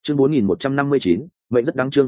Chương 4159, mệnh rất đáng. Chương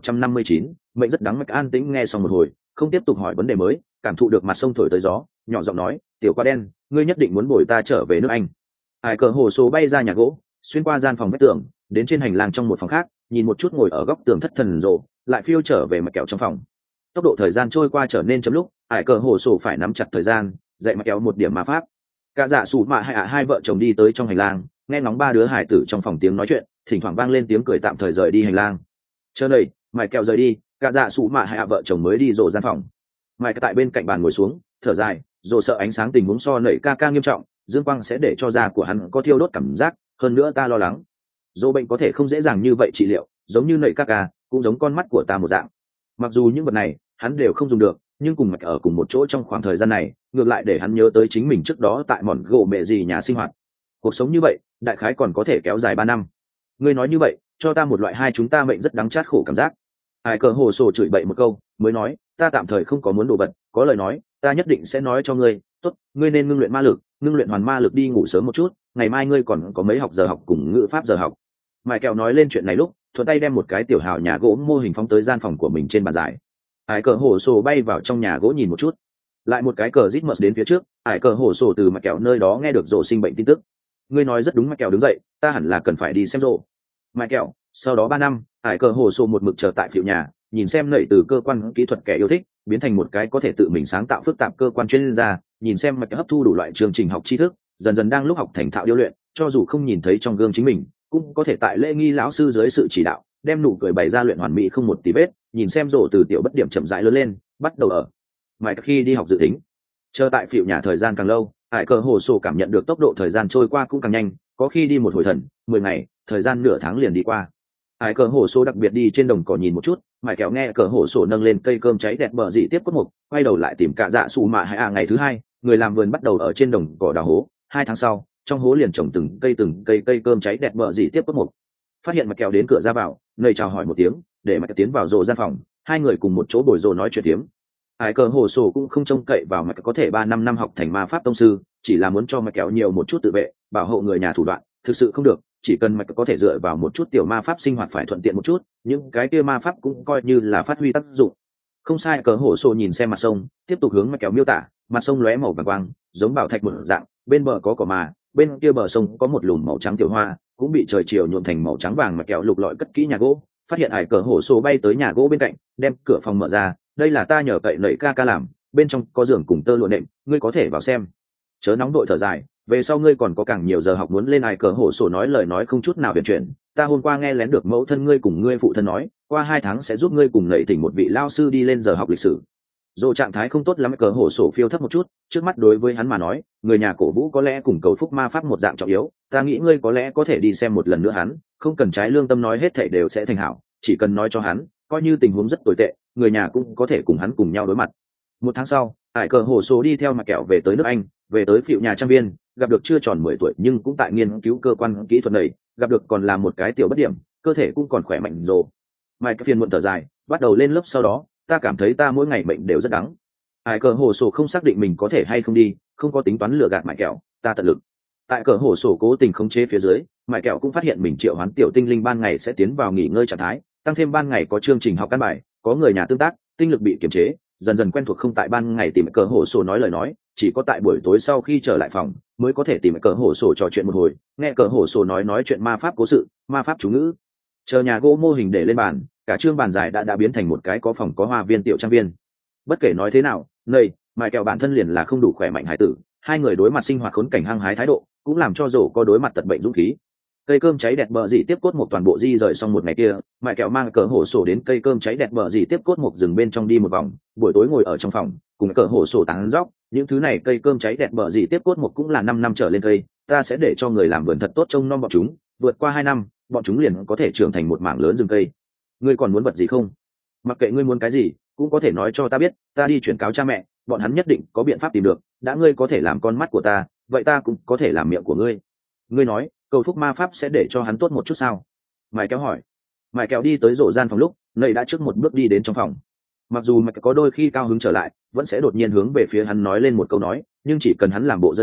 4159, mệnh rất đáng. Mạch an tĩnh nghe xong một hồi, không tiếp tục hỏi vấn đề mới, cảm thụ được mặt sông thổi tới gió, nhỏ giọng nói, tiểu quá đen, ngươi nhất định muốn bồi ta trở về nước Anh. Hải cờ hồ số bay ra nhà gỗ, xuyên qua gian phòng vách tường, đến trên hành lang trong một phòng khác, nhìn một chút ngồi ở góc tường thất thần rồ, lại phiêu trở về Mạch Kẹo trong phòng. Tốc độ thời gian trôi qua trở nên chậm lúc, Hải cờ hồ số phải nắm chặt thời gian, dạy Mạch Kẹo một điểm ma pháp. Cả dạ sủ mạ hai vợ chồng đi tới trong hành lang, nghe ngóng ba đứa hải tử trong phòng tiếng nói chuyện, thỉnh thoảng vang lên tiếng cười, tạm thời rời đi hành lang. Chờ đây, Mạch Kẹo rời đi, cả dạ sủ mạ vợ chồng mới đi rồ gian phòng. Mạch tại bên cạnh bàn ngồi xuống, thở dài, rồ sợ ánh sáng tình huống so nảy ca nghiêm trọng, dương quang sẽ để cho da của hắn có thiêu đốt cảm giác, hơn nữa ta lo lắng dỗ bệnh có thể không dễ dàng như vậy trị liệu, giống như nảy ca cũng giống con mắt của ta một dạng. Mặc dù những vật này hắn đều không dùng được, nhưng cùng Mạch ở cùng một chỗ trong khoảng thời gian này, ngược lại để hắn nhớ tới chính mình trước đó tại mòn gỗ mẹ gì nhà sinh hoạt. Cuộc sống như vậy đại khái còn có thể kéo dài 3 năm. Ngươi nói như vậy cho ta một loại hai chúng ta mệnh rất đắng chát khổ cảm giác. Hải cờ hồ sổ chửi bậy một câu mới nói, ta tạm thời không có muốn đồ vật, có lời nói ta nhất định sẽ nói cho ngươi. Tốt, ngươi nên ngưng luyện ma lực, ngưng luyện hoàn ma lực, đi ngủ sớm một chút, ngày mai ngươi còn có mấy học giờ học cùng ngữ pháp giờ học. Mài kẹo nói lên chuyện này lúc thuận tay đem một cái tiểu hào nhà gỗ mô hình phóng tới gian phòng của mình trên bàn dài. Hải cờ hổ sổ bay vào trong nhà gỗ nhìn một chút, lại một cái cờ rít mật đến phía trước. Hải cờ hổ sổ từ Mạch Kẹo nơi đó nghe được rổ sinh bệnh tin tức. Ngươi nói rất đúng. Mạch Kẹo đứng dậy, ta hẳn là cần phải đi xem rổ. Mạch Kẹo, sau đó 3 năm, Hải cờ hổ sổ một mực chờ tại phiệu nhà, nhìn xem nảy từ cơ quan kỹ thuật kẻ yêu thích biến thành một cái có thể tự mình sáng tạo phức tạp cơ quan chuyên gia, nhìn xem Mạch hấp thu đủ loại chương trình học tri thức, dần dần đang lúc học thành thạo điêu luyện, cho dù không nhìn thấy trong gương chính mình, cũng có thể tại lễ nghi lão sư dưới sự chỉ đạo đem nụ cười bày ra luyện hoàn mỹ không một tí vết. Nhìn xem rổ từ tiểu bất điểm chậm rãi lớn lên, bắt đầu ở mãi khi đi học dự tính. Chờ tại phiệu nhà thời gian càng lâu, Hải cờ hồ sổ cảm nhận được tốc độ thời gian trôi qua cũng càng nhanh, có khi đi một hồi thần 10 ngày, thời gian nửa tháng liền đi qua. Hải cờ hồ sổ đặc biệt đi trên đồng cỏ nhìn một chút, Mải Kẹo nghe cờ hồ sổ nâng lên cây cơm cháy đẹp bờ dị tiếp cốt mục, quay đầu lại tìm cả dạ sủ mạ ngày thứ hai, người làm vườn bắt đầu ở trên đồng cỏ đào hố. 2 tháng sau, trong hố liền trồng từng cây cơm cháy đẹp bờ dị tiếp cốt mục. Phát hiện Mải Kẹo đến cửa ra vào, nơi chào hỏi một tiếng, để Mải Kẹo tiến vào rồ gian phòng, hai người cùng một chỗ bồi rồ nói chuyện tiếm. Hải cờ hồ sổ cũng không trông cậy vào Mải Kẹo có thể 3 năm học thành ma pháp tông sư, chỉ là muốn cho Mải Kẹo nhiều một chút tự vệ, bảo hộ người nhà thủ đoạn, thực sự không được, chỉ cần Mạch có thể dựa vào một chút tiểu ma pháp sinh hoạt phải thuận tiện một chút, những cái kia ma pháp cũng coi như là phát huy tác dụng. Không sai. Cờ hổ sổ nhìn xem mặt sông, tiếp tục hướng Mạch Kéo miêu tả, mặt sông lóe màu vàng quang, giống bảo thạch một dạng, bên bờ có cỏ mà, bên kia bờ sông có một lùm màu trắng tiểu hoa, cũng bị trời chiều nhuộm thành màu trắng vàng. Mạch Kéo lục lọi cất kỹ nhà gỗ, phát hiện Hải cờ hổ sổ bay tới nhà gỗ bên cạnh, đem cửa phòng mở ra, đây là ta nhờ cậy nậy ca làm, bên trong có giường cùng tơ lụa nệm, ngươi có thể vào xem. Chớ nóng đội thở dài, về sau ngươi còn có càng nhiều giờ học muốn lên. Hải cờ hổ sổ nói lời nói không chút nào huyền chuyển, ta hôm qua nghe lén được mẫu thân ngươi cùng ngươi phụ thân nói, qua 2 tháng sẽ giúp ngươi cùng nảy thỉnh một vị lao sư đi lên giờ học lịch sử. Dỗ trạng thái không tốt lắm, cờ hổ sổ phiêu thấp một chút, trước mắt đối với hắn mà nói, người nhà cổ vũ có lẽ cùng cầu phúc ma pháp một dạng trọng yếu, ta nghĩ ngươi có lẽ có thể đi xem một lần nữa hắn, không cần trái lương tâm nói hết thảy đều sẽ thành hảo, chỉ cần nói cho hắn, coi như tình huống rất tồi tệ, người nhà cũng có thể cùng hắn cùng nhau đối mặt. 1 tháng sau, Hải cờ hổ sổ đi theo Mạch Kẹo về tới nước Anh, về tới phiệu nhà trang viên, gặp được chưa tròn 10 tuổi nhưng cũng tại nghiên cứu cơ quan kỹ thuật này, gặp được còn là một cái tiểu bất điểm, cơ thể cũng còn khỏe mạnh rồ. Mike phiền muộn thở dài, bắt đầu lên lớp sau đó, ta cảm thấy ta mỗi ngày bệnh đều rất đắng. Hải cờ hổ sổ không xác định mình có thể hay không đi, không có tính toán lừa gạt Mike Kẹo, ta tận lực. Tại cờ hổ sổ cố tình khống chế phía dưới, Mike Kẹo cũng phát hiện mình triệu hoán tiểu tinh linh ban ngày sẽ tiến vào nghỉ ngơi trạng thái, tăng thêm ban ngày có chương trình học căn bài, có người nhà tương tác, tinh lực bị kiềm chế, dần dần quen thuộc không tại ban ngày tìm cờ hổ sổ nói lời nói, chỉ có tại buổi tối sau khi trở lại phòng mới có thể tìm cờ hổ sổ trò chuyện một hồi, nghe cờ hổ sổ nói chuyện ma pháp cố sự, ma pháp chú ngữ. Chờ nhà gỗ mô hình để lên bàn, cả trương bàn dài đã biến thành một cái có phòng có hoa viên tiểu trang viên. Bất kể nói thế nào, nơi Mài Kẹo bản thân liền là không đủ khỏe mạnh hải tử, hai người đối mặt sinh hoạt khốn cảnh hăng hái thái độ cũng làm cho rổ có đối mặt tật bệnh dũng khí. Cây cơm cháy đẹp bờ dị tiếp cốt một toàn bộ di rời xong một ngày kia, Mài Kẹo mang cờ hổ sổ đến cây cơm cháy đẹp bờ dị tiếp cốt một rừng bên trong đi một vòng, buổi tối ngồi ở trong phòng cùng cờ hổ sổ tán dóc. Những thứ này cây cơm cháy đẹp bờ dị tiếp cốt một cũng là 5 năm trở lên cây, ta sẽ để cho người làm vườn thật tốt trông nom bọn chúng, vượt qua 2 năm bọn chúng liền có thể trưởng thành một mảng lớn rừng cây. Ngươi còn muốn vật gì không? Mặc kệ ngươi muốn cái gì cũng có thể nói cho ta biết, ta đi chuyển cáo cha mẹ, bọn hắn nhất định có biện pháp tìm được. Đã ngươi có thể làm con mắt của ta, vậy ta cũng có thể làm miệng của ngươi. Ngươi nói cầu phúc ma pháp sẽ để cho hắn tốt một chút sao? Mài Kéo hỏi. Mài Kéo đi tới rổ gian phòng lúc nầy đã trước một bước đi đến trong phòng. Mặc dù Mạch có đôi khi cao hứng trở lại, vẫn sẽ đột nhiên hướng về phía hắn nói lên một câu nói, nhưng chỉ cần hắn làm bộ rơi dây,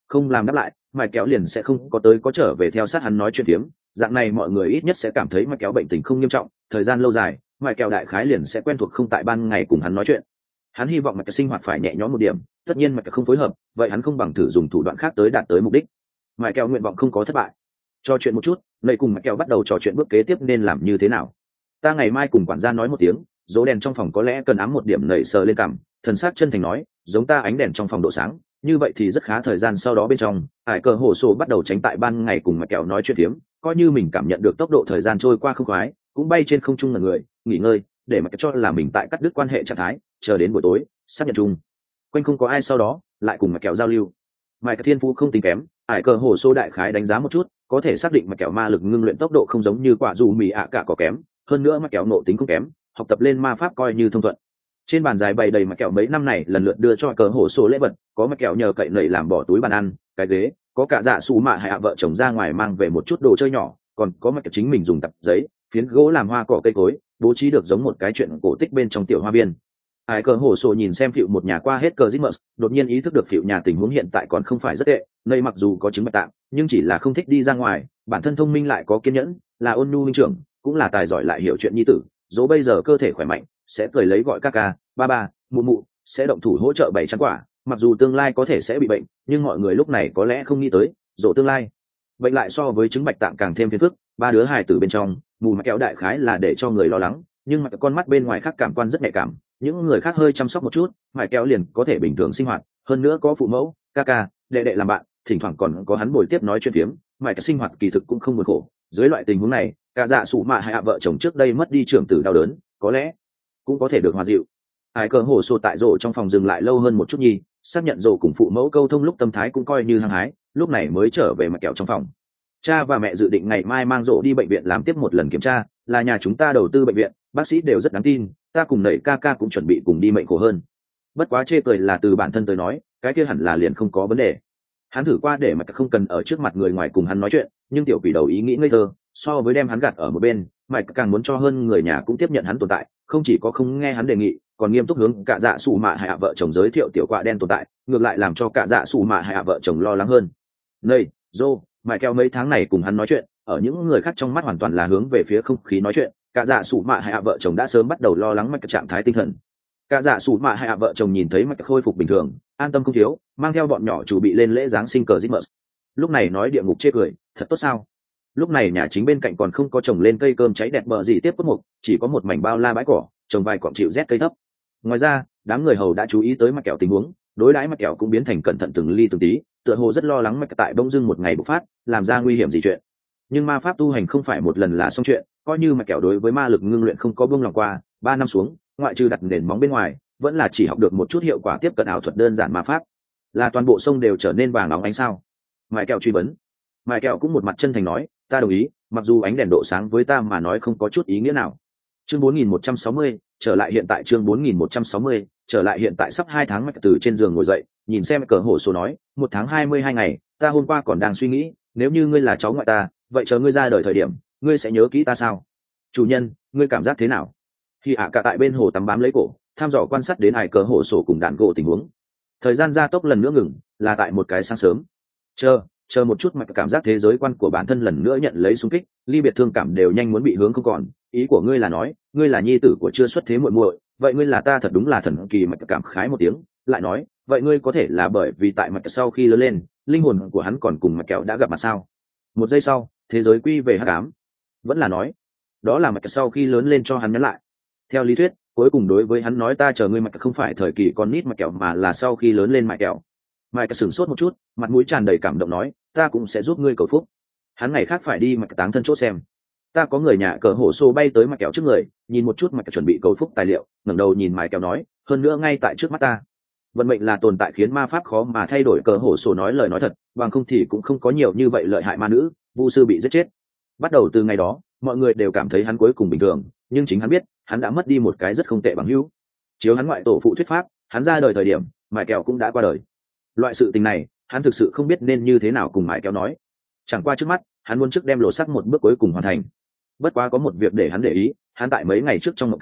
không làm đáp lại, mãi kéo liền sẽ không có tới có trở về theo sát hắn nói chuyện tiếm. Dạng này mọi người ít nhất sẽ cảm thấy mãi kéo bệnh tình không nghiêm trọng, thời gian lâu dài mãi kéo đại khái liền sẽ quen thuộc không tại ban ngày cùng hắn nói chuyện. Hắn hy vọng mãi kéo sinh hoạt phải nhẹ nhõm một điểm, tất nhiên mãi kéo không phối hợp, vậy hắn không bằng thử dùng thủ đoạn khác tới đạt tới mục đích. Mãi kéo nguyện vọng không có thất bại. Trò chuyện một chút, lầy cùng mãi kéo bắt đầu trò chuyện bước kế tiếp nên làm như thế nào. Ta ngày mai cùng quản gia nói một tiếng, dỗ đèn trong phòng có lẽ cần ám một điểm nảy sờ lên cằm, thần sắc chân thành nói, giống ta ánh đèn trong phòng độ sáng, như vậy thì rất khá. Thời gian sau đó bên trong ải cờ hổ sổ bắt đầu tránh tại ban ngày cùng mạch kẹo nói chuyện phiếm, coi như mình cảm nhận được tốc độ thời gian trôi qua không khoái, cũng bay trên không trung là người nghỉ ngơi để mạch cho là mình tại cắt đứt quan hệ trạng thái, chờ đến buổi tối xác nhận chung quanh không có ai, sau đó lại cùng mạch kẹo giao lưu. Mạch thiên phú không tính kém, ải cờ hổ sổ đại khái đánh giá một chút, có thể xác định mạch kẹo ma lực ngưng luyện tốc độ không giống như quả dù mì ạ cả có kém, hơn nữa mạch kẹo nộ tính cũng kém, học tập lên ma pháp coi như thông thuận. Trên bàn dài bày đầy mạch kẹo mấy năm này lần lượt đưa cho cờ hổ số lễ vật, có mạch kẹo nhờ cậy nẩy làm bỏ túi bàn ăn, cái ghế, có cả dạ xù mạ hạ vợ chồng ra ngoài mang về một chút đồ chơi nhỏ, còn có mạch kẹo chính mình dùng tập giấy phiến gỗ làm hoa cỏ cây cối, bố trí được giống một cái chuyện cổ tích bên trong tiểu hoa viên. Ai cờ hổ sổ nhìn xem Phịu một nhà qua hết cờ Christmas, đột nhiên ý thức được Phịu nhà tình huống hiện tại còn không phải rất tệ, nơi mặc dù có chứng bạch tạng, nhưng chỉ là không thích đi ra ngoài, bản thân thông minh lại có kiên nhẫn, là ôn nhu minh trưởng, cũng là tài giỏi lại hiểu chuyện nhi tử. Dỗ bây giờ cơ thể khỏe mạnh, sẽ cười lấy gọi ca ca, ba ba, mụ mụ, sẽ động thủ hỗ trợ bày chăn quả. Mặc dù tương lai có thể sẽ bị bệnh, nhưng mọi người lúc này có lẽ không nghĩ tới, dỗ tương lai bệnh lại so với chứng bạch tạng càng thêm phiền phức. Ba đứa hài tử bên trong, mù mạch kéo đại khái là để cho người lo lắng, nhưng mà con mắt bên ngoài khác cảm quan rất nhạy cảm, những người khác hơi chăm sóc một chút mạch kéo liền có thể bình thường sinh hoạt. Hơn nữa có phụ mẫu, ca ca, đệ đệ làm bạn, thỉnh thoảng còn có hắn bồi tiếp nói chuyện phiếm, mạch sinh hoạt kỳ thực cũng không buồn khổ. Dưới loại tình huống này, cả dạ sủ mạ hạ vợ chồng trước đây mất đi trưởng tử đau đớn, có lẽ cũng có thể được hòa dịu. Ai cờ hổ sổ tại rổ trong phòng dừng lại lâu hơn một chút nhi, xác nhận rổ cùng phụ mẫu câu thông lúc tâm thái cũng coi như hăng hái, lúc này mới trở về mạch kẹo trong phòng. Cha và mẹ dự định ngày mai mang rổ đi bệnh viện làm tiếp một lần kiểm tra, là nhà chúng ta đầu tư bệnh viện, bác sĩ đều rất đáng tin, ta cùng nẩy ca ca cũng chuẩn bị cùng đi mệnh khổ hơn. Bất quá chê cười là từ bản thân tới nói, cái kia hẳn là liền không có vấn đề. Hắn thử qua để mà không cần ở trước mặt người ngoài cùng hắn nói chuyện, nhưng tiểu quỷ đầu ý nghĩ ngây thơ, so với đem hắn gạt ở một bên, mạch càng muốn cho hơn người nhà cũng tiếp nhận hắn tồn tại, không chỉ có không nghe hắn đề nghị, còn nghiêm túc hướng cả dạ sủ mạ hạ vợ chồng giới thiệu tiểu quạ đen tồn tại, ngược lại làm cho cả dạ sủ mạ hạ vợ chồng lo lắng hơn. Này, Joe, mày keo mấy tháng này cùng hắn nói chuyện, ở những người khác trong mắt hoàn toàn là hướng về phía không khí nói chuyện, cả dạ sủ mạ hạ vợ chồng đã sớm bắt đầu lo lắng mạch trạng thái tinh thần. Cả dạ sủ mạ hạ vợ chồng nhìn thấy mạch khôi phục bình thường, an tâm không thiếu, mang theo bọn nhỏ chuẩn bị lên lễ giáng sinh cờ Christmas. Lúc này nói địa ngục chê cười, thật tốt sao? Lúc này nhà chính bên cạnh còn không có trồng lên cây cơm cháy đẹp bờ gì tiếp cốt mục, chỉ có một mảnh bao la bãi cỏ, trồng vài cọng chịu rét cây thấp. Ngoài ra, đám người hầu đã chú ý tới mạch kẹo tình huống, đối đãi mạch kẹo cũng biến thành cẩn thận từng ly từng tí, tựa hồ rất lo lắng mạch tại bỗng dưng một ngày bộc phát, làm ra nguy hiểm gì chuyện. Nhưng ma pháp tu hành không phải một lần là xong chuyện, coi như mạch kẹo đối với ma lực ngưng luyện không có buông lòng qua, 3 năm xuống, ngoại trừ đặt nền móng bên ngoài, vẫn là chỉ học được một chút hiệu quả tiếp cận ảo thuật đơn giản ma pháp. Là toàn bộ sông đều trở nên vàng óng ánh sao? Mạch kẹo truy vấn. Mạch kẹo cũng một mặt chân thành nói, ta đồng ý, mặc dù ánh đèn độ sáng với ta mà nói không có chút ý nghĩa nào. Chương 4160, trở lại hiện tại. Chương 4160, trở lại hiện tại. Sắp 2 tháng mạch từ trên giường ngồi dậy, nhìn xem cờ hổ số nói, 1 tháng 22 ngày, ta hôm qua còn đang suy nghĩ, nếu như ngươi là cháu ngoại ta, vậy chờ ngươi ra đời thời điểm, ngươi sẽ nhớ kỹ ta sao? Chủ nhân, ngươi cảm giác thế nào? Khi cả tại bên hồ tắm bám lấy cổ, tham dò quan sát đến hải cờ hổ sổ cùng đàn gỗ tình huống. Thời gian gia tốc lần nữa ngừng, là tại một cái sáng sớm. Chờ một chút, mạch cảm giác thế giới quan của bản thân lần nữa nhận lấy xung kích, ly biệt thương cảm đều nhanh muốn bị hướng không còn. Ý của ngươi là nói, ngươi là nhi tử của chưa xuất thế muội muội, vậy ngươi là ta thật đúng là thần kỳ. Mạch cảm khái một tiếng, lại nói, vậy ngươi có thể là bởi vì tại mạch sau khi lớn lên, linh hồn của hắn còn cùng mạch kẹo đã gặp mặt sao? Một giây sau, thế giới quy về hắc ám. Vẫn là nói, đó là mạch sau khi lớn lên cho hắn nhắn lại. Theo lý thuyết, cuối cùng đối với hắn nói ta chờ ngươi mạch không phải thời kỳ con nít mạch kẹo mà là sau khi lớn lên mạch kẹo. Mạch sửng sốt một chút, mặt mũi tràn đầy cảm động nói, ta cũng sẽ giúp ngươi cầu phúc. Hắn ngày khác phải đi mạch táng thân chỗ xem. Ta có người nhà cờ hổ xô bay tới mạch kẹo trước người, nhìn một chút mạch chuẩn bị cầu phúc tài liệu, ngẩng đầu nhìn mạch kẹo nói, hơn nữa ngay tại trước mắt ta. Vận mệnh là tồn tại khiến ma pháp khó mà thay đổi. Cờ hổ xô nói lời nói thật, bằng không thì cũng không có nhiều như vậy lợi hại ma nữ, vu sư bị giết chết. Bắt đầu từ ngày đó, mọi người đều cảm thấy hắn cuối cùng bình thường, nhưng chính hắn biết, hắn đã mất đi một cái rất không tệ bằng hữu. Chiếu hắn ngoại tổ phụ thuyết pháp, hắn ra đời thời điểm, mạch kẹo cũng đã qua đời. Loại sự tình này, hắn thực sự không biết nên như thế nào cùng mạch kẹo nói. Chẳng qua trước mắt, hắn muốn trước đem lộ sắc một bước cuối cùng hoàn thành. Bất quá có một việc để hắn để ý, hắn tại mấy ngày trước trong mộng cảnh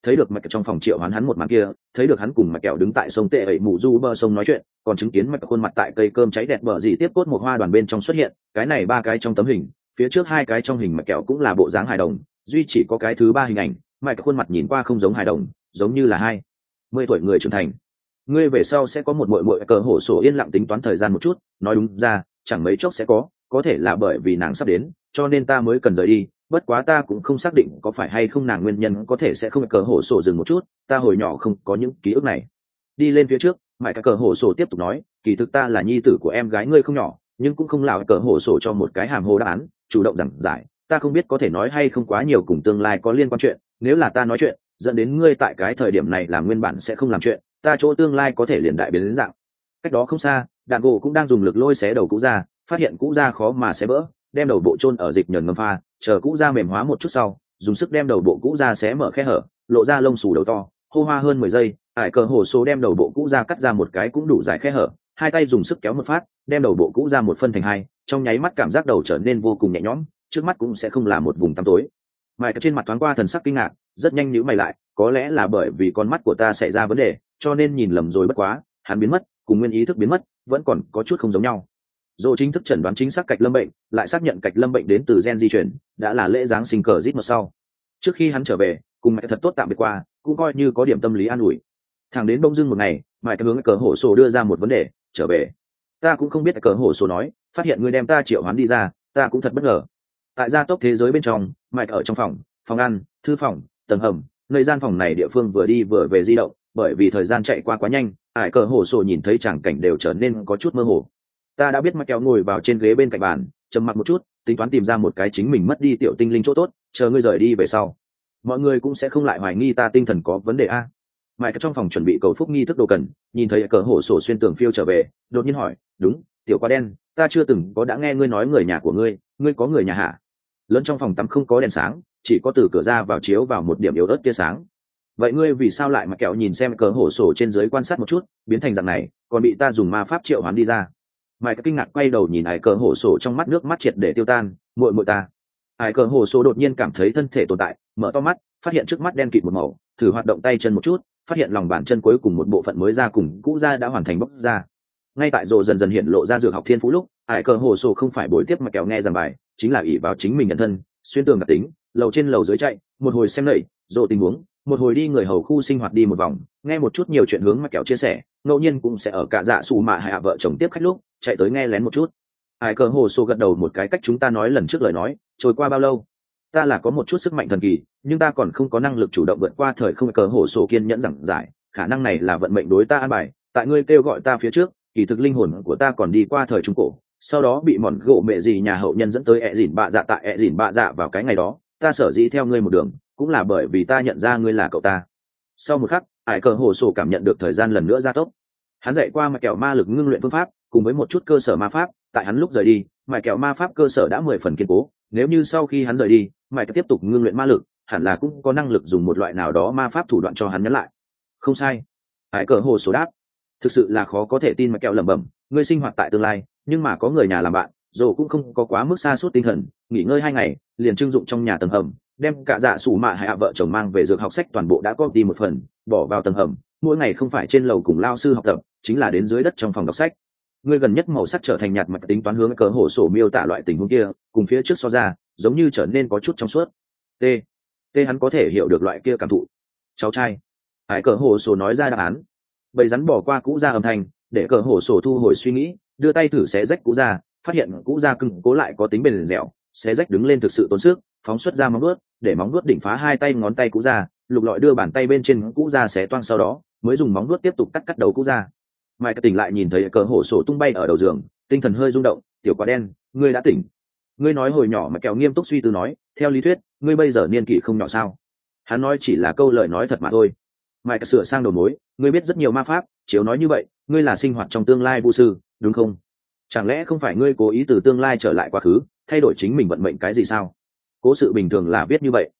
thấy được mạch trong phòng triệu hoán hắn một màn kia, thấy được hắn cùng mạch kẹo đứng tại sông tệ ẩy mù du bờ sông nói chuyện, còn chứng kiến mạch khuôn mặt tại cây cơm cháy đẹp bờ gì tiếp cốt một hoa đoàn bên trong xuất hiện. Cái này ba cái trong tấm hình, phía trước hai cái trong hình mạch kẹo cũng là bộ dáng hài đồng, duy chỉ có cái thứ ba hình ảnh mạch khuôn mặt nhìn qua không giống hài đồng, giống như là 20 tuổi người trưởng thành. Ngươi về sau sẽ có một muội muội. Cờ hổ sổ yên lặng tính toán thời gian một chút, nói đúng ra chẳng mấy chốc sẽ có thể là bởi vì nàng sắp đến cho nên ta mới cần rời đi, bất quá ta cũng không xác định có phải hay không nàng nguyên nhân, có thể sẽ không. Cờ hổ sổ dừng một chút, ta hồi nhỏ không có những ký ức này. Đi lên phía trước mãi. Cờ hổ sổ tiếp tục nói, kỳ thực ta là nhi tử của em gái ngươi không nhỏ, nhưng cũng không lào. Cờ hổ sổ cho một cái hàm hồ đáp án, chủ động giảng giải, ta không biết có thể nói hay không quá nhiều cùng tương lai có liên quan chuyện, nếu là ta nói chuyện dẫn đến ngươi tại cái thời điểm này làm nguyên bản sẽ không làm chuyện, ta chỗ tương lai có thể liền đại biến đến dạng. Cách đó không xa đạn gỗ cũng đang dùng lực lôi xé đầu cũ ra, phát hiện cũ ra khó mà xé bỡ, đem đầu bộ chôn ở dịch nhờn ngâm pha, chờ cũ ra mềm hóa một chút sau dùng sức đem đầu bộ cũ ra xé mở khe hở, lộ ra lông xù đầu to. Hô hoa hơn 10 giây, ải cờ hổ số đem đầu bộ cũ ra cắt ra một cái cũng đủ dài khe hở, hai tay dùng sức kéo một phát đem đầu bộ cũ ra một phân thành hai, trong nháy mắt cảm giác đầu trở nên vô cùng nhẹ nhõm, trước mắt cũng sẽ không là một vùng tăm tối. Mày trên mặt thoáng qua thần sắc kinh ngạc, rất nhanh nhíu mày lại, có lẽ là bởi vì con mắt của ta xảy ra vấn đề cho nên nhìn lầm rồi, bất quá hắn biến mất cùng nguyên ý thức biến mất vẫn còn có chút không giống nhau. Dô chính thức chẩn đoán chính xác cạch lâm bệnh, lại xác nhận cạch lâm bệnh đến từ gen di chuyển, đã là lễ giáng sinh cờ rít một sau. Trước khi hắn trở về cùng mẹ thật tốt tạm biệt qua, cũng coi như có điểm tâm lý an ủi. Thẳng đến đông dưng một ngày mãi cái hướng cờ hổ sổ đưa ra một vấn đề, trở về. Ta cũng không biết. Cờ hổ sổ nói, phát hiện ngươi đem ta triệu hoán đi ra, ta cũng thật bất ngờ. Tại gia tốc thế giới bên trong, mike ở trong phòng ăn, thư phòng, tầng hầm, nơi gian phòng này địa phương vừa đi vừa về di động, bởi vì thời gian chạy qua quá nhanh, ải cờ hổ sổ nhìn thấy tràng cảnh đều trở nên có chút mơ hồ. Ta đã biết. Mike kéo ngồi vào trên ghế bên cạnh bàn, trầm mặc một chút, tính toán tìm ra một cái chính mình mất đi tiểu tinh linh chỗ tốt, chờ ngươi rời đi về sau mọi người cũng sẽ không lại hoài nghi ta tinh thần có vấn đề a. Mike trong phòng chuẩn bị cầu phúc nghi thức đồ cần, nhìn thấy cờ hổ sổ xuyên tường phiêu trở về, đột nhiên hỏi, đúng, tiểu quá đen, ta chưa từng có đã nghe ngươi nói người nhà của ngươi có người nhà hả? Lớn trong phòng tắm không có đèn sáng, chỉ có từ cửa ra vào chiếu vào một điểm yếu ớt tia sáng. Vậy ngươi vì sao lại mà kẹo nhìn xem cờ hổ sổ trên dưới quan sát một chút, biến thành dạng này, còn bị ta dùng ma pháp triệu hoán đi ra? Mike kinh ngạc quay đầu nhìn ải cờ hổ sổ, trong mắt nước mắt triệt để tiêu tan. Muội ta. Ải cờ hổ sổ đột nhiên cảm thấy thân thể tồn tại, mở to mắt phát hiện trước mắt đen kịt một màu, thử hoạt động tay chân một chút, phát hiện lòng bàn chân cuối cùng một bộ phận mới ra cùng cũ ra đã hoàn thành bóc ra. Ngay tại rồ dần dần hiện lộ ra dược học thiên phú lúc, ải cờ hổ sổ không phải bồi tiếp mà kẹo nghe giảng bài, chính là ỷ vào chính mình nhận thân, xuyên tường đặc tính, lầu trên lầu dưới chạy, một hồi xem nảy rộ tình huống, một hồi đi người hầu khu sinh hoạt đi một vòng, nghe một chút nhiều chuyện hướng mà kẹo chia sẻ, ngẫu nhiên cũng sẽ ở cả dạ xù mạ hạ vợ chồng tiếp khách lúc chạy tới nghe lén một chút. Ải cờ hổ sổ gật đầu một cái, cách chúng ta nói lần trước lời nói, trôi qua bao lâu? Ta là có một chút sức mạnh thần kỳ, nhưng ta còn không có năng lực chủ động vượt qua thời không. Cờ hổ sổ kiên nhẫn giảng giải, khả năng này là vận mệnh đối ta an bài, tại ngươi kêu gọi ta phía trước, kỳ thực linh hồn của ta còn đi qua thời trung cổ, sau đó bị mòn gỗ mẹ gì nhà hậu nhân dẫn tới ẹ dỉn bạ dạ. Tại ẹ dỉn bạ dạ vào cái ngày đó, ta sở dĩ theo ngươi một đường cũng là bởi vì ta nhận ra ngươi là cậu ta. Sau một khắc, ải cờ hồ sổ cảm nhận được thời gian lần nữa gia tốc. Hắn dạy qua mạch kẹo ma lực ngưng luyện phương pháp cùng với một chút cơ sở ma pháp, tại hắn lúc rời đi mạch kẹo ma pháp cơ sở đã 10 phần kiên cố, nếu như sau khi hắn rời đi mạch tiếp tục ngưng luyện ma lực, hẳn là cũng có năng lực dùng một loại nào đó ma pháp thủ đoạn cho hắn nhắn lại. Không sai, ải cờ hồ sổ đáp. Thực sự là khó có thể tin. Mạch kẹo lẩm bẩm, ngươi sinh hoạt tại tương lai nhưng mà có người nhà làm bạn, dồ cũng không có quá mức xa suốt tinh thần, nghỉ ngơi 2 ngày liền trưng dụng trong nhà tầng hầm, đem cả dạ sủ mạ hạ vợ chồng mang về dược học sách toàn bộ đã copy một phần bỏ vào tầng hầm, mỗi ngày không phải trên lầu cùng lao sư học tập chính là đến dưới đất trong phòng đọc sách. Ngươi gần nhất màu sắc trở thành nhạt, mạch tính toán hướng cờ hổ sổ miêu tả loại tình huống kia cùng phía trước so ra giống như trở nên có chút trong suốt. T hắn có thể hiểu được loại kia cảm thụ. Cháu trai, hải cờ hổ sổ nói ra đáp án. Bầy rắn bỏ qua cũ ra âm thanh, để cờ hổ sổ thu hồi suy nghĩ, đưa tay thử xé rách cũ ra, phát hiện cũ ra cứng cố lại có tính bền dẻo, xé rách đứng lên thực sự tốn sức, phóng xuất ra móng vuốt, để móng vuốt đỉnh phá 2 tay ngón tay cũ ra, lục lọi đưa bàn tay bên trên cũ ra xé toang, sau đó mới dùng móng vuốt tiếp tục cắt đầu cũ ra. Mai tỉnh lại nhìn thấy cờ hổ sổ tung bay ở đầu giường, tinh thần hơi rung động. Tiểu quả đen, ngươi đã tỉnh. Ngươi nói hồi nhỏ mà kẹo nghiêm túc suy tư nói, theo lý thuyết ngươi bây giờ niên kỷ không nhỏ sao? Hắn nói chỉ là câu lời nói thật mà thôi. Mai sửa sang đầu mối, ngươi biết rất nhiều ma pháp, chiếu nói như vậy ngươi là sinh hoạt trong tương lai vu sư đúng không? Chẳng lẽ không phải ngươi cố ý từ tương lai trở lại quá khứ thay đổi chính mình vận mệnh cái gì sao? Cố sự bình thường là viết như vậy.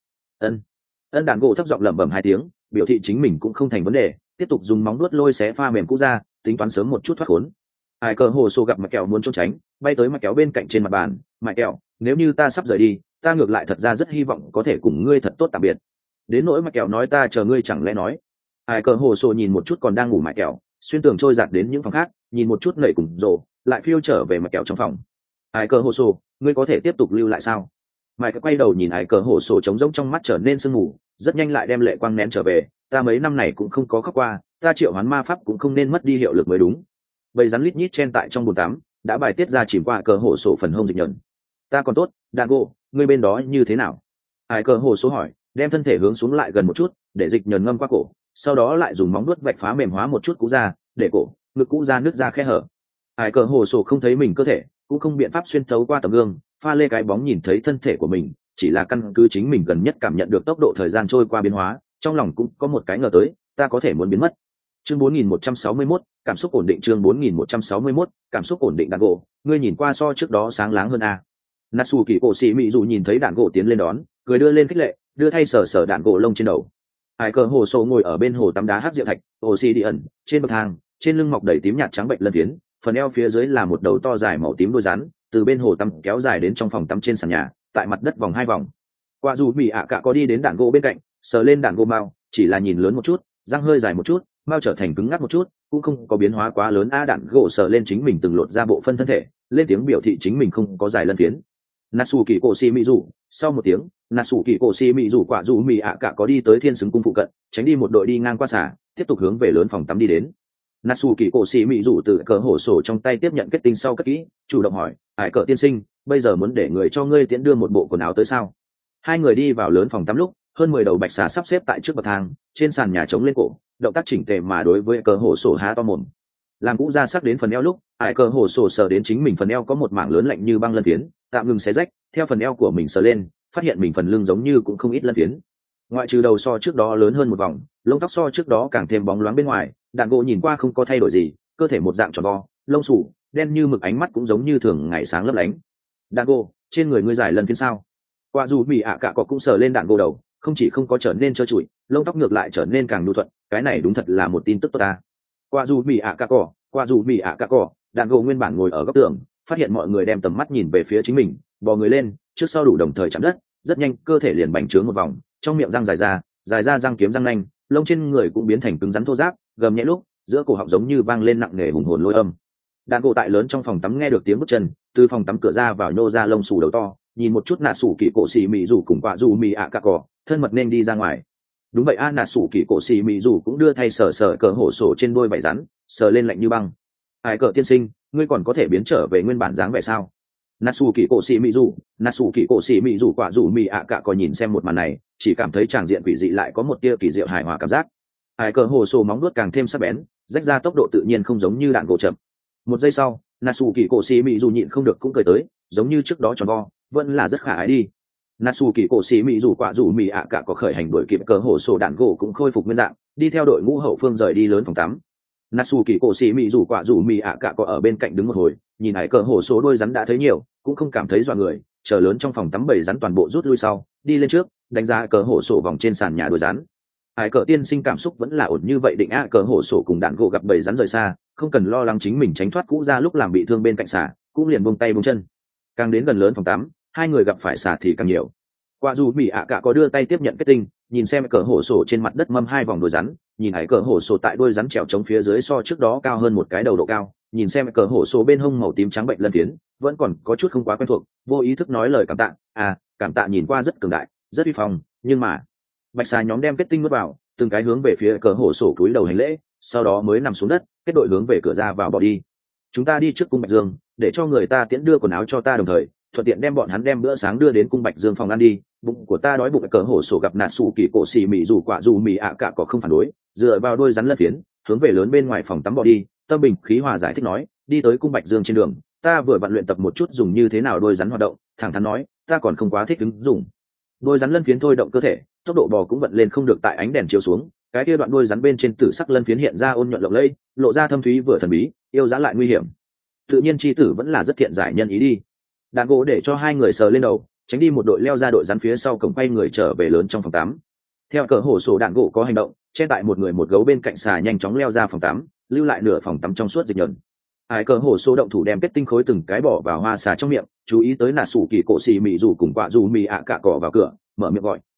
Ân đàn gỗ thấp giọng lẩm bẩm 2 tiếng, biểu thị chính mình cũng không thành vấn đề, tiếp tục dùng móng vuốt lôi xé pha mềm cũ ra, tính toán sớm một chút thoát khốn. Hải cờ hồ sổ gặp mạch kẹo muốn trốn tránh, bay tới mạch kẹo bên cạnh trên mặt bàn. Mạch kẹo, nếu như ta sắp rời đi, ta ngược lại thật ra rất hy vọng có thể cùng ngươi thật tốt tạm biệt. đến nỗi mạch kẹo nói ta chờ ngươi chẳng lẽ nói. Ai cờ hồ sổ nhìn một chút còn đang ngủ mạch kẹo, xuyên tường trôi giạt đến những phòng khác, nhìn một chút nảy cùng rồ, lại phiêu trở về mạch kẹo trong phòng. Ai cờ hồ sổ, ngươi có thể tiếp tục lưu lại sao? Mike quay đầu nhìn ai cờ hồ sổ trống rỗng trong mắt trở nên sương mù, rất nhanh lại đem lệ quang nén trở về. Ta mấy năm này cũng không có khóc qua, ta triệu hoán ma pháp cũng không nên mất đi hiệu lực mới đúng. Bầy rắn lít nhít chen tại trong bồn tắm, đã bài tiết ra chìm qua cờ hồ sổ phần hông dịch nhẫn. Ta còn tốt, Dago, ngươi bên đó như thế nào? Ai cờ hồ sổ hỏi, đem thân thể hướng xuống lại gần một chút, để dịch nhẫn ngâm qua cổ, sau đó lại dùng móng vuốt vạch phá mềm hóa một chút cũ ra, để cổ ngực cũ ra nứt ra khe hở. Ai cờ hồ sổ không thấy mình cơ thể, cũng không biện pháp xuyên thấu qua tấm gương, pha lê cái bóng nhìn thấy thân thể của mình, chỉ là căn cứ chính mình gần nhất cảm nhận được tốc độ thời gian trôi qua biến hóa, trong lòng cũng có một cái ngờ tới, ta có thể muốn biến mất. Chương 4161, cảm xúc ổn định. Chương 4161, cảm xúc ổn định. Đạn gỗ, ngươi nhìn qua so trước đó sáng láng hơn a. Natsu Kỳ Cổ Sĩ Mị Dụ nhìn thấy đạn gỗ tiến lên đón, cười đưa lên khích lệ, đưa thay sờ sờ đạn gỗ lông trên đầu. Ai cờ hồ sổ ngồi ở bên hồ tắm đá hắc diệu thạch, Obsidian, trên bậc thang, trên lưng mọc đầy tím nhạt trắng bệnh lân phiến, phần eo phía dưới là một đầu to dài màu tím đuôi rắn, từ bên hồ tắm kéo dài đến trong phòng tắm trên sàn nhà, tại mặt đất vòng 2 vòng. Qua dù bị ạ cả có đi đến đạn gỗ bên cạnh, sờ lên đạn gỗ mao, chỉ là nhìn lớn một chút, răng hơi dài một chút, mao trở thành cứng ngắc một chút, cũng không có biến hóa quá lớn. Đạn gỗ sờ lên chính mình từng lột ra bộ phân thân thể, lên tiếng biểu thị chính mình không có dài lân phiến. Natsu Kỳ Cổ Sĩ Mị Dụ, sau một tiếng, Natsu Kỳ Cổ Sĩ Mị Dụ quả dù mì ạ cả có đi tới thiên xứng cung phụ cận, tránh đi một đội đi ngang qua xả, tiếp tục hướng về lớn phòng tắm đi đến. Natsu Kỳ Cổ Sĩ Mị Dụ từ cờ hổ sổ trong tay tiếp nhận kết tinh sau cất kỹ, chủ động hỏi, "Ải cờ tiên sinh, bây giờ muốn để người cho ngươi tiễn đưa một bộ quần áo tới sao?" Hai người đi vào lớn phòng tắm lúc, hơn 10 đầu bạch xà sắp xếp tại trước bậc thang, trên sàn nhà chống lên cổ, động tác chỉnh tề mà đối với cờ hổ sổ há to mồm. Làm cũ ra sắc đến phần eo lúc, Ải cờ hổ sổ sờ đến chính mình phần eo có một mảng lớn lạnh như băng lân phiến, tạm ngừng xé rách, theo phần eo của mình sờ lên, phát hiện mình phần lưng giống như cũng không ít lân phiến. Ngoại trừ đầu so trước đó lớn hơn một vòng, lông tóc so trước đó càng thêm bóng loáng bên ngoài, đạn gỗ nhìn qua không có thay đổi gì, cơ thể một dạng tròn vo, lông xù, đen như mực, ánh mắt cũng giống như thường ngày sáng lấp lánh. Đạn gỗ, trên người ngươi dài lân phiến sao? Qua dù bị ạ cả có cũng sờ lên đạn gỗ đầu, không chỉ không có trở nên trơ trụi, lông tóc ngược lại trở nên càng nhu thuận, cái này đúng thật là một tin tức tốt ta. Qua dù bị ạ cả cỏ, đạn gỗ nguyên bản ngồi ở góc tường, phát hiện mọi người đem tầm mắt nhìn về phía chính mình, bò người lên, trước sau đủ đồng thời chạm đất, rất nhanh cơ thể liền bành trướng một vòng, trong miệng răng dài ra răng kiếm răng nanh, lông trên người cũng biến thành cứng rắn thô ráp, gầm nhẹ lúc giữa cổ họng giống như vang lên nặng nề hùng hồn lôi âm. Đạn gỗ tại lớn trong phòng tắm nghe được tiếng bước chân, từ phòng tắm cửa ra vào nhô ra lông xù đầu to, nhìn một chút Natsu Kỳ Cổ Sĩ Mị Dụ cùng quả dù mì ạ cả cỏ, thân mật nên đi ra ngoài. Đúng vậy, Natsu Kỳ Cổ Sĩ Mị Dụ cũng đưa thay sờ cờ hổ sổ trên đôi vảy rắn, sờ lên lạnh như băng. Ai cờ tiên sinh, ngươi còn có thể biến trở về nguyên bản dáng vẻ sao? Natsu Kỳ Cổ Sĩ Mị Dụ quả dù mì ạ cả cỏ nhìn xem một màn này, chỉ cảm thấy tràng diện quỷ dị lại có một tia kỳ diệu hài hòa cảm giác. Ai cờ hổ sổ móng nuốt càng thêm sắc bén, rách ra tốc độ tự nhiên không giống như đạn gỗ chậm. Một giây sau, Natsu Kỳ Cổ Sĩ Mị Dụ nhịn không được cũng cười tới, giống như trước đó tròn vo, vẫn là rất khả ái đi. Natsu Kỳ Cổ Sĩ Mị Dụ quả dù mì ạ cả có khởi hành đuổi kịp cờ hổ sổ, đạn gỗ cũng khôi phục nguyên dạng, đi theo đội ngũ hậu phương rời đi lớn phòng tắm. Natsu Kỳ Cổ Sĩ Mị Dụ quả dù mì ạ cả có ở bên cạnh đứng một hồi, nhìn Ải cờ hổ số đôi rắn đã thấy nhiều, cũng không cảm thấy dọa người, chờ lớn trong phòng tắm bầy rắn toàn bộ rút lui sau, đi lên trước, đánh giá cờ hổ sổ vòng trên sàn nhà đôi rắn. Ải cờ tiên sinh cảm xúc vẫn là ổn như vậy, định cờ hổ sổ cùng đạn gỗ gặp bầy rắn rời xa, không cần lo lắng chính mình tránh thoát cũ ra lúc làm bị thương bên cạnh xà, cũng liền buông tay buông chân. Càng đến gần lớn phòng tắm, hai người gặp phải xà thì càng nhiều. Quả dù mì ạ cả có đưa tay tiếp nhận kết tinh, nhìn xem cờ hổ sổ trên mặt đất mâm 2 vòng đôi rắn, nhìn Ải cờ hổ sổ tại đôi rắn trèo chống phía dưới so trước đó cao hơn một cái đầu độ cao, nhìn xem cờ hổ sổ bên hông màu tím trắng bệnh lân phiến, vẫn còn có chút không quá quen thuộc, vô ý thức nói lời cảm tạ. Cảm tạ nhìn qua rất cường đại, rất uy phong, nhưng mà bạch xà nhóm đem kết tinh nuốt vào, từng cái hướng về phía cờ hổ sổ cúi đầu hành lễ, sau đó mới nằm xuống đất, kết đội hướng về cửa ra vào bỏ đi. Chúng ta đi trước cung Bạch Dương, để cho người ta tiễn đưa quần áo cho ta, đồng thời thuận tiện đem bọn hắn đem bữa sáng đưa đến cung Bạch Dương phòng ăn đi. Bụng của ta đói bụng. Cờ hổ sổ gặp Natsu Kỳ Cổ Sĩ Mị Dụ quả dù mì ạ cả có không phản đối, dựa vào đôi rắn lân phiến, hướng về lớn bên ngoài phòng tắm bỏ đi. Tâm bình khí hòa giải thích nói, đi tới cung Bạch Dương trên đường, ta vừa vặn luyện tập một chút dùng như thế nào đôi rắn hoạt động, thẳng thắn nói, ta còn không quá thích ứng dùng đôi rắn lân phiến thôi động cơ thể, tốc độ bò cũng vận lên không được, tại ánh đèn chiếu xuống, cái kia đoạn đôi rắn bên trên tử sắc lân phiến hiện ra ôn nhuận lộng lẫy, lộ ra thâm thúy vừa thần bí, yêu dã lại nguy hiểm. Tự nhiên chi tử vẫn là rất thiện giải nhân ý đi. Đạn gỗ để cho hai người sờ lên đầu, tránh đi một đội leo ra đội rắn phía sau cổng, quay người trở về lớn trong phòng tắm. Theo cờ hổ sổ, đạn gỗ có hành động, che tại một người một gấu bên cạnh xà nhanh chóng leo ra phòng tắm, lưu lại nửa phòng tắm trong suốt dịch nhẫn. Ải cờ hổ sổ động thủ đem kết tinh khối từng cái bỏ vào hoa xà trong miệng, chú ý tới Natsu Kỳ Cổ Sĩ Mị Dụ cùng quả dù mì ạ cả cỏ vào cửa, mở miệng gọi,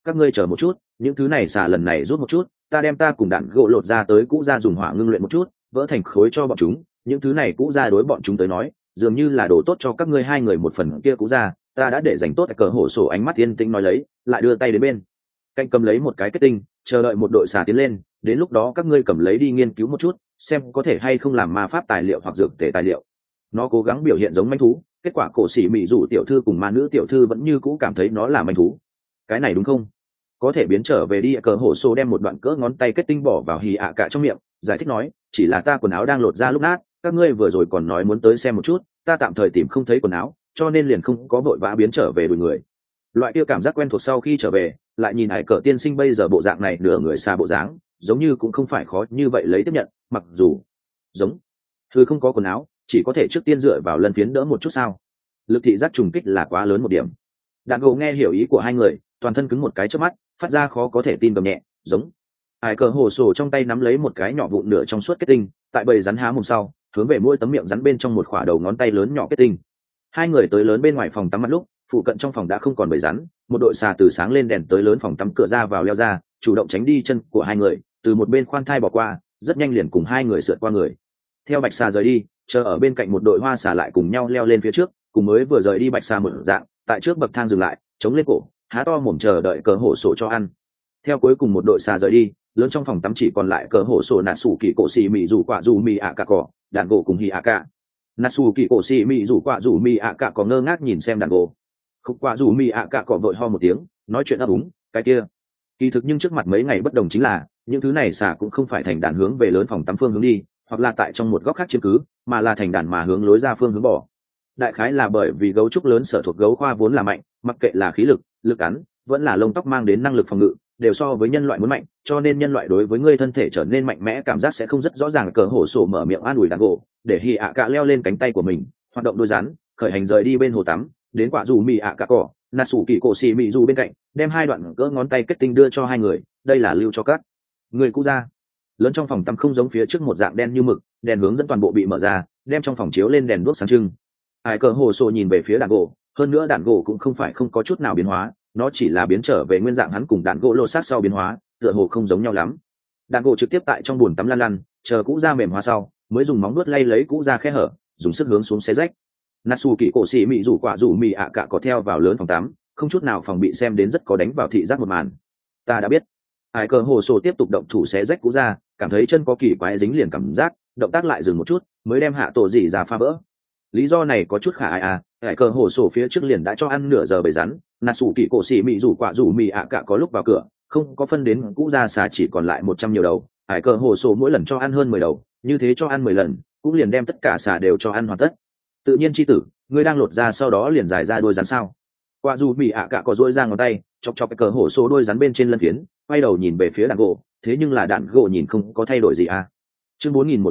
các ngươi chờ một chút, những thứ này xả lần này rút một chút, ta đem ta cùng đạn gỗ lột ra tới cũ ra dùng hỏa ngưng luyện một chút, vỡ thành khối cho bọn chúng, những thứ này cũ ra đối bọn chúng tới nói dường như là đồ tốt cho các ngươi hai người một phần kia cũ ra, ta đã để dành tốt cờ hổ sổ ánh mắt yên tĩnh nói lấy, lại đưa tay đến bên cạnh cầm lấy một cái kết tinh, chờ đợi một đội xà tiến lên, đến lúc đó các ngươi cầm lấy đi nghiên cứu một chút, xem có thể hay không làm ma pháp tài liệu hoặc dược tể tài liệu. Nó cố gắng biểu hiện giống manh thú, kết quả cổ sĩ mỹ dụ tiểu thư cùng ma nữ tiểu thư vẫn như cũ cảm thấy nó là manh thú. Cái này đúng không? Có thể biến trở về đi. Cờ hổ sổ đem một đoạn cỡ ngón tay kết tinh bỏ vào hì ạ cả trong miệng, giải thích nói, chỉ là ta quần áo đang lột ra lúc nát, các ngươi vừa rồi còn nói muốn tới xem một chút, ta tạm thời tìm không thấy quần áo, cho nên liền không có vội vã biến trở về đuổi người. Loại kia cảm giác quen thuộc sau khi trở về, lại nhìn hải cờ tiên sinh bây giờ bộ dạng này, nửa người xa bộ dáng, giống như cũng không phải khó như vậy lấy tiếp nhận, mặc dù giống thư không có quần áo, chỉ có thể trước tiên dựa vào lân phiến đỡ một chút sao. Lực thị giác trùng kích là quá lớn một điểm. Đạn gỗ nghe hiểu ý của hai người, toàn thân cứng một cái trước mắt, phát ra khó có thể tin gầm nhẹ, giống. Hải cờ hồ sổ trong tay nắm lấy một cái nhỏ vụn nửa trong suốt kết tinh, tại bầy rắn há mồm sau, hướng về mỗi tấm miệng rắn bên trong một khỏa đầu ngón tay lớn nhỏ kết tinh. Hai người tới lớn bên ngoài phòng tắm mặt lúc, phụ cận trong phòng đã không còn bầy rắn, một đội xà từ sáng lên đèn tới lớn phòng tắm cửa ra vào leo ra, chủ động tránh đi chân của hai người, từ một bên khoan thai bỏ qua, rất nhanh liền cùng hai người sượt qua người. Theo bạch xà rời đi, chờ ở bên cạnh một đội hoa xà lại cùng nhau leo lên phía trước, cùng mới vừa rời đi bạch xà một dạng, tại trước bậc thang dừng lại, chống lên cổ, há to mồm chờ đợi cờ hổ sổ cho ăn. Theo cuối cùng một đội xà rời đi, lớn trong phòng tắm chỉ còn lại cờ hổ sổ nạ sủ kỳ cổ xì mị rủ quả rủ mì ạ cả cỏ, đàn gỗ cùng hì ạ cả. Nạ sủ kỳ cổ xì mị rủ quả rủ mì ạ cả cỏ ngơ ngác nhìn xem đàn gỗ. Khúc quả rủ mì ạ cả cỏ vội ho một tiếng, nói chuyện ấp úng, cái kia. Kỳ thực nhưng trước mặt mấy ngày bất đồng chính là, những thứ này xà cũng không phải thành đàn hướng về lớn phòng tắm phương hướng đi, hoặc là tại trong một góc khác chiếm cứ, mà là thành đàn mà hướng lối ra phương hướng bỏ. Đại khái là bởi vì gấu trúc lớn sở thuộc gấu khoa vốn là mạnh, mặc kệ là khí lực, lực cắn, vẫn là lông tóc mang đến năng lực phòng ngự, đều so với nhân loại muốn mạnh, cho nên nhân loại đối với ngươi thân thể trở nên mạnh mẽ cảm giác sẽ không rất rõ ràng. Cờ hổ sổ mở miệng an ủi đàn gỗ, để hì ạ cả leo lên cánh tay của mình, hoạt động đôi rắn, khởi hành rời đi bên hồ tắm, đến quả dù mì ạ cả cỏ, nà sủ kỳ cổ xì mì dù bên cạnh, đem hai đoạn cỡ ngón tay kết tinh đưa cho hai người, đây là lưu cho các người cũ ra. Lớn trong phòng tắm không giống phía trước một dạng đen như mực, đèn hướng dẫn toàn bộ bị mở ra, đem trong phòng chiếu lên đèn đuốc sáng trưng. Hải cờ hồ sổ nhìn về phía đàn gỗ, hơn nữa đàn gỗ cũng không phải không có chút nào biến hóa, nó chỉ là biến trở về nguyên dạng hắn cùng đàn gỗ lô sát sau biến hóa, tựa hồ không giống nhau lắm. Đàn gỗ trực tiếp tại trong bồn tắm lăn lăn, chờ cũ da mềm hóa sau, mới dùng móng nuốt lay lấy cũ da khe hở, dùng sức hướng xuống xé rách. Natsu kỳ cổ xì mị rủ quả rủ mì ạ cả có theo vào lớn phòng tắm, không chút nào phòng bị xem đến rất có đánh vào thị giác một màn. Ta đã biết. Hải cờ hồ sổ tiếp tục động thủ xé rách cũ da, cảm thấy chân có kỳ quái dính liền cảm giác, động tác lại dừng một chút, mới đem hạ tổ dị ra phá vỡ. Lý do này có chút khả ai à, hải cờ hồ sổ phía trước liền đã cho ăn nửa giờ bầy rắn, Natsu kỳ cổ xì mị rủ quả rủ mì ạ cả có lúc vào cửa, không có phân đến cũ da xà chỉ còn lại 100 nhiều đầu. Hải cờ hồ sổ mỗi lần cho ăn hơn 10 đầu, như thế cho ăn 10 lần, cũng liền đem tất cả xà đều cho ăn hoàn tất. Tự nhiên chi tử, ngươi đang lột ra sau đó liền dài ra đôi rắn sao? Quả dù bị ạ cả có dỗi ra ngón tay, chọc chọc cái cờ hổ số đôi rắn bên trên lân phiến, quay đầu nhìn về phía đàn gỗ, thế nhưng là đàn gỗ nhìn không có thay đổi gì à? Chương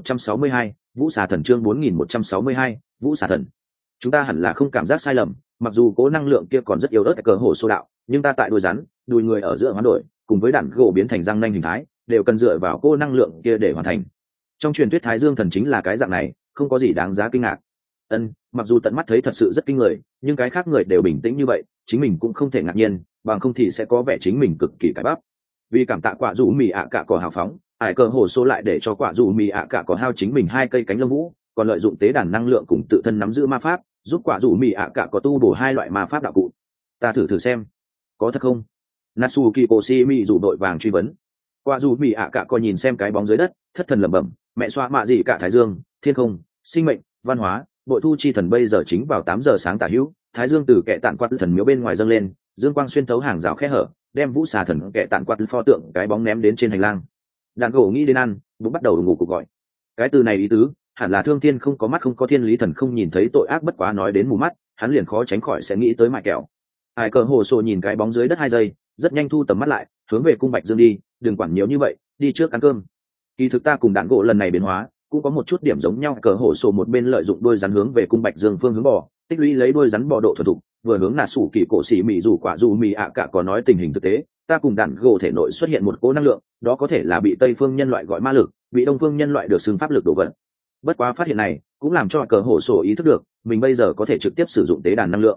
4162, Vũ Xà Thần. Chương 4162, Vũ Xà Thần. Chúng ta hẳn là không cảm giác sai lầm, mặc dù cố năng lượng kia còn rất yếu ớt cờ hổ số đạo, nhưng ta tại đôi rắn, đùi người ở giữa hoán đổi, cùng với đàn gỗ biến thành răng nanh hình thái, đều cần dựa vào cố năng lượng kia để hoàn thành. Trong truyền thuyết Thái Dương Thần chính là cái dạng này, không có gì đáng giá kinh ngạc. Mặc dù tận mắt thấy thật sự rất kinh người, nhưng cái khác người đều bình tĩnh như vậy, chính mình cũng không thể ngạc nhiên, bằng không thì sẽ có vẻ chính mình cực kỳ cãi bắp. Vì cảm tạ quả dù mì ạ cả cỏ hào phóng, ải cờ hồ số lại để cho quả dù mì ạ cả cỏ hao chính mình 2 cây cánh lông vũ, còn lợi dụng tế đàn năng lượng cùng tự thân nắm giữ ma pháp, giúp quả dù mì ạ cả cỏ tu bổ 2 loại ma pháp đạo cụ. Ta thử xem, có thật không? Natsuki Koshimi rủ đội vàng truy vấn. Quả dù mì ạ cả cỏ nhìn xem cái bóng dưới đất, thất thần lẩm bẩm, mẹ xoa mạ gì cả Thái Dương, thiên không, sinh mệnh, văn hóa. Bội thu chi thần bây giờ chính vào 8 giờ sáng tả hữu, Thái Dương từ kệ tản quạt thần miếu bên ngoài dâng lên, dương quang xuyên thấu hàng rào khe hở, đem Vũ Xà Thần kệ tản quạt pho tượng cái bóng ném đến trên hành lang. Đàn gỗ nghĩ đến ăn, bụng bắt đầu ngủ cuộc gọi. Cái từ này ý tứ, hẳn là thương thiên không có mắt không có thiên lý thần không nhìn thấy tội ác bất quá nói đến mù mắt, hắn liền khó tránh khỏi sẽ nghĩ tới mại kẹo. Hải cờ hồ sổ nhìn cái bóng dưới đất 2 giây, rất nhanh thu tầm mắt lại, hướng về cung Bạch Dương đi, đừng quản nhiều như vậy, đi trước ăn cơm. Kỳ thực ta cùng đàn gỗ lần này biến hóa cũng có một chút điểm giống nhau. Cờ hổ sổ một bên lợi dụng đôi rắn hướng về cung Bạch Dương phương hướng bò, tích lũy lấy đôi rắn bò độ thuần thục, vừa hướng nà sủ kỳ cổ xỉ mị rủ quả dù mì ạ cả có nói tình hình thực tế, ta cùng đàn gỗ thể nội xuất hiện một cỗ năng lượng, đó có thể là bị Tây phương nhân loại gọi ma lực, bị Đông phương nhân loại được xưng pháp lực đổ vật. Bất quá phát hiện này cũng làm cho cờ hổ sổ ý thức được mình bây giờ có thể trực tiếp sử dụng tế đàn năng lượng.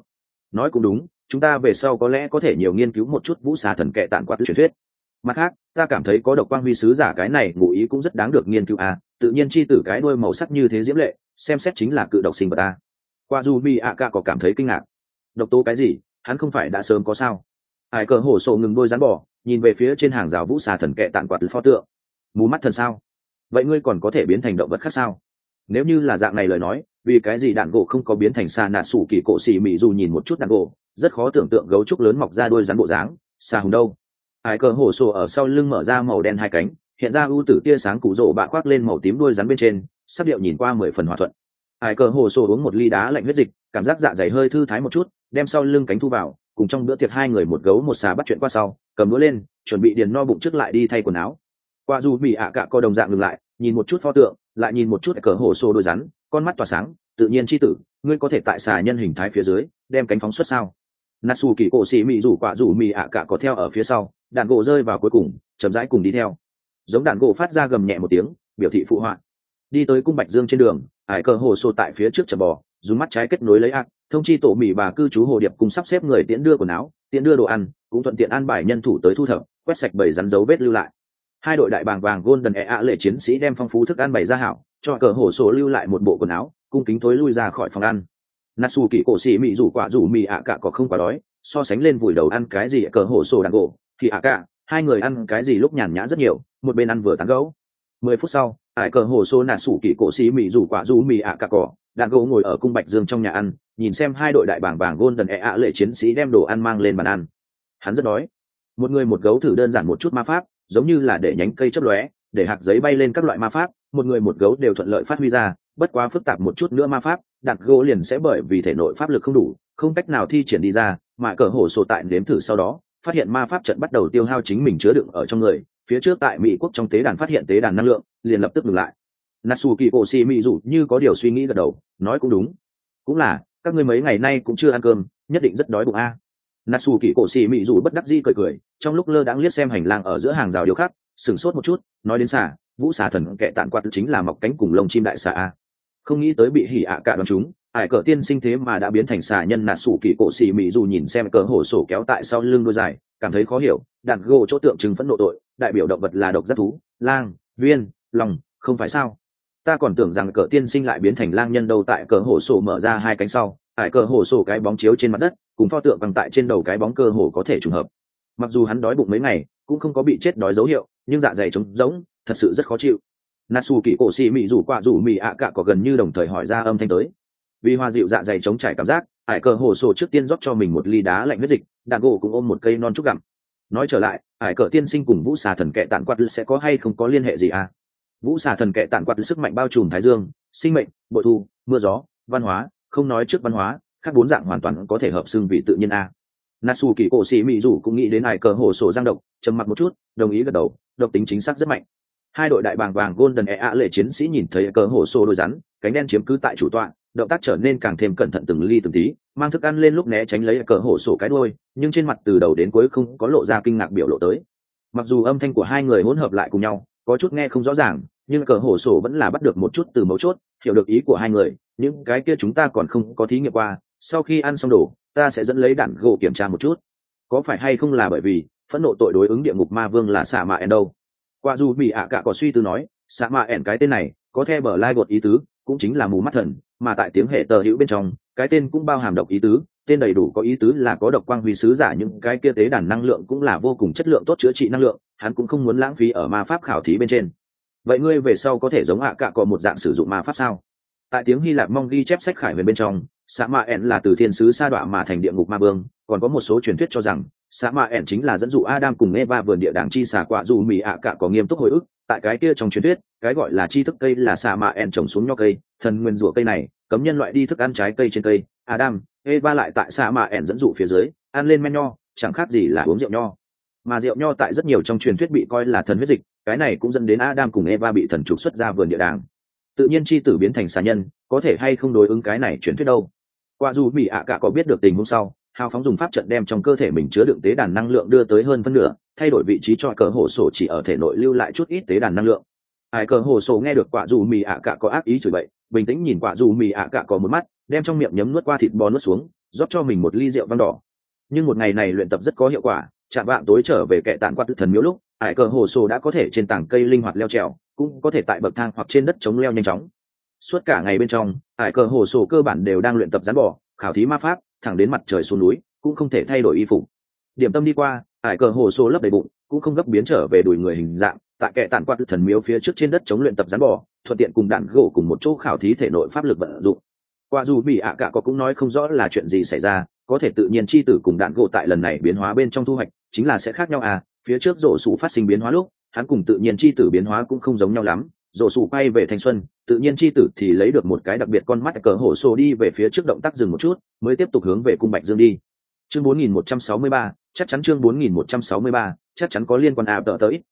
nói cũng đúng, chúng ta về sau có lẽ có thể nhiều nghiên cứu một chút vũ xà thần kệ tản quạt truyền thuyết. Mặt khác, ta cảm thấy có độc quang huy sứ giả cái này ngụ ý cũng rất đáng được nghiên cứu à, tự nhiên chi tử cái đuôi màu sắc như thế diễm lệ, xem xét chính là cự độc sinh vật ta. Qua dù bị ạ cả có cảm thấy kinh ngạc. Độc tố cái gì, hắn không phải đã sớm có sao? Ai cờ hổ sổ ngừng đôi rắn bỏ, nhìn về phía trên hàng rào vũ xà thần kệ tản quạt pho tượng. Mù mắt thần sao? Vậy ngươi còn có thể biến thành động vật khác sao? Nếu như là dạng này lời nói, vì cái gì đạn gỗ không có biến thành xa nạ sủ kỳ cổ xì mị dù nhìn một chút đạn gỗ, rất khó tưởng tượng gấu trúc lớn mọc ra đôi rắn bộ dáng, xa hùng đâu. Ai cờ hổ sổ ở sau lưng mở ra màu đen hai cánh, hiện ra ưu tử tia sáng cụ rỗ bạ khoác lên màu tím đuôi rắn bên trên, sắc điệu nhìn qua 10 phần hòa thuận. Ai cờ hổ sổ uống một ly đá lạnh huyết dịch, cảm giác dạ dày hơi thư thái một chút, đem sau lưng cánh thu vào, cùng trong bữa tiệc hai người một gấu một xà bắt chuyện qua sau, cầm đũa lên, chuẩn bị điền no bụng trước lại đi thay quần áo. Qua dù bị ạ cả co đồng dạng ngừng lại, nhìn một chút pho tượng, lại nhìn một chút cờ hổ sổ đôi rắn, con mắt tỏa sáng, tự nhiên chi tử, ngươi có thể tại xà nhân hình thái phía dưới, đem cánh phóng xuất sao? Natsu kỳ cổ xì mị rủ quả rủ mì ạ cả có theo ở phía sau, đạn gỗ rơi vào cuối cùng, chậm rãi cùng đi theo. Giống đạn gỗ phát ra gầm nhẹ một tiếng, biểu thị phụ họa. Đi tới cung bạch dương trên đường, ải cờ hồ sổ tại phía trước chậm bò, dùng mắt trái kết nối lấy ác, thông chi tổ mì bà cư trú hồ điệp cùng sắp xếp người tiễn đưa quần áo, tiễn đưa đồ ăn, cũng thuận tiện an bài nhân thủ tới thu thập, quét sạch bầy rắn dấu vết lưu lại. Hai đội đại bàng vàng golden ea lệ chiến sĩ đem phong phú thức ăn bày ra hảo, cho cờ hồ sổ lưu lại một bộ quần áo, cung kính thối lui ra khỏi phòng ăn. Natsu kỳ cổ xì mị rủ quả rủ mì ạ cả có không quá đói, so sánh lên vùi đầu ăn cái gì cờ hồ sổ đàn gỗ, thì ạ cả hai người ăn cái gì lúc nhàn nhã rất nhiều, một bên ăn vừa tán gẫu. 10 phút sau, ải cờ hồ sô Natsu kỳ cổ xì mị rủ quả rủ mì ạ cả cỏ, đàn gỗ ngồi ở cung bạch dương trong nhà ăn, nhìn xem hai đội đại bàng vàng golden ea lệ chiến sĩ đem đồ ăn mang lên bàn ăn. Hắn rất đói. Một người một gấu thử đơn giản một chút ma pháp, giống như là để nhánh cây chớp lóe, để hạt giấy bay lên các loại ma pháp, một người một gấu đều thuận lợi phát huy ra, bất quá phức tạp một chút nữa ma pháp, đặt gỗ liền sẽ bởi vì thể nội pháp lực không đủ, không cách nào thi triển đi ra, mà cờ hổ sổ tại nếm thử sau đó, phát hiện ma pháp trận bắt đầu tiêu hao chính mình chứa đựng ở trong người, phía trước tại Mỹ quốc trong tế đàn phát hiện tế đàn năng lượng, liền lập tức ngừng lại. Natsuki Oshimi dụ như có điều suy nghĩ gật đầu, nói cũng đúng, cũng là các ngươi mấy ngày nay cũng chưa ăn cơm, nhất định rất đói bụng a. Natsuki Oshimi dụ bất đắc dĩ cười cười, trong lúc lơ đãng liếc xem hành lang ở giữa hàng rào điêu khắc, sửng sốt một chút, nói đến xà, vũ xà thần kệ tản quạt chính là mọc cánh cùng lông chim đại xà a. Không nghĩ tới bị hỉ ạ cả đoán chúng, ải cờ tiên sinh thế mà đã biến thành xà nhân. Natsuki Oshimi dụ nhìn xem cờ hổ sổ kéo tại sau lưng đôi dài, cảm thấy khó hiểu, đạn gỗ chỗ tượng trưng phẫn nộ tội, đại biểu động vật là độc giác thú, lang, viên, lòng, không phải sao? Ta còn tưởng rằng cờ tiên sinh lại biến thành lang nhân đâu. Tại cờ hổ sổ mở ra hai cánh sau, ải cờ hổ sổ cái bóng chiếu trên mặt đất, cùng pho tượng bằng tại trên đầu cái bóng cơ hồ có thể trùng hợp. Mặc dù hắn đói bụng mấy ngày, cũng không có bị chết đói dấu hiệu, nhưng dạ dày trống rỗng, thật sự rất khó chịu. Natsuki Oshimi rủ quả rủ mì ạ cả có gần như đồng thời hỏi ra âm thanh tới. Vì hòa dịu dạ dày trống trải cảm giác, ải cờ hổ sổ trước tiên rót cho mình một ly đá lạnh huyết dịch, đàn gỗ cũng ôm một cây non trúc gặm. Nói trở lại, ải cờ tiên sinh cùng vũ xà thần kệ tản quạt sẽ có hay không có liên hệ gì à? Vũ xà thần kệ tản quạt sức mạnh bao trùm thái dương, sinh mệnh, bội thu, mưa gió, văn hóa, không nói trước văn hóa, các bốn dạng hoàn toàn có thể hợp xưng vì tự nhiên a. Natsuki Oshimi dụ cũng nghĩ đến ải cờ hổ sổ giang độc, trầm mặc một chút, đồng ý gật đầu, độc tính chính xác rất mạnh. Hai đội đại bàng vàng golden ea lệ chiến sĩ nhìn thấy cờ hổ sổ đôi rắn, cánh đen chiếm cứ tại chủ tọa, động tác trở nên càng thêm cẩn thận từng ly từng tí, mang thức ăn lên lúc né tránh lấy cờ hổ sổ cái đuôi, nhưng trên mặt từ đầu đến cuối không có lộ ra kinh ngạc biểu lộ tới. Mặc dù âm thanh của hai người hỗn hợp lại cùng nhau, có chút nghe không rõ ràng, nhưng cờ hổ sổ vẫn là bắt được một chút từ mấu chốt, hiểu được ý của hai người. Những cái kia chúng ta còn không có thí nghiệm qua, sau khi ăn xong đồ, ta sẽ dẫn lấy đạn gỗ kiểm tra một chút, có phải hay không là bởi vì phẫn nộ tội đối ứng địa ngục ma vương là xạ mạ ẻn đâu. Qua dù bị ạ cả có suy tư nói, xạ mạ ẻn cái tên này có theo bờ lai gột ý tứ, cũng chính là mù mắt thần, mà tại tiếng hệ tờ hữu bên trong, cái tên cũng bao hàm độc ý tứ, tên đầy đủ có ý tứ là có độc quang huy sứ giả. Những cái kia tế đàn năng lượng cũng là vô cùng chất lượng tốt chữa trị năng lượng, hắn cũng không muốn lãng phí ở ma pháp khảo thí bên trên. Vậy ngươi về sau có thể giống ạ cả có một dạng sử dụng ma pháp sao? Tại tiếng Hy Lạp mong ghi chép sách khải huyền bên trong, Sa Ma ẻn là từ thiên sứ sa đọa mà thành địa ngục ma vương, còn có một số truyền thuyết cho rằng Sa Ma ẻn chính là dẫn dụ Adam cùng Eva vườn địa đàng chi xà quả dù mì ạ cả có nghiêm túc hồi ức. Tại cái kia trong truyền thuyết, cái gọi là chi thức cây là Sa Ma ẻn trồng xuống nho cây, thần nguyên rủa cây này, cấm nhân loại đi thức ăn trái cây trên cây. Adam, Eva lại tại Sa Ma ẻn dẫn dụ phía dưới, ăn lên men nho, chẳng khác gì là uống rượu nho. Mà rượu nho tại rất nhiều trong truyền thuyết bị coi là thần huyết dịch, cái này cũng dẫn đến Adam cùng Eva bị thần trục xuất ra vườn địa đàng. Tự nhiên chi tử biến thành xà nhân, có thể hay không đối ứng cái này truyền thuyết đâu. Qua dù mỹ ạ cả có biết được tình huống sau, hào phóng dùng pháp trận đem trong cơ thể mình chứa đựng tế đàn năng lượng đưa tới hơn phân nửa, thay đổi vị trí cho cờ hổ sổ chỉ ở thể nội lưu lại chút ít tế đàn năng lượng. Ai cờ hổ sổ nghe được quả dù mỹ ạ cả có ác ý chửi bậy, bình tĩnh nhìn quả dù mỹ ạ cả có một mắt, đem trong miệng nhấm nuốt qua thịt bò nuốt xuống, rót cho mình một ly rượu vang đỏ. Nhưng một ngày này luyện tập rất có hiệu quả, chạm vạng tối trở về kệ tản quạt tự thần miếu lúc ải cờ hồ sổ đã có thể trên tảng cây linh hoạt leo trèo, cũng có thể tại bậc thang hoặc trên đất chống leo nhanh chóng. Suốt cả ngày bên trong ải cờ hồ sổ cơ bản đều đang luyện tập rắn bò, khảo thí ma pháp, thẳng đến mặt trời xuống núi cũng không thể thay đổi y phục. Điểm tâm đi qua, ải cờ hồ sổ lấp đầy bụng, cũng không gấp biến trở về đùi người hình dạng, tại kệ tản quạt tự thần miếu phía trước trên đất chống luyện tập rắn bò, thuận tiện cùng đạn gỗ cùng một chỗ khảo thí thể nội pháp lực vận dụng. Qua dù bị ạ cả có cũng nói không rõ là chuyện gì xảy ra, có thể tự nhiên chi tử cùng đạn gỗ tại lần này biến hóa bên trong thu hoạch chính là sẽ khác nhau à. Phía trước rổ sủ phát sinh biến hóa lúc hắn cùng tự nhiên chi tử biến hóa cũng không giống nhau lắm, rổ sủ quay về thanh xuân, tự nhiên chi tử thì lấy được một cái đặc biệt con mắt cờ hổ sổ đi về phía trước động tác dừng một chút mới tiếp tục hướng về cung bạch dương đi. Chương 4163, chắc chắn chương 4163, chắc chắn có liên quan áp tờ tới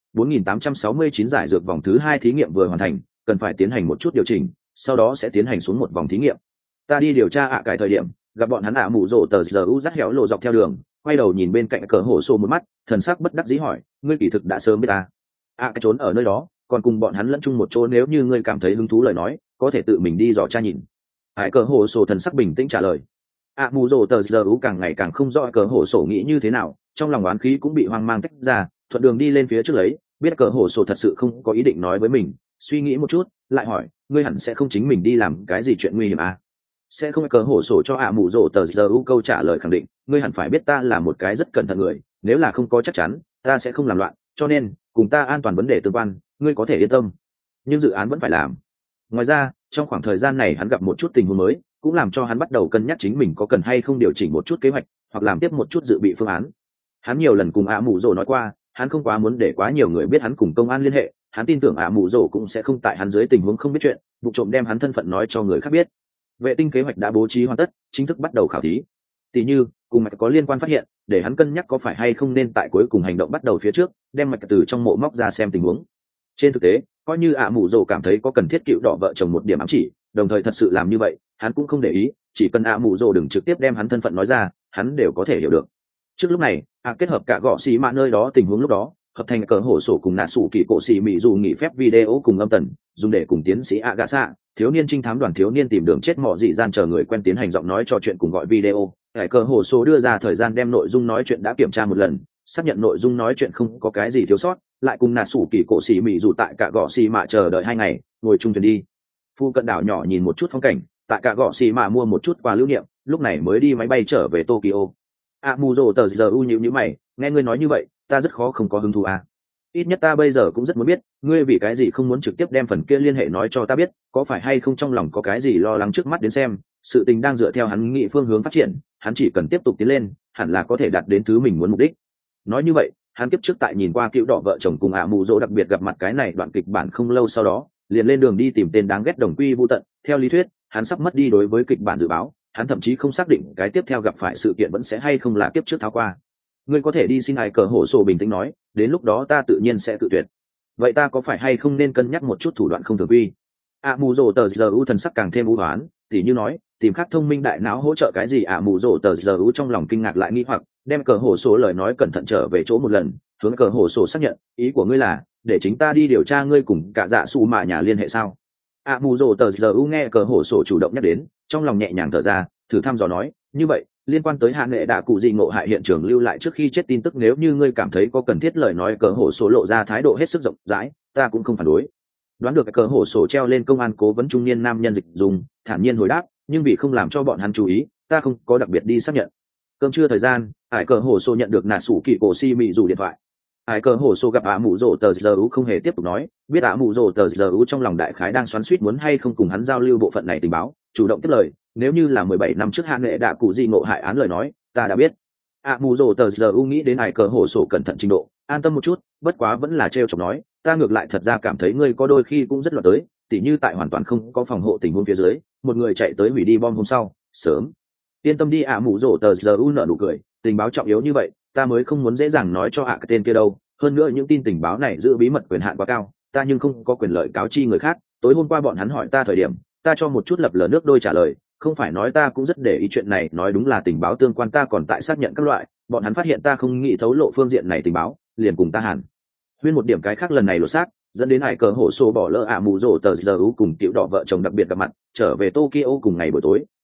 4869 giải dược vòng thứ 2 thí nghiệm vừa hoàn thành, cần phải tiến hành một chút điều chỉnh, sau đó sẽ tiến hành xuống một vòng thí nghiệm. Ta đi điều tra cải thời điểm gặp bọn hắn mụ rộ tờ giờ u dắt héo lộ dọc theo đường, quay đầu nhìn bên cạnh cờ hổ sổ một mắt, thần sắc bất đắc dĩ hỏi, ngươi kỳ thực đã sớm biết ta? Cái trốn ở nơi đó, còn cùng bọn hắn lẫn chung một chỗ, nếu như ngươi cảm thấy hứng thú lời nói, có thể tự mình đi dò tra nhìn. Hải cờ hổ sổ thần sắc bình tĩnh trả lời. Mụ rộ tờ giờ u càng ngày càng không rõ cờ hổ sổ nghĩ như thế nào, trong lòng oán khí cũng bị hoang mang tách ra, thuận đường đi lên phía trước lấy, biết cờ hổ sổ thật sự không có ý định nói với mình, suy nghĩ một chút lại hỏi, ngươi hẳn sẽ không chính mình đi làm cái gì chuyện nguy hiểm à? Sẽ không cờ hổ sổ cho mụ rộ tờ giờ u câu trả lời khẳng định, ngươi hẳn phải biết ta là một cái rất cẩn thận người, nếu là không có chắc chắn ta sẽ không làm loạn, cho nên cùng ta an toàn vấn đề tương quan ngươi có thể yên tâm, nhưng dự án vẫn phải làm. Ngoài ra trong khoảng thời gian này hắn gặp một chút tình huống mới, cũng làm cho hắn bắt đầu cân nhắc chính mình có cần hay không điều chỉnh một chút kế hoạch hoặc làm tiếp một chút dự bị phương án. Hắn nhiều lần cùng mụ rộ nói qua, hắn không quá muốn để quá nhiều người biết hắn cùng công an liên hệ, hắn tin tưởng mụ rộ cũng sẽ không tại hắn dưới tình huống không biết chuyện vụ trộm đem hắn thân phận nói cho người khác biết. Vệ tinh kế hoạch đã bố trí hoàn tất, chính thức bắt đầu khảo thí. Tỷ như cùng mạch có liên quan phát hiện, để hắn cân nhắc có phải hay không nên tại cuối cùng hành động bắt đầu phía trước đem mạch từ trong mộ móc ra xem tình huống. Trên thực tế coi như mụ rồ cảm thấy có cần thiết cựu đỏ vợ chồng một điểm ám chỉ, đồng thời thật sự làm như vậy hắn cũng không để ý, chỉ cần mụ rồ đừng trực tiếp đem hắn thân phận nói ra hắn đều có thể hiểu được. Trước lúc này kết hợp cả gõ xì mạ nơi đó tình huống lúc đó, hợp thành cờ hổ sổ cùng nạ sủ kỳ cổ xì mị dù nghỉ phép video cùng âm tần dùng để cùng tiến sĩ gạ xạ thiếu niên trinh thám đoàn thiếu niên tìm đường chết mọ dị gian chờ người quen tiến hành giọng nói trò chuyện cùng gọi video. Cờ hổ sổ đưa ra thời gian đem nội dung nói chuyện đã kiểm tra một lần, xác nhận nội dung nói chuyện không có cái gì thiếu sót, lại cùng nạ sủ kỳ cổ xì mị dù tại cả gõ xì mạ chờ đợi 2 ngày, ngồi chung thuyền đi phu cận đảo nhỏ nhìn một chút phong cảnh, tại cả gõ xì mạ mua một chút quà lưu niệm, lúc này mới đi máy bay trở về Tokyo. Mù rồ tờ giờ u nhíu mày, nghe ngươi nói như vậy ta rất khó không có hứng thú ít nhất ta bây giờ cũng rất muốn biết ngươi vì cái gì không muốn trực tiếp đem phần kia liên hệ nói cho ta biết, có phải hay không trong lòng có cái gì lo lắng trước mắt đến xem sự tình đang dựa theo hắn nghĩ phương hướng phát triển, hắn chỉ cần tiếp tục tiến lên hẳn là có thể đạt đến thứ mình muốn mục đích. Nói như vậy hắn kiếp trước tại nhìn qua cựu đỏ vợ chồng cùng mù rồ đặc biệt gặp mặt cái này đoạn kịch bản không lâu sau đó liền lên đường đi tìm tên đáng ghét đồng quy vô tận. Theo lý thuyết hắn sắp mất đi đối với kịch bản dự báo, hắn thậm chí không xác định cái tiếp theo gặp phải sự kiện vẫn sẽ hay không là kiếp trước tháo qua. Ngươi có thể đi xin Hải cờ hổ sổ bình tĩnh nói, đến lúc đó ta tự nhiên sẽ tự tuyệt. Vậy ta có phải hay không nên cân nhắc một chút thủ đoạn không thường quy? Mù rồ tờ giờ u thần sắc càng thêm u hoán, tỉ như nói tìm khắc thông minh đại não hỗ trợ cái gì. Mù rồ tờ giờ u trong lòng kinh ngạc lại nghi hoặc, đem cờ hổ sổ lời nói cẩn thận trở về chỗ một lần, hướng cờ hổ sổ xác nhận, ý của ngươi là để chính ta đi điều tra ngươi cùng cả dạ su mạ nhà liên hệ sao? Mù rồ tờ giờ u nghe cờ hổ sổ chủ động nhắc đến, trong lòng nhẹ nhàng thở ra, thử thăm dò nói, như vậy liên quan tới hạ nghệ đạ cụ gì ngộ hại hiện trường lưu lại trước khi chết tin tức, nếu như ngươi cảm thấy có cần thiết lời nói, cờ hổ sổ lộ ra thái độ hết sức rộng rãi, ta cũng không phản đối. Đoán được cờ hổ sổ treo lên công an cố vấn trung niên nam nhân dịch dùng thản nhiên hồi đáp, nhưng vì không làm cho bọn hắn chú ý ta không có đặc biệt đi xác nhận. Cơm trưa thời gian cờ hổ sổ nhận được nà sủ kỳ cổ si mị dù điện thoại. Cờ hổ sổ gặp mụ rồ tờ giờ u không hề tiếp tục nói, biết mụ rồ tờ giờ u trong lòng đại khái đang xoắn xuýt muốn hay không cùng hắn giao lưu bộ phận này tình báo, chủ động tiếp lời, nếu như là 17 năm trước hạ nghệ đạ cụ gì ngộ hại án lời nói ta đã biết. Mù rồ tờ giờ u nghĩ đến cờ hổ sổ cẩn thận trình độ, an tâm một chút, bất quá vẫn là trêu chọc nói, ta ngược lại thật ra cảm thấy ngươi có đôi khi cũng rất loạn tới, tỉ như tại hoàn toàn không có phòng hộ tình huống phía dưới một người chạy tới hủy đi bom hôm sau sớm. Yên tâm đi. Mù rồ tờ giờ u nở nụ cười, tình báo trọng yếu như vậy ta mới không muốn dễ dàng nói cho cái tên kia đâu, hơn nữa những tin tình báo này giữ bí mật quyền hạn quá cao, ta nhưng không có quyền lợi cáo chi người khác. Tối hôm qua bọn hắn hỏi ta thời điểm ta cho một chút lập lờ nước đôi trả lời, không phải nói ta cũng rất để ý chuyện này, nói đúng là tình báo tương quan, ta còn tại xác nhận các loại, bọn hắn phát hiện ta không nghĩ thấu lộ phương diện này tình báo liền cùng ta hàn huyên một điểm cái khác, lần này lột xác dẫn đến cờ hổ sổ bỏ lỡ mù rồ tờ giờ u cùng tiểu đỏ vợ chồng đặc biệt gặp mặt trở về Tokyo cùng ngày buổi tối.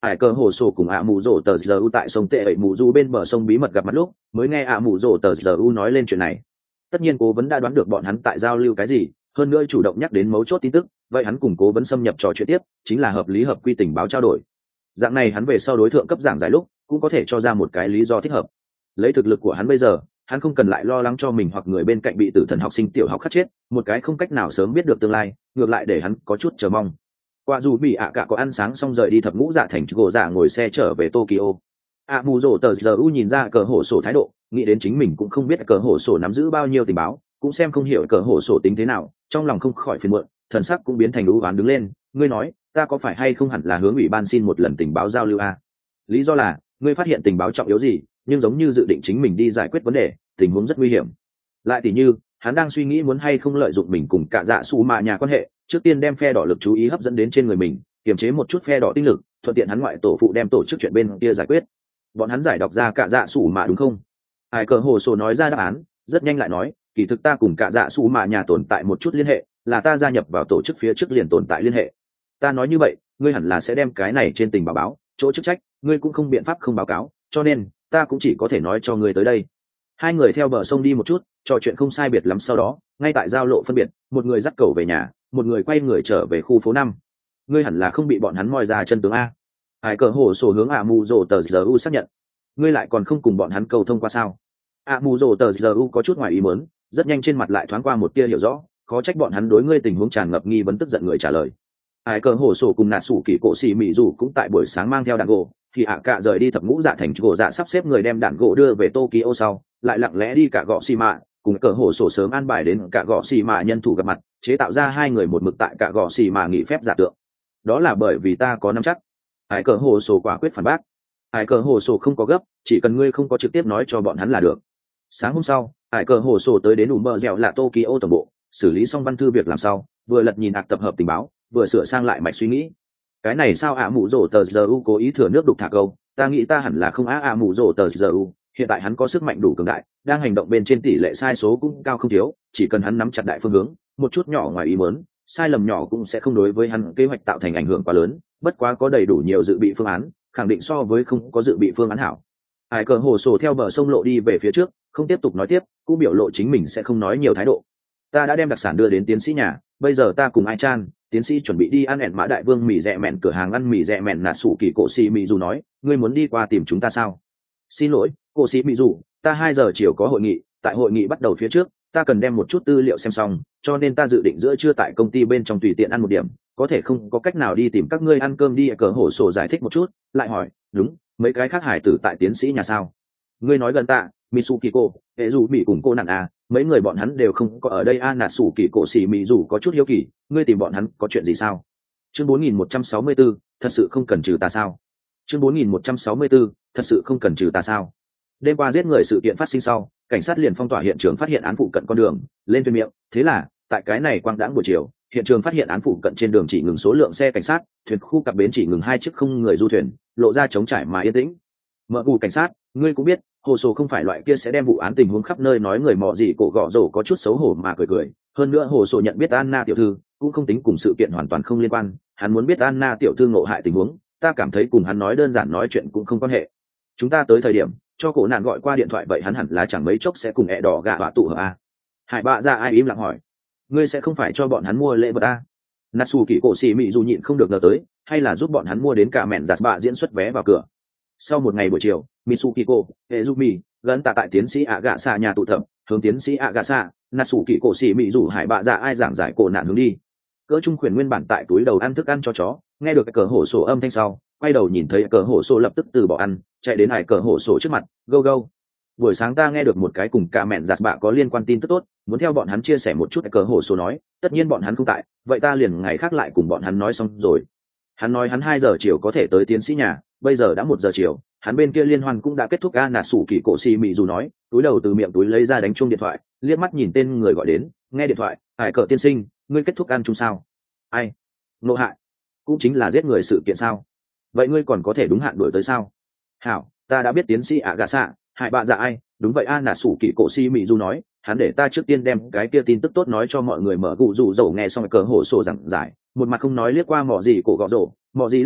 ải cờ hồ sổ cùng ạ mù rổ tờ giờ u tại sông tệ ẩy mù du bên bờ sông bí mật gặp mặt lúc mới nghe ạ mù rổ tờ giờ u nói lên chuyện này. Tất nhiên cố vấn đã đoán được bọn hắn tại giao lưu cái gì, hơn nữa chủ động nhắc đến mấu chốt tin tức, vậy hắn cùng cố vấn xâm nhập trò chuyện tiếp chính là hợp lý hợp quy tình báo trao đổi. Dạng này hắn về sau đối tượng cấp giảng giải lúc cũng có thể cho ra một cái lý do thích hợp. Lấy thực lực của hắn bây giờ, hắn không cần lại lo lắng cho mình hoặc người bên cạnh bị tử thần học sinh tiểu học khắc chết, một cái không cách nào sớm biết được tương lai, ngược lại để hắn có chút chờ mong. Qua dù bị ạ cả có ăn sáng xong rời đi thập ngũ dạ thành gỗ dạ ngồi xe trở về Tokyo. ạ mù rổ tờ giờ u nhìn ra cờ hổ sổ thái độ, nghĩ đến chính mình cũng không biết cờ hổ sổ nắm giữ bao nhiêu tình báo, cũng xem không hiểu cờ hổ sổ tính thế nào, trong lòng không khỏi phiền muộn, thần sắc cũng biến thành u oán đứng lên. Ngươi nói ta có phải hay không hẳn là hướng ủy ban xin một lần tình báo giao lưu a? Lý do là ngươi phát hiện tình báo trọng yếu gì, nhưng giống như dự định chính mình đi giải quyết vấn đề, tình huống rất nguy hiểm. Lại tỷ như hắn đang suy nghĩ muốn hay không lợi dụng mình cùng cả dạ su mạ nhà quan hệ, trước tiên đem phe đỏ lực chú ý hấp dẫn đến trên người mình, kiềm chế một chút phe đỏ tinh lực, thuận tiện hắn ngoại tổ phụ đem tổ chức chuyện bên kia giải quyết. Bọn hắn giải đọc ra cả dạ su mạ đúng không? Ai cờ hồ sổ nói ra đáp án, rất nhanh lại nói, kỳ thực ta cùng cả dạ su mạ nhà tồn tại một chút liên hệ, là ta gia nhập vào tổ chức phía trước liền tồn tại liên hệ. Ta nói như vậy, ngươi hẳn là sẽ đem cái này trên tình báo, chỗ chức trách, ngươi cũng không biện pháp không báo cáo, cho nên ta cũng chỉ có thể nói cho ngươi tới đây. Hai người theo bờ sông đi một chút, trò chuyện không sai biệt lắm, sau đó ngay tại giao lộ phân biệt, một người dắt cầu về nhà, một người quay người trở về khu phố 5. Ngươi hẳn là không bị bọn hắn moi ra chân tướng a? Hải cờ hổ sổ hướng ạ mù rồ tờ giờ u xác nhận. Ngươi lại còn không cùng bọn hắn cầu thông qua sao? ạ mù rồ tờ giờ u có chút ngoài ý muốn, rất nhanh trên mặt lại thoáng qua một tia hiểu rõ, khó trách bọn hắn đối ngươi tình huống tràn ngập nghi vấn, tức giận người trả lời. Hải cờ hổ sổ cùng nạt sủ kỳ cổ xì mỹ dù cũng tại buổi sáng mang theo đạn gỗ, thì ạ cạ rời đi thập ngũ dạ thành gỗ dạ sắp xếp người đem đạn gỗ đưa về Tokyo sau, lại lặng lẽ đi cả gõ xì mạ, cùng cờ hổ sổ sớm an bài đến cả gõ xì mạ nhân thủ gặp mặt, chế tạo ra hai người một mực tại cả gõ xì mạ nghỉ phép giả tượng. Đó là bởi vì ta có nắm chắc. Hải cờ hổ sổ quả quyết phản bác. Hải cờ hổ sổ không có gấp, chỉ cần ngươi không có trực tiếp nói cho bọn hắn là được. Sáng hôm sau, hải cờ hổ sổ tới đến ủ mờ dẻo là Tokyo tổng bộ, xử lý xong văn thư việc làm sau, vừa lật nhìn tập hợp tình báo, vừa sửa sang lại mạch suy nghĩ. Cái này sao ạ mụ rổ tờ giờ u cố ý thừa nước đục thả câu, ta nghĩ ta hẳn là không ạ mụ rổ tờ giờ u, hiện tại hắn có sức mạnh đủ cường đại, đang hành động bên trên tỷ lệ sai số cũng cao không thiếu, chỉ cần hắn nắm chặt đại phương hướng, một chút nhỏ ngoài ý muốn, sai lầm nhỏ cũng sẽ không đối với hắn kế hoạch tạo thành ảnh hưởng quá lớn, bất quá có đầy đủ nhiều dự bị phương án, khẳng định so với không có dự bị phương án hảo. Hải cờ hồ sổ theo bờ sông lộ đi về phía trước, không tiếp tục nói tiếp, cũng biểu lộ chính mình sẽ không nói nhiều thái độ. Ta đã đem đặc sản đưa đến tiến sĩ nhà, bây giờ ta cùng Ai Chan, tiến sĩ chuẩn bị đi ăn ẻn mã đại vương mì dẹ mẹn cửa hàng ăn mì dẹ mẹn nà sủ kỳ cổ xì mì dù nói, ngươi muốn đi qua tìm chúng ta sao? Xin lỗi, cổ xì mì dù, ta 2 giờ chiều có hội nghị, tại hội nghị bắt đầu phía trước, ta cần đem một chút tư liệu xem xong, cho nên ta dự định giữa trưa tại công ty bên trong tùy tiện ăn một điểm, có thể không có cách nào đi tìm các ngươi ăn cơm đi. Cờ hổ sổ giải thích một chút, lại hỏi, đúng, mấy cái khác hải tử tại tiến sĩ nhà sao? Ngươi nói gần tạ, Mitsukiko, hệ dù bị cùng cô nặng à, mấy người bọn hắn đều không có ở đây a. Nà sủ kỳ cổ xì mì dù có chút hiếu kỳ, ngươi tìm bọn hắn có chuyện gì sao? Chương 4164, thật sự không cần trừ ta sao? Chương 4164, thật sự không cần trừ ta sao? Đêm qua giết người sự kiện phát sinh sau, cảnh sát liền phong tỏa hiện trường, phát hiện án phụ cận con đường, lên tuyên miệng, thế là tại cái này quang đãng buổi chiều, hiện trường phát hiện án phụ cận trên đường chỉ ngừng số lượng xe cảnh sát, thuyền khu cập bến chỉ ngừng 2 chiếc không người du thuyền, lộ ra trống trải mà yên tĩnh. Mở cụ cảnh sát, ngươi cũng biết, hồ sổ không phải loại kia sẽ đem vụ án tình huống khắp nơi nói người mọ gì, cổ gọ rổ có chút xấu hổ mà cười. Hơn nữa hồ sổ nhận biết Anna tiểu thư cũng không tính cùng sự kiện hoàn toàn không liên quan, hắn muốn biết Anna tiểu thư ngộ hại tình huống, ta cảm thấy cùng hắn nói đơn giản nói chuyện cũng không quan hệ. Chúng ta tới thời điểm cho cổ nạn gọi qua điện thoại, vậy hắn hẳn là chẳng mấy chốc sẽ cùng ẹ đỏ gạ họa tụ hợp a. Hải bạ ra ai im lặng hỏi, ngươi sẽ không phải cho bọn hắn mua lễ vật a? Natsu kỳ cổ xì mị dù nhịn không được ngờ tới, hay là giúp bọn hắn mua đến cả mẹn giặt bạ diễn xuất vé vào cửa. Sau một ngày buổi chiều, Mitsukiko, Ezumi, gần tại tiến sĩ Agasa nhà tụ tập, hướng tiến sĩ Agasa, Natsukiko xì mị rủ hải bạ dạ ai giảng giải cổ nạn hướng đi. Cỡ trung khuyển nguyên bản tại túi đầu ăn thức ăn cho chó, nghe được cái cờ hổ sổ âm thanh sau, quay đầu nhìn thấy cờ hổ sổ lập tức từ bỏ ăn, chạy đến hải cờ hổ sổ trước mặt, go go. Buổi sáng ta nghe được một cái cùng cả mẹn giặt bạ có liên quan tin tức tốt, muốn theo bọn hắn chia sẻ một chút. Cờ hổ sổ nói, tất nhiên bọn hắn không tại, vậy ta liền ngày khác lại cùng bọn hắn nói xong rồi. Hắn nói hắn 2 giờ chiều có thể tới tiến sĩ nhà, bây giờ đã 1 giờ chiều, hắn bên kia liên hoan cũng đã kết thúc. A nà sủ kỳ cổ xì mị dù nói, túi đầu từ miệng túi lấy ra đánh chuông điện thoại, liếc mắt nhìn tên người gọi đến, nghe điện thoại, hải cờ tiên sinh, ngươi kết thúc ăn chung sao? Ai? Nộ hại? Cũng chính là giết người sự kiện sao? Vậy ngươi còn có thể đúng hạn đuổi tới sao? Hảo, ta đã biết tiến sĩ ạ gà xạ, hại bạ dạ ai? Đúng vậy. A nà sủ kỳ cổ xì mị dù nói, hắn để ta trước tiên đem cái kia tin tức tốt nói cho mọi người. Mở gụ rủ dầu nghe xong cờ hổ sổ giảng giải, một mặt không nói liếc qua mỏ gì cổ gọ rổ, mỏ gì lao đệ,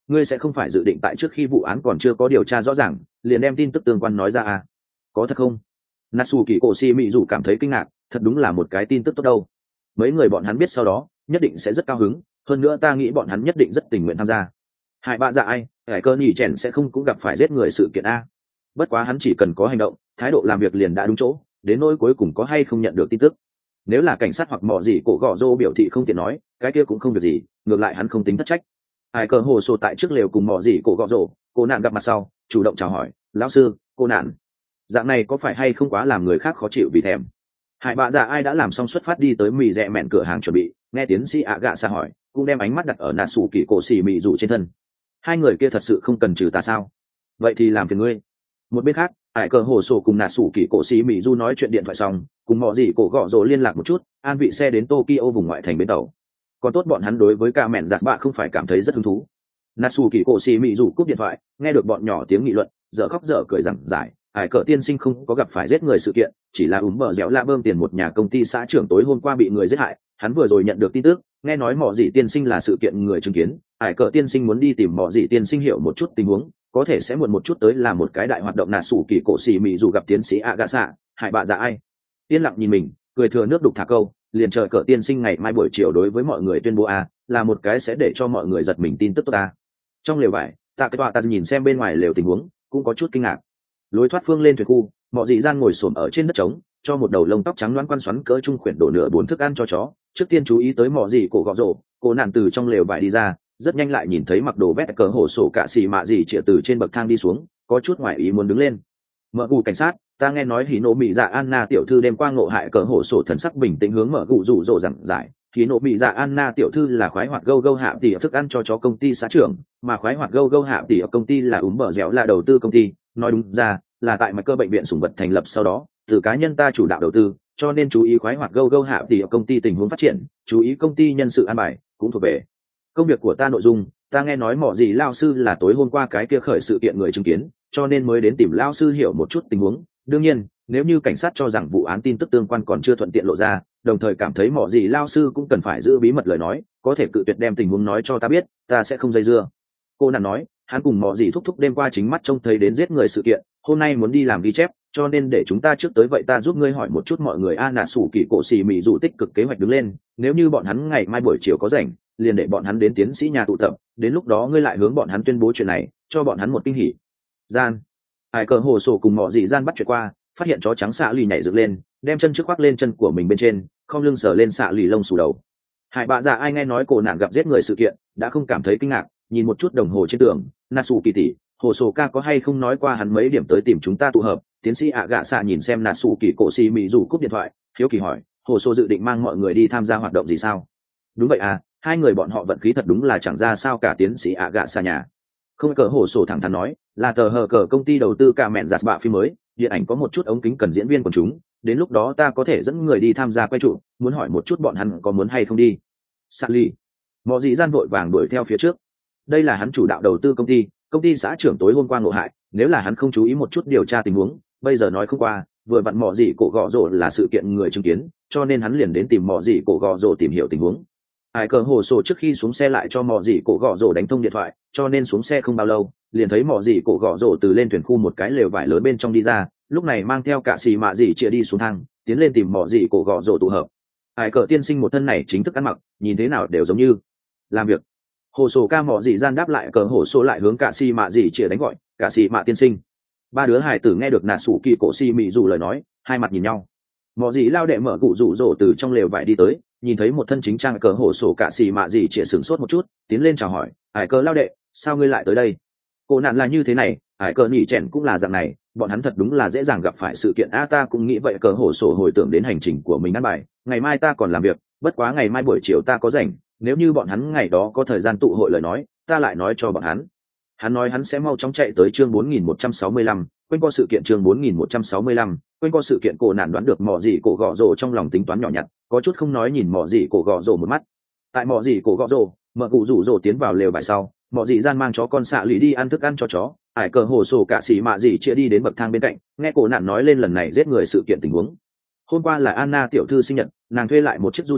ngươi sẽ không phải dự định tại trước khi vụ án còn chưa có điều tra rõ ràng liền đem tin tức tương quan nói ra à? Có thật không? Natsu kỳ cổ xì mị dù cảm thấy kinh ngạc, thật đúng là một cái tin tức tốt đâu. Mấy người bọn hắn biết sau đó nhất định sẽ rất cao hứng, hơn nữa ta nghĩ bọn hắn nhất định rất tình nguyện tham gia. Hai bạ dạ ai hải cơ nhỉ chèn sẽ không cũng gặp phải giết người sự kiện a. Bất quá hắn chỉ cần có hành động, thái độ làm việc liền đã đúng chỗ, đến nỗi cuối cùng có hay không nhận được tin tức. Nếu là cảnh sát hoặc mọ gì cổ gõ rô biểu thị không tiện nói, cái kia cũng không việc gì, ngược lại hắn không tính thất trách. Hải cờ hồ sổ tại trước lều cùng mọ gì cổ gõ rô, cô nạn gặp mặt sau chủ động chào hỏi, lão sư cô nạn, dạng này có phải hay không quá làm người khác khó chịu vì thèm. Hải bạ dạ ai đã làm xong xuất phát đi tới mì rẽ mẹn cửa hàng chuẩn bị, nghe tiến sĩ ạ gạ xa hỏi, cũng đem ánh mắt đặt ở nà sủ kỳ cổ xì mị rủ trên thân. Hai người kia thật sự không cần trừ ta sao? Vậy thì làm phiền ngươi. Một bên khác, Hải cờ hồ sổ cùng nà sủ kỳ cổ xì mị du nói chuyện điện thoại xong, cùng mọi gì cổ gõ rồi liên lạc một chút, an vị xe đến Tokyo vùng ngoại thành bến tàu. Còn tốt bọn hắn đối với ca mẹn giặt bạ không phải cảm thấy rất hứng thú. Nà sủ kỳ cổ xì mị rủ cúp điện thoại, nghe được bọn nhỏ tiếng nghị luận, dở khóc dở cười rằng giải. Hải cờ tiên sinh không có gặp phải giết người sự kiện, chỉ là bờ dẻo la bơm tiền một nhà công ty xã trưởng tối hôm qua bị người giết hại, hắn vừa rồi nhận được tin tức, nghe nói mọ dị tiên sinh là sự kiện người chứng kiến, Hải cờ tiên sinh muốn đi tìm mọ dị tiên sinh hiểu một chút tình huống, có thể sẽ muộn một chút tới là một cái đại hoạt động nà sủ kỳ cổ xì mị dù gặp tiến sĩ Agasa, Hải bạ dạ ai. Yên lặng nhìn mình, cười thừa nước đục thả câu, liền chờ cờ tiên sinh ngày mai buổi chiều đối với mọi người tuyên bố là một cái sẽ để cho mọi người giật mình tin tức tốt ta. Trong lều vải, tạ cái tọa ta nhìn xem bên ngoài lều tình huống, cũng có chút kinh ngạc. Lối thoát phương lên thuyền khu, mọi dị gian ngồi xổm ở trên đất trống, cho một đầu lông tóc trắng loáng quan xoắn cỡ trung khuyển đổ nửa bốn thức ăn cho chó. Trước tiên chú ý tới mọi dị cổ gọ rổ, cô nạn từ trong lều vải đi ra, rất nhanh lại nhìn thấy mặc đồ vét cờ hổ sổ cả xì mạ dị chĩa từ trên bậc thang đi xuống, có chút ngoài ý muốn đứng lên. Mở cụ cảnh sát, ta nghe nói hí nộ mị dạ Anna tiểu thư đêm qua ngộ hại cờ hổ sổ thần sắc bình tĩnh hướng mở cụ rủ rỗ giảng giải. Hí nộ mị dạ Anna tiểu thư là khoái hoạt gâu gâu hạ tỷ thức ăn cho chó công ty xã trưởng, mà khoái hoạt gâu gâu hạ tỷ ở công ty là bờ dẻo là đầu tư công ty. Nói đúng ra là tại mạch cơ bệnh viện sủng vật thành lập sau đó, từ cá nhân ta chủ đạo đầu tư, cho nên chú ý khoái hoạt gâu gâu hạ tỷ ở công ty tình huống phát triển, chú ý công ty nhân sự an bài, cũng thuộc về công việc của ta nội dung. Ta nghe nói mọ gì lao sư là tối hôm qua cái kia khởi sự kiện người chứng kiến, cho nên mới đến tìm lao sư hiểu một chút tình huống. Đương nhiên, nếu như cảnh sát cho rằng vụ án tin tức tương quan còn chưa thuận tiện lộ ra, đồng thời cảm thấy mọ gì lao sư cũng cần phải giữ bí mật lời nói, có thể cự tuyệt đem tình huống nói cho ta biết, ta sẽ không dây dưa. Cô nàng nói, hắn cùng mọ gì thúc thúc đêm qua chính mắt trông thấy đến giết người sự kiện, hôm nay muốn đi làm ghi chép, cho nên để chúng ta trước tới vậy ta giúp ngươi hỏi một chút mọi người. Nà sủ kỳ cổ xì mị dù tích cực kế hoạch đứng lên, nếu như bọn hắn ngày mai buổi chiều có rảnh, liền để bọn hắn đến tiến sĩ nhà tụ tập, đến lúc đó ngươi lại hướng bọn hắn tuyên bố chuyện này, cho bọn hắn một kinh hỉ. Gian Hải cờ hồ sổ cùng mọ dị gian bắt chuyện qua, phát hiện chó trắng xạ lì nhảy dựng lên, đem chân trước khoác lên chân của mình bên trên, không lưng sờ lên xạ lì lông xù đầu. Hải bạ dạ ai nghe nói cổ nạn gặp giết người sự kiện, đã không cảm thấy kinh ngạc, nhìn một chút đồng hồ trên tường, Natsu kỳ tỷ, hồ sổ ca có hay không nói qua hắn mấy điểm tới tìm chúng ta tụ hợp. Tiến sĩ ạ gạ xạ nhìn xem Natsu kỳ cổ xì mị rủ cúp điện thoại, hiếu kỳ hỏi, hồ sổ dự định mang mọi người đi tham gia hoạt động gì sao? Đúng vậy hai người bọn họ vận khí thật đúng là chẳng ra sao cả. Tiến sĩ ạ gạ xạ nhà không cờ hồ sổ thẳng thắn nói, là tờ hờ cờ công ty đầu tư cả mẹn giặt bạ phim mới, điện ảnh có một chút ống kính cần diễn viên của chúng, đến lúc đó ta có thể dẫn người đi tham gia quay trụ, muốn hỏi một chút bọn hắn có muốn hay không đi. Sally mọi dị gian vội vàng đuổi theo phía trước, đây là hắn chủ đạo đầu tư công ty xã trưởng tối hôm qua ngộ hại, nếu là hắn không chú ý một chút điều tra tình huống, bây giờ nói không qua, vừa vặn mọ dị cổ gọ rồ là sự kiện người chứng kiến, cho nên hắn liền đến tìm mọ dị cổ gọ rồ tìm hiểu tình huống. Hải cờ hồ sổ trước khi xuống xe lại cho mọ dị cổ gọ rồ đánh thông điện thoại, cho nên xuống xe không bao lâu liền thấy mọ dị cổ gọ rồ từ lên thuyền khu một cái lều vải lớn bên trong đi ra, lúc này mang theo cả xì mạ dị chia đi xuống thang, tiến lên tìm mọ dị cổ gọ rồ tụ hợp. Hải cờ tiên sinh một thân này chính thức ăn mặc, nhìn thế nào đều giống như làm việc. Hồ sổ ca mọ dị gian đáp lại, cờ hồ sổ lại hướng cả xì mạ dị chia đánh gọi, cả xì mạ tiên sinh. Ba đứa hải tử nghe được nà sủ kỳ cổ xì mị dù lời nói, hai mặt nhìn nhau. Mọ dị lao đệ mở cụ rủ rỗ từ trong lều vải đi tới, nhìn thấy một thân chính trang cờ hổ sổ cả xì mạ gì chĩa sửng sốt một chút, tiến lên chào hỏi, hải cờ lao đệ, sao ngươi lại tới đây? Cô nạn là như thế này, hải cờ nhỉ chèn cũng là dạng này, bọn hắn thật đúng là dễ dàng gặp phải sự kiện ta cũng nghĩ vậy. Cờ hổ sổ hồi tưởng đến hành trình của mình ăn bài, ngày mai ta còn làm việc, bất quá ngày mai buổi chiều ta có rảnh, nếu như bọn hắn ngày đó có thời gian tụ hội lời nói, ta lại nói cho bọn hắn. Hắn nói hắn sẽ mau chóng chạy tới chương 4165, quanh qua sự kiện chương 4165, quanh qua sự kiện. Cổ nạn đoán được mọ gì cổ gọ rồ trong lòng tính toán nhỏ nhặt, có chút không nói nhìn mọ gì cổ gọ rồ một mắt. Tại mọ gì cổ gọ rồ, mở cụ rủ rồ tiến vào lều vải sau, mọ gì gian mang chó con xạ lì đi ăn thức ăn cho chó. Hải cờ hồ sổ cả xỉ mạ gì chia đi đến bậc thang bên cạnh, nghe cổ nạn nói lên lần này giết người sự kiện tình huống. Hôm qua là Anna tiểu thư sinh nhật, nàng thuê lại một chiếc du thuyền,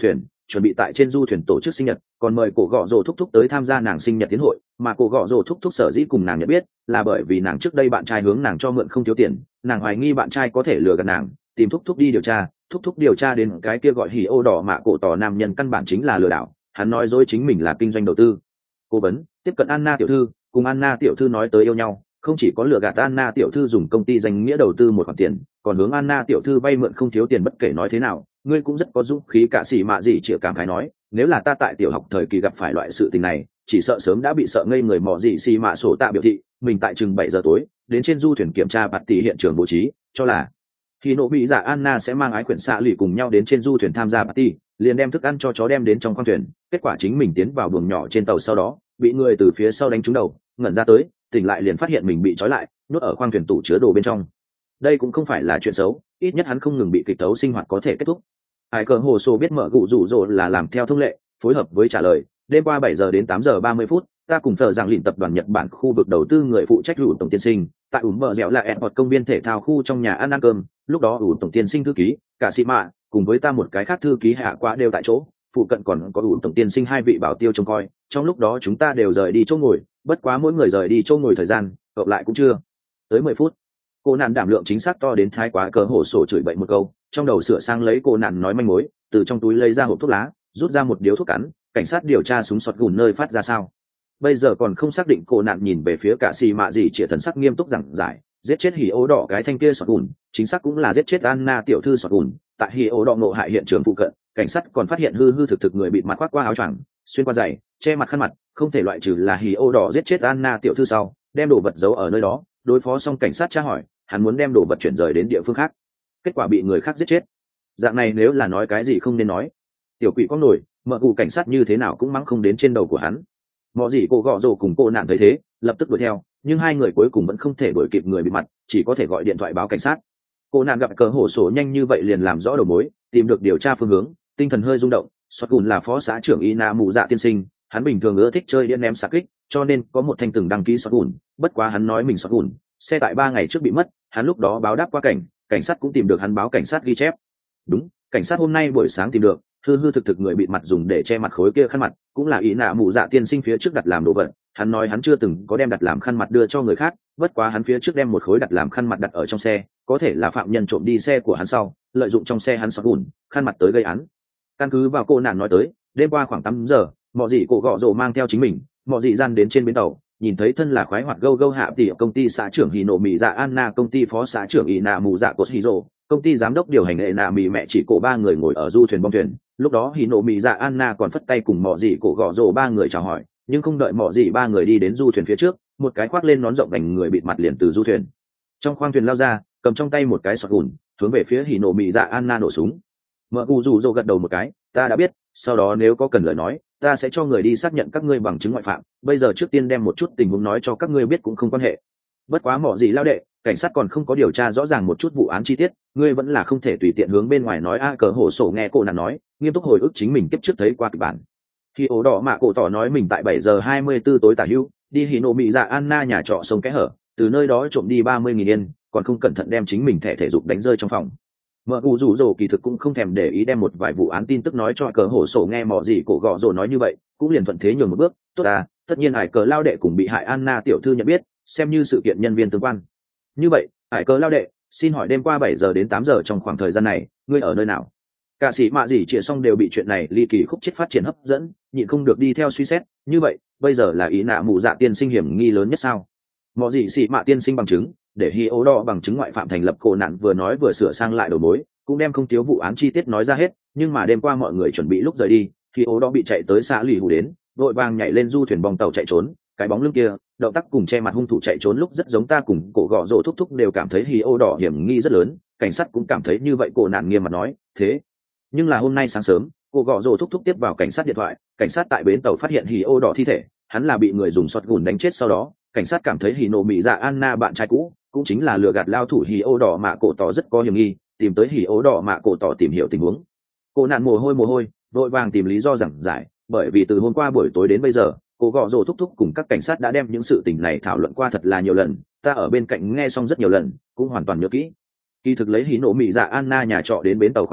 chuẩn bị tại trên du thuyền tổ chức sinh nhật, còn mời cổ gọ rồ thúc thúc tới tham gia nàng sinh nhật tiến hội. Mà cổ gọ rồ thúc thúc sở dĩ cùng nàng nhận biết là bởi vì nàng trước đây bạn trai hướng nàng cho mượn không thiếu tiền, nàng hoài nghi bạn trai có thể lừa gạt nàng, tìm thúc thúc đi điều tra. Thúc thúc điều tra đến cái kia gọi hỉ ô đỏ mạ cổ tỏ nam nhân căn bản chính là lừa đảo, hắn nói dối chính mình là kinh doanh đầu tư cố vấn, tiếp cận Anna tiểu thư, cùng Anna tiểu thư nói tới yêu nhau, không chỉ có lừa gạt Anna tiểu thư dùng công ty danh nghĩa đầu tư một khoản tiền, còn hướng Anna tiểu thư vay mượn không thiếu tiền. Bất kể nói thế nào, ngươi cũng rất có dũng khí. Cả xỉ mạ gì chịu cảm khái nói, nếu là ta tại tiểu học thời kỳ gặp phải loại sự tình này, chỉ sợ sớm đã bị sợ ngây người. Mọ gì xỉ mạ sổ tạ biểu thị mình tại chừng 7 giờ tối đến trên du thuyền kiểm tra bạt tỷ hiện trường bố trí, cho là khi nộ bị giả Anna sẽ mang ái quyển xạ lì cùng nhau đến trên du thuyền tham gia party, liền đem thức ăn cho chó đem đến trong khoang thuyền. Kết quả chính mình tiến vào buồng nhỏ trên tàu sau đó bị người từ phía sau đánh trúng đầu, ngẩn ra tới, tỉnh lại liền phát hiện mình bị trói lại, nhốt ở khoang thuyền tủ chứa đồ bên trong. Đây cũng không phải là chuyện xấu, ít nhất hắn không ngừng bị kịch tấu sinh hoạt có thể kết thúc. Ai cờ hồ sô biết mở gụ rủ rồi là làm theo thông lệ, phối hợp với trả lời. Đêm qua 7 giờ đến 8 giờ 30 phút, ta cùng thợ giảng lịnh tập đoàn Nhật Bản khu vực đầu tư người phụ trách rủ tổng tiên sinh tại ủn bờ dẻo là airport công viên thể thao khu trong nhà ăn cơm. Lúc đó ủ tổng tiên sinh thư ký cả sĩ mạ cùng với ta một cái khác thư ký hạ quá đều tại chỗ, phụ cận còn có ủ tổng tiên sinh 2 vị bảo tiêu trông coi. Trong lúc đó chúng ta đều rời đi chỗ ngồi, bất quá mỗi người rời đi chỗ ngồi thời gian cộng lại cũng chưa tới 10 phút. Cô nạn đảm lượng chính xác to đến thái quá cờ hổ sổ chửi bậy một câu, trong đầu sửa sang lấy cô nạn nói manh mối, từ trong túi lấy ra hộp thuốc lá, rút ra một điếu thuốc cắn. Cảnh sát điều tra súng sọt gùn nơi phát ra sao, bây giờ còn không xác định. Cô nạn nhìn về phía cả xì mạ gì chỉ thần sắc nghiêm túc giảng giải, giết chết hỉ ố đỏ cái thanh kia sọt gùn chính xác cũng là giết chết Anna tiểu thư sọt gùn. Tại hỉ ố đỏ ngộ hại hiện trường phụ cận, cảnh sát còn phát hiện hư hư thực thực người bịt mặt khoác qua áo choàng, xuyên qua giày, che mặt khăn mặt, không thể loại trừ là hỉ ố đỏ giết chết Anna tiểu thư sau đem đồ vật giấu ở nơi đó. Đối phó xong cảnh sát tra hỏi, hắn muốn đem đồ vật chuyển rời đến địa phương khác, kết quả bị người khác giết chết. Dạng này nếu là nói cái gì không nên nói, tiểu quỷ có nổi, mợ cụ cảnh sát như thế nào cũng mắng không đến trên đầu của hắn. Mọi gì cô gọ rồ cùng cô nạn thấy thế lập tức đuổi theo, nhưng hai người cuối cùng vẫn không thể đuổi kịp người bị mặt, chỉ có thể gọi điện thoại báo cảnh sát. Cô nạn gặp cờ hổ sổ nhanh như vậy liền làm rõ đầu mối, tìm được điều tra phương hướng, tinh thần hơi rung động. Sọt gùn là phó xã trưởng Ina mù dạ tiên sinh, hắn bình thường ưa thích chơi điện ném xạ kích, cho nên có một thanh từng đăng ký sọt gùn. Bất quá hắn nói mình sọt gùn xe tại 3 ngày trước bị mất, hắn lúc đó báo đáp qua cảnh sát cũng tìm được hắn báo cảnh sát ghi chép. Đúng, cảnh sát hôm nay buổi sáng tìm được hư hư thực thực người bị mặt dùng để che mặt khối kia khăn mặt, cũng là ý nạ mù dạ tiên sinh phía trước đặt làm đồ vật. Hắn nói hắn chưa từng có đem đặt làm khăn mặt đưa cho người khác, bất quá hắn phía trước đem một khối đặt làm khăn mặt đặt ở trong xe, có thể là phạm nhân trộm đi xe của hắn sau lợi dụng trong xe hắn sọt gùn khăn mặt tới gây án. Căn cứ vào cô nạn nói tới, đêm qua khoảng 8 giờ mọi gì cổ gọ rồ mang theo chính mình mọi dị gian đến trên bến tàu, nhìn thấy thân là khoái hoạt gâu hạ tỷ công ty xã trưởng hì nộ mỹ dạ Anna, công ty phó xã trưởng ỷ nạ mù dạ cốt hì rồ, công ty giám đốc điều hành hệ nạ mỹ mẹ chỉ cổ 3 người ngồi ở du thuyền bong thuyền. Lúc đó hì nộ mỹ dạ Anna còn phất tay cùng mọ dị cổ gọ rồ 3 người chào hỏi, nhưng không đợi mọ dị 3 người đi đến du thuyền phía trước, một cái khoác lên nón rộng vành người bịt mặt liền từ du thuyền trong khoang thuyền lao ra, cầm trong tay một cái sọt gùn hướng về phía hì nộ mỹ dạ Anna nổ súng. Mợ cụ rủ rồ gật đầu một cái, ta đã biết, sau đó nếu có cần lời nói ta sẽ cho người đi xác nhận các ngươi bằng chứng ngoại phạm, bây giờ trước tiên đem một chút tình huống nói cho các ngươi biết cũng không quan hệ. Bất quá mọ gì lao đệ, cảnh sát còn không có điều tra rõ ràng một chút vụ án chi tiết, ngươi vẫn là không thể tùy tiện hướng bên ngoài nói. Cờ hổ sổ nghe cô nàng nói, nghiêm túc hồi ức chính mình kiếp trước thấy qua kịch bản. Khi ổ đỏ mạ cổ tỏ nói mình tại 7 giờ 24 tối tả hữu đi hì nộ mỹ dạ Anna nhà trọ sông kẽ hở, từ nơi đó trộm đi 30.000 yên, còn không cẩn thận đem chính mình thẻ thể dục đánh rơi trong phòng. Mợ cụ rủ rồ kỳ thực cũng không thèm để ý đem một vài vụ án tin tức nói cho cờ hổ sổ nghe. Mọ gì cổ gọ rồ nói như vậy cũng liền thuận thế nhường một bước. Tốt à, tất nhiên hải cờ lao đệ cùng bị hại Anna tiểu thư nhận biết, xem như sự kiện nhân viên tương quan. Như vậy hải cờ lao đệ, xin hỏi đêm qua 7 giờ đến 8 giờ trong khoảng thời gian này ngươi ở nơi nào? Cả sĩ mạ gì chia xong đều bị chuyện này ly kỳ khúc chết phát triển hấp dẫn, nhịn không được đi theo suy xét. Như vậy bây giờ là ý nạ mù dạ tiên sinh hiểm nghi lớn nhất sao? Mọ gì sĩ mạ tiên sinh bằng chứng, để hi ố đỏ bằng chứng ngoại phạm thành lập cổ nạn vừa nói vừa sửa sang lại đầu mối, cũng đem không thiếu vụ án chi tiết nói ra hết. Nhưng mà đêm qua mọi người chuẩn bị lúc rời đi, hi ố đỏ bị chạy tới xã lì hù đến, vội vàng nhảy lên du thuyền bong tàu chạy trốn. Cái bóng lưng kia, động tác cùng che mặt hung thủ chạy trốn lúc rất giống ta cùng cổ gọ rồ thúc thúc đều cảm thấy hi ố đỏ hiểm nghi rất lớn, cảnh sát cũng cảm thấy như vậy. Cổ nạn nghiêm mặt nói thế, nhưng là hôm nay sáng sớm cổ gọ rồ thúc thúc tiếp vào cảnh sát điện thoại, cảnh sát tại bến tàu phát hiện hi ố đỏ thi thể, hắn là bị người dùng sọt gùn đánh chết. Sau đó cảnh sát cảm thấy hỉ nộ mỹ dạ Anna bạn trai cũ cũng chính là lừa gạt lao thủ hỉ ố đỏ mạ cổ tỏ rất có hiểm nghi, tìm tới hỉ ố đỏ mạ cổ tỏ tìm hiểu tình huống. Cô nạn mồ hôi vội vàng tìm lý do giảng giải, bởi vì từ hôm qua buổi tối đến bây giờ cô gọ rồ thúc thúc cùng các cảnh sát đã đem những sự tình này thảo luận qua thật là nhiều lần, ta ở bên cạnh nghe xong rất nhiều lần, cũng hoàn toàn nhớ kỹ. Kỳ thực lấy hỉ nộ mỹ dạ Anna nhà trọ đến bến tàu khoảng cách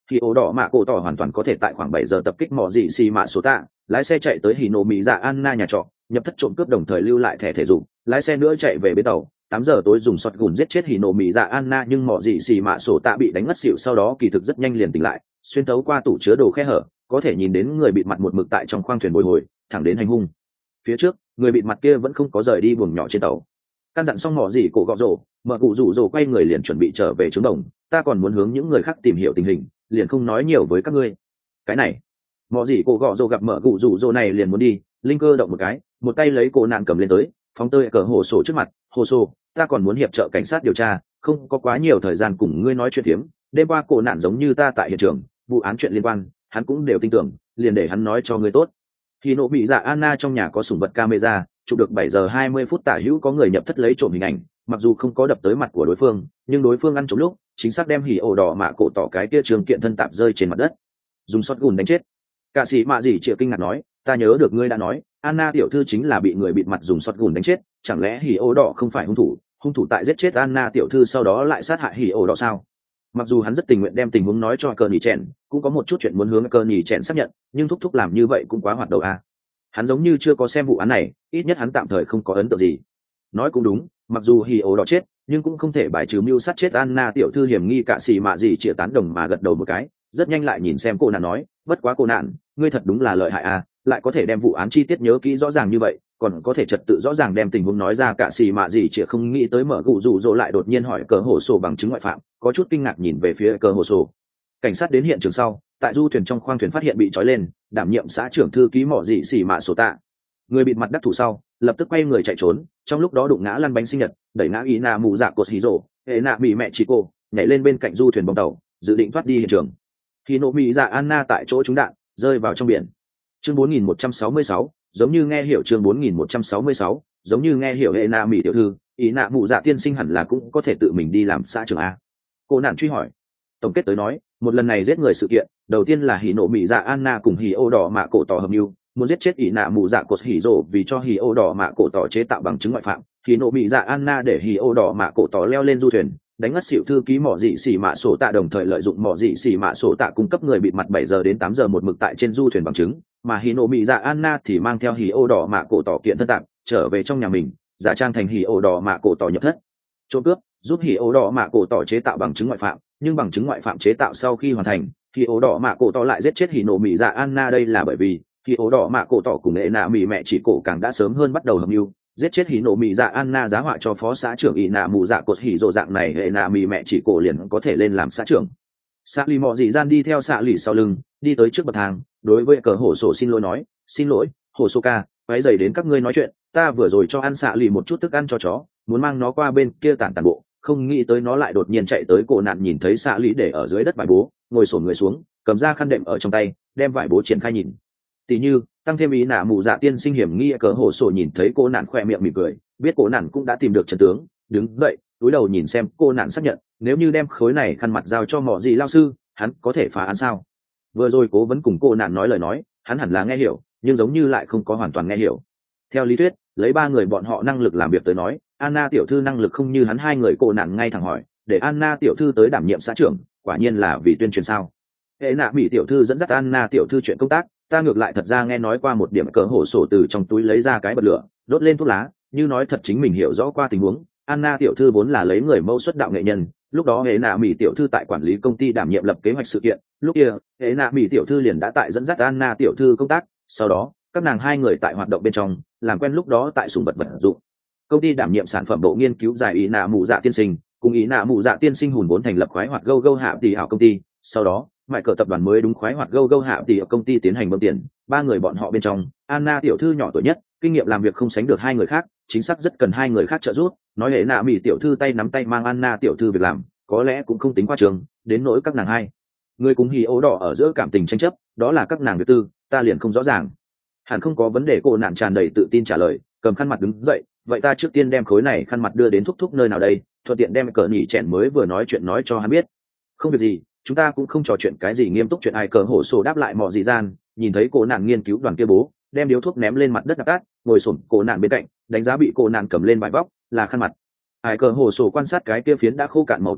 khi ổ đỏ mạ cổ tỏ hoàn toàn có thể tại khoảng 7 giờ tập kích mỏ dị xì mạ số tạ, lái xe chạy tới hỉ nổ mỹ dạ Anna nhà trọ, nhập thất trộm cướp đồng thời lưu lại thẻ thể dụng, lái xe nữa chạy về bến tàu. 8 giờ tối dùng sọt gùn giết chết hỉ nổ mỹ dạ Anna, nhưng mỏ dị xì mạ sổ tạ bị đánh ngất xỉu, sau đó kỳ thực rất nhanh liền tỉnh lại, xuyên thấu qua tủ chứa đồ khe hở có thể nhìn đến người bịt mặt một mực tại trong khoang thuyền bồi hồi thẳng đến hành hung. Phía trước người bịt mặt kia vẫn không có rời đi buồng nhỏ trên tàu. Căn dặn xong mỏ dị cổ gọ rổ, mở cụ rủ rổ quay người liền chuẩn bị trở về trướng đồng. Ta còn muốn hướng những người khác tìm hiểu tình hình, liền không nói nhiều với các ngươi. Cái này, mỏ dị cổ gọ rổ gặp mở cụ rủ rổ này liền muốn đi, linh cơ động một cái, một tay lấy cổ nạn cầm lên tới, phóng tơi cờ hồ sổ trước mặt. Hồ sổ, ta còn muốn hiệp trợ cảnh sát điều tra, không có quá nhiều thời gian cùng ngươi nói chuyện phiếm. Đêm qua cổ nạn giống như ta tại hiện trường, vụ án chuyện liên quan hắn cũng đều tin tưởng, liền để hắn nói cho ngươi tốt. Khi nộ bị dạ Anna trong nhà có sủng vật camera, chụp được 7 giờ 20 phút tả hữu có người nhập thất lấy trộm hình ảnh, mặc dù không có đập tới mặt của đối phương, nhưng đối phương ăn trộm lúc chính xác đem hỉ ổ đỏ mạ cổ tỏ cái kia trường kiện thân tạp rơi trên mặt đất, dùng shot gun đánh chết. Cả sĩ mạ gì chịu kinh ngạc nói, ta nhớ được ngươi đã nói Anna tiểu thư chính là bị người bịt mặt dùng shot gun đánh chết, chẳng lẽ hỉ ổ đỏ không phải hung thủ tại giết chết Anna tiểu thư sau đó lại sát hại hỉ ổ đỏ sao? Mặc dù hắn rất tình nguyện đem tình huống nói cho cờ nhì chèn, cũng có một chút chuyện muốn hướng cờ nhì chèn xác nhận, nhưng thúc làm như vậy cũng quá hoạt đầu a. Hắn giống như chưa có xem vụ án này, ít nhất hắn tạm thời không có ấn tượng gì. Nói cũng đúng, mặc dù hì ổ đỏ chết, nhưng cũng không thể bài trừ mưu sát chết Anna tiểu thư hiểm nghi. Cả xì mạ gì chĩa tán đồng mà gật đầu một cái, rất nhanh lại nhìn xem cô nạn nói, bất quá cô nạn, ngươi thật đúng là lợi hại a, lại có thể đem vụ án chi tiết nhớ kỹ rõ ràng như vậy, còn có thể trật tự rõ ràng đem tình huống nói ra. Cả xì mạ gì chĩa không nghĩ tới mở cụ rủ rỗ lại đột nhiên hỏi cờ hồ sổ bằng chứng ngoại phạm, có chút kinh ngạc nhìn về phía cờ hồ sổ. Cảnh sát đến hiện trường sau, tại du thuyền trong khoang thuyền phát hiện bị trói lên đảm nhiệm xã trưởng thư ký mỏ dị xỉ mạ sổ tạ. Người bịt mặt đắc thủ sau lập tức quay người chạy trốn, trong lúc đó đụng ngã lăn bánh sinh nhật, đẩy ngã ý nà mù dạ cột hì rổ, hệ nạ bị mẹ chị cô nhảy lên bên cạnh du thuyền bong tàu, dự định thoát đi hiện trường. Khi nộ mỹ dạ Anna tại chỗ trúng đạn rơi vào trong biển. Chương 4166, giống như nghe hiểu. Chương 4166, giống như nghe hiểu. Hệ nạ mỹ tiểu thư, ý nạ mù dạ tiên sinh hẳn là cũng có thể tự mình đi làm xã trưởng a? Cô nạn truy hỏi. Tổng kết tới nói, một lần này giết người sự kiện đầu tiên là hỉ nộ mỹ dạ Anna cùng hỉ ô đỏ mạ cổ tỏ hợp mưu muốn giết chết ỷ nạ mù dạ cột hỉ rổ, vì cho hỉ ô đỏ mạ cổ tỏ chế tạo bằng chứng ngoại phạm. Hỉ nộ mỹ dạ Anna để hỉ ô đỏ mạ cổ tỏ leo lên du thuyền đánh ngất xỉu thư ký mỏ dị xỉ mạ sổ tạ, đồng thời lợi dụng mỏ dị xỉ mạ sổ tạ cung cấp người bịt mặt 7 giờ đến 8 giờ một mực tại trên du thuyền bằng chứng, mà hỉ nộ mỹ dạ Anna thì mang theo hỉ ô đỏ mạ cổ tỏ kiện thân tạm trở về trong nhà mình, giả trang thành hỉ ô đỏ mạ cổ tỏ nhập thất trộm cướp, giúp hỉ ô đỏ mạ cổ tỏ chế tạo bằng chứng ngoại phạm. Nhưng bằng chứng ngoại phạm chế tạo sau khi hoàn thành, hỉ ô đỏ mạ cổ tỏ lại giết chết hỉ nộ mỹ dạ Anna. Đây là bởi vì hỉ ô đỏ mạ cổ tỏ cùng nghệ nạ mỹ mẹ chỉ cổ càng đã sớm hơn bắt đầu hợp mưu giết chết hỉ nộ mỹ dạ Anna, giá họa cho phó xã trưởng ỷ nạ mù dạ cột hỉ rồ, dạng này hệ nạ mỹ mẹ chỉ cổ liền có thể lên làm xã trưởng. Xạ lì mọ dị gian đi theo xạ lì sau lưng, đi tới trước bậc thang, đối với cờ hổ sổ xin lỗi nói, xin lỗi hồ sô ca, váy dày đến các ngươi nói chuyện, ta vừa rồi cho ăn xạ lì một chút thức ăn cho chó, muốn mang nó qua bên kia tản bộ, không nghĩ tới nó lại đột nhiên chạy tới. Cổ nạn nhìn thấy xạ lì để ở dưới đất vải bố, ngồi xổm người xuống, cầm ra khăn đệm ở trong tay, đem vải bố triển khai nhìn. Tỷ như tăng thêm ý nạ mù dạ tiên sinh hiểm nghi. Cờ hổ sổ nhìn thấy cô nạn khoe miệng mỉm cười, biết cô nạn cũng đã tìm được chân tướng, đứng dậy cúi đầu nhìn xem cô nạn xác nhận, nếu như đem khối này khăn mặt giao cho mỏ gì lao sư, hắn có thể phá án sao? Vừa rồi cố vấn cùng cô nạn nói lời nói, hắn hẳn là nghe hiểu, nhưng giống như lại không có hoàn toàn nghe hiểu. Theo lý thuyết, lấy ba người bọn họ năng lực làm việc tới nói, Anna tiểu thư năng lực không như hắn hai người. Cô nạn ngay thẳng hỏi, để Anna tiểu thư tới đảm nhiệm xã trưởng, quả nhiên là vì tuyên truyền sao? Hệ nạ mỹ tiểu thư dẫn dắt Anna tiểu thư chuyện công tác, ta ngược lại thật ra nghe nói qua một điểm. Cờ hổ sổ từ trong túi lấy ra cái bật lửa, đốt lên thuốc lá, như nói thật chính mình hiểu rõ qua tình huống. Anna tiểu thư vốn là lấy người mẫu xuất đạo nghệ nhân, lúc đó hệ nạ mỹ tiểu thư tại quản lý công ty đảm nhiệm lập kế hoạch sự kiện, lúc kia hệ nạ mỹ tiểu thư liền đã tại dẫn dắt Anna tiểu thư công tác, sau đó các nàng hai người tại hoạt động bên trong làm quen, lúc đó tại sùng vật vật dụng công ty đảm nhiệm sản phẩm bộ nghiên cứu giải ý nạ mù dạ tiên sinh, cùng ý nạ mù dạ tiên sinh hùn vốn thành lập khoái hoạt go go hạ tỷ hảo công ty. Sau đó mại cờ tập đoàn mới đúng khoái hoạt go go hạ tỷ công ty tiến hành bơm tiền. Ba người bọn họ bên trong, Anna tiểu thư nhỏ tuổi nhất, kinh nghiệm làm việc không sánh được hai người khác, chính xác rất cần hai người khác trợ giúp. Nói hệ nạ mỹ tiểu thư tay nắm tay mang Anna tiểu thư việc làm, có lẽ cũng không tính qua trường, đến nỗi các nàng hai người cùng hì ố đỏ ở giữa cảm tình tranh chấp, đó là các nàng việc tư, ta liền không rõ ràng. Hẳn không có vấn đề. Cô nạn tràn đầy tự tin trả lời, cầm khăn mặt đứng dậy, vậy ta trước tiên đem khối này khăn mặt đưa đến thúc nơi nào đây, thuận tiện đem cờ nhỉ chèn mới vừa nói chuyện nói cho hắn biết. Không việc gì, chúng ta cũng không trò chuyện cái gì nghiêm túc chuyện. Ai cờ hổ sổ đáp lại mọ dị gian, nhìn thấy cô nạn nghiên cứu đoàn kia bố, đem điếu thuốc ném lên mặt đất đập tát, ngồi xổm cô nạn bên cạnh, đánh giá bị cô nạn cầm lên vải vóc là khăn mặt. Ai cờ hổ sổ quan sát cái kia phiến đã khô cạn màu trắng mơ,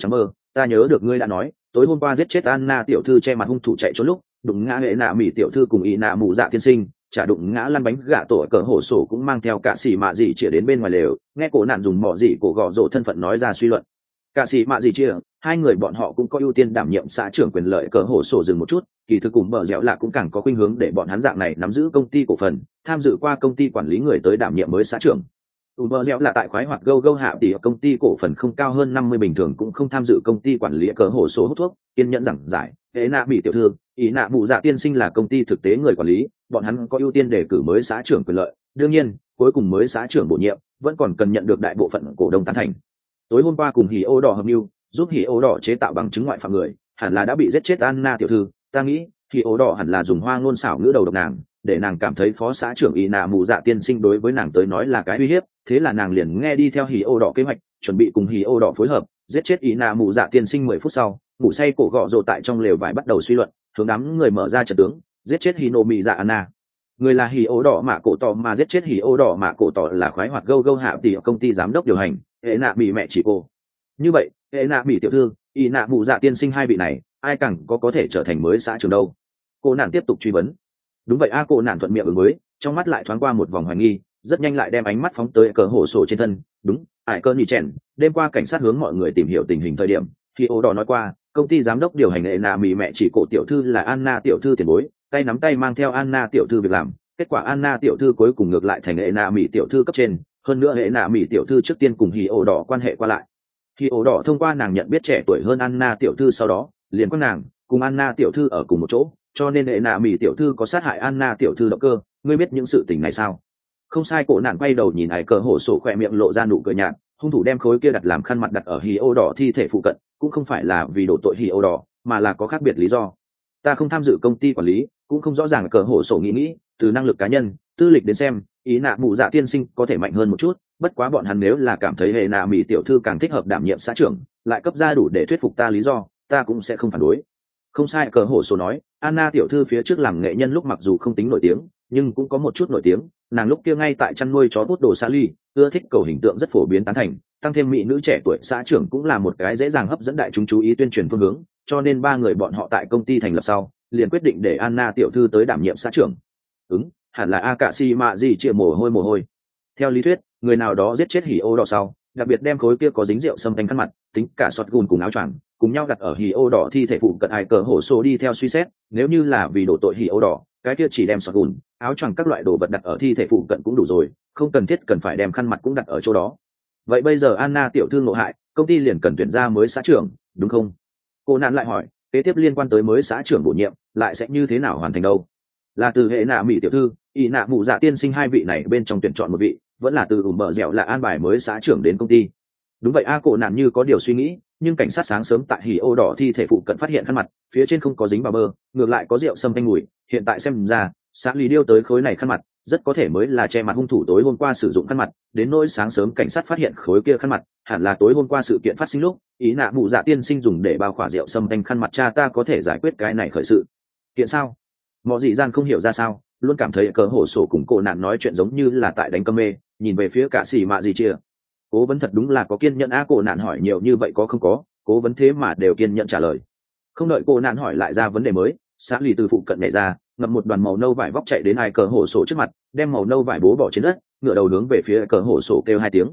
ta nhớ được ngươi đã nói tối hôm qua giết chết Anna tiểu thư che mặt hung thủ chạy trốn lúc đụng ngã hệ nạ mỹ tiểu thư cùng ý nạ mù dạ tiên sinh, chả đụng ngã lăn bánh gạ tổ cỡ hổ sổ cũng mang theo cả xì mạ gì chia đến bên ngoài lều, nghe cổ nạn dùng mỏ gì cổ gọ rổ thân phận nói ra suy luận. Cả xì mạ gì chia, hai người bọn họ cũng có ưu tiên đảm nhiệm xã trưởng quyền lợi cỡ hổ sổ dừng một chút, kỳ thực cùng bờ dẻo lạ cũng càng có khuynh hướng để bọn hắn dạng này nắm giữ công ty cổ phần, tham dự qua công ty quản lý người tới đảm nhiệm mới xã trưởng. Bờ dẻo là tại khoái hoạt go go hạ tỷ công ty cổ phần không cao hơn 50 bình thường cũng không tham dự công ty quản lý cỡ hổ sổ hút thuốc, kiên nhẫn giảng giải, hệ nạ bị tiểu thư ý nạ mụ dạ tiên sinh là công ty thực tế người quản lý, bọn hắn có ưu tiên đề cử mới xã trưởng quyền lợi, đương nhiên cuối cùng mới xã trưởng bổ nhiệm vẫn còn cần nhận được đại bộ phận cổ đông tán thành. Tối hôm qua cùng hỉ ô đỏ hợp mưu giúp hỉ ô đỏ chế tạo bằng chứng ngoại phạm người, hẳn là đã bị giết chết Anna tiểu thư, ta nghĩ hỉ ô đỏ hẳn là dùng hoa ngôn xảo ngữ đầu độc nàng, để nàng cảm thấy phó xã trưởng ý nạ mụ dạ tiên sinh đối với nàng tới nói là cái uy hiếp, thế là nàng liền nghe đi theo hỉ ô đỏ kế hoạch, chuẩn bị cùng hỉ ô đỏ phối hợp giết chết ý nạ mụ dạ tiên sinh. 10 phút sau, ngủ say cổ gọ rồ tại trong lều vải bắt đầu suy luận, hướng đám người mở ra trận tướng, giết chết hino mỹ dạ Anna. Người là hỉ ô đỏ mạ cổ tỏ mà giết chết hỉ ô đỏ mạ cổ tỏ là khoái hoạt go go hạ tỷ công ty giám đốc điều hành, hệ nạ mỹ mẹ chỉ cô. Như vậy, hệ nạ mỹ tiểu thư, ý nạ mụ dạ tiên sinh hai vị này, ai càng có thể trở thành mới xã trưởng đâu? Cô nạn tiếp tục truy vấn. Đúng vậy a, cô nạn thuận miệng ứng với, trong mắt lại thoáng qua một vòng hoài nghi, rất nhanh lại đem ánh mắt phóng tới cờ hổ sổ trên thân. Đúng, ải cơn nhì chèn, đêm qua cảnh sát hướng mọi người tìm hiểu tình hình thời điểm, thì ô đỏ nói qua công ty giám đốc điều hành hệ nạ mỹ mẹ chỉ cổ tiểu thư là Anna tiểu thư tiền bối, tay nắm tay mang theo Anna tiểu thư việc làm, kết quả Anna tiểu thư cuối cùng ngược lại thành hệ nạ mỹ tiểu thư cấp trên, hơn nữa hệ nạ mỹ tiểu thư trước tiên cùng hì ổ đỏ quan hệ qua lại. Hì ổ đỏ thông qua nàng nhận biết trẻ tuổi hơn Anna tiểu thư, sau đó liền quan nàng cùng Anna tiểu thư ở cùng một chỗ, cho nên hệ nạ mỹ tiểu thư có sát hại Anna tiểu thư động cơ. Ngươi biết những sự tình này sao? Không sai. Cổ nạn quay đầu nhìn ải cờ hổ sổ, khỏe miệng lộ ra nụ cười nhạt. Hung thủ đem khối kia đặt làm khăn mặt đặt ở hì ổ đỏ thi thể phụ cận, cũng không phải là vì đổ tội hì ổ đỏ, mà là có khác biệt lý do. Ta không tham dự công ty quản lý, cũng không rõ ràng cờ hổ sổ nghĩ từ năng lực cá nhân tư lịch đến xem, ý nạ mụ dạ tiên sinh có thể mạnh hơn một chút, bất quá bọn hắn nếu là cảm thấy hệ nạ mỹ tiểu thư càng thích hợp đảm nhiệm xã trưởng, lại cấp ra đủ để thuyết phục ta lý do, ta cũng sẽ không phản đối. Không sai. Cờ hổ sổ nói, Anna tiểu thư phía trước làm nghệ nhân lúc mặc dù không tính nổi tiếng, nhưng cũng có một chút nổi tiếng. Nàng lúc kia ngay tại chăn nuôi chó bút đồ xa ly, ưa thích cầu hình tượng rất phổ biến tán thành, tăng thêm mỹ nữ trẻ tuổi xã trưởng cũng là một cái dễ dàng hấp dẫn đại chúng chú ý tuyên truyền phương hướng, cho nên ba người bọn họ tại công ty thành lập sau liền quyết định để Anna tiểu thư tới đảm nhiệm xã trưởng. Hẳn là Akashi mạ gì chia mồ hôi. Theo lý thuyết, người nào đó giết chết hỉ ô đỏ sau, đặc biệt đem khối kia có dính rượu xâm thanh khăn mặt, tính cả sọt gùn cùng áo choàng cùng nhau đặt ở hỉ ô đỏ thi thể phụ cận. Ai cờ hổ sổ đi theo suy xét, nếu như là vì đổ tội hỉ ô đỏ, cái kia chỉ đem sọt gùn, áo choàng các loại đồ vật đặt ở thi thể phụ cận cũng đủ rồi, không cần thiết cần phải đem khăn mặt cũng đặt ở chỗ đó. Vậy bây giờ Anna tiểu thư ngộ hại, công ty liền cần tuyển ra mới xã trưởng, đúng không? Cô nạn lại hỏi, kế tiếp liên quan tới mới xã trưởng bổ nhiệm lại sẽ như thế nào hoàn thành đâu? Là từ hệ nạ mỹ tiểu thư, ý nạ mụ dạ tiên sinh hai vị này bên trong tuyển chọn một vị, vẫn là từ ủm bờ dẻo là an bài mới xã trưởng đến công ty? Đúng vậy a. Cổ nạn như có điều suy nghĩ, nhưng cảnh sát sáng sớm tại hỉ ô đỏ thi thể phụ cận phát hiện khăn mặt phía trên không có dính vào bơ, ngược lại có rượu sâm thanh mùi, hiện tại xem ra xã lý điêu tới khối này khăn mặt rất có thể mới là che mặt hung thủ tối hôm qua sử dụng khăn mặt. Đến nỗi sáng sớm cảnh sát phát hiện khối kia khăn mặt, hẳn là tối hôm qua sự kiện phát sinh lúc ý nạ mụ dạ tiên sinh dùng để bao khỏa rượu sâm thanh khăn mặt. Cha ta có thể giải quyết cái này khởi sự kiện sao? Mọi dị gian không hiểu ra sao, luôn cảm thấy cờ hổ sổ cùng cổ nạn nói chuyện giống như là tại đánh cơm mê, nhìn về phía cả xì mạ gì chia. Cố vấn thật đúng là có kiên nhẫn a. Cổ nạn hỏi nhiều như vậy có không có, cố vấn thế mà đều kiên nhẫn trả lời. Không đợi cổ nạn hỏi lại ra vấn đề mới, xã lì từ phụ cận nhảy ra, ngậm một đoàn màu nâu vải vóc chạy đến ai cờ hổ sổ trước mặt, đem màu nâu vải bố bỏ trên đất, ngửa đầu hướng về phía cờ hổ sổ kêu hai tiếng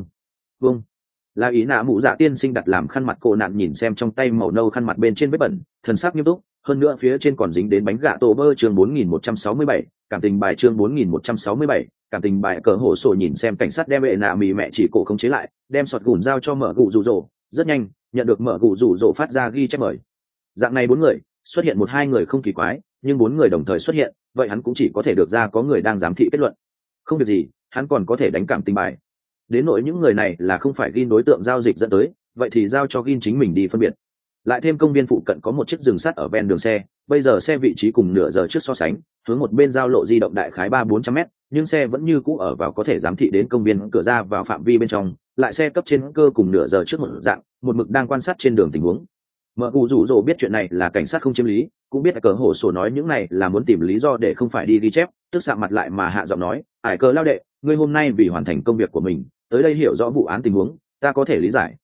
vâng. Là ý nạ mụ dạ tiên sinh đặt làm khăn mặt. Cổ nạn nhìn xem trong tay màu nâu khăn mặt bên trên vết bẩn, thần sắc nghiêm túc, hơn nữa phía trên còn dính đến bánh gạ tổ bơ. Chương 4167, cảm tình bài. Chương 4167, cảm tình bài. Cờ hổ sổ nhìn xem cảnh sát đem hệ nạ mì mẹ chỉ cổ khống chế lại, đem sọt gùn giao cho mở gù rủ rỗ. Rất nhanh nhận được mở gù rủ rỗ phát ra ghi chép mời. Dạng này 4 người xuất hiện 1-2 người không kỳ quái, nhưng 4 người đồng thời xuất hiện, vậy hắn cũng chỉ có thể được ra có người đang giám thị kết luận. Không việc gì, hắn còn có thể đánh cảm tình bài. Đến nỗi những người này là không phải ghi đối tượng giao dịch dẫn tới, vậy thì giao cho ghi chính mình đi phân biệt. Lại thêm công viên phụ cận có một chiếc dừng sắt ở ven đường xe, bây giờ xe vị trí cùng nửa giờ trước so sánh, hướng một bên giao lộ di động đại khái 300-400 mét, nhưng xe vẫn như cũ ở vào có thể giám thị đến công viên cửa ra vào phạm vi bên trong, lại xe cấp trên cơ cùng nửa giờ trước một dạng, một mực đang quan sát trên đường tình huống. Mở cụ rủ rỗ biết chuyện này là cảnh sát không chiếm lý, cũng biết cờ hổ sổ nói những này là muốn tìm lý do để không phải đi ghi chép, tức sạm mặt lại mà hạ giọng nói, ải cờ lao đệ, ngươi hôm nay vì hoàn thành công việc của mình tới đây hiểu rõ vụ án tình huống, ta có thể lý giải,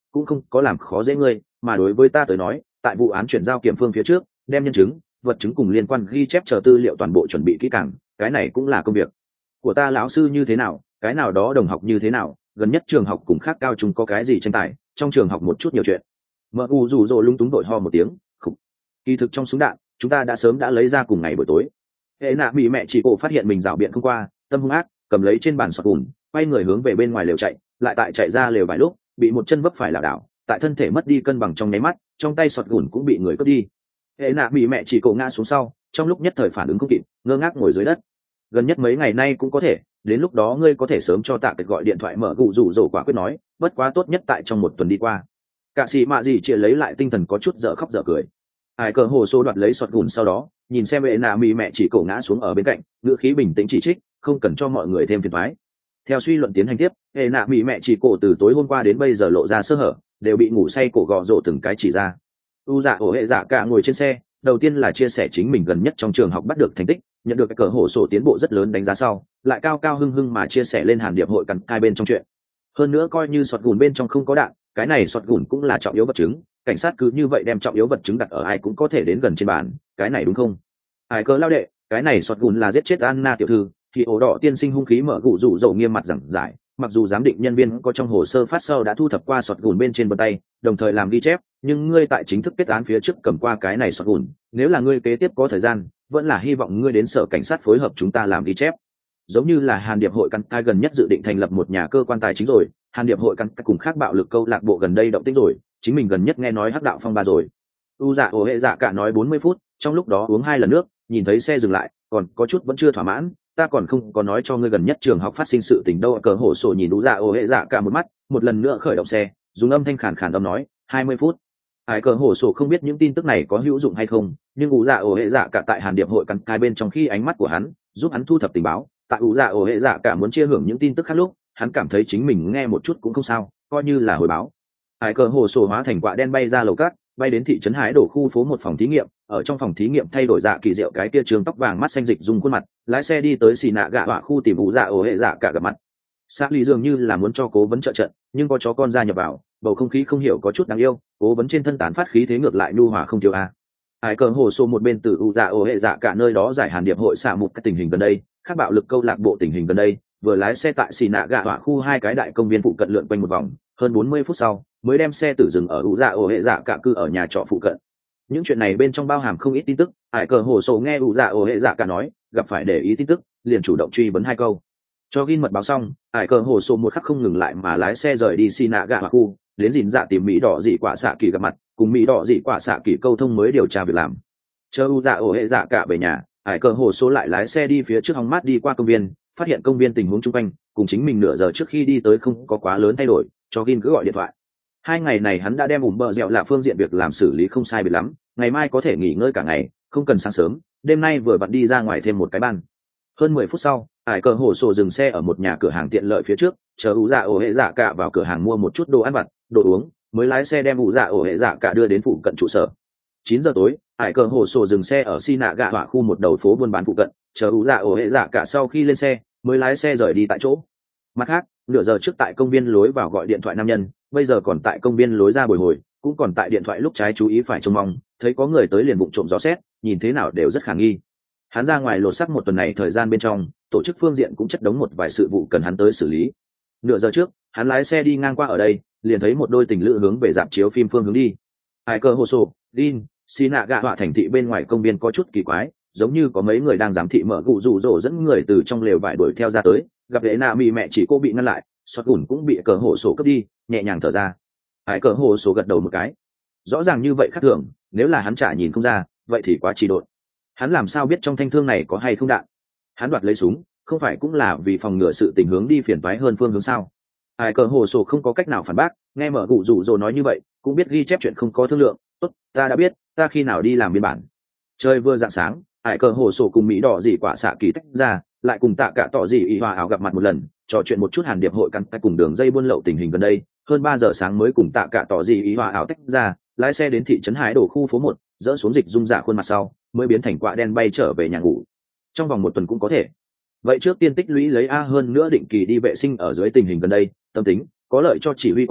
cũng không có làm khó dễ ngươi, mà đối với ta tới nói, tại vụ án chuyển giao kiểm phương phía trước, đem nhân chứng, vật chứng cùng liên quan ghi chép chờ tư liệu toàn bộ chuẩn bị kỹ càng, cái này cũng là công việc của ta. Lão sư như thế nào, cái nào đó đồng học như thế nào, gần nhất trường học cùng khác cao chúng có cái gì tranh tài, trong trường học một chút nhiều chuyện. Mợ u rủ rồ lung túng đội ho một tiếng, khục. Kỳ thực trong súng đạn, chúng ta đã sớm đã lấy ra cùng ngày buổi tối. Hệ nạ bị mẹ chỉ cổ phát hiện mình rảo biện không qua, tâm hung ác, cầm lấy trên bàn sọt gùn, quay người hướng về bên ngoài lều chạy, lại tại chạy ra lều vài lúc, bị một chân vấp phải lảo đảo, tại thân thể mất đi cân bằng trong nháy mắt, trong tay sọt gùn cũng bị người cướp đi. Hệ nạ bị mẹ chỉ cổ ngã xuống sau, trong lúc nhất thời phản ứng không kịp, ngơ ngác ngồi dưới đất. Gần nhất mấy ngày nay cũng có thể, đến lúc đó ngươi có thể sớm cho Tạ Tịch gọi điện thoại mở gụ rủ rồ quả quyết nói, bất quá tốt nhất tại trong một tuần đi qua. Cả sĩ mạ gì chỉ lấy lại tinh thần có chút dở khóc dở cười. Ai cờ hồ số đoạt lấy sọt gùn sau đó, nhìn xem vệ nạ mì mẹ chỉ cổ ngã xuống ở bên cạnh, ngữ khí bình tĩnh chỉ trích, không cần cho mọi người thêm phiền toái. Theo suy luận tiến hành tiếp, hệ nạ mì mẹ chỉ cổ từ tối hôm qua đến bây giờ lộ ra sơ hở, đều bị ngủ say cổ gọ rộ từng cái chỉ ra. U dạ ổ hệ dạ cả ngồi trên xe, đầu tiên là chia sẻ chính mình gần nhất trong trường học bắt được thành tích, nhận được cái cờ hồ sổ tiến bộ rất lớn đánh giá sau, lại cao cao hưng hưng mà chia sẻ lên Hàn Điệp hội cằn hai bên trong chuyện. Hơn nữa coi như sọt gùn bên trong không có đạn, cái này sọt gùn cũng là trọng yếu vật chứng, cảnh sát cứ như vậy đem trọng yếu vật chứng đặt ở ai cũng có thể đến gần trên bàn, cái này đúng không? Ai cờ lao đệ, cái này sọt gùn là giết chết Anna tiểu thư, thì ổ đỏ tiên sinh hung khí mở gụ rủ dầu nghiêm mặt giảng giải, mặc dù giám định nhân viên có trong hồ sơ phát sau đã thu thập qua sọt gùn bên trên bàn tay, đồng thời làm ghi chép, nhưng ngươi tại chính thức kết án phía trước cầm qua cái này sọt gùn, nếu là ngươi kế tiếp có thời gian, vẫn là hy vọng ngươi đến sở cảnh sát phối hợp chúng ta làm ghi chép. Giống như là Hàn Điệp hội căn cai gần nhất dự định thành lập một nhà cơ quan tài chính rồi, Hàn Điệp hội căn cùng khác bạo lực câu lạc bộ gần đây động tĩnh rồi, chính mình gần nhất nghe nói hắc đạo phong ba rồi. U dạ ổ hệ dạ cả nói 40 phút, trong lúc đó uống 2 lần nước, nhìn thấy xe dừng lại, còn có chút vẫn chưa thỏa mãn, ta còn không có nói cho ngươi gần nhất trường học phát sinh sự tình đâu. Cờ hổ sổ nhìn U dạ ổ hệ dạ cả một mắt, một lần nữa khởi động xe, dùng âm thanh khàn khàn âm nói, 20 phút. Ai cờ hổ sổ không biết những tin tức này có hữu dụng hay không, nhưng U dạ ổ hệ dạ cả tại Hàn Điệp hội căn cai bên trong khi ánh mắt của hắn, giúp hắn thu thập tình báo, tại U dạ ổ hệ dạ cả muốn chia hưởng những tin tức khác lúc, hắn cảm thấy chính mình nghe một chút cũng không sao, coi như là hồi báo. Hải cờ hồ sổ hóa thành quạ đen bay ra lầu cát, bay đến thị trấn Hái Đổ khu phố một phòng thí nghiệm, ở trong phòng thí nghiệm thay đổi dạ kỳ diệu cái kia trường tóc vàng mắt xanh dịch dùng khuôn mặt, lái xe đi tới xì nạ gạ họa khu tìm U dạ ổ hệ dạ cả gặp mặt. Xác lý dường như là muốn cho cố vấn trợ trận, nhưng có chó con gia nhập vào, bầu không khí không hiểu có chút đáng yêu, cố vấn trên thân tán phát khí thế ngược lại nhu hòa không thiếu a. Hải cờ hồ sổ một bên từ U dạ ổ hệ dạ cả nơi đó giải Hàn Điệp hội xả một cái tình hình gần đây, các bạo lực câu lạc bộ tình hình gần đây, vừa lái xe tại xì nạ gạ họa khu 2 cái đại công viên phụ cận lượn quanh một vòng, hơn 40 phút sau mới đem xe tử dừng ở U dạ ổ hệ dạ cả cư ở nhà trọ phụ cận. Những chuyện này bên trong bao hàm không ít tin tức, Hải cờ hồ sổ nghe U dạ ổ hệ dạ cả nói, gặp phải để ý tin tức, liền chủ động truy vấn 2 câu. Cho ghi mật báo xong, Hải cờ hồ sổ một khắc không ngừng lại mà lái xe rời đi xì nạ gạ họa khu, đến dìn dạ tìm mỹ đỏ dị quả xạ kỳ gặp mặt, cùng mỹ đỏ dị quả xạ kỳ câu thông mới điều tra việc làm. Chờ U dạ ổ hệ dạ cả về nhà, Hải cờ hồ sổ lại lái xe đi phía trước hóng mát đi qua công viên, phát hiện công viên tình huống chung quanh cùng chính mình nửa giờ trước khi đi tới không có quá lớn thay đổi, cho Gin cứ gọi điện thoại. 2 ngày này hắn đã đem bờ dẻo là phương diện việc làm xử lý không sai biệt lắm, ngày mai có thể nghỉ ngơi cả ngày, không cần sáng sớm, đêm nay vừa vặn đi ra ngoài thêm một cái ban. Hơn 10 phút sau, Hải cờ hổ sổ dừng xe ở một nhà cửa hàng tiện lợi phía trước, chờ U dạ ổ hệ dạ cả vào cửa hàng mua một chút đồ ăn vặt, đồ uống, mới lái xe đem U dạ ổ hệ dạ cả đưa đến phụ cận trụ sở. 9 giờ tối, Hải cờ hổ sổ dừng xe ở Sina Gạ họa khu một đầu phố buôn bán phụ cận, chờ U dạ ổ hệ dạ cả sau khi lên xe, mới lái xe rời đi tại chỗ. Mặt khác, nửa giờ trước tại công viên lối vào gọi điện thoại nam nhân, bây giờ còn tại công viên lối ra bồi hồi, cũng còn tại điện thoại lúc trái chú ý phải trông mong, thấy có người tới liền bụng trộm gió xét, nhìn thế nào đều rất khả nghi. Hắn ra ngoài lột xác một tuần này thời gian bên trong, tổ chức phương diện cũng chất đống một vài sự vụ cần hắn tới xử lý. Nửa giờ trước, hắn lái xe đi ngang qua ở đây, liền thấy một đôi tình lữ hướng về rạp chiếu phim phương hướng đi. Hải cờ hồ sổ, Din, Sina Gạ họa thành thị bên ngoài công viên có chút kỳ quái, giống như có mấy người đang giám thị mở gụ rủ rỗ dẫn người từ trong lều vải đuổi theo ra tới, gặp hệ nạ mì mẹ chỉ cô bị ngăn lại, sọt gùn cũng bị cờ hổ sổ cướp đi, nhẹ nhàng thở ra. Hải cờ hổ sổ gật đầu một cái, rõ ràng như vậy khác thường, nếu là hắn trả nhìn không ra, vậy thì quá trì độn. Hắn làm sao biết trong thanh thương này có hay không đạn? Hắn đoạt lấy súng, không phải cũng là vì phòng ngừa sự tình hướng đi phiền toái hơn phương hướng sao? Hải cờ hổ sổ không có cách nào phản bác, nghe mở gụ rủ rỗ nói như vậy, cũng biết ghi chép chuyện không có thương lượng. Tốt, ta đã biết, ta khi nào đi làm biên bản. Trời vừa rạng sáng, Hải cờ hổ sổ cùng mỹ đỏ dị quả xạ kỳ tách ra, lại cùng tạ cả tỏ dị y hòa ảo gặp mặt một lần, trò chuyện một chút Hàn Điệp hội căn tay cùng đường dây buôn lậu tình hình gần đây. Hơn 3 giờ sáng mới cùng tạ cả tỏ dị y hòa ảo tách ra, lái xe đến thị trấn Hải Đổ khu phố 1, dỡ xuống dịch dung dạ khuôn mặt sau, mới biến thành quạ đen bay trở về nhà ngủ. Trong vòng 1 tuần cũng có thể. Vậy trước tiên tích lũy lấy a hơn nữa định kỳ đi vệ sinh ở dưới tình hình gần đây, tâm tính có lợi cho chỉ huy quản lý,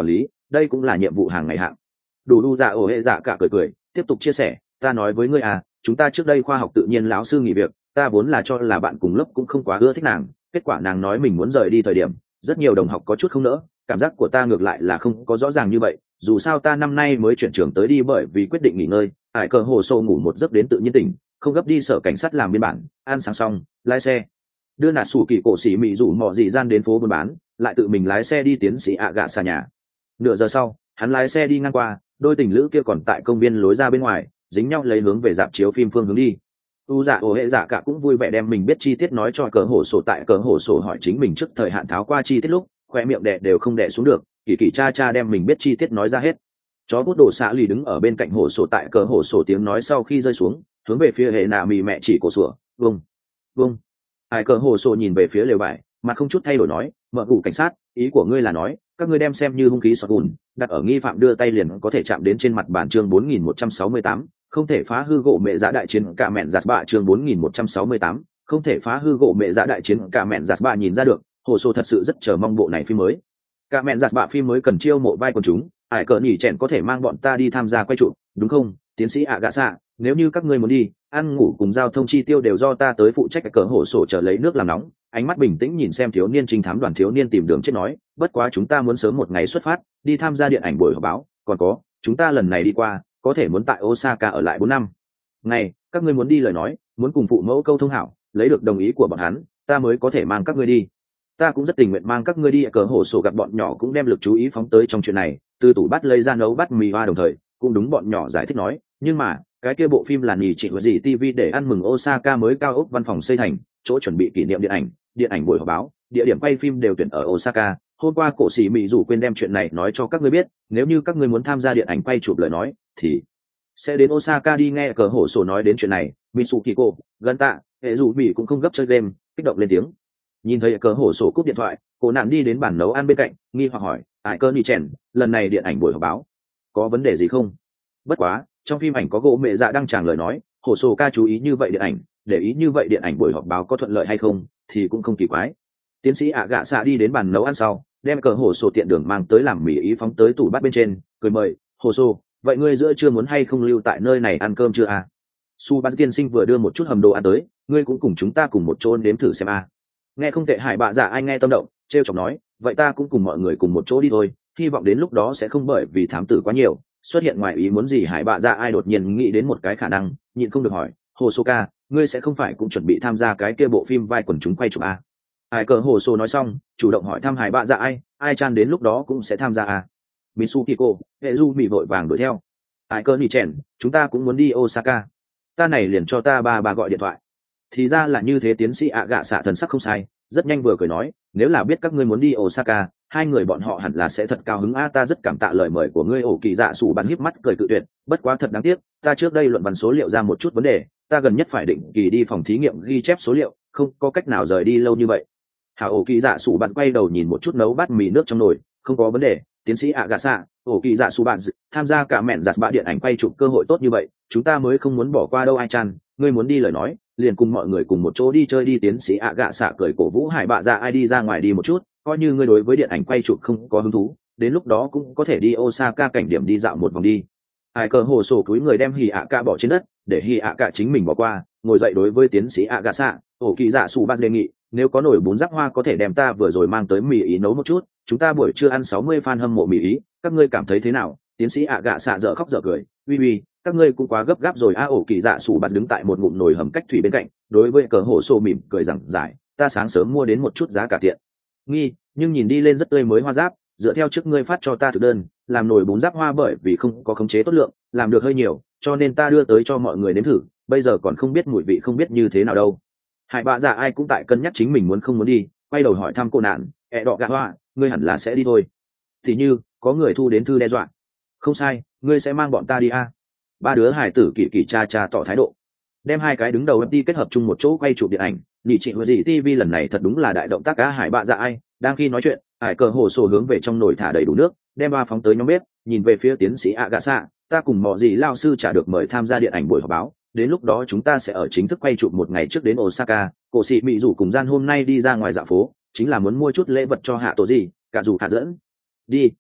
đây cũng là nhiệm vụ hàng ngày hạng. Đủ đu dạ ổ hệ dạ cả cười cười tiếp tục chia sẻ, ta nói với ngươi à, chúng ta trước đây khoa học tự nhiên lão sư nghỉ việc, ta vốn là cho là bạn cùng lớp cũng không quá ưa thích nàng, kết quả nàng nói mình muốn rời đi thời điểm rất nhiều đồng học có chút không nỡ, cảm giác của ta ngược lại là không có rõ ràng như vậy, dù sao ta năm nay mới chuyển trường tới đi bởi vì quyết định nghỉ ngơi. Hải cờ hồ sâu ngủ một giấc đến tự nhiên tỉnh, không gấp đi sở cảnh sát làm biên bản, ăn sáng xong lái xe đưa nạt sủ kỳ cổ sĩ mỹ rủ mọ dị gian đến phố buôn bán, lại tự mình lái xe đi tiến sĩ ạ gạ xa nhà. Nửa giờ sau hắn lái xe đi ngang qua đôi tình lữ kia còn tại công viên lối ra bên ngoài dính nhau lấy hướng về dạp chiếu phim phương hướng đi. U dạ ổ hệ dạ cả cũng vui vẻ đem mình biết chi tiết nói cho cờ hổ sổ, tại cờ hổ sổ hỏi chính mình trước thời hạn tháo qua chi tiết lúc khoe miệng đẻ đều không đẻ xuống được, kỳ kỳ cha cha đem mình biết chi tiết nói ra hết. Chó bút đồ xạ lì đứng ở bên cạnh hổ sổ, tại cờ hổ sổ tiếng nói sau khi rơi xuống hướng về phía hệ nạ mì mẹ chỉ cổ sủa vâng vâng. Ai cờ hổ sổ nhìn về phía lều vải mặt không chút thay đổi nói, mở cụ cảnh sát, ý của ngươi là nói các ngươi đem xem như hung khí sọt gùn đặt ở nghi phạm đưa tay liền có thể chạm đến trên mặt bàn. Chương 4168, không thể phá hư gỗ mẹ giã đại chiến cả mẹn giạt bạ. Chương 4168, không thể phá hư gỗ mẹ giã đại chiến cả mẹn giạt bạ. Nhìn ra được hồ sô thật sự rất chờ mong bộ này phim mới. Cả mẹn giạt bạ phim mới cần chiêu mộ vai quần chúng, ải cờ nhỉ chèn có thể mang bọn ta đi tham gia quay trụ đúng không tiến sĩ ạ gạ xạ, nếu như các ngươi muốn đi ăn ngủ cùng giao thông chi tiêu đều do ta tới phụ trách. Cờ hổ sổ chờ lấy nước làm nóng, ánh mắt bình tĩnh nhìn xem thiếu niên trinh thám đoàn. Thiếu niên tìm đường chết nói, bất quá chúng ta muốn sớm một ngày xuất phát đi tham gia điện ảnh buổi họp báo, còn có chúng ta lần này đi qua có thể muốn tại Osaka ở lại 4 năm ngày, các ngươi muốn đi lời nói muốn cùng phụ mẫu câu thông hảo, lấy được đồng ý của bọn hắn ta mới có thể mang các ngươi đi. Ta cũng rất tình nguyện mang các ngươi đi. Cờ hổ sổ gặp bọn nhỏ cũng đem lực chú ý phóng tới trong chuyện này, từ tủ bát lấy ra nấu bát mì hoa, đồng thời cũng đúng bọn nhỏ giải thích nói, nhưng mà cái kia bộ phim là nhì chị của gì TV để ăn mừng Osaka mới cao ốc văn phòng xây thành, chỗ chuẩn bị kỷ niệm điện ảnh buổi họp báo, địa điểm quay phim đều tuyển ở Osaka. Hôm qua cổ sĩ mỹ rủ quên đem chuyện này nói cho các ngươi biết, nếu như các ngươi muốn tham gia điện ảnh quay chụp lời nói thì sẽ đến Osaka đi. Nghe cờ hổ sổ nói đến chuyện này, Mitsukiko gần tạ hệ dù mỹ cũng không gấp chơi game, kích động lên tiếng. Nhìn thấy cờ hổ sổ cúp điện thoại, cô nạn đi đến bàn nấu ăn bên cạnh nghi hoặc hỏi, ai cơ ni chèn, lần này điện ảnh buổi họp báo có vấn đề gì không? Bất quá trong phim ảnh có gỗ mẹ dạ đăng tràng lời nói, hổ sổ ca chú ý như vậy điện ảnh, để ý như vậy điện ảnh buổi họp báo có thuận lợi hay không thì cũng không kỳ quái. Tiến sĩ ạ gạ xạ đi đến bàn nấu ăn sau, đem cờ hổ sổ tiện đường mang tới làm mì ý phóng tới tủ bát bên trên, cười mời, hổ sổ, vậy ngươi giữa trưa muốn hay không lưu tại nơi này ăn cơm chưa à? Su Ban tiên sinh vừa đưa một chút hầm đồ ăn tới, ngươi cũng cùng chúng ta cùng một chỗ nếm thử xem à. Nghe không tệ, hải bạ dạ ai nghe tâm động, trêu chọc nói, vậy ta cũng cùng mọi người cùng một chỗ đi thôi, hy vọng đến lúc đó sẽ không bởi vì thám tử quá nhiều xuất hiện ngoài ý muốn gì. Hải bạ dạ ai đột nhiên nghĩ đến một cái khả năng, nhịn không được hỏi, hồ sô ca, ngươi sẽ không phải cũng chuẩn bị tham gia cái kia bộ phim vai quần chúng quay chụp à? Ai cờ hồ sô nói xong chủ động hỏi thăm hải bạ dạ ai chan đến lúc đó cũng sẽ tham gia à? Mitsukiko hệ du bị vội vàng đuổi theo, ai cờ nỉ chèn, chúng ta cũng muốn đi Osaka, ta này liền cho ta bà gọi điện thoại. Thì ra là như thế. Tiến sĩ ạ gạ xạ thần sắc không sai, rất nhanh vừa cười nói, nếu là biết các ngươi muốn đi Osaka, hai người bọn họ hẳn là sẽ thật cao hứng a. Ta rất cảm tạ lời mời của ngươi. Ổ kỳ dạ sủ bắn híp mắt cười cự tuyệt, bất quá thật đáng tiếc, ta trước đây luận văn số liệu ra một chút vấn đề, ta gần nhất phải định kỳ đi phòng thí nghiệm ghi chép số liệu, không có cách nào rời đi lâu như vậy. Hảo. Ổ kỳ dạ sủ bắn quay đầu nhìn một chút nấu bát mì nước trong nồi, không có vấn đề. Tiến sĩ ạ gạ xạ, ổ kỳ dạ sủ bắn tham gia cả mẹn giặt bạ điện ảnh quay chụp cơ hội tốt như vậy, chúng ta mới không muốn bỏ qua đâu. Ai chan, ngươi muốn đi lời nói liền cùng mọi người cùng một chỗ đi chơi đi. Tiến sĩ ạ gạ xạ cười cổ vũ hải bạ dạ ai đi ra ngoài đi một chút, coi như ngươi đối với điện ảnh quay chụp không có hứng thú, đến lúc đó cũng có thể đi Osaka cảnh điểm đi dạo một vòng đi. Hải cờ hồ sổ túi người đem hì ạ cạ bỏ trên đất, để hì ạ cạ chính mình bỏ qua, ngồi dậy đối với tiến sĩ ạ gạ xạ, ổ kỳ dạ sủ bát đề nghị, nếu có nổi bún rắc hoa có thể đem ta vừa rồi mang tới mì ý nấu một chút, chúng ta buổi trưa ăn 60 fan hâm mộ mì ý, các ngươi cảm thấy thế nào? Tiến sĩ ạ gạ xạ dở khóc dở cười, uy các ngươi cũng quá gấp gáp rồi a. Ổ kỳ dạ sủ bát đứng tại một ngụm nồi hầm cách thủy bên cạnh, đối với cờ hổ sổ mỉm cười rằng giải, ta sáng sớm mua đến một chút giá cả tiện nghi, nhưng nhìn đi lên rất tươi mới hoa giáp, dựa theo trước ngươi phát cho ta thực đơn, làm nồi bún giáp hoa bởi vì không có khống chế tốt lượng, làm được hơi nhiều, cho nên ta đưa tới cho mọi người nếm thử, bây giờ còn không biết mùi vị không biết như thế nào đâu. Hải bạ dạ ai cũng tại cân nhắc chính mình muốn không muốn đi, quay đầu hỏi thăm cô nạn, đọ gạ hoa, ngươi hẳn là sẽ đi thôi. Thì như có người thu đến thư đe dọa. Không sai, ngươi sẽ mang bọn ta đi a. Ba đứa hải tử kỳ kỳ cha tỏ thái độ, đem hai cái đứng đầu FT kết hợp chung một chỗ quay chụp điện ảnh. Nhị chị gì TV lần này thật đúng là đại động tác. Cá hải bạ dạ ai đang khi nói chuyện, hải cờ hồ sổ hướng về trong nồi thả đầy đủ nước, đem ba phóng tới nhóm bếp, nhìn về phía tiến sĩ ạ gạ xạ, ta cùng mọi gì lao sư trả được mời tham gia điện ảnh buổi họp báo, đến lúc đó chúng ta sẽ ở chính thức quay chụp một ngày trước đến Osaka. Cổ sĩ mỹ rủ cùng gian hôm nay đi ra ngoài dạo phố, chính là muốn mua chút lễ vật cho hạ tổ gì, cả dù hạ dẫn đi.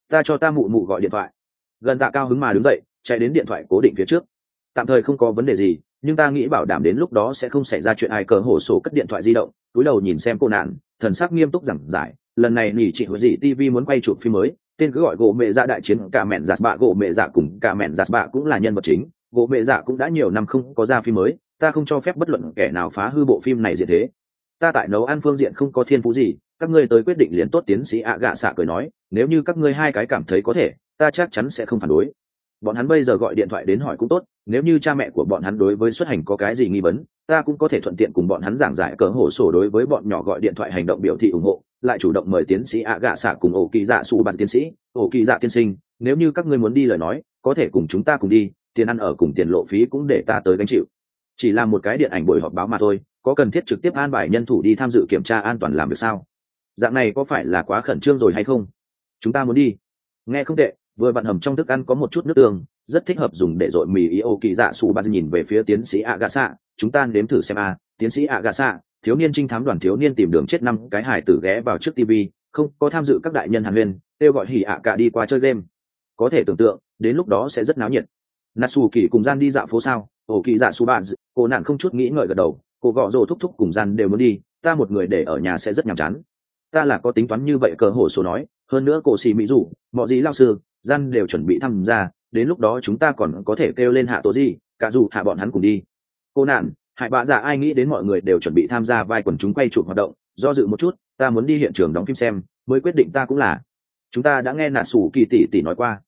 ta cho ta mụ mụ gọi điện thoại. Gần tạ cao hứng mà đứng dậy chạy đến điện thoại cố định phía trước. Tạm thời không có vấn đề gì, nhưng ta nghĩ bảo đảm đến lúc đó sẽ không xảy ra chuyện ai cờ hổ sổ cất điện thoại di động, túi đầu nhìn xem cô nạn, thần sắc nghiêm túc giảng giải. Lần này nỉ chị huệ gì TV muốn quay chụp phim mới, tên cứ gọi gỗ mẹ dạ đại chiến cả mẹn giạt bạ. Gỗ mẹ dạ cùng cả mẹn giạt bạ cũng là nhân vật chính, gỗ mẹ dạ cũng đã nhiều năm không có ra phim mới, ta không cho phép bất luận kẻ nào phá hư bộ phim này diện thế. Ta tại nấu ăn phương diện không có thiên phú gì, các ngươi tới quyết định liền tốt. Tiến sĩ ạ gạ xạ cười nói, nếu như các ngươi hai cái cảm thấy có thể, ta chắc chắn sẽ không phản đối. Bọn hắn bây giờ gọi điện thoại đến hỏi cũng tốt, nếu như cha mẹ của bọn hắn đối với xuất hành có cái gì nghi vấn, ta cũng có thể thuận tiện cùng bọn hắn giảng giải cờ hổ sổ đối với bọn nhỏ gọi điện thoại hành động biểu thị ủng hộ, lại chủ động mời tiến sĩ ạ gạ xạ cùng ổ kỳ dạ sụ bạt tiến sĩ, ổ kỳ dạ tiên sinh, nếu như các ngươi muốn đi lời nói, có thể cùng chúng ta cùng đi, tiền ăn ở cùng tiền lộ phí cũng để ta tới gánh chịu. Chỉ là một cái điện ảnh buổi họp báo mà thôi, có cần thiết trực tiếp an bài nhân thủ đi tham dự kiểm tra an toàn làm việc sao? Dạng này có phải là quá khẩn trương rồi hay không? Chúng ta muốn đi. Nghe không tệ, vừa vặn hầm trong thức ăn có một chút nước tương, rất thích hợp dùng để dội mì ý. Ô kỳ dạ sụ ba nhìn về phía tiến sĩ Agasa, chúng ta nếm thử xem a. Tiến sĩ Agasa, thiếu niên trinh thám đoàn thiếu niên tìm đường chết 5 cái hải tử ghé vào trước TV, không có tham dự các đại nhân hàn huyên, kêu gọi hỉ ạ cả đi qua chơi game. Có thể tưởng tượng, đến lúc đó sẽ rất náo nhiệt. Natsu kỳ cùng gian đi dạo phố sao? Ô kỳ dạ sụ ba, cô nạn không chút nghĩ ngợi gật đầu, cô gọ rồ thúc thúc cùng gian đều muốn đi, ta một người để ở nhà sẽ rất nhàm chán. Ta là có tính toán như vậy, cờ hổ số nói, hơn nữa cổ xì mỹ rủ mọi gì lao sư gian đều chuẩn bị tham gia, đến lúc đó chúng ta còn có thể kêu lên hạ tổ gì cả dù hạ bọn hắn cùng đi. Cô nạn hại bạ dạ ai nghĩ đến mọi người đều chuẩn bị tham gia vai quần chúng quay chụp hoạt động, do dự một chút, ta muốn đi hiện trường đóng phim xem, mới quyết định ta cũng là. Chúng ta đã nghe nạt sủ kỳ tỷ nói qua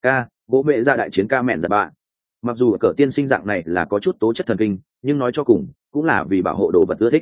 bố mẹ ra đại chiến ca mẹn giặt bạ. Mặc dù ở cỡ tiên sinh dạng này là có chút tố chất thần kinh, nhưng nói cho cùng cũng là vì bảo hộ đồ vật ưa thích.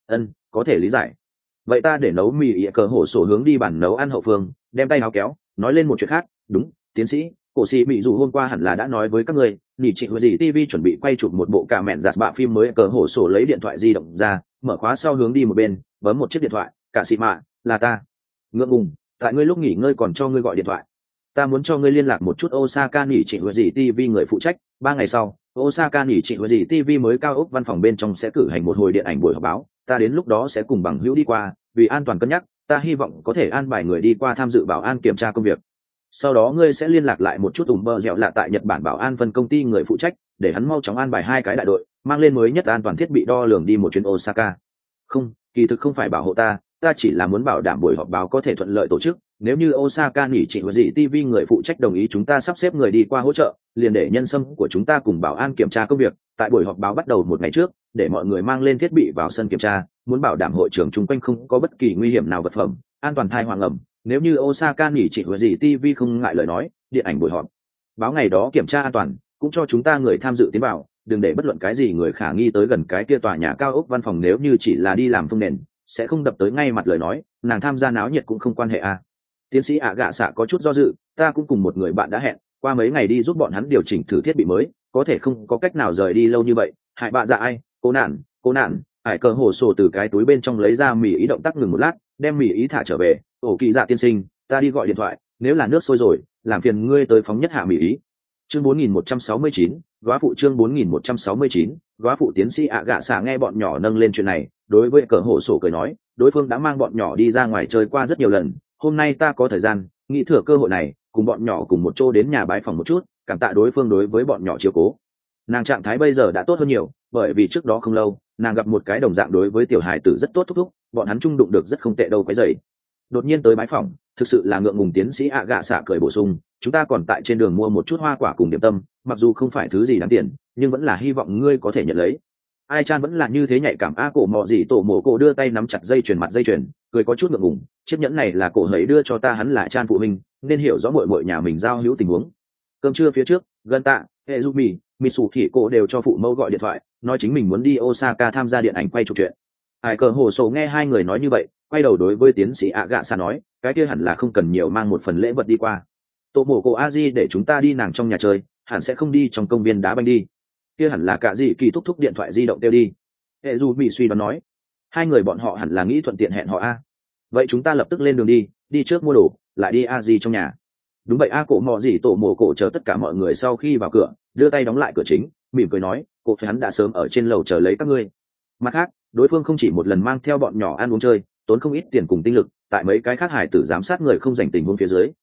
Có thể lý giải. Vậy ta để nấu mì ý. Cờ hổ sổ hướng đi bàn nấu ăn hậu phương, đem tay áo kéo nói lên một chuyện khác. Đúng, tiến sĩ cổ xì mỹ dù hôm qua hẳn là đã nói với các người, nhỉ chị gì TV chuẩn bị quay chụp một bộ cả mẹn giặt bạ phim mới. Cờ hổ sổ lấy điện thoại di động ra, mở khóa sau hướng đi một bên, bấm một chiếc điện thoại. Cả xì mạ, là ta. Ngượng ngùng, tại ngươi lúc nghỉ ngơi còn cho ngươi gọi điện thoại. Ta muốn cho ngươi liên lạc một chút Osaka nhỉ chị gì TV người phụ trách. 3 ngày sau, Osaka nhỉ chị gì TV mới cao ốc văn phòng bên trong sẽ cử hành một hồi điện ảnh buổi họp báo, ta đến lúc đó sẽ cùng bằng hữu đi qua, vì an toàn cân nhắc, ta hy vọng có thể an bài người đi qua tham dự bảo an kiểm tra công việc. Sau đó ngươi sẽ liên lạc lại một chút bờ dẻo lạ tại Nhật Bản bảo an phân công ty người phụ trách, để hắn mau chóng an bài 2 cái đại đội, mang lên mới nhất an toàn thiết bị đo lường đi một chuyến Osaka. Không, kỳ thực không phải bảo hộ ta chỉ là muốn bảo đảm buổi họp báo có thể thuận lợi tổ chức. Nếu như Osaka nhỉ chị gì TV người phụ trách đồng ý chúng ta sắp xếp người đi qua hỗ trợ, liền để nhân sâm của chúng ta cùng bảo an kiểm tra công việc, tại buổi họp báo bắt đầu một ngày trước, để mọi người mang lên thiết bị vào sân kiểm tra, muốn bảo đảm hội trường chung quanh không có bất kỳ nguy hiểm nào vật phẩm, an toàn thai hoàng ẩm. Nếu như Osaka nhỉ chị gì TV không ngại lời nói, điện ảnh buổi họp báo ngày đó kiểm tra an toàn, cũng cho chúng ta người tham dự tiến vào, đừng để bất luận cái gì người khả nghi tới gần cái kia tòa nhà cao ốc văn phòng. Nếu như chỉ là đi làm phông nền, sẽ không đập tới ngay mặt lời nói, nàng tham gia náo nhiệt cũng không quan hệ à. Tiến sĩ ạ gạ xạ có chút do dự, ta cũng cùng một người bạn đã hẹn qua mấy ngày đi giúp bọn hắn điều chỉnh thử thiết bị mới, có thể không có cách nào rời đi lâu như vậy. Hại bạ dạ ai? Cô nạn ải cờ hổ sổ từ cái túi bên trong lấy ra mì ý, động tác ngừng một lát, đem mì ý thả trở về. Ổ kỳ dạ tiên sinh, ta đi gọi điện thoại, nếu là nước sôi rồi, làm phiền ngươi tới phóng nhất hạ mì ý. Chương 4169, góa phụ. Chương 4169, góa phụ. Tiến sĩ ạ gạ xạ nghe bọn nhỏ nâng lên chuyện này, đối với cờ hổ sổ cười nói, đối phương đã mang bọn nhỏ đi ra ngoài chơi qua rất nhiều lần, hôm nay ta có thời gian, nghĩ thừa cơ hội này cùng bọn nhỏ cùng một chỗ đến nhà bái phòng một chút, cảm tạ đối phương đối với bọn nhỏ chiếu cố. Nàng trạng thái bây giờ đã tốt hơn nhiều, bởi vì trước đó không lâu nàng gặp một cái đồng dạng đối với tiểu hài tử rất tốt thúc thúc, bọn hắn chung đụng được rất không tệ đâu cái dày. Đột nhiên tới bái phòng, thực sự là ngượng ngùng. Tiến sĩ ạ gạ xạ cười bổ sung, chúng ta còn tại trên đường mua một chút hoa quả cùng điểm tâm, mặc dù không phải thứ gì đáng tiền, nhưng vẫn là hy vọng ngươi có thể nhận lấy. Ai chan vẫn là như thế nhạy cảm. Cổ mò gì tổ mồ cổ đưa tay nắm chặt dây chuyền, mặt dây chuyền cười có chút ngượng ngùng, chiếc nhẫn này là cổ hấy đưa cho ta, hắn là chan phụ huynh nên hiểu rõ muội muội nhà mình giao hữu tình huống. Cơm trưa phía trước, gần tạ Ezumi Mitsu thì cổ đều cho phụ mẫu gọi điện thoại, nói chính mình muốn đi Osaka tham gia điện ảnh quay chụp chuyện. Ai cờ hồ sổ nghe hai người nói như vậy, quay đầu đối với tiến sĩ ạ gạ xạ nói, cái kia hẳn là không cần nhiều, mang một phần lễ vật đi qua. Tổ mổ cổ Aji để chúng ta đi nàng trong nhà chơi, hẳn sẽ không đi trong công viên đá banh đi. Kia hẳn là cả gì kỳ thúc thúc điện thoại di động tiêu đi. Ezumi suy đoán nói, hai người bọn họ hẳn là nghĩ thuận tiện hẹn họ a. Vậy chúng ta lập tức lên đường đi trước mua đồ, lại đi Aji trong nhà. Đúng vậy a. Cổ mò gì tổ mổ cổ chờ tất cả mọi người sau khi vào cửa, đưa tay đóng lại cửa chính, mỉm cười nói, cổ hắn đã sớm ở trên lầu chờ lấy các ngươi. Mặt khác, đối phương không chỉ một lần mang theo bọn nhỏ ăn uống chơi, tốn không ít tiền cùng tinh lực, tại mấy cái khác hải tử giám sát người không dành tình huống phía dưới,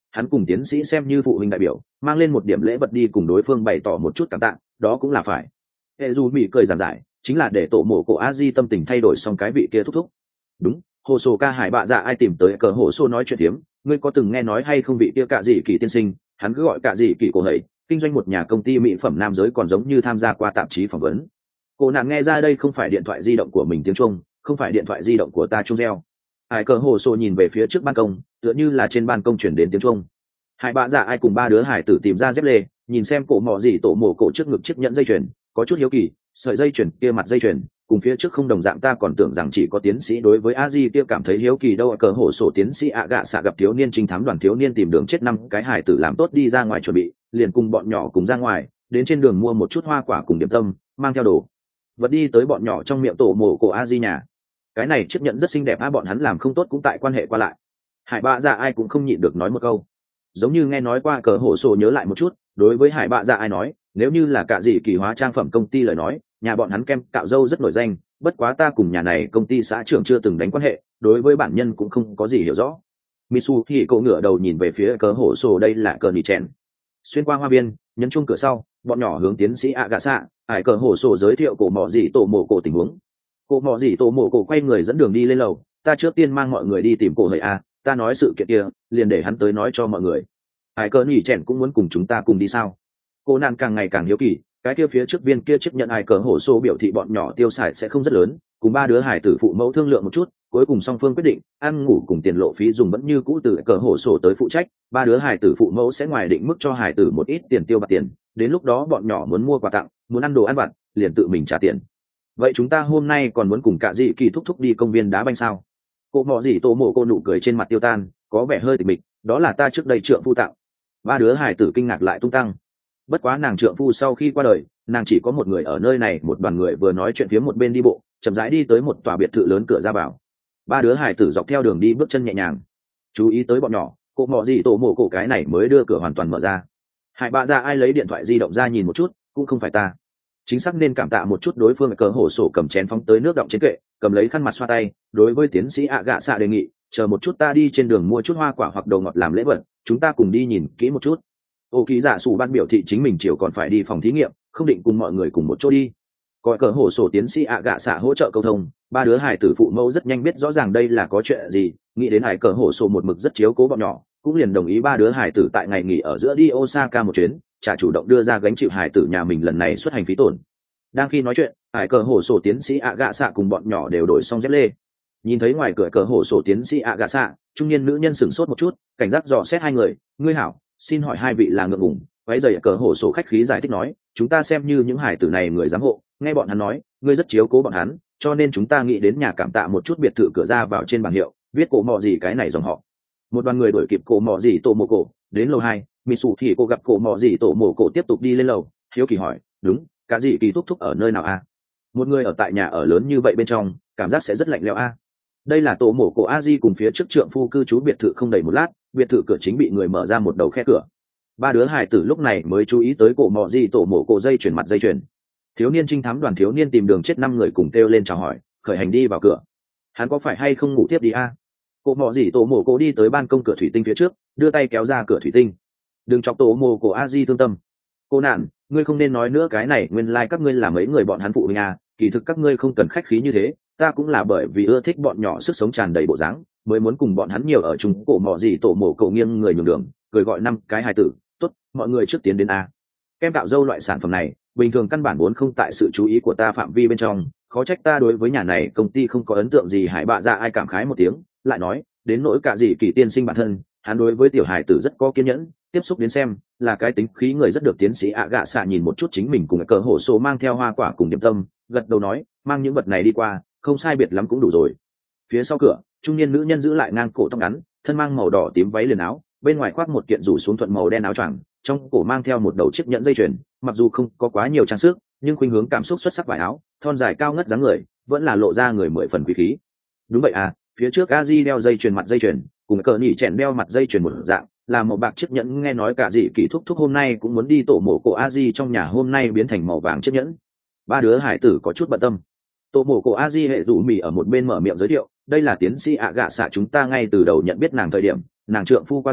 hắn cùng tiến sĩ xem như phụ huynh đại biểu, mang lên một điểm lễ vật đi cùng đối phương bày tỏ một chút cảm tạ, đó cũng là phải. Hệ dù mỹ cười giảng giải, chính là để tổ mộ cổ a di tâm tình thay đổi xong cái vị kia thúc thúc. Đúng, hồ sổ ca hải bạ dạ ai tìm tới cờ hồ sô nói chuyện hiếm, ngươi có từng nghe nói hay không vị kia cạ dị kỳ tiên sinh, hắn cứ gọi cạ dị kỳ cổ hầy, kinh doanh một nhà công ty mỹ phẩm nam giới, còn giống như tham gia qua tạp chí phỏng vấn. Cô nàng nghe ra đây không phải điện thoại di động của mình tiếng Trung, không phải điện thoại di động của ta Trung reo. Hải cờ hồ sô nhìn về phía trước ban công, tựa như là trên ban công chuyển đến tiếng Trung. Hải bạ dạ ai cùng ba đứa hải tử tìm ra dép lê, nhìn xem cổ mỏ gì tổ mổ cổ trước ngực chiếc nhẫn dây chuyền, có chút hiếu kỳ, sợi dây chuyền kia mặt dây chuyền cùng phía trước không đồng dạng, ta còn tưởng rằng chỉ có tiến sĩ đối với a di kia cảm thấy hiếu kỳ đâu. Cờ hổ sổ tiến sĩ ạ gạ xạ gặp thiếu niên trinh thám đoàn thiếu niên tìm đường chết 5 cái hải tử làm tốt đi ra ngoài chuẩn bị, liền cùng bọn nhỏ cùng ra ngoài, đến trên đường mua một chút hoa quả cùng điểm tâm, mang theo đồ vật đi tới bọn nhỏ trong miệng tổ mổ cổ a di nhà. Cái này chiếc nhẫn rất xinh đẹp bọn hắn làm không tốt cũng tại quan hệ qua lại. Hải bạ dạ ai cũng không nhịn được nói một câu, giống như nghe nói qua. Cờ hổ sổ nhớ lại một chút, đối với hải bạ dạ ai nói, nếu như là cả gì kỳ hóa trang phẩm công ty lời nói, nhà bọn hắn kem cạo râu rất nổi danh, bất quá ta cùng nhà này công ty xã trưởng chưa từng đánh quan hệ, đối với bản nhân cũng không có gì hiểu rõ. Misu thì cậu ngửa đầu nhìn về phía cờ hổ sổ, đây là cờ nỉ chèn. Xuyên qua hoa viên, nhấn chuông cửa sau, bọn nhỏ hướng tiến sĩ ạ gạ xạ, hải cờ hổ sổ giới thiệu cổ mọ gì tổ mộ cổ tình huống. Cổ mọ gì tổ mộ cổ quay người dẫn đường đi lên lầu, ta trước tiên mang mọi người đi tìm cổ hời a, ta nói sự kiện kia, liền để hắn tới nói cho mọi người. Hải cờ nỉ chèn cũng muốn cùng chúng ta cùng đi sao? Cô nạn càng ngày càng hiếu kỳ, cái kia phía trước viên kia chấp nhận ai cờ hổ xô biểu thị bọn nhỏ tiêu xài sẽ không rất lớn, cùng ba đứa hải tử phụ mẫu thương lượng một chút, cuối cùng song phương quyết định ăn ngủ cùng tiền lộ phí dùng vẫn như cũ từ cờ hổ sổ tới phụ trách, ba đứa hải tử phụ mẫu sẽ ngoài định mức cho hải tử một ít tiền tiêu bạc tiền, đến lúc đó bọn nhỏ muốn mua quà tặng, muốn ăn đồ ăn vặt, liền tự mình trả tiền. Vậy chúng ta hôm nay còn muốn cùng cả dị kỳ thúc thúc đi công viên đá banh sao? Cô mọ gì tổ mộ cô nụ cười trên mặt tiêu tan, có vẻ hơi tịch mịch, đó là ta trước đây trượng phu tặng. Ba đứa hải tử kinh ngạc lại tung tăng. Bất quá nàng trượng phu sau khi qua đời, nàng chỉ có một người ở nơi này. Một đoàn người vừa nói chuyện phía một bên đi bộ, chậm rãi đi tới một tòa biệt thự lớn, cửa ra vào. Ba đứa hải tử dọc theo đường đi bước chân nhẹ nhàng, chú ý tới bọn nhỏ. Cô mọ gì tổ mộ cổ cái này mới đưa cửa hoàn toàn mở ra. Hải bạ ra ai lấy điện thoại di động ra nhìn một chút, cũng không phải ta, chính xác nên cảm tạ một chút. Đối phương cờ hổ sổ cầm chén phóng tới nước đọng trên kệ, cầm lấy khăn mặt xoa tay, đối với tiến sĩ ạ gạ xạ đề nghị, chờ một chút ta đi trên đường mua chút hoa quả hoặc đồ ngọt làm lễ vật, chúng ta cùng đi nhìn kỹ một chút. Ô ký giả sủ ban biểu thị chính mình chiều còn phải đi phòng thí nghiệm, không định cùng mọi người cùng một chỗ đi. Coi cờ hổ sổ tiến sĩ ạ gạ xạ hỗ trợ câu thông, ba đứa hải tử phụ mẫu rất nhanh biết rõ ràng đây là có chuyện gì, nghĩ đến hải cờ hổ sổ một mực rất chiếu cố bọn nhỏ, cũng liền đồng ý ba đứa hải tử tại ngày nghỉ ở giữa đi Osaka một chuyến, trả chủ động đưa ra gánh chịu hải tử nhà mình lần này xuất hành phí tổn. Đang khi nói chuyện, hải cờ hổ sổ tiến sĩ ạ gạ xạ cùng bọn nhỏ đều đổi xong dép lê. Nhìn thấy ngoài cửa cờ hổ sổ tiến sĩ ạ gạ xạ, trung niên nữ nhân sửng sốt một chút, cảnh giác dò xét hai người. Ngươi hảo, xin hỏi hai vị là ngượng ngùng? Váy giày cờ hổ sổ khách khí giải thích nói, chúng ta xem như những hải tử này người giám hộ, nghe bọn hắn nói ngươi rất chiếu cố bọn hắn, cho nên chúng ta nghĩ đến nhà cảm tạ một chút biệt thự cửa ra vào trên bảng hiệu viết cổ mọ gì cái này dòng họ. Một đoàn người đuổi kịp cổ mọ gì tổ mộ cổ, đến lầu 2, Mitsu thì cô gặp cổ mọ gì tổ mộ cổ tiếp tục đi lên lầu, hiếu kỳ hỏi, đúng, cả gì kỳ thúc thúc ở nơi nào a? Một người ở tại nhà ở lớn như vậy bên trong, cảm giác sẽ rất lạnh lẽo a. Đây là tổ mộ cổ a di cùng phía trước trượng phu cư trú biệt thự không đầy một lát, biệt thự cửa chính bị người mở ra một đầu khe cửa. Ba đứa hài tử lúc này mới chú ý tới cổ mọ gì tổ mộ cổ dây chuyển mặt dây chuyền. Thiếu niên trinh thám đoàn thiếu niên tìm đường chết 5 người cùng kêu lên chào hỏi, khởi hành đi vào cửa. Hắn có phải hay không ngủ tiếp đi a? Cổ mọ gì tổ mộ cổ đi tới ban công cửa thủy tinh phía trước, đưa tay kéo ra cửa thủy tinh. Đừng chọc tổ mộ cổ a di thương tâm. Cô nạn, ngươi không nên nói nữa cái này, nguyên lai các ngươi là mấy người bọn hắn phụ huynh a, kỳ thực các ngươi không cần khách khí như thế, ta cũng là bởi vì ưa thích bọn nhỏ sức sống tràn đầy bộ dáng, mới muốn cùng bọn hắn nhiều ở chung. Cổ mọ gì tổ mộ cổ nghiêng người nhường đường, cười gọi 5 cái hài tử, tốt, mọi người trước tiến đến a. Kem cạo dâu loại sản phẩm này bình thường căn bản vốn không tại sự chú ý của ta phạm vi bên trong, khó trách ta đối với nhà này công ty không có ấn tượng gì. Hải bạ ra ai cảm khái một tiếng, lại nói, đến nỗi cả gì kỳ tiên sinh bản thân, hắn đối với tiểu hải tử rất có kiên nhẫn, tiếp xúc đến xem là cái tính khí người rất được. Tiến sĩ ạ gạ xạ nhìn một chút chính mình cùng cờ hổ số mang theo hoa quả cùng điểm tâm, gật đầu nói, mang những vật này đi qua, không sai biệt lắm cũng đủ rồi. Phía sau cửa, trung niên nữ nhân giữ lại ngang cổ tóc ngắn, thân mang màu đỏ tím váy liền áo, bên ngoài khoác một kiện rủ xuống thuận màu đen áo choàng, trong cổ mang theo một đầu chiếc nhẫn dây chuyền, mặc dù không có quá nhiều trang sức, nhưng khuynh hướng cảm xúc xuất sắc. Vải áo thon dài cao ngất dáng người, vẫn là lộ ra người 10 phần quý khí. Đúng vậy à, phía trước Aji đeo dây chuyền mặt dây chuyền, cùng cờ nhỉ chèn đeo mặt dây chuyền một dạng, là màu bạc chiếc nhẫn. Nghe nói cả dị kỳ thúc thúc hôm nay cũng muốn đi tổ mộ cổ Aji trong nhà, hôm nay biến thành màu vàng chiếc nhẫn. Ba đứa hải tử có chút bận tâm. Tổ mộ cổ Aji hệ rủ mì ở một bên mở miệng giới thiệu, đây là tiến sĩ ạ gạ xạ, chúng ta ngay từ đầu nhận biết nàng thời điểm nàng trượng phu qua đời,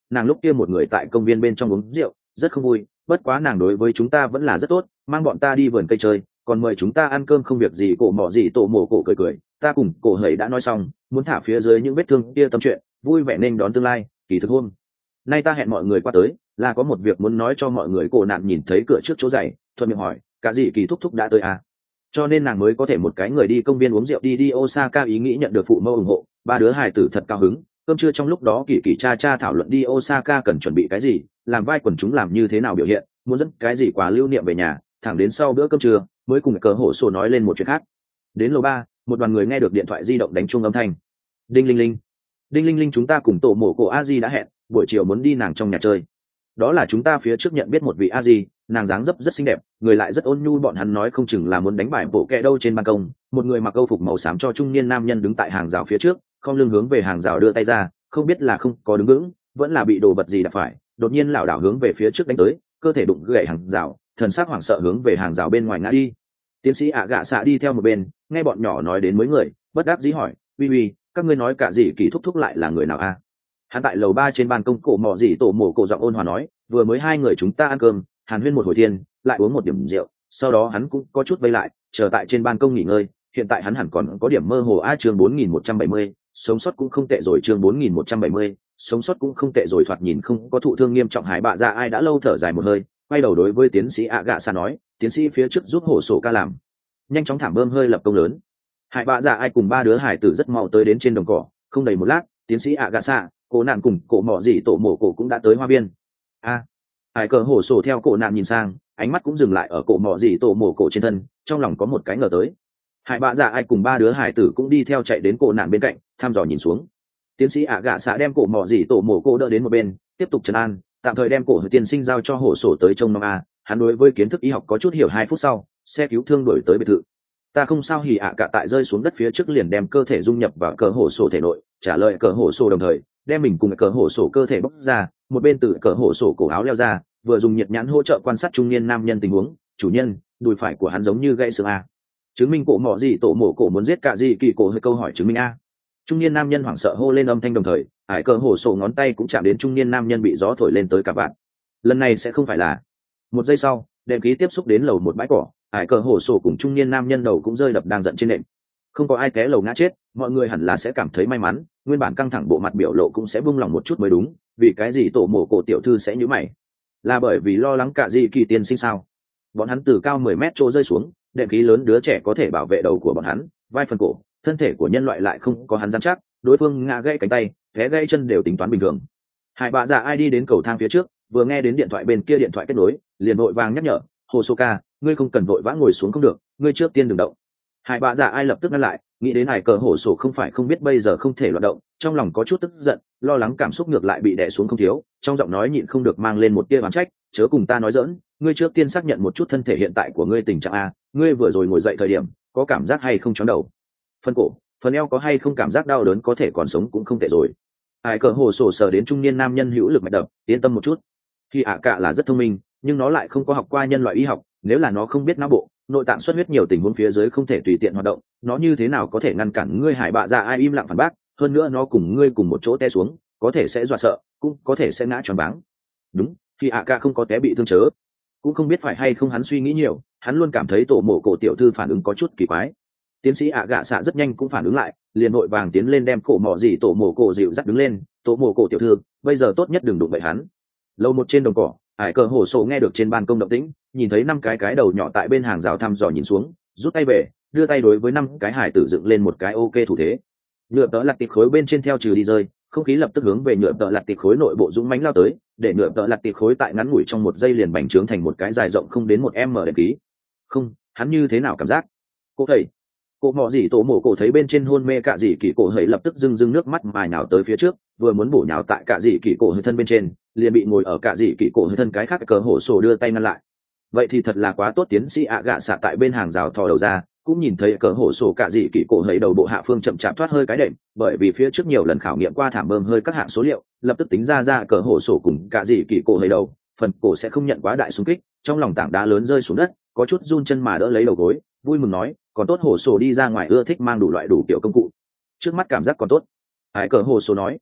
nàng lúc kia một người tại công viên bên trong uống rượu rất không vui, bất quá nàng đối với chúng ta vẫn là rất tốt, mang bọn ta đi vườn cây chơi, còn mời chúng ta ăn cơm không việc gì. Cổ mỏ gì tổ mổ cổ cười cười, ta cùng cổ hầy đã nói xong muốn thả phía dưới những vết thương kia tâm chuyện, vui vẻ nên đón tương lai. Kỳ thực hôm nay ta hẹn mọi người qua tới là có một việc muốn nói cho mọi người. Cổ nạn nhìn thấy cửa trước chỗ giày thuận miệng hỏi, cả gì Kỳ thúc thúc đã tới à? Cho nên nàng mới có thể một cái người đi công viên uống rượu đi Osaka, ý nghĩ nhận được phụ mẫu ủng hộ. Ba đứa hài tử thật cao hứng. Cơm trưa trong lúc đó Kỳ Kỳ cha thảo luận đi Osaka cần chuẩn bị cái gì, làm vai quần chúng làm như thế nào biểu hiện, muốn dẫn cái gì quà lưu niệm về nhà, thẳng đến sau bữa cơm trưa mới cùng cờ hổ sổ nói lên một chuyện khác. Đến lầu 3, một đoàn người nghe được điện thoại di động đánh chuông âm thanh. Đinh linh linh, đinh linh linh, chúng ta cùng tổ mổ cổ a di đã hẹn buổi chiều muốn đi nàng trong nhà chơi. Đó là chúng ta phía trước nhận biết một vị a di, nàng dáng dấp rất xinh đẹp, người lại rất ôn nhu, bọn hắn nói không chừng là muốn đánh bài bộ kẹ đâu. Trên ban công, một người mặc câu phục màu xám cho trung niên nam nhân đứng tại hàng rào phía trước, không lưng hướng về hàng rào đưa tay ra, không biết là không có đứng vững vẫn là bị đồ vật gì đập phải, đột nhiên lảo đảo hướng về phía trước đánh tới, cơ thể đụng gãy hàng rào, thần sắc hoảng sợ hướng về hàng rào bên ngoài ngã đi. Tiến sĩ ạ gạ xạ đi theo một bên, nghe bọn nhỏ nói đến mấy người, bất đắc dĩ hỏi, uy uy, các ngươi nói cả gì Kỳ thúc thúc lại là người nào a? Hắn tại lầu 3 trên ban công. Cổ mỏ gì tổ mổ cổ giọng ôn hòa nói, vừa mới hai người chúng ta ăn cơm, hàn huyên một hồi thiên, lại uống một điểm rượu, sau đó hắn cũng có chút vây lại, chờ tại trên ban công nghỉ ngơi. Hiện tại hắn hẳn còn có điểm mơ hồ. A chương 4170, sống sót cũng không tệ rồi. Chương 4170, sống sót cũng không tệ rồi. Thoạt nhìn không có thụ thương nghiêm trọng, Hải Bạ Dạ Ai đã lâu thở dài một hơi, quay đầu đối với tiến sĩ ạ gạ xạ nói, tiến sĩ phía trước giúp hổ sổ ca làm nhanh chóng thảm bơm hơi lập công lớn. Hải Bạ Dạ Ai cùng ba đứa hải tử rất mau tới đến trên đồng cỏ, không đầy một lát, tiến sĩ ạ gạ xạ, cổ nạn cùng cổ mỏ gì tổ mổ cổ cũng đã tới hoa viên. Hải cờ hổ sổ theo cổ nạn nhìn sang, ánh mắt cũng dừng lại ở cổ mỏ gì tổ mổ cổ trên thân, trong lòng có một cái ngờ tới. Hải Bạ Dạ Ai cùng ba đứa hải tử cũng đi theo chạy đến cổ nạn bên cạnh, thăm dò nhìn xuống. Tiến sĩ ạ gạ xạ đem cổ mỏ gì tổ mổ cổ đỡ đến một bên, tiếp tục trấn an, tạm thời đem cổ tiên sinh giao cho hổ sổ tới trông nom a. Hắn đối với kiến thức y học có chút hiểu. 2 phút sau, xe cứu thương đổi tới biệt thự. Ta không sao. Hỉ ạ cả tại rơi xuống đất phía trước liền đem cơ thể dung nhập vào cờ hổ sổ thể nội, trả lời cờ hổ sổ, đồng thời đem mình cùng cờ hổ sổ cơ thể bóc ra, một bên từ cờ hổ sổ cổ áo leo ra, vừa dùng nhiệt nhãn hỗ trợ quan sát trung niên nam nhân tình huống. Chủ nhân, đùi phải của hắn giống như gãy xương a. Chứng minh cổ mỏ gì tổ mổ cổ muốn giết cả gì Kỳ cổ hơi câu hỏi chứng minh a. Trung niên nam nhân hoảng sợ hô lên âm thanh, đồng thời hải cờ hổ sổ ngón tay cũng chạm đến trung niên nam nhân bị gió thổi lên tới cả bạn. Lần này sẽ không phải là. Một giây sau, đệm khí tiếp xúc đến lầu một bãi cỏ, hải cờ hổ sổ cùng trung niên nam nhân đầu cũng rơi đập đang giận trên nệm. Không có ai té lầu ngã chết, mọi người hẳn là sẽ cảm thấy may mắn, nguyên bản căng thẳng bộ mặt biểu lộ cũng sẽ buông lỏng một chút mới đúng. Vì cái gì tổ mổ cổ tiểu thư sẽ nhíu mày? Là bởi vì lo lắng cả gì Kỳ tiên sinh sao? Bọn hắn từ cao 10 mét chỗ rơi xuống, đệm khí lớn, đứa trẻ có thể bảo vệ đầu của bọn hắn, vai phần cổ, thân thể của nhân loại lại không có hắn rắn chắc, đối phương ngã gãy cánh tay, té gãy chân đều tính toán bình thường. Hải Bạ Dạ Ai đi đến cầu thang phía trước, vừa nghe đến điện thoại bên kia điện thoại kết nối, liền vội vàng nhắc nhở, hồ sô ca, ngươi không cần vội vã ngồi xuống không được, ngươi trước tiên đừng động. Hải Bạ Dạ Ai lập tức ngăn lại, nghĩ đến hải cờ hổ sổ không phải không biết bây giờ không thể loạt động, trong lòng có chút tức giận, lo lắng cảm xúc ngược lại bị đè xuống không thiếu, trong giọng nói nhịn không được mang lên một tia oán trách, chớ cùng ta nói giỡn, ngươi trước tiên xác nhận một chút thân thể hiện tại của ngươi tình trạng a, ngươi vừa rồi ngồi dậy thời điểm có cảm giác hay không chóng đầu, phần cổ, phần eo có hay không cảm giác đau đớn, có thể còn sống cũng không tệ rồi. Hải cờ hồ sổ sờ đến trung niên nam nhân hữu lực mạch đập, yên tâm một chút. Khi ạ cạ là rất thông minh, nhưng nó lại không có học qua nhân loại y học, nếu là nó không biết não bộ, nội tạng xuất huyết nhiều tình huống phía dưới không thể tùy tiện hoạt động, nó như thế nào có thể ngăn cản ngươi? Hải Bạ Dạ Ai im lặng phản bác, hơn nữa nó cùng ngươi cùng một chỗ té xuống, có thể sẽ dọa sợ, cũng có thể sẽ ngã choáng váng. Đúng, khi ạ cạ không có té bị thương chớ, cũng không biết phải hay không hắn suy nghĩ nhiều, hắn luôn cảm thấy tổ mổ cổ tiểu thư phản ứng có chút kỳ quái. Tiến sĩ ạ gạ xạ rất nhanh cũng phản ứng lại, liền vội vàng tiến lên đem cổ mỏ gì tổ mổ cổ dịu dắt đứng lên, tổ mổ cổ tiểu thư, bây giờ tốt nhất đừng đụng bậy hắn. Lâu một trên đồng cỏ, hải cờ hổ sổ nghe được trên ban công động tĩnh, nhìn thấy 5 cái đầu nhỏ tại bên hàng rào thăm dò nhìn xuống, rút tay về, đưa tay đối với 5 cái hải tử dựng lên một cái ok thủ thế. Nhựa tợ lặt tiệp khối bên trên theo trừ đi rơi, không khí lập tức hướng về nhựa tợ lặt tiệp khối nội bộ dũng mãnh lao tới, để nhựa tợ lặt tiệp khối tại ngắn ngủi trong 1 giây liền bành trướng thành một cái dài rộng không đến 1 m đệm khí. Không, hắn như thế nào cảm giác? Cô thầy, cô mọ gì tổ mổ cổ thấy bên trên hôn mê cả gì kỳ cổ hầy lập tức rưng nước mắt mài nhào tới phía trước, vừa muốn bổ nhào tại cả gì kỳ cổ hơi thân bên trên, liền bị ngồi ở cả gì kỳ cổ hơi thân cái khác cờ hổ sổ đưa tay ngăn lại. Vậy thì thật là quá tốt. Tiến sĩ ạ gạ xạ tại bên hàng rào thò đầu ra, cũng nhìn thấy cờ hổ sổ cả gì kỳ cổ hầy đầu bộ hạ phương chậm chạp thoát hơi cái đệm, bởi vì phía trước nhiều lần khảo nghiệm qua thảm bơm hơi các hạng số liệu, lập tức tính ra cờ hổ sổ cùng cả gì kỳ cổ hầy đầu phần cổ sẽ không nhận quá đại xung kích, trong lòng tảng đá lớn rơi xuống đất, có chút run chân mà đỡ lấy đầu gối, vui mừng nói, còn tốt hổ sổ đi ra ngoài ưa thích mang đủ loại đủ kiểu công cụ, trước mắt cảm giác còn tốt. Hải cờ hổ sổ nói,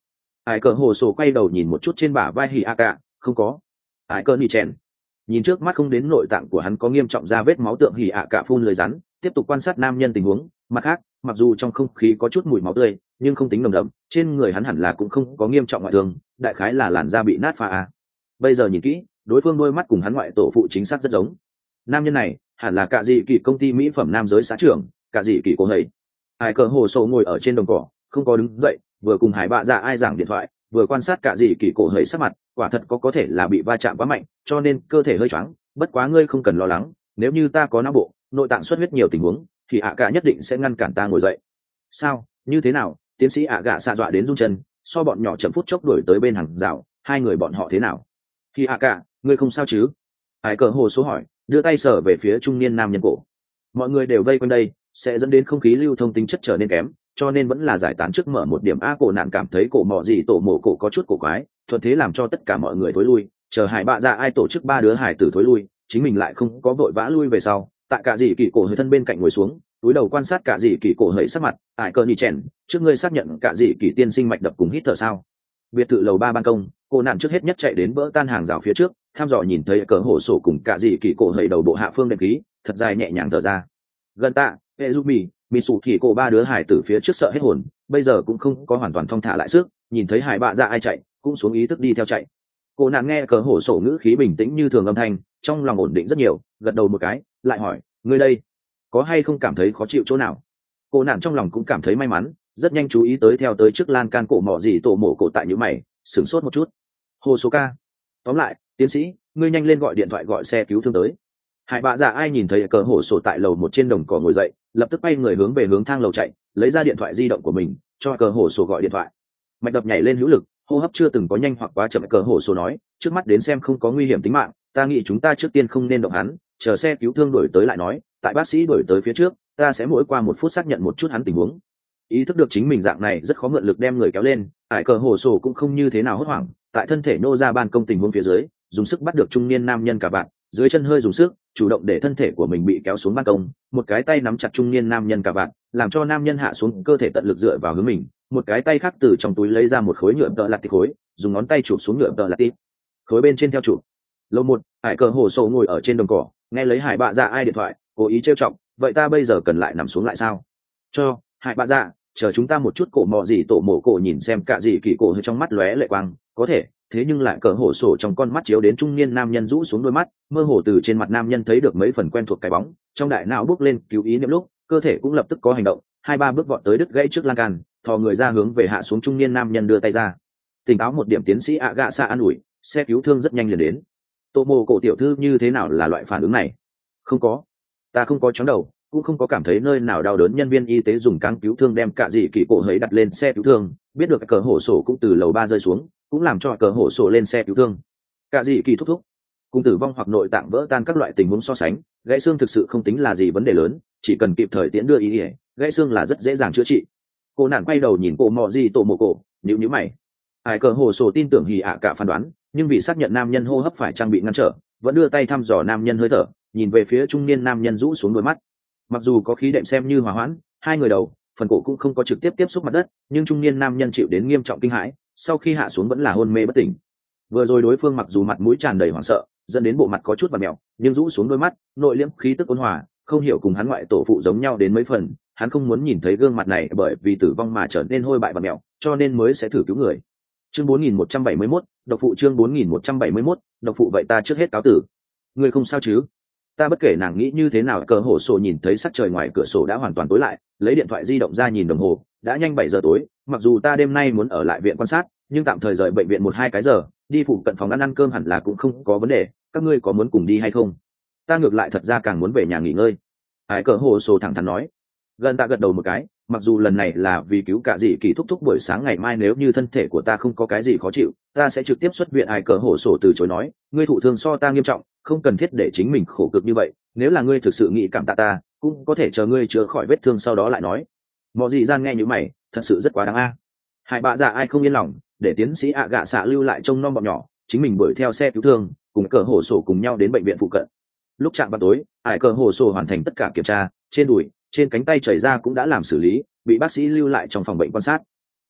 Ai cờ hồ sổ quay đầu nhìn một chút trên bả vai hỉ ạ cả, không có. Ai cờ nỉ chèn nhìn trước mắt không đến nội tạng của hắn có nghiêm trọng ra vết máu tượng hỉ ạ cả phun lời rắn, tiếp tục quan sát nam nhân tình huống. Mặt khác, mặc dù trong không khí có chút mùi máu tươi nhưng không tính nồng đậm, trên người hắn hẳn là cũng không có nghiêm trọng ngoại thương, đại khái là làn da bị nát phá à. Bây giờ nhìn kỹ, đối phương đôi mắt cùng hắn ngoại tổ phụ chính xác rất giống. Nam nhân này hẳn là cả dị kỳ công ty mỹ phẩm nam giới xã trưởng, cả dị kỳ cô hầy. Ai cờ hồ sổ ngồi ở trên đồng cỏ, không có đứng dậy, vừa cùng hải bạ dạ ai giảng điện thoại, vừa quan sát cả dị kỳ cổ hầy sắc mặt, quả thật có thể là bị va chạm quá mạnh, cho nên cơ thể hơi choáng. Bất quá ngươi không cần lo lắng, nếu như ta có não bộ, nội tạng xuất huyết nhiều tình huống, thì ạ cả nhất định sẽ ngăn cản ta ngồi dậy. Sao? Như thế nào? Tiến sĩ ạ gạ xạ dọa đến run chân, so bọn nhỏ chậm phút chốc đuổi tới bên hàng rào, hai người bọn họ thế nào? Thì ạ cả, ngươi không sao chứ? Ai cờ hồ số hỏi, đưa tay sờ về phía trung niên nam nhân cổ. Mọi người đều vây quanh đây, sẽ dẫn đến không khí lưu thông tính chất trở nên kém, cho nên vẫn là giải tán trước mở một điểm. A cổ nạn cảm thấy cổ mọ gì tổ mộ cổ có chút cổ quái, thuận thế làm cho tất cả mọi người thối lui, chờ hải bạ ra ai tổ chức ba đứa hải tử thối lui, chính mình lại không có vội vã lui về sau. Tại cả dị kỳ cổ hơi thân bên cạnh ngồi xuống, túi đầu quan sát cả dị kỳ cổ hơi sắc mặt. Tại cờ nhì chèn, trước ngươi xác nhận cả dị kỳ tiên sinh mạch đập cùng hít thở sao? Biệt thự lầu 3 ban công, cô nạn trước hết nhất chạy đến vỡ tan hàng rào phía trước, thăm dò nhìn thấy cờ hổ sổ cùng cả dị kỳ cổ hơi đầu bộ hạ phương đệm khí, thật dài nhẹ nhàng thở ra. Gần tạ, Ezumi, Mitsu thì cổ ba đứa hải tử phía trước sợ hết hồn, bây giờ cũng không có hoàn toàn thong thả lại sức, nhìn thấy hải bạ ra ai chạy, cũng xuống ý thức đi theo chạy. Cô nạn nghe cờ hổ sổ ngữ khí bình tĩnh như thường âm thanh, trong lòng ổn định rất nhiều, gật đầu một cái, lại hỏi, ngươi đây, có hay không cảm thấy khó chịu chỗ nào? Cô nạn trong lòng cũng cảm thấy may mắn, rất nhanh chú ý tới theo tới trước lan can cổ mỏ gì tổ mổ cổ tại những mày, sửng sốt một chút. Hồ số ca. Tóm lại, tiến sĩ, ngươi nhanh lên gọi điện thoại gọi xe cứu thương tới. Hải bạ dạ ai nhìn thấy cờ hổ sổ tại lầu một trên đồng cỏ ngồi dậy, lập tức bay người hướng về hướng thang lầu chạy, lấy ra điện thoại di động của mình, cho cờ hổ sổ gọi điện thoại. Mạch đập nhảy lên hữu lực, hô hấp chưa từng có nhanh hoặc quá chậm. Cờ hổ sổ nói, trước mắt đến xem không có nguy hiểm tính mạng, ta nghĩ chúng ta trước tiên không nên động hắn, chờ xe cứu thương đuổi tới lại nói, tại bác sĩ đuổi tới phía trước, ta sẽ mỗi qua 1 phút xác nhận một chút hắn tình huống. Ý thức được chính mình dạng này rất khó mượn lực đem người kéo lên, ải cờ hổ sổ cũng không như thế nào hốt hoảng, tại thân thể nô ra ban công tình huống phía dưới, dùng sức bắt được trung niên nam nhân cả bạn, dưới chân hơi dùng sức, chủ động để thân thể của mình bị kéo xuống ban công, một cái tay nắm chặt trung niên nam nhân cả bạn, làm cho nam nhân hạ xuống, cơ thể tận lực dựa vào hướng mình, một cái tay khác từ trong túi lấy ra một khối nhựa tợ lạt tịp khối, dùng ngón tay chụp xuống nhựa tợ lạt tịp khối bên trên theo chụp. Lầu 1, ải cờ hổ sổ ngồi ở trên đồng cỏ, nghe lấy hải bạ dạ ai điện thoại, cố ý trêu chọc, vậy ta bây giờ cần lại nằm xuống lại sao? Cho hải bạ dạ, chờ chúng ta một chút. Cổ mò gì tổ mổ cổ nhìn xem cả gì kỳ cổ hơi trong mắt lóe lệ quang, có thể, thế nhưng lại cờ hổ sổ trong con mắt chiếu đến trung niên nam nhân rũ xuống đôi mắt, mơ hồ từ trên mặt nam nhân thấy được mấy phần quen thuộc cái bóng, trong đại não bước lên cứu ý niệm lúc, cơ thể cũng lập tức có hành động, 2-3 bước vọt tới đứt gãy trước lan can, thò người ra hướng về hạ xuống. Trung niên nam nhân đưa tay ra, tỉnh táo một điểm. Tiến sĩ ạ gạ xa an ủi, xe cứu thương rất nhanh liền đến. Tổ mồ cổ tiểu thư như thế nào là loại phản ứng này? Không có, ta không có chóng đầu, cũng không có cảm thấy nơi nào đau đớn. Nhân viên y tế dùng cáng cứu thương đem cả dị kỳ cổ hấy đặt lên xe cứu thương, biết được cờ hổ sổ cũng từ lầu 3 rơi xuống, cũng làm cho cờ hổ sổ lên xe cứu thương. Cả dị kỳ thúc thúc, cùng tử vong hoặc nội tạng vỡ tan các loại tình huống so sánh, gãy xương thực sự không tính là gì vấn đề lớn, chỉ cần kịp thời tiễn đưa ý ỉa, gãy xương là rất dễ dàng chữa trị. Cô nạn quay đầu nhìn cổ mò gì tổ mồ cổ, nhíu mày. Ai cờ hổ sổ tin tưởng hỉ ạ cả phán đoán, nhưng vì xác nhận nam nhân hô hấp phải trang bị ngăn trở, vẫn đưa tay thăm dò nam nhân hơi thở, nhìn về phía trung niên nam nhân rũ xuống đôi mắt. Mặc dù có khí đệm xem như hòa hoãn, hai người đầu phần cổ cũng không có trực tiếp tiếp xúc mặt đất, nhưng trung niên nam nhân chịu đến nghiêm trọng kinh hãi, sau khi hạ xuống vẫn là hôn mê bất tỉnh. Vừa rồi đối phương mặc dù mặt mũi tràn đầy hoảng sợ, dẫn đến bộ mặt có chút vặn mèo, nhưng rũ xuống đôi mắt, nội liễm khí tức ôn hòa, không hiểu cùng hắn ngoại tổ phụ giống nhau đến mấy phần. Hắn không muốn nhìn thấy gương mặt này bởi vì tử vong mà trở nên hôi bại vặn mèo, cho nên mới sẽ thử cứu người. Chương 4171, độc phụ. Chương 4171, độc phụ. Vậy ta trước hết cáo tử. Ngươi không sao chứ? Ta bất kể nàng nghĩ như thế nào. Cờ hổ sổ nhìn thấy sắc trời ngoài cửa sổ đã hoàn toàn tối lại, lấy điện thoại di động ra nhìn đồng hồ, đã nhanh 7 giờ tối. Mặc dù ta đêm nay muốn ở lại viện quan sát, nhưng tạm thời rời bệnh viện 1-2 cái giờ, đi phụ cận phòng ăn cơm hẳn là cũng không có vấn đề. Các ngươi có muốn cùng đi hay không? Ta ngược lại thật ra càng muốn về nhà nghỉ ngơi. Hải cờ hổ sổ thẳng thắn nói. Gần ta gật đầu một cái, mặc dù lần này là vì cứu cả dị kỳ thúc thúc, buổi sáng ngày mai nếu như thân thể của ta không có cái gì khó chịu, ta sẽ trực tiếp xuất viện. Ai cờ hổ sổ từ chối nói, ngươi thụ thương so ta nghiêm trọng, không cần thiết để chính mình khổ cực như vậy, nếu là ngươi thực sự nghĩ cảm tạ ta, cũng có thể chờ ngươi chữa khỏi vết thương sau đó lại nói. Mọi dị gian nghe như mày, thật sự rất quá đáng a. Hai bạ dạ ai không yên lòng, để tiến sĩ ạ gạ xạ lưu lại trông nom bọn nhỏ, chính mình đuổi theo xe cứu thương, cùng cờ hổ sổ cùng nhau đến bệnh viện phụ cận. Lúc chạm vào tối, ai cờ hổ sổ hoàn thành tất cả kiểm tra, trên đùi, trên cánh tay chảy ra cũng đã làm xử lý, bị bác sĩ lưu lại trong phòng bệnh quan sát.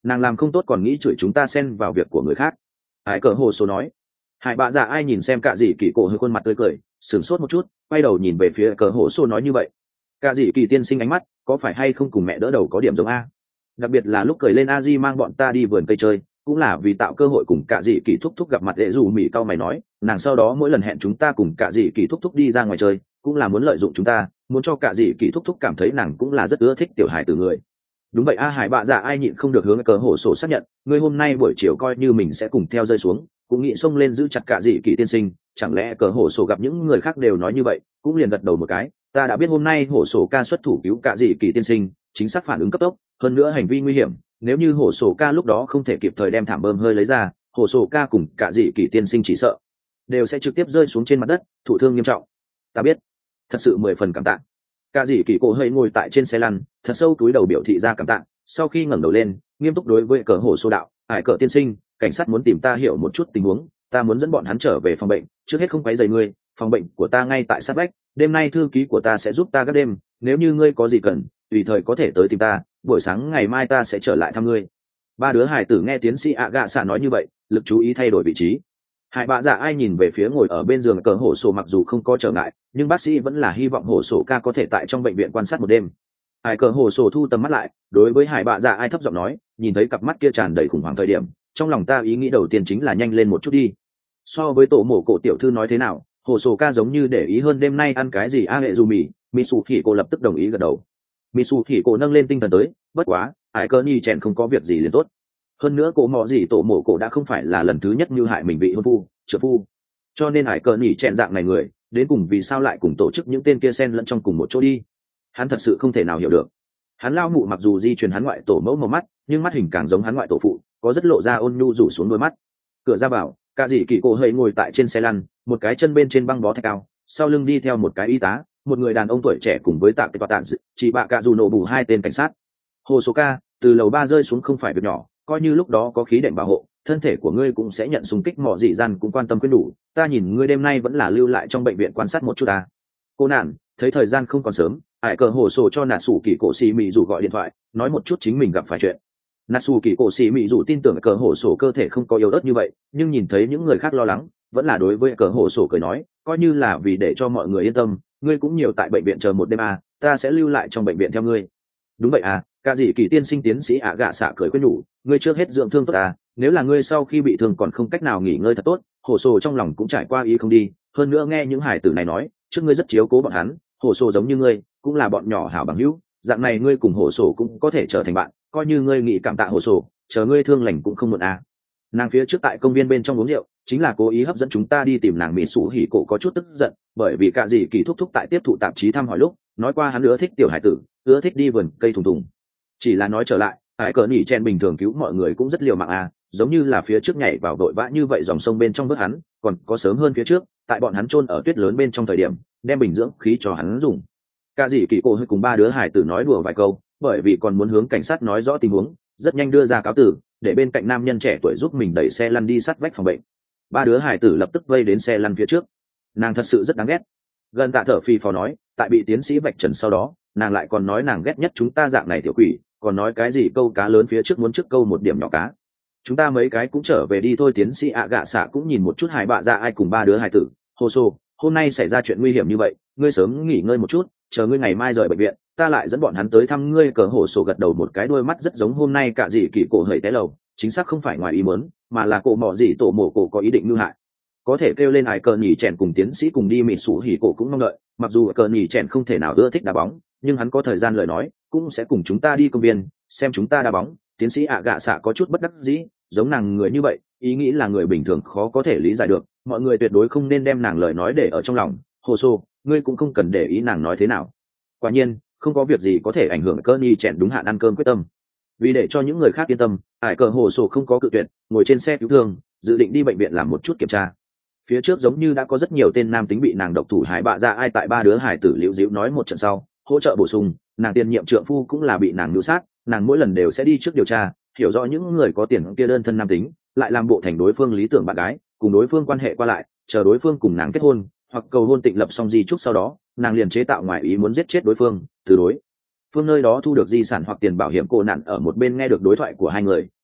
nàng làm không tốt còn nghĩ chửi chúng ta xen vào việc của người khác. Hải cờ hồ số nói. Hải bạ dạ ai nhìn xem cả dì kỳ cổ hơi khuôn mặt tươi cười, sửng sốt một chút, quay đầu nhìn về phía cờ hồ số nói như vậy. Cả dì kỳ tiên sinh ánh mắt có phải hay không cùng mẹ đỡ đầu có điểm giống a? Đặc biệt là lúc cười lên a di mang bọn ta đi vườn cây chơi, cũng là vì tạo cơ hội cùng cả dì kỳ thúc thúc gặp mặt. Để dù mỹ cao mày nói, nàng sau đó mỗi lần hẹn chúng ta cùng cả dì kỳ thúc thúc đi ra ngoài chơi, cũng là muốn lợi dụng chúng ta, muốn cho cả dì kỳ thúc thúc cảm thấy nàng cũng là rất ưa thích tiểu hải từ người. Đúng vậy a. Hải bạ dạ ai nhịn không được hướng cờ hổ sổ xác nhận, ngươi hôm nay buổi chiều coi như mình sẽ cùng theo rơi xuống, cũng nghĩ xông lên giữ chặt cả dì kỳ tiên sinh, chẳng lẽ cờ hổ sổ gặp những người khác đều nói như vậy, cũng liền gật đầu một cái. Ta đã biết hôm nay hổ sổ ca xuất thủ cứu cả dì kỳ tiên sinh, chính xác phản ứng cấp tốc, hơn nữa hành vi nguy hiểm, nếu như hổ sổ ca lúc đó không thể kịp thời đem thảm bơm hơi lấy ra, hổ sổ ca cùng cả dì kỳ tiên sinh chỉ sợ đều sẽ trực tiếp rơi xuống trên mặt đất, thụ thương nghiêm trọng. Ta biết, thật sự 10 phần cảm tạ. Cả dì kỳ cổ hơi ngồi tại trên xe lăn, thật sâu túi đầu biểu thị ra cảm tạ, sau khi ngẩng đầu lên, nghiêm túc đối với cờ hổ sô đạo, Hải cờ tiên sinh, cảnh sát muốn tìm ta hiểu một chút tình huống, ta muốn dẫn bọn hắn trở về phòng bệnh, trước hết không quấy rầy ngươi, phòng bệnh của ta ngay tại sát vách, đêm nay thư ký của ta sẽ giúp ta các đêm, nếu như ngươi có gì cần, tùy thời có thể tới tìm ta, buổi sáng ngày mai ta sẽ trở lại thăm ngươi. Ba đứa hải tử nghe tiến sĩ ạ gạ xạ nói như vậy, lực chú ý thay đổi vị trí. Hải bạ dạ ai nhìn về phía ngồi ở bên giường cờ hổ sổ, mặc dù không có trở ngại, nhưng bác sĩ vẫn là hy vọng hổ sổ ca có thể tại trong bệnh viện quan sát một đêm. Hải cờ hổ sổ thu tầm mắt lại, đối với hải bạ dạ ai thấp giọng nói, nhìn thấy cặp mắt kia tràn đầy khủng hoảng thời điểm, trong lòng ta ý nghĩ đầu tiên chính là nhanh lên một chút đi. So với tổ mổ cổ tiểu thư nói thế nào, hổ sổ ca giống như để ý hơn đêm nay ăn cái gì. A hệ dù mì, Mitsu thì cô lập tức đồng ý gật đầu. Mitsu thì cô nâng lên tinh thần tới, bất quá hải cờ nhi chèn không có việc gì liền tốt. Hơn nữa cổ mọ gì tổ mổ cổ đã không phải là lần thứ nhất như hại mình bị hôn phu trợ phu, cho nên hải cờ nỉ chẹn dạng này người đến cùng vì sao lại cùng tổ chức những tên kia xen lẫn trong cùng một chỗ đi, hắn thật sự không thể nào hiểu được. Hắn lao mụ mặc dù di truyền hắn ngoại tổ mẫu màu mắt, nhưng mắt hình càng giống hắn ngoại tổ phụ, có rất lộ ra ôn nhu rủ xuống đôi mắt. Cửa ra vào, cả dì kỳ cổ hơi ngồi tại trên xe lăn, một cái chân bên trên băng bó thạch cao, sau lưng đi theo một cái y tá, một người đàn ông tuổi trẻ cùng với tạ cái tọa tạn chỉ bạ cả dù nổ bù 2 tên cảnh sát. Hồ số ca từ lầu 3 rơi xuống không phải việc nhỏ, coi như lúc đó có khí đệm bảo hộ, thân thể của ngươi cũng sẽ nhận xung kích. Mọ dị gian cũng quan tâm khuyên đủ, ta nhìn ngươi đêm nay vẫn là lưu lại trong bệnh viện quan sát một chút ta. Cô nạn thấy thời gian không còn sớm, Hải cờ hồ sổ cho nà sủ kỳ cổ xì mị rủ gọi điện thoại, nói một chút chính mình gặp phải chuyện. Nà sủ kỳ cổ xì mị rủ tin tưởng cờ hồ sổ cơ thể không có yếu ớt như vậy, nhưng nhìn thấy những người khác lo lắng, vẫn là đối với cờ hồ sổ cười nói, coi như là vì để cho mọi người yên tâm, ngươi cũng nhiều tại bệnh viện chờ một đêm à, ta sẽ lưu lại trong bệnh viện theo ngươi. Đúng vậy à. Cả dì kỳ tiên sinh tiến sĩ ạ gạ xạ cười khuyên nhủ, ngươi trước hết dưỡng thương tốt à, nếu là ngươi sau khi bị thương còn không cách nào nghỉ ngơi thật tốt, hồ sổ trong lòng cũng trải qua ý không đi. Hơn nữa nghe những hải tử này nói, trước ngươi rất chiếu cố bọn hắn, hồ sổ giống như ngươi cũng là bọn nhỏ hảo bằng hữu, dạng này ngươi cùng hồ sổ cũng có thể trở thành bạn, coi như ngươi nghĩ cảm tạ hồ sổ, chờ ngươi thương lành cũng không muộn à. Nàng phía trước tại công viên bên trong uống rượu, chính là cố ý hấp dẫn chúng ta đi tìm nàng. Mỹ sủ hỉ cổ có chút tức giận, bởi vì cả dì kỳ thúc thúc tại tiếp thụ tạp chí thăm hỏi lúc nói qua hắn ưa thích tiểu hải tử, ưa thích đi vườn cây thùng thùng. Chỉ là nói trở lại, hải cờ nỉ chen bình thường cứu mọi người cũng rất liều mạng à, giống như là phía trước nhảy vào đội vã như vậy dòng sông bên trong vớt hắn, còn có sớm hơn phía trước tại bọn hắn chôn ở tuyết lớn bên trong thời điểm đem bình dưỡng khí cho hắn dùng. Cả dì kỳ cổ hơi cùng ba đứa hải tử nói đùa vài câu, bởi vì còn muốn hướng cảnh sát nói rõ tình huống, rất nhanh đưa ra cáo tử, để bên cạnh nam nhân trẻ tuổi giúp mình đẩy xe lăn đi sát vách phòng bệnh. Ba đứa hải tử lập tức vây đến xe lăn phía trước. Nàng thật sự rất đáng ghét. Gần tạ thở phì phò nói, tại bị tiến sĩ vạch trần sau đó, nàng lại còn nói nàng ghét nhất chúng ta dạng này tiểu quỷ, còn nói cái gì câu cá lớn phía trước muốn trước câu một điểm nhỏ cá. Chúng ta mấy cái cũng trở về đi thôi. Tiến sĩ ạ gạ xạ cũng nhìn một chút hải bạ dạ ai cùng ba đứa hải tử. Hồ sô, hôm nay xảy ra chuyện nguy hiểm như vậy, ngươi sớm nghỉ ngơi một chút, chờ ngươi ngày mai rời bệnh viện, ta lại dẫn bọn hắn tới thăm ngươi. Cờ hổ sổ gật đầu một cái, đôi mắt rất giống hôm nay cả dì kỳ cổ hởi té lầu, chính xác không phải ngoài ý muốn, mà là cổ mỏ gì tổ mổ cổ có ý định mưu hại. Có thể kêu lên ai cờ nhỉ chèn cùng tiến sĩ cùng đi. Mị sủ hỉ cổ cũng mong đợi, mặc dù cờ nhỉ chèn không thể nào ưa thích đá bóng, nhưng hắn có thời gian lời nói cũng sẽ cùng chúng ta đi công viên xem chúng ta đá bóng. Tiến sĩ ạ gạ xạ có chút bất đắc dĩ, giống nàng người như vậy ý nghĩ là người bình thường khó có thể lý giải được, mọi người tuyệt đối không nên đem nàng lời nói để ở trong lòng. Hồ sô, ngươi cũng không cần để ý nàng nói thế nào. Quả nhiên không có việc gì có thể ảnh hưởng cờ nhỉ chèn đúng hạn ăn cơm quyết tâm. Vì để cho những người khác yên tâm, ải cờ hồ sổ không có cự tuyệt, ngồi trên xe cứu thương dự định đi bệnh viện làm một chút kiểm tra. Phía trước giống như đã có rất nhiều tên nam tính bị nàng độc thủ hải bạ dạ ai tại ba đứa hải tử liễu díu nói một trận sau hỗ trợ bổ sung, nàng tiền nhiệm trượng phu cũng là bị nàng mưu sát, nàng mỗi lần đều sẽ đi trước điều tra, hiểu rõ những người có tiền kia đơn thân nam tính, lại làm bộ thành đối phương lý tưởng bạn gái, cùng đối phương quan hệ qua lại, chờ đối phương cùng nàng kết hôn hoặc cầu hôn tịnh lập xong di chúc sau đó, nàng liền chế tạo ngoại ý muốn giết chết đối phương, từ đối phương nơi đó thu được di sản hoặc tiền bảo hiểm. Cô nạn ở một bên nghe được đối thoại của hai người,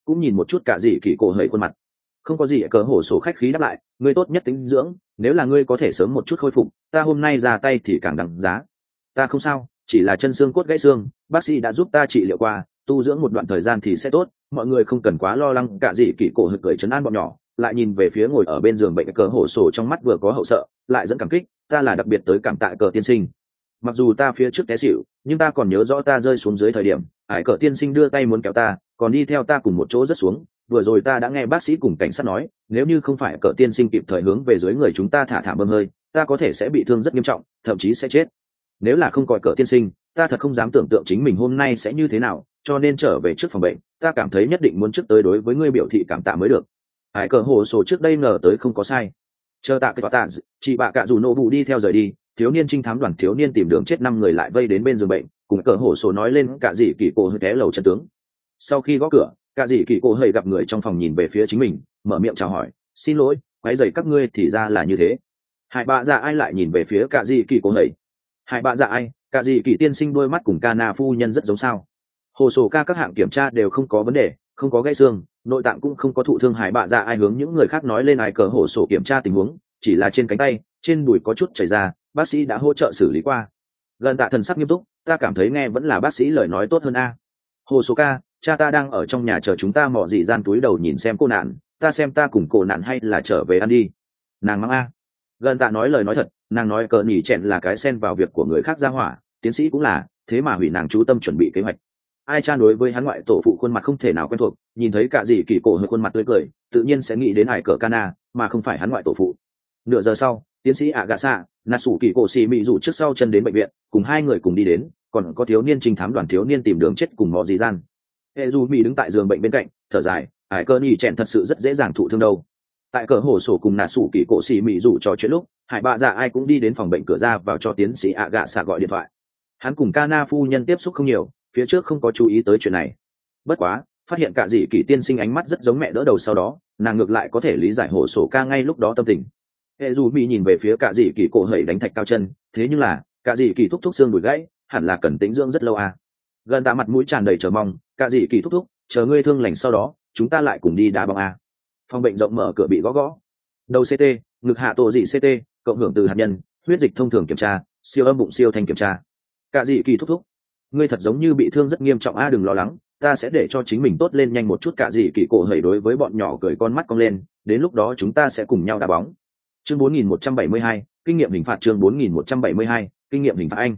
cũng nhìn một chút cả gì kỳ cổ hầy khuôn mặt. Không có gì cờ hổ sổ khách khí đáp lại, ngươi tốt nhất tính dưỡng, nếu là ngươi có thể sớm một chút khôi phục, ta hôm nay ra tay thì càng đằng giá. Ta không sao, chỉ là chân xương cốt gãy xương, bác sĩ đã giúp ta trị liệu qua, tu dưỡng một đoạn thời gian thì sẽ tốt, mọi người không cần quá lo lắng. Cả gì kỳ cổ hực cười trấn an bọn nhỏ, lại nhìn về phía ngồi ở bên giường bệnh cờ hổ sổ, trong mắt vừa có hậu sợ lại dẫn cảm kích. Ta là đặc biệt tới cảm tạ cờ tiên sinh, mặc dù ta phía trước té xỉu nhưng ta còn nhớ rõ ta rơi xuống dưới thời điểm ải cờ tiên sinh đưa tay muốn kéo ta, còn đi theo ta cùng một chỗ rớt xuống. Vừa rồi ta đã nghe bác sĩ cùng cảnh sát nói, nếu như không phải cờ tiên sinh kịp thời hướng về dưới người chúng ta thả thả bơm hơi, ta có thể sẽ bị thương rất nghiêm trọng, thậm chí sẽ chết. Nếu là không gọi cờ tiên sinh, ta thật không dám tưởng tượng chính mình hôm nay sẽ như thế nào, cho nên trở về trước phòng bệnh, ta cảm thấy nhất định muốn trước tới đối với ngươi biểu thị cảm tạ mới được. Ải cờ hồ sổ trước đây ngờ tới không có sai. Chờ tạ cái tòa tạ, chị bạ cả dù nổ vụ đi theo rời đi, thiếu niên trinh thám đoàn thiếu niên tìm đường chết 5 người lại vây đến bên giường bệnh, cùng cờ hổ sổ nói lên cả gì kỳ cổ hơi té lầu chân tướng. Sau khi gõ cửa, cả gì kỳ cổ hơi gặp người trong phòng nhìn về phía chính mình, mở miệng chào hỏi, xin lỗi, quấy rầy các ngươi thì ra là như thế. Hai bạ dạ ai lại nhìn về phía cả gì kỳ cổ hơi. Hai bạ dạ ai, cả gì kỳ tiên sinh đôi mắt cùng Kana phu nhân rất giống sao? Hồ sổ ca các hạng kiểm tra đều không có vấn đề, không có gãy xương, nội tạng cũng không có thụ thương. Hải bạ dạ ai hướng những người khác nói lên ai cờ hổ sổ kiểm tra tình huống, chỉ là trên cánh tay, trên đùi có chút chảy ra, bác sĩ đã hỗ trợ xử lý qua. Gần tạ thần sắc nghiêm túc, ta cảm thấy nghe vẫn là bác sĩ lời nói tốt hơn a. Hồ số ca, cha ta đang ở trong nhà chờ chúng ta. Mỏ dị gian túi đầu nhìn xem cô nạn, ta xem ta cùng cô nạn hay là trở về ăn đi. Nàng mắng a. Gần tạ nói lời nói thật, nàng nói cờ nỉ chẹn là cái xen vào việc của người khác ra hỏa, tiến sĩ cũng là, thế mà hủy nàng chú tâm chuẩn bị kế hoạch. Ai cha đối với hắn ngoại tổ phụ khuôn mặt không thể nào quen thuộc, nhìn thấy cả gì kỳ cổ hơi khuôn mặt tươi cười, tự nhiên sẽ nghĩ đến hải cờ Kana, mà không phải hắn ngoại tổ phụ. Nửa giờ sau, tiến sĩ ạ gà xạ nà sủ kỳ cổ xì mị rủ trước sau chân đến bệnh viện, cùng hai người cùng đi đến, còn có thiếu niên trinh thám đoàn thiếu niên tìm đường chết cùng mò dì gian. Hệ dù mị đứng tại giường bệnh bên cạnh, thở dài, hải cơ nhì chèn thật sự rất dễ dàng thụ thương đâu. Tại cờ hồ sổ cùng nà sủ kỳ cổ xì mị rủ trò chuyện lúc, hải bạ dạ ai cũng đi đến phòng bệnh cửa ra vào cho tiến sĩ ạ gà xạ gọi điện thoại. Hắn cùng Kana phu nhân tiếp xúc không nhiều, phía trước không có chú ý tới chuyện này. Bất quá, phát hiện cả dì kỳ tiên sinh ánh mắt rất giống mẹ đỡ đầu, sau đó nàng ngược lại có thể lý giải hồ sổ ca ngay lúc đó tâm tình. Hệ dù mỹ nhìn về phía cả dì kỳ cổ hẩy đánh thạch cao chân, thế nhưng là cả dì kỳ thúc thúc xương đùi gãy, hẳn là cần tĩnh dưỡng rất lâu à. Gần tạ mặt mũi tràn đầy chờ mong, cả dì kỳ thúc thúc, chờ ngươi thương lành sau đó chúng ta lại cùng đi đá bóng à. Phòng bệnh rộng mở, cửa bị gõ gõ. Đầu CT, ngực hạ tổ dị CT, cộng hưởng từ hạt nhân, huyết dịch thông thường kiểm tra, siêu âm bụng siêu thanh kiểm tra. Cả dì kỳ thúc thúc, ngươi thật giống như bị thương rất nghiêm trọng a. Đừng lo lắng, ta sẽ để cho chính mình tốt lên nhanh một chút. Cả dì kỳ cổ hẩy đối với bọn nhỏ cười con mắt cong lên, đến lúc đó chúng ta sẽ cùng nhau đá bóng. Chương 4172, kinh nghiệm hình phạt. Chương 4172, kinh nghiệm hình phạt.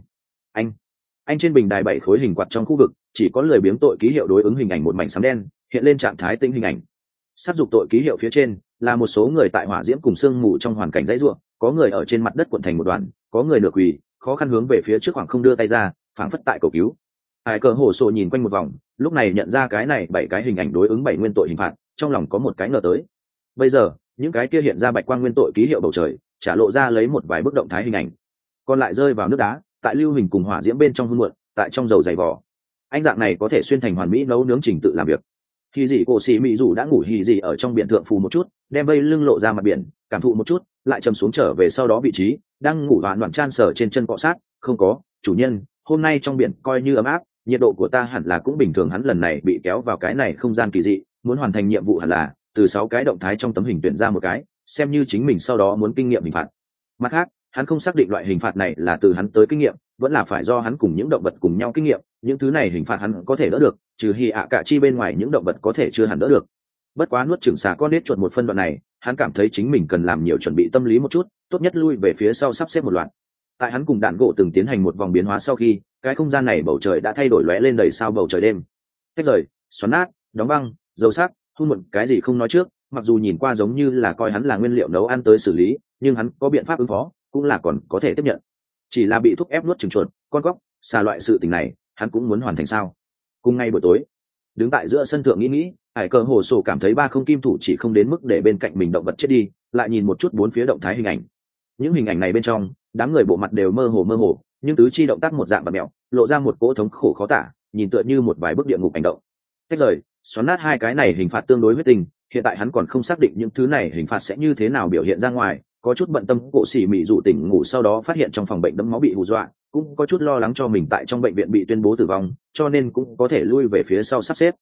Anh trên bình đài 7 khối hình quạt trong khu vực, chỉ có lười biếng tội ký hiệu đối ứng hình ảnh một mảnh xám đen, hiện lên trạng thái tĩnh hình ảnh. Sát dục tội ký hiệu phía trên là một số người tại hỏa diễm cùng sương mù trong hoàn cảnh dãy rủa, có người ở trên mặt đất cuộn thành một đoàn, có người nửa quỳ, khó khăn hướng về phía trước khoảng không đưa tay ra, phảng phất tại cầu cứu. Hải cờ hồ sổ nhìn quanh một vòng, lúc này nhận ra cái này 7 cái hình ảnh đối ứng 7 nguyên tội hình phạt, trong lòng có một cái ngờ tới. Bây giờ những cái kia hiện ra bạch quang nguyên tội ký hiệu bầu trời, trả lộ ra lấy một vài bức động thái hình ảnh, còn lại rơi vào nước đá, tại lưu hình cùng hỏa diễm bên trong hun muộn, tại trong dầu dày vỏ. Anh dạng này có thể xuyên thành hoàn mỹ nấu nướng trình tự làm việc. Hì dị cổ xì mị dù đã ngủ hì dị ở trong biển thượng phù một chút, đem vây lưng lộ ra mặt biển, cảm thụ một chút, lại chầm xuống trở về sau đó vị trí đang ngủ hoàn đoạn chan sở trên chân cọ sát. Không có chủ nhân, hôm nay trong biển coi như ấm áp, nhiệt độ của ta hẳn là cũng bình thường. Hắn lần này bị kéo vào cái này không gian kỳ dị, muốn hoàn thành nhiệm vụ hẳn là từ 6 cái động thái trong tấm hình tuyển ra một cái, xem như chính mình sau đó muốn kinh nghiệm hình phạt. Mặt khác, hắn không xác định loại hình phạt này là từ hắn tới kinh nghiệm, vẫn là phải do hắn cùng những động vật cùng nhau kinh nghiệm. Những thứ này hình phạt hắn có thể đỡ được, trừ Hy ạ cả chi bên ngoài những động vật có thể chưa hẳn đỡ được. Bất quá nuốt chửng xà con nết chuột một phân đoạn này, hắn cảm thấy chính mình cần làm nhiều chuẩn bị tâm lý một chút, tốt nhất lui về phía sau sắp xếp một loạt. Tại hắn cùng đạn gỗ từng tiến hành một vòng biến hóa sau khi, cái không gian này bầu trời đã thay đổi lóe lên đầy sao bầu trời đêm. Tách rời, xoắn nát, đóng băng, dầu sắc, hun muộn, cái gì không nói trước, mặc dù nhìn qua giống như là coi hắn là nguyên liệu nấu ăn tới xử lý, nhưng hắn có biện pháp ứng phó, cũng là còn có thể tiếp nhận. Chỉ là bị thúc ép nuốt chửng chuột, con cóc, xà loại sự tình này, hắn cũng muốn hoàn thành sao? Cùng ngay buổi tối, đứng tại giữa sân thượng nghĩ, hải cờ hồ sổ cảm thấy ba không kim thủ chỉ không đến mức để bên cạnh mình động vật chết đi, lại nhìn một chút bốn phía động thái hình ảnh. Những hình ảnh này bên trong, đám người bộ mặt đều mơ hồ, nhưng tứ chi động tác một dạng bạt mẹo, lộ ra một cỗ thống khổ khó tả, nhìn tựa như một vài bức địa ngục hành động. Tách rời, xoắn nát hai cái này hình phạt tương đối huyết tình, hiện tại hắn còn không xác định những thứ này hình phạt sẽ như thế nào biểu hiện ra ngoài, có chút bận tâm cổ xỉ mị dụ tỉnh ngủ sau đó phát hiện trong phòng bệnh đẫm máu bị hù dọa, cũng có chút lo lắng cho mình tại trong bệnh viện bị tuyên bố tử vong, cho nên cũng có thể lui về phía sau sắp xếp.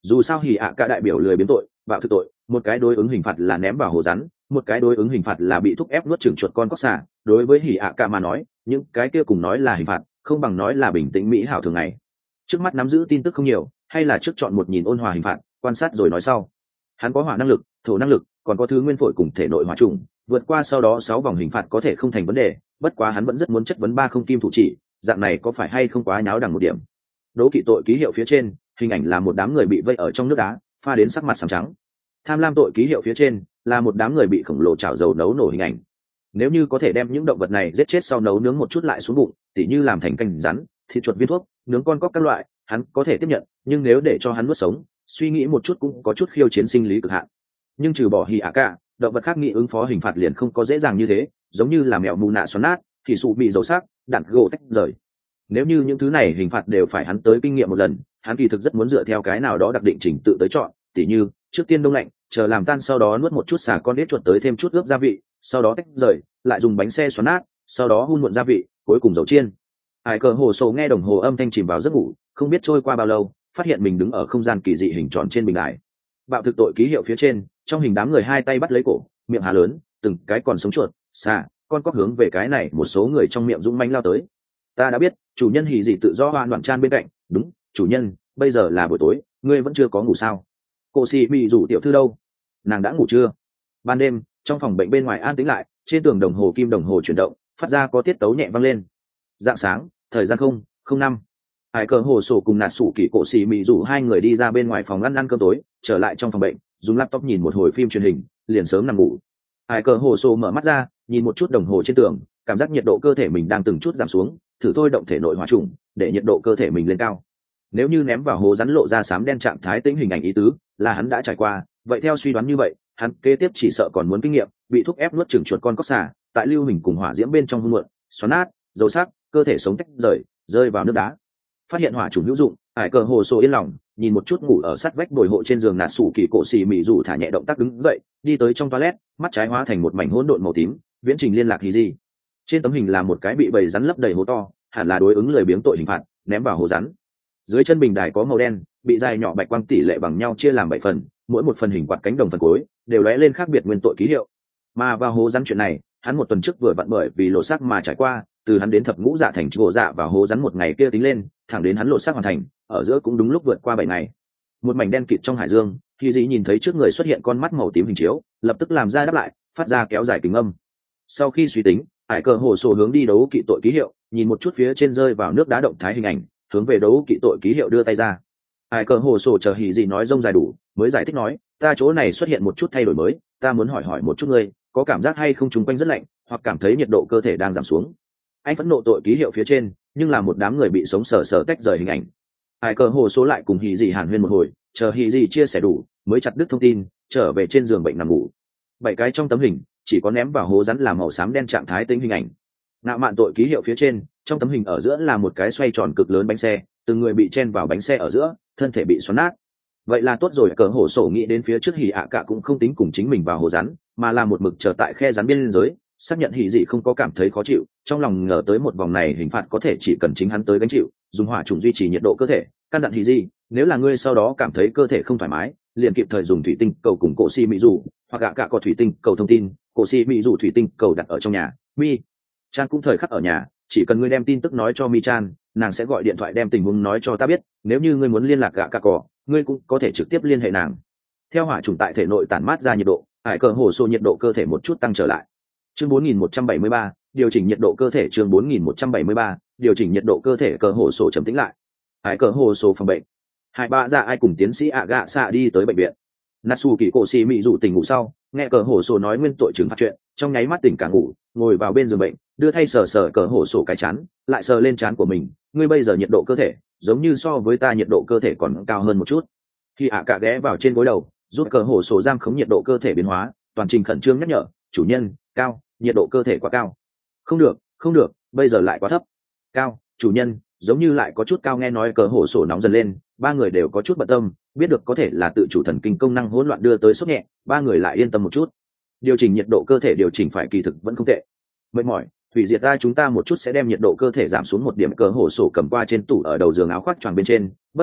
Dù sao hỉ ạ cả đại biểu lười biến tội bạo thực tội, một cái đối ứng hình phạt là ném vào hồ rắn, một cái đối ứng hình phạt là bị thúc ép nuốt chửng chuột con cóc xà. Đối với hỉ ạ cả mà nói, những cái kia cùng nói là hình phạt không bằng nói là bình tĩnh mỹ hảo thường ngày. Trước mắt nắm giữ tin tức không nhiều, hay là trước chọn một nhìn ôn hòa hình phạt, quan sát rồi nói sau. Hắn có hỏa năng lực, thổ năng lực, còn có thứ nguyên phổi cùng thể nội hỏa trùng, vượt qua sau đó 6 vòng hình phạt có thể không thành vấn đề, bất quá hắn vẫn rất muốn chất vấn 3 không kim thủ chỉ, dạng này có phải hay không quá nháo đằng một điểm. Đố kỵ tội ký hiệu phía trên, hình ảnh là một đám người bị vây ở trong nước đá, pha đến sắc mặt sẫm trắng. Tham lam tội ký hiệu phía trên là một đám người bị khổng lồ chảo dầu nấu nổ hình ảnh. Nếu như có thể đem những động vật này giết chết sau nấu nướng một chút lại xuống bụng, tỉ như làm thành canh rắn, thịt chuột viên thuốc, nướng con cóc các loại, hắn có thể tiếp nhận, nhưng nếu để cho hắn nuốt sống, suy nghĩ một chút cũng có chút khiêu chiến sinh lý cực hạn. Nhưng trừ bỏ hỉ ạ cả, động vật khác nghĩ ứng phó hình phạt liền không có dễ dàng như thế, giống như là mèo mù nạ xoắn nát, thì sụ bị dầu sắc, đạn gỗ tách rời. Nếu như những thứ này hình phạt đều phải hắn tới kinh nghiệm một lần, hắn kỳ thực rất muốn dựa theo cái nào đó đặc định trình tự tới chọn, tỉ như trước tiên đông lạnh, chờ làm tan sau đó nuốt một chút xà con đít chuột tới thêm chút ướp gia vị, sau đó tách rời, lại dùng bánh xe xoắn nát, sau đó hun muộn gia vị, cuối cùng dầu chiên. Hải cờ hồ sổ nghe đồng hồ âm thanh chìm vào giấc ngủ, không biết trôi qua bao lâu, phát hiện mình đứng ở không gian kỳ dị hình tròn trên bình đài. Bạo thực tội ký hiệu phía trên, trong hình đám người hai tay bắt lấy cổ, miệng há lớn, từng cái còn sống chuột, xà, con cóc hướng về cái này một số người trong miệng dũng mãnh lao tới. Ta đã biết, chủ nhân hỉ dị tự do hoan loạn chan bên cạnh. Đúng, chủ nhân, bây giờ là buổi tối, ngươi vẫn chưa có ngủ sao? Cô xì bị rủ tiểu thư đâu? Nàng đã ngủ chưa? Ban đêm, trong phòng bệnh bên ngoài an tĩnh lại, trên tường đồng hồ kim đồng hồ chuyển động, phát ra có tiết tấu nhẹ vang lên. Dạng sáng, thời gian 0:05. Hải cờ hồ sổ cùng nạt sủ kỳ cổ xì mị rủ hai người đi ra bên ngoài phòng ăn cơm tối, trở lại trong phòng bệnh, dùng laptop nhìn một hồi phim truyền hình, liền sớm nằm ngủ. Hải cờ hồ sổ mở mắt ra, nhìn một chút đồng hồ trên tường, cảm giác nhiệt độ cơ thể mình đang từng chút giảm xuống, thử thôi động thể nội hỏa trùng để nhiệt độ cơ thể mình lên cao. Nếu như ném vào hồ rắn lộ ra xám đen trạng thái tĩnh hình ảnh ý tứ là hắn đã trải qua, vậy theo suy đoán như vậy, hắn kế tiếp chỉ sợ còn muốn kinh nghiệm bị thúc ép nuốt chửng chuột con cóc xà, tại lưu hình cùng hỏa diễm bên trong hun muộn, xoắn nát, dầu sắc, cơ thể sống tách rời, rơi vào nước đá. Phát hiện hỏa trùng hữu dụng, Hải cờ hồ sổ yên lòng, nhìn một chút ngủ ở sát vách bồi hộ trên giường nạt sủ kỳ cổ xì mị rủ thả nhẹ động tác đứng dậy, đi tới trong toilet, mắt trái hóa thành một mảnh hỗn độn màu tím, viễn trình liên lạc gì gì. Trên tấm hình là một cái bị bầy rắn lấp đầy hố to, hẳn là đối ứng lười biếng tội hình phạt, ném vào hồ rắn. Dưới chân bình đài có màu đen, bị dài nhỏ bạch quang tỷ lệ bằng nhau chia làm 7 phần, mỗi một phần hình quạt cánh đồng phần cuối đều lóe lên khác biệt nguyên tội ký hiệu. Mà vào hố rắn chuyện này, hắn một tuần trước vừa vặn bởi vì lộ xác mà trải qua, từ hắn đến thập ngũ dạ thành gỗ dạ vào hố rắn một ngày kia tính lên, thẳng đến hắn lộ xác hoàn thành, ở giữa cũng đúng lúc vượt qua 7 ngày. Một mảnh đen kịt trong hải dương, khi dĩ nhìn thấy trước người xuất hiện con mắt màu tím hình chiếu, lập tức làm ra đáp lại, phát ra kéo dài kính âm. Sau khi suy tính, Hải cờ hồ sổ hướng đi đấu kỵ tội ký hiệu, nhìn một chút phía trên rơi vào nước đá động thái hình ảnh, hướng về đấu kỵ tội ký hiệu đưa tay ra. Hải cờ hồ sổ chờ hỉ gì nói rông dài đủ, mới giải thích nói, ta chỗ này xuất hiện một chút thay đổi mới, ta muốn hỏi một chút ngươi, có cảm giác hay không chung quanh rất lạnh, hoặc cảm thấy nhiệt độ cơ thể đang giảm xuống. Anh phẫn nộ tội ký hiệu phía trên, nhưng là một đám người bị sống sờ sờ tách rời hình ảnh. Hải cờ hồ số lại cùng hỉ gì hàn huyên một hồi, chờ hỉ gì chia sẻ đủ, mới chặt đứt thông tin, trở về trên giường bệnh nằm ngủ. 7 cái trong tấm hình, chỉ có ném vào hố rắn là màu xám đen trạng thái tính hình ảnh. Ngạo mạn tội ký hiệu phía trên, trong tấm hình ở giữa là một cái xoay tròn cực lớn bánh xe, từng người bị chen vào bánh xe ở giữa, thân thể bị xoắn nát. Vậy là tốt rồi, cờ hổ sổ nghĩ đến phía trước hỉ ạ cả cũng không tính cùng chính mình vào hồ rắn, mà là một mực chờ tại khe rắn biên giới, xác nhận hỉ dị không có cảm thấy khó chịu, trong lòng ngờ tới một vòng này hình phạt có thể chỉ cần chính hắn tới gánh chịu, dùng hỏa trùng duy trì nhiệt độ cơ thể, căn dặn hỉ dị, nếu là ngươi sau đó cảm thấy cơ thể không thoải mái, liền kịp thời dùng thủy tinh cầu cùng cổ xi mỹ dù, hoặc gạ cả có thủy tinh cầu thông tin, cổ xi mỹ dù thủy tinh cầu đặt ở trong nhà. Mi Chan cũng thời khắc ở nhà, chỉ cần ngươi đem tin tức nói cho Mi Chan, nàng sẽ gọi điện thoại đem tình huống nói cho ta biết, nếu như ngươi muốn liên lạc gạ cả cỏ, ngươi cũng có thể trực tiếp liên hệ nàng. Theo hỏa trùng tại thể nội tản mát ra nhiệt độ, Hải cờ hồ sổ nhiệt độ cơ thể một chút tăng trở lại. Chương 4173, điều chỉnh nhiệt độ cơ thể. Chương 4173, điều chỉnh nhiệt độ cơ thể. Cờ hồ sổ trầm tĩnh lại. Hải cờ hồ sổ phòng bệnh. Hải bạ dạ ai cùng tiến sĩ ạ gạ xạ đi tới bệnh viện. Natsu kỳ cổ xì mị rủ tỉnh ngủ sau, nghe cờ hồ sổ nói nguyên tội trừng phạt chuyện, trong nháy mắt tỉnh cả ngủ, ngồi vào bên giường bệnh, đưa thay sờ sờ cờ hồ sổ cái chán, lại sờ lên chán của mình. Ngươi bây giờ nhiệt độ cơ thể giống như so với ta nhiệt độ cơ thể còn cao hơn một chút. Khi ạ cả ghé vào trên gối đầu, giúp cờ hồ sổ giam khống nhiệt độ cơ thể biến hóa, toàn trình khẩn trương nhắc nhở, chủ nhân, cao, nhiệt độ cơ thể quá cao. Không được, không được, bây giờ lại quá thấp. Cao, chủ nhân, giống như lại có chút cao. Nghe nói cờ hổ sổ nóng dần lên, ba người đều có chút bận tâm, biết được có thể là tự chủ thần kinh công năng hỗn loạn đưa tới sốt nhẹ, ba người lại yên tâm một chút. Điều chỉnh nhiệt độ cơ thể điều chỉnh phải kỳ thực vẫn không tệ. Mệt mỏi, hủy diệt ta chúng ta một chút sẽ đem nhiệt độ cơ thể giảm xuống một điểm. Cờ hổ sổ cầm qua trên tủ ở đầu giường áo khoác choàng bên trên, bất quá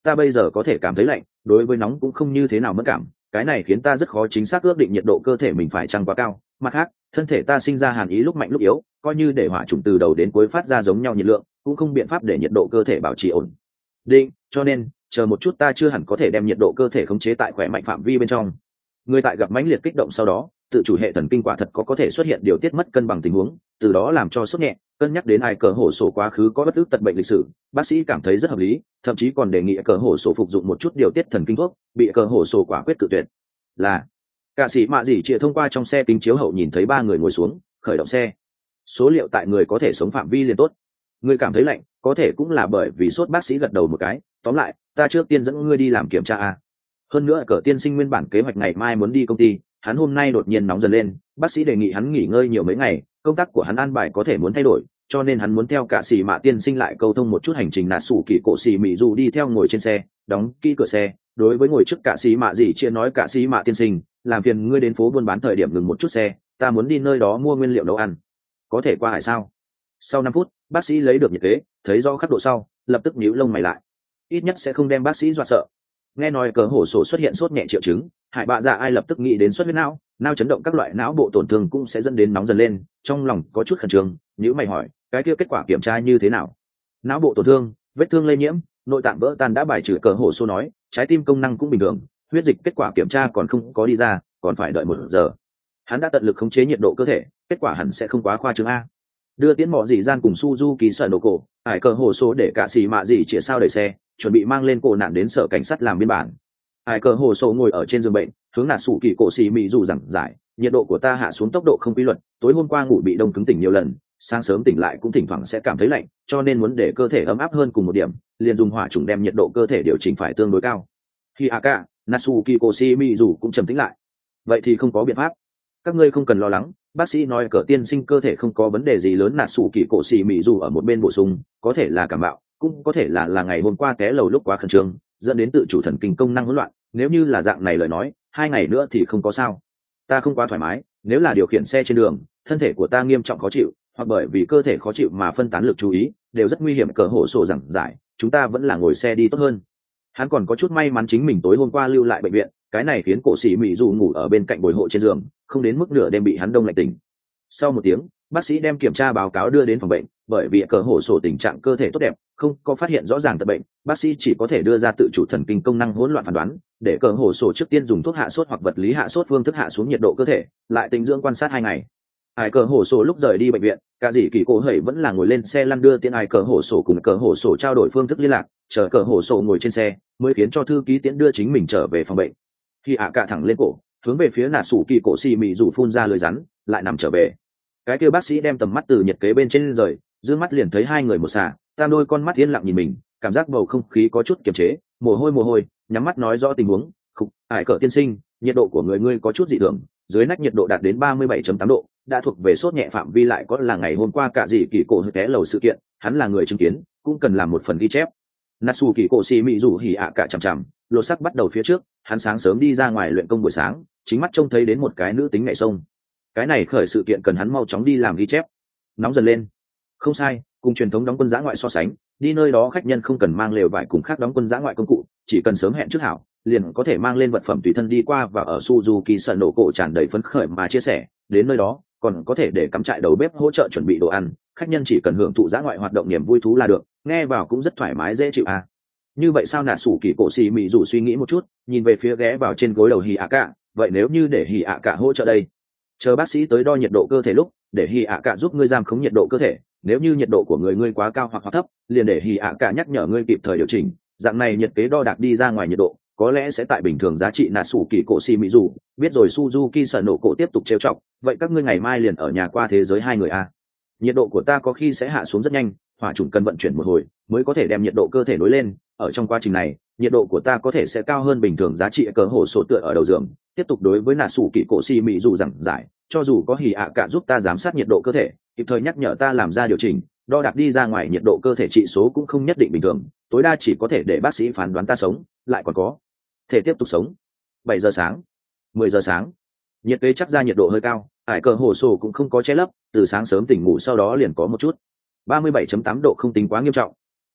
ta bây giờ có thể cảm thấy lạnh, đối với nóng cũng không như thế nào mất cảm, cái này khiến ta rất khó chính xác ước định nhiệt độ cơ thể mình phải chăng quá cao. Mặt khác, thân thể ta sinh ra hàn ý lúc mạnh lúc yếu, coi như để hỏa trùng từ đầu đến cuối phát ra giống nhau nhiệt lượng, cũng không biện pháp để nhiệt độ cơ thể bảo trì ổn định, cho nên chờ một chút, ta chưa hẳn có thể đem nhiệt độ cơ thể khống chế tại khỏe mạnh phạm vi bên trong. Người tại gặp mãnh liệt kích động sau đó, tự chủ hệ thần kinh quả thật có thể xuất hiện điều tiết mất cân bằng tình huống, từ đó làm cho sốt nhẹ. Cân nhắc đến ai cờ hổ sổ quá khứ có bất ức tật bệnh lịch sử, bác sĩ cảm thấy rất hợp lý, thậm chí còn đề nghị cờ hổ sổ phục dụng một chút điều tiết thần kinh thuốc, bị cờ hổ sổ quả quyết cự tuyệt. Là cả sĩ mạ dỉ chĩa thông qua trong xe kính chiếu hậu nhìn thấy ba người ngồi xuống, khởi động xe. Số liệu tại người có thể sống phạm vi liền tốt. Ngươi cảm thấy lạnh, có thể cũng là bởi vì sốt. Bác sĩ gật đầu một cái, tóm lại, ta trước tiên dẫn ngươi đi làm kiểm tra a. Hơn nữa cờ tiên sinh nguyên bản kế hoạch ngày mai muốn đi công ty, hắn hôm nay đột nhiên nóng dần lên, bác sĩ đề nghị hắn nghỉ ngơi nhiều mấy ngày, công tác của hắn an bài có thể muốn thay đổi, cho nên hắn muốn theo cả sĩ mạ tiên sinh lại câu thông một chút hành trình. Nà sủ kỳ cổ xì mị dù đi theo ngồi trên xe, đóng kỹ cửa xe. Đối với ngồi trước cả sĩ mạ gì chia nói, cả sĩ mạ tiên sinh, làm phiền ngươi đến phố buôn bán thời điểm ngừng một chút xe, ta muốn đi nơi đó mua nguyên liệu nấu ăn, có thể qua hải sao? Sau 5 phút, bác sĩ lấy được nhiệt kế, thấy do khắc độ sau, lập tức nhíu lông mày lại, ít nhất sẽ không đem bác sĩ dọa sợ. Nghe nói cờ hổ sổ xuất hiện sốt nhẹ triệu chứng, Hải Bạ Dạ ai lập tức nghĩ đến xuất huyết não chấn động, các loại não bộ tổn thương cũng sẽ dẫn đến nóng dần lên, trong lòng có chút khẩn trương, nhíu mày hỏi, cái kia kết quả kiểm tra như thế nào? Não bộ tổn thương, vết thương lây nhiễm, nội tạng vỡ tan đã bài trừ. Cờ hổ sổ nói, trái tim công năng cũng bình thường, huyết dịch kết quả kiểm tra còn không có đi ra, còn phải đợi 1 giờ. Hắn đã tận lực khống chế nhiệt độ cơ thể, kết quả hẳn sẽ không quá khoa trương a. Đưa tiến mọ dì gian cùng Suzuki sợ nổ cổ, Hải cờ hổ số để cả xì mạ dì chĩa sao đẩy xe, chuẩn bị mang lên cổ nạn đến sở cảnh sát làm biên bản. Hải cờ hổ số ngồi ở trên giường bệnh, hướng nà sủ kỳ cổ xì mị dù giảng giải, nhiệt độ của ta hạ xuống tốc độ không quy luật, tối hôm qua ngủ bị đông cứng tỉnh nhiều lần, sáng sớm tỉnh lại cũng thỉnh thoảng sẽ cảm thấy lạnh, cho nên muốn để cơ thể ấm áp hơn cùng một điểm, liền dùng hỏa trùng đem nhiệt độ cơ thể điều chỉnh phải tương đối cao. Khi Aka, Natsuki Koshi dù cũng trầm tĩnh lại. Vậy thì không có biện pháp, các ngươi không cần lo lắng, bác sĩ nói cờ tiên sinh cơ thể không có vấn đề gì lớn. Natsuki Koshi dù ở một bên bổ sung, có thể là cảm mạo, cũng có thể là ngày hôm qua té lầu lúc quá khẩn trương, dẫn đến tự chủ thần kinh công năng hỗn loạn, nếu như là dạng này lời nói, 2 ngày nữa thì không có sao. Ta không quá thoải mái, nếu là điều khiển xe trên đường, thân thể của ta nghiêm trọng khó chịu, hoặc bởi vì cơ thể khó chịu mà phân tán lực chú ý, đều rất nguy hiểm. Cờ hổ sổ giảng giải, chúng ta vẫn là ngồi xe đi tốt hơn. Hắn còn có chút may mắn chính mình tối hôm qua lưu lại bệnh viện, cái này khiến cổ sĩ mỹ dù ngủ ở bên cạnh bồi hộ trên giường, không đến mức nửa đêm bị hắn đông lạnh tỉnh. Sau 1 tiếng, bác sĩ đem kiểm tra báo cáo đưa đến phòng bệnh, bởi vì cờ hổ sổ tình trạng cơ thể tốt đẹp, không có phát hiện rõ ràng tật bệnh, bác sĩ chỉ có thể đưa ra tự chủ thần kinh công năng hỗn loạn phán đoán, để cờ hổ sổ trước tiên dùng thuốc hạ sốt hoặc vật lý hạ sốt phương thức hạ xuống nhiệt độ cơ thể, lại tĩnh dưỡng quan sát 2 ngày. Ai cờ hổ sổ lúc rời đi bệnh viện, cả dì kỳ cổ hẩy vẫn là ngồi lên xe lăn đưa tiễn ai cờ hổ sổ cùng cờ hổ sổ trao đổi phương thức liên lạc, chờ cờ hổ sổ ngồi trên xe mới khiến cho thư ký tiễn đưa chính mình trở về phòng bệnh. Khi cả thẳng lên cổ, hướng về phía nà sủ kỳ cổ xì mị dù phun ra lời rắn, lại nằm trở về. Cái kia bác sĩ đem tầm mắt từ nhiệt kế bên trên rời, dương mắt liền thấy 2 người một xà, tam đôi con mắt yên lặng nhìn mình, cảm giác bầu không khí có chút kiềm chế, mồ hôi, nhắm mắt nói rõ tình huống. Hải cờ tiên sinh, nhiệt độ của ngươi có chút dị thường, dưới nách nhiệt độ đạt đến 37.8 độ, đã thuộc về sốt nhẹ phạm vi, lại có là ngày hôm qua cả dì kỳ cổ hơi té lầu sự kiện, hắn là người chứng kiến, cũng cần làm một phần ghi chép. Natsu kỳ cổ xì mị dù hỉ cả chằm, lột sắc bắt đầu phía trước, hắn sáng sớm đi ra ngoài luyện công buổi sáng, chính mắt trông thấy đến một cái nữ tính nhảy sông. Cái này khởi sự kiện cần hắn mau chóng đi làm ghi chép. Nóng dần lên. Không sai, cùng truyền thống đóng quân dã ngoại so sánh, đi nơi đó khách nhân không cần mang lều vải cùng khác đóng quân dã ngoại công cụ, chỉ cần sớm hẹn trước hảo, liền có thể mang lên vật phẩm tùy thân đi qua. Và ở Suzuki sợ nổ cổ tràn đầy phấn khởi mà chia sẻ, đến nơi đó còn có thể để cắm trại đầu bếp hỗ trợ chuẩn bị đồ ăn, khách nhân chỉ cần hưởng thụ dã ngoại hoạt động niềm vui thú là được, nghe vào cũng rất thoải mái dễ chịu à. Như vậy sao? Nà sủ kỳ cổ xì mị dù suy nghĩ một chút, nhìn về phía ghé vào trên gối đầu hì cả, vậy nếu như để hì cả hỗ trợ đây, chờ bác sĩ tới đo nhiệt độ cơ thể lúc, để hì cả giúp ngươi giam khống nhiệt độ cơ thể, nếu như nhiệt độ của ngươi quá cao hoặc thấp, liền để hì cả nhắc nhở ngươi kịp thời điều chỉnh, dạng này nhiệt kế đo đạc đi ra ngoài nhiệt độ có lẽ sẽ tại bình thường giá trị. Nà sủ kỳ cổ xì mị dù biết rồi. Suzuki sợ nổ cổ tiếp tục trêu chọc, vậy các ngươi ngày mai liền ở nhà qua thế giới 2 người à? Nhiệt độ của ta có khi sẽ hạ xuống rất nhanh, hỏa trùng cần vận chuyển một hồi mới có thể đem nhiệt độ cơ thể nối lên, ở trong quá trình này nhiệt độ của ta có thể sẽ cao hơn bình thường giá trị. Cờ hổ sổ tựa ở đầu giường, tiếp tục đối với nà sủ kỳ cổ xì mị dù giảng giải, cho dù có hỉ cả giúp ta giám sát nhiệt độ cơ thể, kịp thời nhắc nhở ta làm ra điều chỉnh, đo đạc đi ra ngoài nhiệt độ cơ thể trị số cũng không nhất định bình thường, tối đa chỉ có thể để bác sĩ phán đoán ta sống lại còn có thể tiếp tục sống. 7 giờ sáng, 10 giờ sáng, nhiệt kế chắc ra nhiệt độ hơi cao, ải cờ hổ sổ cũng không có che lấp, từ sáng sớm tỉnh ngủ sau đó liền có một chút. 37.8 độ không tính quá nghiêm trọng.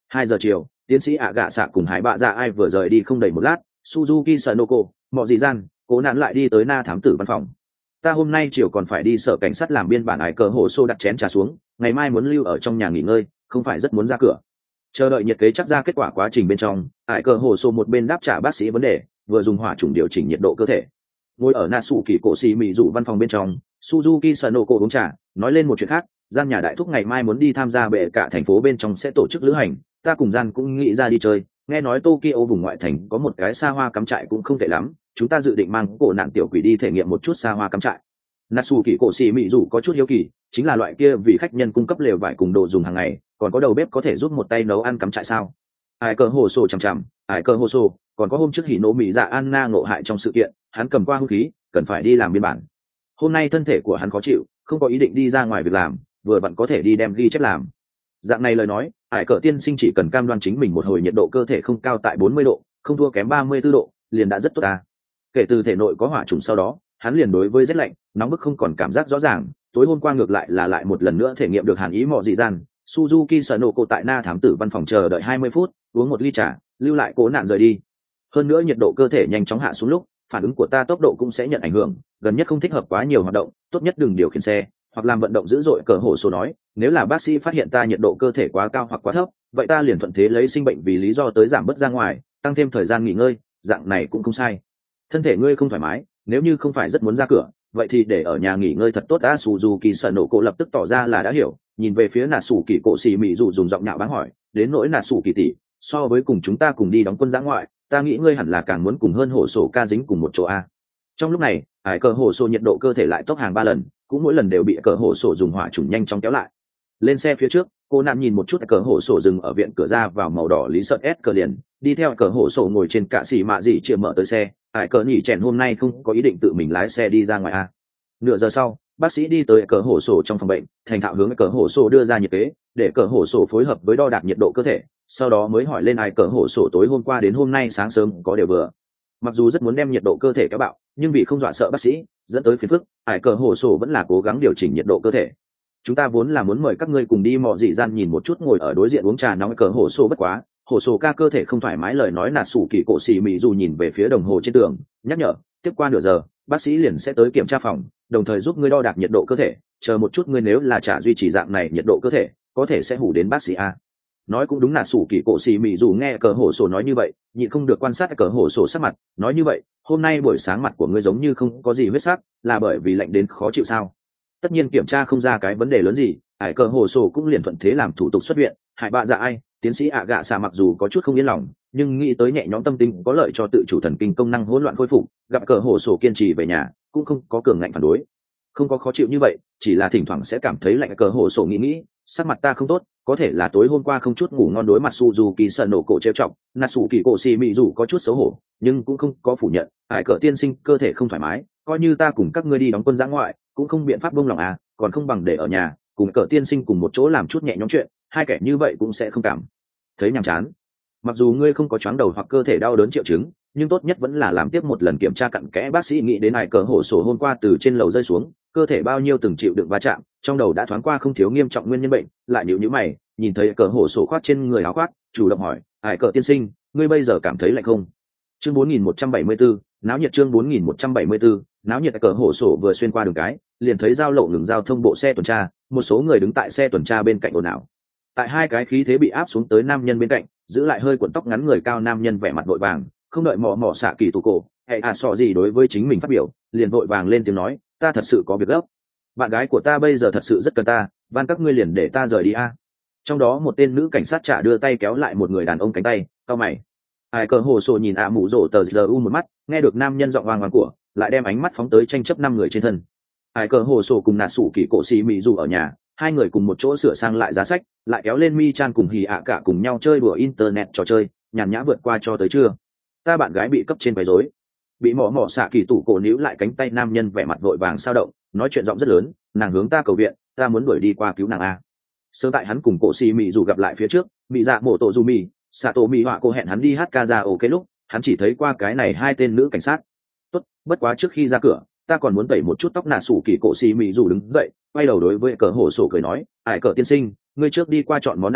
2 giờ chiều, tiến sĩ ạ gạ xạ cùng hải bạ dạ ai vừa rời đi không đầy một lát, Suzuki Sanoko, mọi gì gian, cố nạn lại đi tới na thám tử văn phòng. Ta hôm nay chiều còn phải đi sở cảnh sát làm biên bản ải cờ hồ xô đặt chén trà xuống, ngày mai muốn lưu ở trong nhà nghỉ ngơi, không phải rất muốn ra cửa. Chờ đợi nhiệt kế chắc ra kết quả quá trình bên trong, ải cờ hồ xô một bên đáp trả bác sĩ vấn đề, vừa dùng hỏa trùng điều chỉnh nhiệt độ cơ thể. Ngồi ở nạ sủ kỳ cổ xì mị dụ văn phòng bên trong, Suzuki Sanoko uống trà, nói lên một chuyện khác, gian nhà đại thúc ngày mai muốn đi tham gia bệ cả thành phố bên trong sẽ tổ chức lữ hành, ta cùng gian cũng nghĩ ra đi chơi, nghe nói Tokyo vùng ngoại thành có một cái xa hoa cắm trại cũng không tệ lắm, chúng ta dự định mang cổ nạn tiểu quỷ đi thể nghiệm một chút xa hoa cắm trại. Natsu kỳ cổ xì mị dù có chút hiếu kỳ, chính là loại kia vì khách nhân cung cấp lều vải cùng đồ dùng hàng ngày, còn có đầu bếp có thể giúp một tay nấu ăn cắm trại sao? Ai cờ hồ sổ chằm chằm, ai cờ hồ sổ, còn có hôm trước hỉ nổ mỹ dạ Anna ngộ hại trong sự kiện, hắn cầm qua hung khí, cần phải đi làm biên bản. Hôm nay thân thể của hắn khó chịu, không có ý định đi ra ngoài việc làm, vừa vặn có thể đi đem ghi chép làm. Dạng này lời nói, ải cờ tiên sinh chỉ cần cam đoan chính mình một hồi nhiệt độ cơ thể không cao tại 40 độ, không thua kém 34 độ, liền đã rất tốt ta. Kể từ thể nội có hỏa trùng sau đó, hắn liền đối với rét lạnh, nóng bức không còn cảm giác rõ ràng. Tối hôm qua ngược lại là lại một lần nữa thể nghiệm được hàn ý mọ dị gian. Suzuki Sanoko tại na thám tử văn phòng chờ đợi 20 phút, uống một ly trà, lưu lại cố nạn rời đi. Hơn nữa nhiệt độ cơ thể nhanh chóng hạ xuống lúc, phản ứng của ta tốc độ cũng sẽ nhận ảnh hưởng, gần nhất không thích hợp quá nhiều hoạt động, tốt nhất đừng điều khiển xe hoặc làm vận động dữ dội. Cờ hổ số nói, nếu là bác sĩ phát hiện ta nhiệt độ cơ thể quá cao hoặc quá thấp, vậy ta liền thuận thế lấy sinh bệnh vì lý do tới giảm bớt ra ngoài, tăng thêm thời gian nghỉ ngơi, dạng này cũng không sai. Thân thể ngươi không thoải mái, nếu như không phải rất muốn ra cửa, vậy thì để ở nhà nghỉ ngơi thật tốt. Suzuki Sanoko lập tức tỏ ra là đã hiểu, nhìn về phía nà sủ kỳ cổ xì mị dù dùng giọng nhạo báng hỏi, đến nỗi nà sủ kỳ tỷ, so với cùng chúng ta cùng đi đóng quân giã ngoại, ta nghĩ ngươi hẳn là càng muốn cùng hơn hổ sổ ca dính cùng một chỗ a. Trong lúc này, hải cờ hổ sổ nhiệt độ cơ thể lại tốc hàng 3 lần, cũng mỗi lần đều bị cờ hổ sổ dùng hỏa trùng nhanh chóng kéo lại. Lên xe phía trước, cô nạn nhìn một chút cờ hổ sổ dừng ở viện cửa ra vào màu đỏ lý sợ s cờ liền đi theo cờ hổ sổ ngồi trên cạ xỉ mạ gì chia mở tới xe. Hải cờ nhỉ chèn hôm nay không có ý định tự mình lái xe đi ra ngoài a. Nửa giờ sau, bác sĩ đi tới cờ hổ sổ trong phòng bệnh, thành thạo hướng cờ hổ sổ đưa ra nhiệt kế, để cờ hổ sổ phối hợp với đo đạc nhiệt độ cơ thể, sau đó mới hỏi lên ai cờ hổ sổ tối hôm qua đến hôm nay sáng sớm có đều vừa. Mặc dù rất muốn đem nhiệt độ cơ thể kéo bạo, nhưng vì không dọa sợ bác sĩ dẫn tới phiền phức, ai cờ hổ sổ vẫn là cố gắng điều chỉnh nhiệt độ cơ thể. Chúng ta vốn là muốn mời các ngươi cùng đi mò dị gian nhìn một chút, ngồi ở đối diện uống trà nóng. Cờ hổ sổ bất quá, hổ sổ ca cơ thể không thoải mái, lời nói là sủ kỳ cổ xì mị dù nhìn về phía đồng hồ trên tường, nhắc nhở, tiếp qua nửa giờ bác sĩ liền sẽ tới kiểm tra phòng, đồng thời giúp ngươi đo đạc nhiệt độ cơ thể, chờ một chút ngươi nếu là trả duy trì dạng này nhiệt độ cơ thể, có thể sẽ hủ đến bác sĩ a. Nói cũng đúng, là sủ kỳ cổ xì mị dù nghe cờ hổ sổ nói như vậy, nhịn không được quan sát cờ hổ sổ sắc mặt, nói như vậy, hôm nay buổi sáng mặt của ngươi giống như không có gì huyết sắc, là bởi vì lạnh đến khó chịu sao? Tất nhiên kiểm tra không ra cái vấn đề lớn gì, hải cờ hổ sổ cũng liền thuận thế làm thủ tục xuất viện. Hải bạ dạ ai, tiến sĩ ạ gạ xà mặc dù có chút không yên lòng, nhưng nghĩ tới nhẹ nhõm tâm tình có lợi cho tự chủ thần kinh công năng hỗn loạn khôi phục, gặp cờ hổ sổ kiên trì về nhà, cũng không có cường ngạnh phản đối. Không có khó chịu như vậy, chỉ là thỉnh thoảng sẽ cảm thấy lạnh. Cờ hổ sổ nghĩ, sắc mặt ta không tốt, có thể là tối hôm qua không chút ngủ ngon. Đối mặt Suzuki Sanoko trêu chọc, Natsuki cổ xì mị dù có chút xấu hổ, nhưng cũng không có phủ nhận. Hải cờ tiên sinh cơ thể không thoải mái, coi như ta cùng các ngươi đi đóng quân giã ngoại, cũng không biện pháp buông lòng à, còn không bằng để ở nhà cùng cờ tiên sinh cùng một chỗ làm chút nhẹ nhõm chuyện, hai kẻ như vậy cũng sẽ không cảm thấy nhàm chán. Mặc dù ngươi không có choáng đầu hoặc cơ thể đau đớn triệu chứng, nhưng tốt nhất vẫn là làm tiếp một lần kiểm tra cặn kẽ. Bác sĩ nghĩ đến hải cờ hổ sổ hôm qua từ trên lầu rơi xuống, cơ thể bao nhiêu từng chịu đựng va chạm, trong đầu đã thoáng qua không thiếu nghiêm trọng nguyên nhân bệnh, lại nhíu nhíu mày, nhìn thấy cờ hổ sổ khoác trên người áo khoác, chủ động hỏi, hải cờ tiên sinh, ngươi bây giờ cảm thấy lạnh không? Chương 4174, náo nhiệt. Chương 4174, náo nhiệt. Cờ hổ sổ vừa xuyên qua đường cái, liền thấy giao lộ ngừng giao thông bộ xe tuần tra, một số người đứng tại xe tuần tra bên cạnh ồn ào. Tại hai cái khí thế bị áp xuống tới nam nhân bên cạnh, giữ lại hơi cuộn tóc ngắn người cao nam nhân vẻ mặt vội vàng, không đợi mò xạ kỳ tù cổ hay sọ gì đối với chính mình phát biểu, liền vội vàng lên tiếng nói, ta thật sự có việc gấp, bạn gái của ta bây giờ thật sự rất cần ta, van các ngươi liền để ta rời đi a. Trong đó một tên nữ cảnh sát trả đưa tay kéo lại một người đàn ông cánh tay, cau mày. Ai cờ hồ sổ nhìn mụ rổ tờ giờ u một mắt, nghe được nam nhân giọng hoang hoang của, lại đem ánh mắt phóng tới tranh chấp 5 người trên thân. Ai cờ hồ sổ cùng nà sủ kỳ cổ xì mị dù ở nhà, hai người cùng một chỗ sửa sang lại giá sách, lại kéo lên mi chan cùng hì ạ cả cùng nhau chơi đùa internet trò chơi, nhàn nhã vượt qua cho tới trưa. Ta bạn gái bị cấp trên quấy rối, bị mỏ xạ kỳ tủ cổ níu lại cánh tay nam nhân vẻ mặt vội vàng sao động, nói chuyện giọng rất lớn, nàng hướng ta cầu viện, ta muốn đuổi đi qua cứu nàng a. Sớm tại hắn cùng cổ xì mị dù gặp lại phía trước, bị dạ mổ tổ dù mì xạ tổ mì họa cô hẹn hắn đi hát ca ra ok, lúc hắn chỉ thấy qua cái này hai tên nữ cảnh sát. Tốt, bất quá trước khi ra cửa, ta còn muốn tẩy một chút tóc. Nà sủ kỳ cổ xì mị dù đứng dậy, quay đầu đối với cờ hổ sổ cười nói, ải cờ tiên sinh, ngươi trước đi qua chọn món ăn à,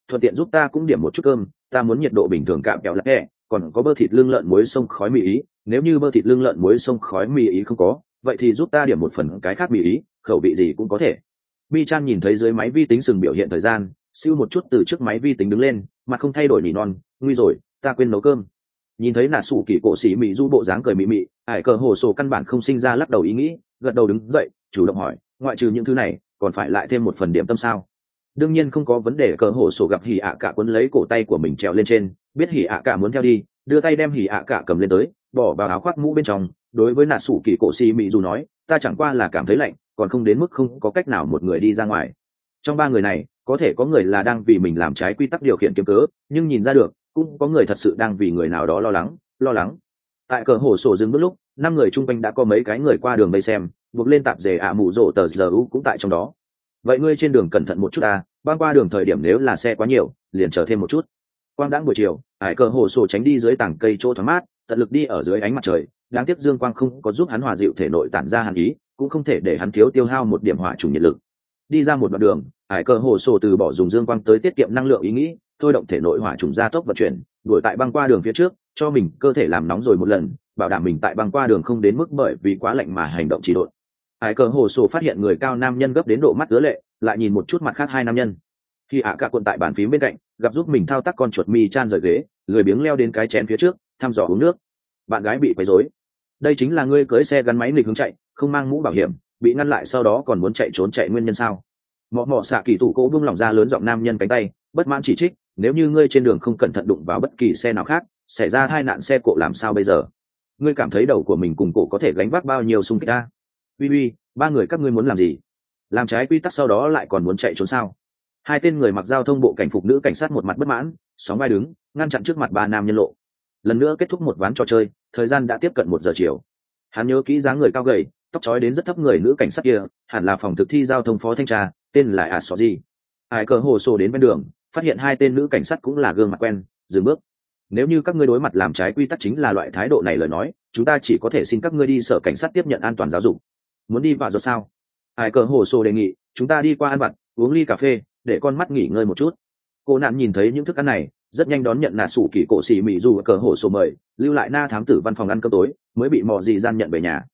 thuận tiện giúp ta cũng điểm một chút cơm, ta muốn nhiệt độ bình thường cạm kẹo lạ hẹ, còn có bơ thịt lương lợn muối sông khói mì ý, nếu như bơ thịt lương lợn muối sông khói mì ý không có, vậy thì giúp ta điểm một phần cái khác mì ý, khẩu vị gì cũng có thể. Mi Chan nhìn thấy dưới máy vi tính sừng biểu hiện thời gian, siêu một chút từ trước máy vi tính đứng lên, mặt không thay đổi nỉ non, nguy rồi, ta quên nấu cơm. Nhìn thấy nà sủ kỳ cổ xỉ mị du bộ dáng cười mị mị, ải cờ hồ sổ căn bản không sinh ra lắc đầu ý nghĩ, gật đầu đứng dậy, chủ động hỏi, ngoại trừ những thứ này, còn phải lại thêm một phần điểm tâm sao? Đương nhiên không có vấn đề. Cờ hồ sổ gặp hỉ ạ cả cuốn lấy cổ tay của mình trèo lên trên, biết hỉ ạ cả muốn theo đi, đưa tay đem hỉ ạ cả cầm lên tới, bỏ vào áo khoác mũ bên trong. Đối với nà sủ kỳ cổ xỉ mị du nói, ta chẳng qua là cảm thấy lạnh, còn không đến mức không có cách nào một người đi ra ngoài. Trong ba người này, có thể có người là đang vì mình làm trái quy tắc điều khiển kiếm cớ, nhưng nhìn ra được cũng có người thật sự đang vì người nào đó lo lắng. Tại cờ hồ sổ dừng bước lúc, 5 người chung quanh đã có mấy cái người qua đường vây xem, buộc lên tạp dề mụ rộ tờ giờ cũng tại trong đó. Vậy ngươi trên đường cẩn thận một chút ta, băng qua đường thời điểm nếu là xe quá nhiều liền chờ thêm một chút. Quang đãng buổi chiều, ải cờ hồ sổ tránh đi dưới tảng cây chỗ thoáng mát, tận lực đi ở dưới ánh mặt trời. Đáng tiếc dương quang không có giúp hắn hòa dịu thể nội tản ra hàn ý, cũng không thể để hắn thiếu tiêu hao một điểm hỏa trùng nhiệt lực. Đi ra một đoạn đường, ải cờ hồ sổ từ bỏ dùng dương quang tới tiết kiệm năng lượng ý nghĩ, thôi động thể nội hỏa trùng gia tốc vận chuyển, đuổi tại băng qua đường phía trước, cho mình cơ thể làm nóng rồi một lần, bảo đảm mình tại băng qua đường không đến mức bởi vì quá lạnh mà hành động trì độn. Ải cờ hồ sổ phát hiện người cao nam nhân gấp đến độ mắt ứa lệ, lại nhìn một chút mặt khác hai nam nhân. Khi ạ cả cuộn tại bàn phím bên cạnh, gặp giúp mình thao tác con chuột Mi Chan rời ghế, lười biếng leo đến cái chén phía trước, thăm dò uống nước. Bạn gái bị quấy rối. Đây chính là ngươi cưỡi xe gắn máy nghịch hướng chạy, không mang mũ bảo hiểm, bị ngăn lại sau đó còn muốn chạy trốn chạy nguyên nhân sao? Mọ xạ kỳ tủ cố buông lỏng ra lớn giọng nam nhân cánh tay, bất mãn chỉ trích, nếu như ngươi trên đường không cẩn thận đụng vào bất kỳ xe nào khác, xảy ra tai nạn xe cộ làm sao bây giờ? Ngươi cảm thấy đầu của mình cùng cổ có thể gánh vác bao nhiêu xung kích a? Uy, ba người các ngươi muốn làm gì? Làm trái quy tắc sau đó lại còn muốn chạy trốn sao? Hai tên người mặc giao thông bộ cảnh phục nữ cảnh sát một mặt bất mãn, sóng vai đứng, ngăn chặn trước mặt ba nam nhân lộ. Lần nữa kết thúc một ván trò chơi, thời gian đã tiếp cận 1 giờ chiều. Hắn nhớ kỹ dáng người cao gầy, tóc chói đến rất thấp người nữ cảnh sát kia, hẳn là phòng thực thi giao thông phó thanh tra, tên là Asoji. Ai cờ hồ sổ đến bên đường, phát hiện hai tên nữ cảnh sát cũng là gương mặt quen, dừng bước. Nếu như các ngươi đối mặt làm trái quy tắc chính là loại thái độ này lời nói, chúng ta chỉ có thể xin các ngươi đi sở cảnh sát tiếp nhận an toàn giáo dục. Muốn đi vào rồi sao? Ai cờ hồ sổ đề nghị, chúng ta đi qua ăn vặt, uống ly cà phê, để con mắt nghỉ ngơi một chút. Cô nạn nhìn thấy những thức ăn này, rất nhanh đón nhận nà sủ kỳ cổ xỉ mị dù cờ hồ sổ mời, lưu lại na thám tử văn phòng ăn cơm tối, mới bị mò gì gian nhận về nhà.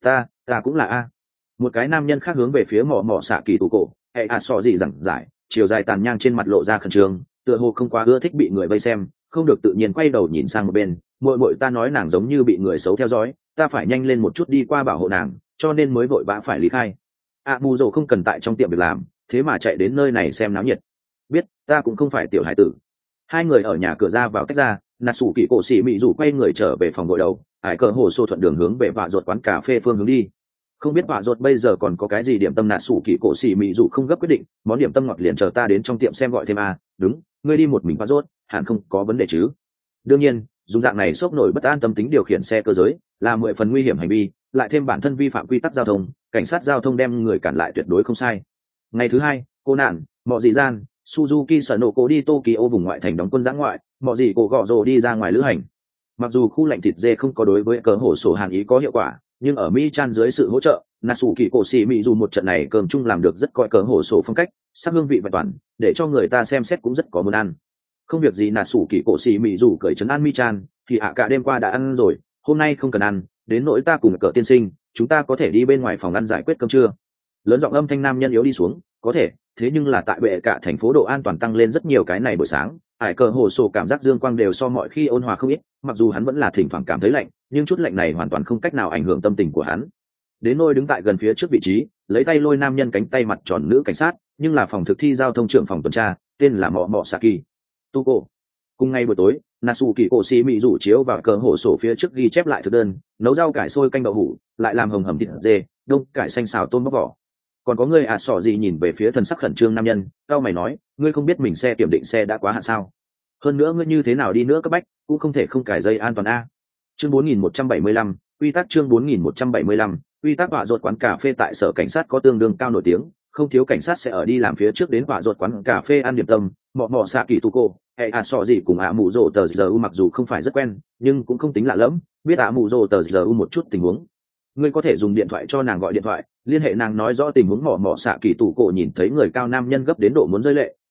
Ta cũng là a. Một cái nam nhân khác hướng về phía mò xạ kỳ tủ cổ, hệ sọ gì rằng giải, chiều dài tàn nhang trên mặt lộ ra khẩn trương, tựa hồ không quá ưa thích bị người vây xem, không được tự nhiên quay đầu nhìn sang một bên. Muội ta nói nàng giống như bị người xấu theo dõi, ta phải nhanh lên một chút đi qua bảo hộ nàng, cho nên mới vội vã phải lý khai. Mù dầu không cần tại trong tiệm việc làm, thế mà chạy đến nơi này xem náo nhiệt. Biết, ta cũng không phải tiểu hải tử. Hai người ở nhà cửa ra vào tách ra, nà sủ kỳ cổ xỉ mị rủ quay người trở về phòng gội đầu, ải cờ hồ sô thuận đường hướng về vạ ruột quán cà phê phương hướng đi. Không biết vạ ruột bây giờ còn có cái gì điểm tâm. Nà sủ kỳ cổ xỉ mị rủ không gấp quyết định, món điểm tâm ngọt liền chờ ta đến trong tiệm xem gọi thêm a. Đúng, ngươi đi một mình vạ ruột, hẳn không có vấn đề chứ? Đương nhiên, dùng dạng này sốc nổi bất an tâm tính điều khiển xe cơ giới là 10 phần nguy hiểm hành vi, lại thêm bản thân vi phạm quy tắc giao thông, cảnh sát giao thông đem người cản lại tuyệt đối không sai. Ngày thứ hai, cô nạn mọ dị gian Suzuki sở nổ cố đi Tokyo vùng ngoại thành đóng quân giã ngoại, mọ dị cổ gọ rồ đi ra ngoài lữ hành. Mặc dù khu lạnh thịt dê không có đối với cờ hổ sổ hàn ý có hiệu quả, nhưng ở Mi Chan dưới sự hỗ trợ, Natsuki cổ xì mỹ dù một trận này cơm chung làm được rất coi cờ hổ sổ phong cách, sắc hương vị vẹn toàn, để cho người ta xem xét cũng rất có muốn ăn. Không việc gì Natsuki cổ xì mỹ dù cởi trấn an Mi Chan, thì cả đêm qua đã ăn rồi, hôm nay không cần ăn, đến nỗi ta cùng cờ tiên sinh, chúng ta có thể đi bên ngoài phòng ăn giải quyết cơm trưa. Lớn giọng âm thanh nam nhân yếu đi xuống, có thể, thế nhưng là tại bệ cả thành phố độ an toàn tăng lên rất nhiều cái này buổi sáng, ải cờ hồ sổ cảm giác dương quang đều so mọi khi ôn hòa không ít, mặc dù hắn vẫn là thỉnh thoảng cảm thấy lạnh, nhưng chút lạnh này hoàn toàn không cách nào ảnh hưởng tâm tình của hắn. Đến nôi đứng tại gần phía trước vị trí, lấy tay lôi nam nhân cánh tay mặt tròn nữ cảnh sát, nhưng là phòng thực thi giao thông trưởng phòng tuần tra, tên là mọ saki tuko. Cùng ngày buổi tối, Natsuki cổ xì mỹ rủ chiếu vào cờ hồ sổ phía trước ghi chép lại thực đơn, nấu rau cải xôi canh đậu hũ, lại làm hồng hầm thịt dê, đông cải xanh xào tôm bóc vỏ. Còn có người sỏ gì nhìn về phía thần sắc khẩn trương nam nhân, cao mày nói, ngươi không biết mình xe kiểm định xe đã quá hạn sao? Hơn nữa ngươi như thế nào đi nữa cấp bách cũng không thể không cài dây an toàn a. Chương 4175, quy tắc chương 4175, quy tắc vạ ruột quán cà phê tại sở cảnh sát có tương đương cao nổi tiếng, không thiếu cảnh sát sẽ ở đi làm phía trước đến vạ ruột quán cà phê ăn điểm tâm, mọ xạ kỳ tu cô, hay sọ gì cùng mụ rồ tờ giờ u mặc dù không phải rất quen, nhưng cũng không tính lạ lẫm, biết mụ rồ tờ giờ u một chút tình huống. Ngươi có thể dùng điện thoại cho nàng gọi điện thoại, liên hệ nàng nói rõ tình huống. Mọ xạ kỳ tủ cổ nhìn thấy người cao nam nhân gấp đến độ muốn rơi lệ,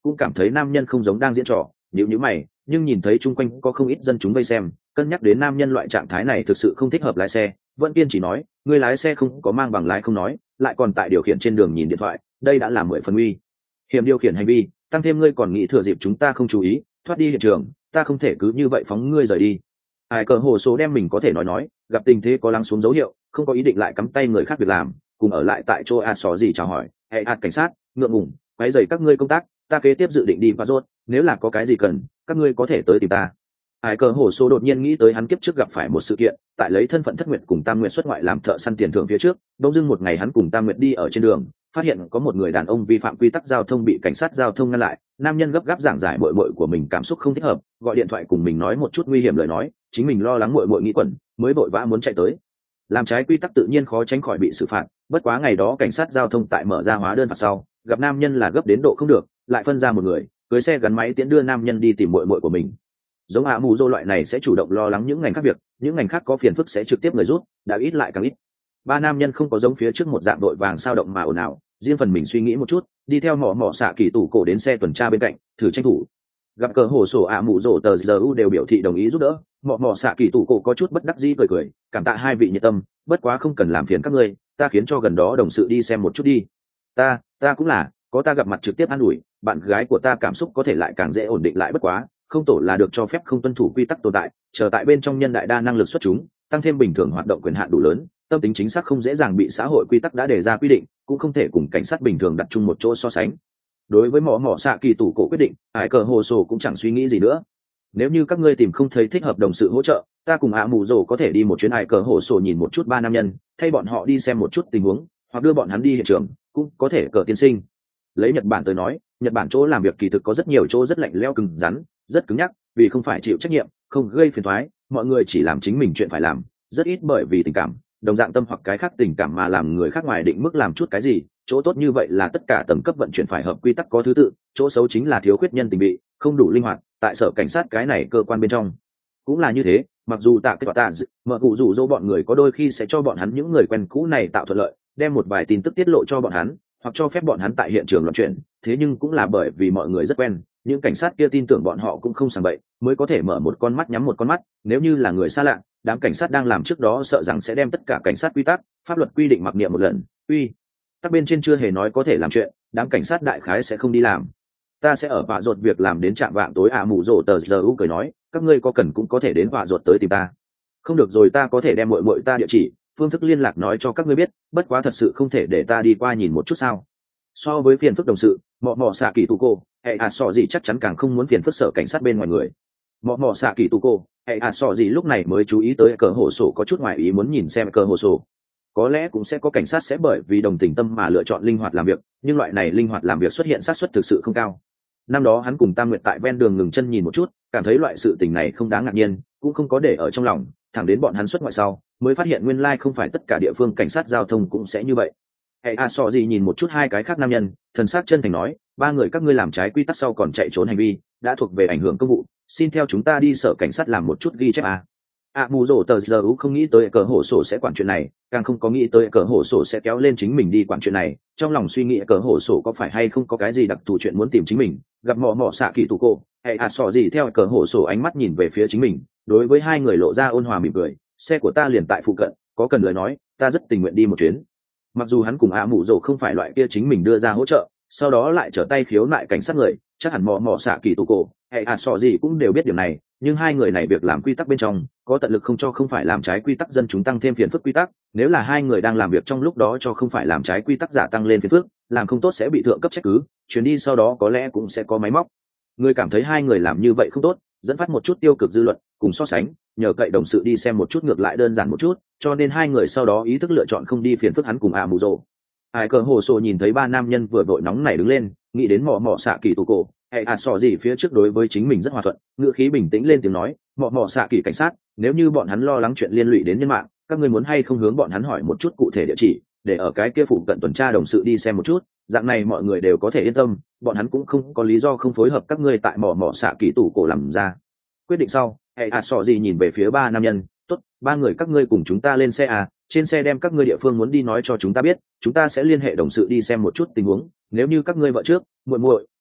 cũng cảm thấy nam nhân không giống đang diễn trò, nhíu mày, nhưng nhìn thấy chung quanh có không ít dân chúng vây xem, cân nhắc đến nam nhân loại trạng thái này thực sự không thích hợp lái xe, vẫn kiên chỉ nói, người lái xe không có mang bằng lái không nói, lại còn tại điều khiển trên đường nhìn điện thoại, đây đã là 10 phần nguy hiểm điều khiển hành vi, tăng thêm ngươi còn nghĩ thừa dịp chúng ta không chú ý thoát đi hiện trường, ta không thể cứ như vậy phóng ngươi rời đi. Ai cờ hồ số đem mình có thể nói, gặp tình thế có lắng xuống dấu hiệu, không có ý định lại cắm tay người khác việc làm, cùng ở lại tại chỗ sò gì chào hỏi, hệ cảnh sát, ngượng ngùng, quấy rầy các ngươi công tác, ta kế tiếp dự định đi và rốt, nếu là có cái gì cần, các ngươi có thể tới tìm ta. Ai cờ hồ số đột nhiên nghĩ tới hắn kiếp trước gặp phải một sự kiện, tại lấy thân phận thất nguyệt cùng Tam Nguyệt xuất ngoại làm thợ săn tiền thưởng phía trước, đông dưng một ngày hắn cùng Tam Nguyệt đi ở trên đường, phát hiện có một người đàn ông vi phạm quy tắc giao thông bị cảnh sát giao thông ngăn lại. Nam nhân gấp gáp giảng giải muội muội của mình cảm xúc không thích hợp, gọi điện thoại cùng mình nói một chút nguy hiểm lời nói, chính mình lo lắng muội muội nghĩ quẩn, mới vội vã muốn chạy tới. Làm trái quy tắc tự nhiên khó tránh khỏi bị xử phạt, bất quá ngày đó cảnh sát giao thông tại mở ra hóa đơn phạt sau, gặp nam nhân là gấp đến độ không được, lại phân ra một người, cưới xe gắn máy tiễn đưa nam nhân đi tìm muội muội của mình. Giống mù dô loại này sẽ chủ động lo lắng những ngành khác việc, những ngành khác có phiền phức sẽ trực tiếp người rút, đã ít lại càng ít. Ba nam nhân không có giống phía trước một dạng đội vàng sao động mà ồn ào, riêng phần mình suy nghĩ một chút, đi theo mỏ xạ kỳ tủ cổ đến xe tuần tra bên cạnh, thử tranh thủ. Gặp cờ hồ sổ mù dô tờ giờ đều biểu thị đồng ý giúp đỡ, mỏ xạ kỳ tủ cổ có chút bất đắc dĩ cười, cảm tạ hai vị nhiệt tâm, bất quá không cần làm phiền các ngươi, ta khiến cho gần đó đồng sự đi xem một chút đi. Ta cũng là, có ta gặp mặt trực tiếp an ủi, bạn gái của ta cảm xúc có thể lại càng dễ ổn định lại, bất quá không tổ là được cho phép không tuân thủ quy tắc tồn tại, chờ tại bên trong nhân đại đa năng lực xuất chúng, tăng thêm bình thường hoạt động quyền hạn đủ lớn, tâm tính chính xác không dễ dàng bị xã hội quy tắc đã đề ra quy định, cũng không thể cùng cảnh sát bình thường đặt chung một chỗ so sánh. Đối với mỏ xạ kỳ tủ cổ quyết định, Hải cờ hồ sổ cũng chẳng suy nghĩ gì nữa. Nếu như các ngươi tìm không thấy thích hợp đồng sự hỗ trợ, ta cùng mù dồ có thể đi một chuyến. Hải cờ hồ sổ nhìn một chút ba nam nhân, thay bọn họ đi xem một chút tình huống, hoặc đưa bọn hắn đi hiện trường, cũng có thể. Cờ tiên sinh, lấy Nhật Bản tới nói, Nhật Bản chỗ làm việc kỳ thực có rất nhiều chỗ rất lạnh lẽo cứng rắn, rất cứng nhắc, vì không phải chịu trách nhiệm, không gây phiền toái, mọi người chỉ làm chính mình chuyện phải làm, rất ít bởi vì tình cảm, đồng dạng tâm hoặc cái khác tình cảm mà làm người khác ngoài định mức làm chút cái gì. Chỗ tốt như vậy là tất cả tầng cấp vận chuyển phải hợp quy tắc có thứ tự, chỗ xấu chính là thiếu khuyết nhân tình bị, không đủ linh hoạt. Tại sở cảnh sát cái này cơ quan bên trong cũng là như thế, mặc dù tạ kết tạ mở cụ rủ dỗ bọn người có đôi khi sẽ cho bọn hắn những người quen cũ này tạo thuận lợi, đem một vài tin tức tiết lộ cho bọn hắn, hoặc cho phép bọn hắn tại hiện trường loạn chuyện, thế nhưng cũng là bởi vì mọi người rất quen, những cảnh sát kia tin tưởng bọn họ cũng không sàng bậy, mới có thể mở một con mắt nhắm một con mắt. Nếu như là người xa lạ, đám cảnh sát đang làm trước đó sợ rằng sẽ đem tất cả cảnh sát quy tắc, pháp luật quy định mặc niệm một lần, tắc bên trên chưa hề nói có thể làm chuyện, đám cảnh sát đại khái sẽ không đi làm. Ta sẽ ở vạ rột việc làm đến trạm vạng tối. Mù rồ tờ giờ u cười nói, các ngươi có cần cũng có thể đến vạ rột tới tìm ta. Không được rồi, ta có thể đem muội ta địa chỉ, phương thức liên lạc nói cho các ngươi biết, bất quá thật sự không thể để ta đi qua nhìn một chút sao? So với phiền phức đồng sự, mỏ xạ kỳ tù cô, hệ sọ gì chắc chắn càng không muốn phiền phức sở cảnh sát bên ngoài người. Mỏ xạ kỳ tù cô, hệ sọ gì lúc này mới chú ý tới cờ hồ sổ có chút ngoài ý muốn nhìn xem cờ hồ sổ. Có lẽ cũng sẽ có cảnh sát sẽ bởi vì đồng tình tâm mà lựa chọn linh hoạt làm việc, nhưng loại này linh hoạt làm việc xuất hiện xác suất thực sự không cao. Năm đó hắn cùng Tam Nguyệt tại ven đường ngừng chân nhìn một chút, cảm thấy loại sự tình này không đáng ngạc nhiên, cũng không có để ở trong lòng, thẳng đến bọn hắn xuất ngoại sau mới phát hiện nguyên lai không phải tất cả địa phương cảnh sát giao thông cũng sẽ như vậy. Hệ sọ gì nhìn một chút hai cái khác nam nhân, thần sắc chân thành nói, ba người các ngươi làm trái quy tắc sau còn chạy trốn hành vi đã thuộc về ảnh hưởng công vụ, xin theo chúng ta đi sở cảnh sát làm một chút ghi chép. Mù rồ tờ giờ không nghĩ tới cờ hổ sổ sẽ quản chuyện này, càng không có nghĩ tới cờ hổ sổ sẽ kéo lên chính mình đi quản chuyện này. Trong lòng suy nghĩ cờ hổ sổ có phải hay không có cái gì đặc thù chuyện muốn tìm chính mình. Gặp mỏ xạ kỳ tù cô, hệ sọ gì theo cờ hổ sổ ánh mắt nhìn về phía chính mình, đối với hai người lộ ra ôn hòa mỉm cười, xe của ta liền tại phụ cận, có cần lời nói ta rất tình nguyện đi một chuyến. Mặc dù hắn cùng mù rồ không phải loại kia chính mình đưa ra hỗ trợ sau đó lại trở tay khiếu nại cảnh sát người, chắc hẳn mỏ xạ kỳ tù cô, hệ sọ gì cũng đều biết điều này, nhưng hai người này việc làm quy tắc bên trong có tận lực không cho không phải làm trái quy tắc dân chúng tăng thêm phiền phức quy tắc. Nếu là hai người đang làm việc trong lúc đó cho không phải làm trái quy tắc giả tăng lên phiền phức, làm không tốt sẽ bị thượng cấp trách cứ, chuyến đi sau đó có lẽ cũng sẽ có máy móc. Người cảm thấy hai người làm như vậy không tốt, dẫn phát một chút tiêu cực dư luận, cùng so sánh, nhờ cậy đồng sự đi xem một chút ngược lại đơn giản một chút, cho nên hai người sau đó ý thức lựa chọn không đi phiền phức hắn cùng mù rồ. Ai cờ hồ sổ nhìn thấy ba nam nhân vừa vội nóng này đứng lên, nghĩ đến mỏ xạ kỳ tù cổ, hệ sọ gì phía trước đối với chính mình rất hòa thuận, ngữ khí bình tĩnh lên tiếng nói, mỏ xạ kỳ cảnh sát, nếu như bọn hắn lo lắng chuyện liên lụy đến nhân mạng, các ngươi muốn hay không hướng bọn hắn hỏi một chút cụ thể địa chỉ, để ở cái kia phụ cận tuần tra đồng sự đi xem một chút, dạng này mọi người đều có thể yên tâm, bọn hắn cũng không có lý do không phối hợp các ngươi tại mỏ xạ kỳ tù cổ làm ra quyết định. Sau hệ sọ gì nhìn về phía ba nam nhân, tốt, ba người các ngươi cùng chúng ta lên xe trên xe đem các ngươi địa phương muốn đi nói cho chúng ta biết, chúng ta sẽ liên hệ đồng sự đi xem một chút tình huống, nếu như các ngươi vợ trước muội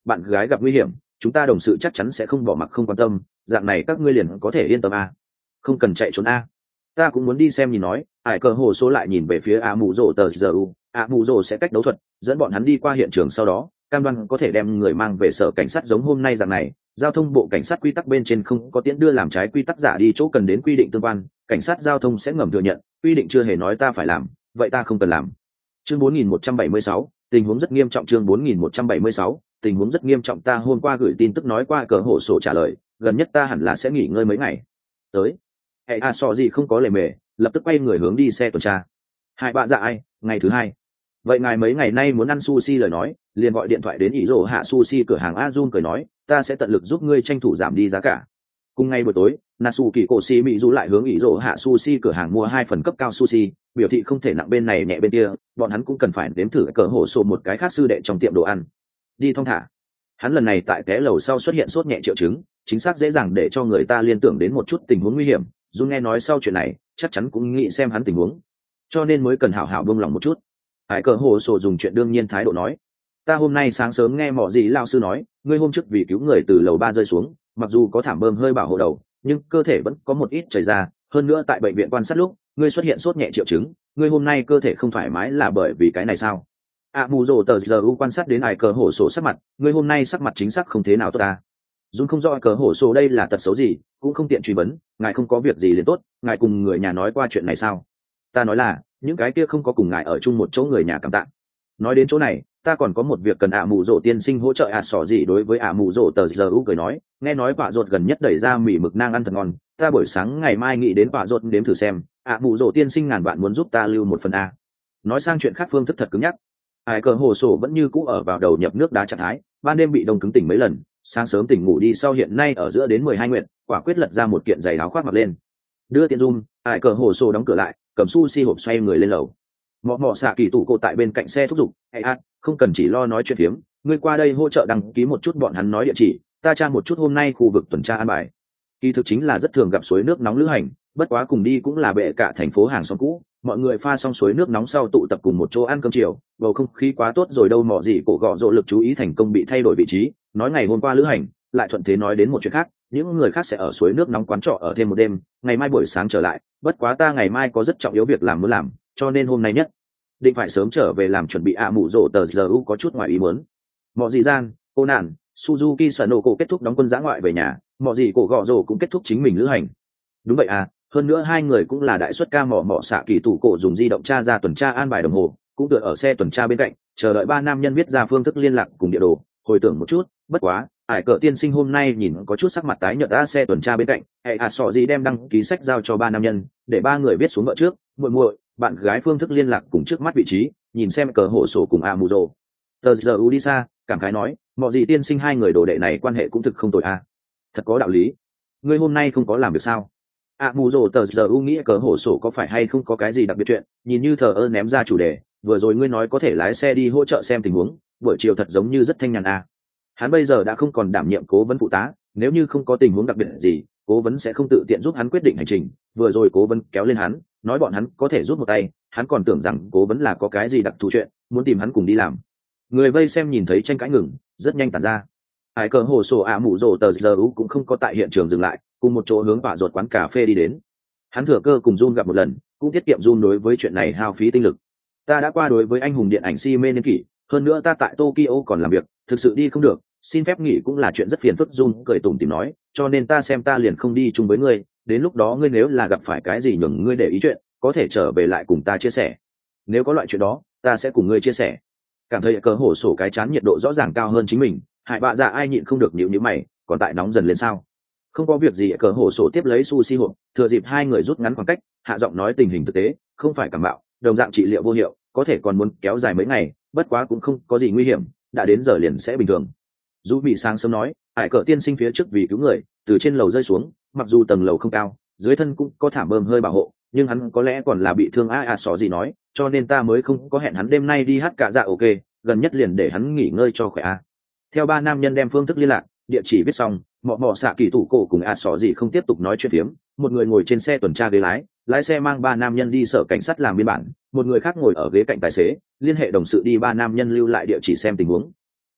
bạn gái gặp nguy hiểm, chúng ta đồng sự chắc chắn sẽ không bỏ mặc không quan tâm, dạng này các ngươi liền có thể yên tâm a. Không cần chạy trốn a. Ta cũng muốn đi xem nhìn nói. Ải cờ hồ số lại nhìn về phía a mù rồ tờ giờ u. A mù rồ sẽ cách đấu thuật dẫn bọn hắn đi qua hiện trường, sau đó cam đoan có thể đem người mang về sở cảnh sát. Giống hôm nay dạng này, giao thông bộ cảnh sát quy tắc bên trên không có tiễn đưa làm trái quy tắc giả đi chỗ cần đến quy định tương quan, cảnh sát giao thông sẽ ngầm thừa nhận quy định chưa hề nói ta phải làm, vậy ta không cần làm. Chương 4176, tình huống rất nghiêm trọng. Chương 4176, tình huống rất nghiêm trọng. Ta hôm qua gửi tin tức nói qua cờ hộ sổ trả lời, gần nhất ta hẳn là sẽ nghỉ ngơi mấy ngày. Tới. Hệ a sò gì không có lề mề, lập tức quay người hướng đi xe tuần tra. Hai bạ dạ ai, ngày thứ hai. Vậy ngài mấy ngày nay muốn ăn sushi lời nói, liền gọi điện thoại đến ý rổ hạ sushi cửa hàng Azun cười nói, ta sẽ tận lực giúp ngươi tranh thủ giảm đi giá cả. Cùng ngày buổi tối, Natsu Kỳ Cổ Sĩ Mỹ Du lại hướng ý rổ hạ sushi cửa hàng mua 2 phần cấp cao sushi, biểu thị không thể nặng bên này nhẹ bên kia, bọn hắn cũng cần phải đếm thử cờ hổ sổ một cái khác sư đệ trong tiệm đồ ăn. Đi thong thả. Hắn lần này tại té lầu sau xuất hiện sốt nhẹ triệu chứng, chính xác dễ dàng để cho người ta liên tưởng đến một chút tình huống nguy hiểm. Jun nghe nói sau chuyện này, chắc chắn cũng nghĩ xem hắn tình huống, cho nên mới cần hảo hảo buông lòng một chút. Hải cờ hồ sổ dùng chuyện đương nhiên thái độ nói, ta hôm nay sáng sớm nghe mọ gì lao sư nói, ngươi hôm trước vì cứu người từ lầu 3 rơi xuống, mặc dù có thảm bơm hơi bảo hộ đầu, nhưng cơ thể vẫn có một ít chảy ra, hơn nữa tại bệnh viện quan sát lúc ngươi xuất hiện sốt nhẹ triệu chứng, ngươi hôm nay cơ thể không thoải mái là bởi vì cái này sao? Mù rồ tờ giờ quan sát đến Hải cờ hồ sổ sắc mặt, ngươi hôm nay sắc mặt chính xác không thế nào tốt ta. Dung không rõ cờ hổ sổ đây là tật xấu gì, cũng không tiện truy vấn, ngài không có việc gì liền tốt, ngài cùng người nhà nói qua chuyện này sao? Ta nói là những cái kia không có cùng ngài ở chung một chỗ người nhà cảm tạ. Nói đến chỗ này, ta còn có một việc cần mù rộ tiên sinh hỗ trợ sỏ gì. Đối với mù rộ tờ giờ cười nói, nghe nói quả ruột gần nhất đẩy ra mì mực nang ăn thật ngon, ta buổi sáng ngày mai nghĩ đến quả ruột đếm thử xem. Mù rộ tiên sinh ngàn vạn muốn giúp ta lưu một phần a. Nói sang chuyện khác, phương thức thật cứng nhắc. Ai cờ hồ sổ vẫn như cũ ở vào đầu nhập nước đá trạng thái, ban đêm bị đông cứng tỉnh mấy lần, sáng sớm tỉnh ngủ đi sau hiện nay ở giữa đến 12 nguyện, quả quyết lật ra một kiện giày áo khoác mặc lên, đưa tiện dung. Ai cờ hồ sổ đóng cửa lại, cầm sushi hộp xoay người lên lầu. Mọ xạ kỳ tủ cô tại bên cạnh xe thúc giục, không cần chỉ lo nói chuyện phiếm, ngươi qua đây hỗ trợ đăng ký một chút bọn hắn nói địa chỉ, ta tra một chút hôm nay khu vực tuần tra an bài. Kỳ thực chính là rất thường gặp suối nước nóng lữ hành, bất quá cùng đi cũng là bệ cả thành phố hàng xóm cũ, mọi người pha xong suối nước nóng sau tụ tập cùng một chỗ ăn cơm chiều, bầu không khí quá tốt rồi đâu. Mọ gì cổ gọ rộ lực chú ý thành công bị thay đổi vị trí, nói ngày hôm qua lữ hành, lại thuận thế nói đến một chuyện khác, những người khác sẽ ở suối nước nóng quán trọ ở thêm một đêm, ngày mai buổi sáng trở lại, bất quá ta ngày mai có rất trọng yếu việc làm muốn làm, cho nên hôm nay nhất định phải sớm trở về làm chuẩn bị. Mụ rộ tờ giờ có chút ngoài ý muốn. Mọ gì gian, cô nạn, Suzuki Sanoko kết thúc đóng quân dã ngoại về nhà, mọ gì cổ gọ rộ cũng kết thúc chính mình lữ hành. Đúng vậy hơn nữa hai người cũng là đại xuất ca. Mọ xạ kỳ tủ cổ dùng di động tra ra tuần tra an bài đồng hồ, cũng tựa ở xe tuần tra bên cạnh, chờ đợi 3 nam nhân viết ra phương thức liên lạc cùng địa đồ, hồi tưởng một chút, bất quá Hải cờ tiên sinh hôm nay nhìn có chút sắc mặt tái nhợt. Xe tuần tra bên cạnh, sọ gì đem đăng ký sách giao cho 3 nam nhân, để 3 người viết xuống vợ trước, muội, bạn gái phương thức liên lạc cùng trước mắt vị trí, nhìn xem cờ hộ sổ cùng Amuro. Tờ giờ đi xa, cảm khái nói, mọi gì tiên sinh hai người đồ đệ này quan hệ cũng thực không tồi thật có đạo lý. Ngươi hôm nay không có làm việc sao? Amuro tờ giờ nghĩ cờ hộ sổ có phải hay không có cái gì đặc biệt chuyện, nhìn như thờ ơ ném ra chủ đề, vừa rồi ngươi nói có thể lái xe đi hỗ trợ xem tình huống, buổi chiều thật giống như rất thanh nhàn Hắn bây giờ đã không còn đảm nhiệm cố vấn phụ tá, nếu như không có tình huống đặc biệt gì, cố vấn sẽ không tự tiện giúp hắn quyết định hành trình. Vừa rồi cố vấn kéo lên hắn, nói bọn hắn có thể giúp một tay, hắn còn tưởng rằng cố vấn là có cái gì đặc thù chuyện, muốn tìm hắn cùng đi làm. Người vây xem nhìn thấy tranh cãi ngừng, rất nhanh tản ra. Hải cờ hồ sổ mụ rồ tờ giờ cũng không có tại hiện trường dừng lại, cùng một chỗ hướng vạ ruột quán cà phê đi đến. Hắn thừa cơ cùng Jun gặp một lần, cũng tiết kiệm Jun đối với chuyện này hao phí tinh lực. Ta đã qua đối với anh hùng điện ảnh si mê niên kỷ, hơn nữa ta tại Tokyo còn làm việc, thực sự đi không được, xin phép nghỉ cũng là chuyện rất phiền phức. Jun cười tủm tỉm nói, cho nên ta xem ta liền không đi chung với ngươi, đến lúc đó ngươi nếu là gặp phải cái gì nhường ngươi để ý chuyện, có thể trở về lại cùng ta chia sẻ. Nếu có loại chuyện đó, ta sẽ cùng ngươi chia sẻ. Cảm thấy cờ hổ sổ cái chán nhiệt độ rõ ràng cao hơn chính mình, Hải bạ dạ ai nhịn không được nhíu mày, còn tại nóng dần lên sao? Không có việc gì. Cờ hổ sổ tiếp lấy sushi hộp, thừa dịp hai người rút ngắn khoảng cách, hạ giọng nói tình hình thực tế, không phải cảm mạo, đồng dạng trị liệu vô hiệu, có thể còn muốn kéo dài mấy ngày, bất quá cũng không có gì nguy hiểm, đã đến giờ liền sẽ bình thường. Dù bị sáng sớm nói, Hải cờ tiên sinh phía trước vì cứu người, từ trên lầu rơi xuống, mặc dù tầng lầu không cao, dưới thân cũng có thảm bơm hơi bảo hộ, nhưng hắn có lẽ còn là bị thương. Sọ gì nói, cho nên ta mới không có hẹn hắn đêm nay đi hát cả dạ. Ok, gần nhất liền để hắn nghỉ ngơi cho khỏe Theo 3 nam nhân đem phương thức liên lạc, địa chỉ viết xong, mọ xạ kỳ tủ cổ cùng sọ gì không tiếp tục nói chuyện phiếm, một người ngồi trên xe tuần tra ghế lái xe mang 3 nam nhân đi sở cảnh sát làm biên bản, một người khác ngồi ở ghế cạnh tài xế, liên hệ đồng sự đi 3 nam nhân lưu lại địa chỉ xem tình huống.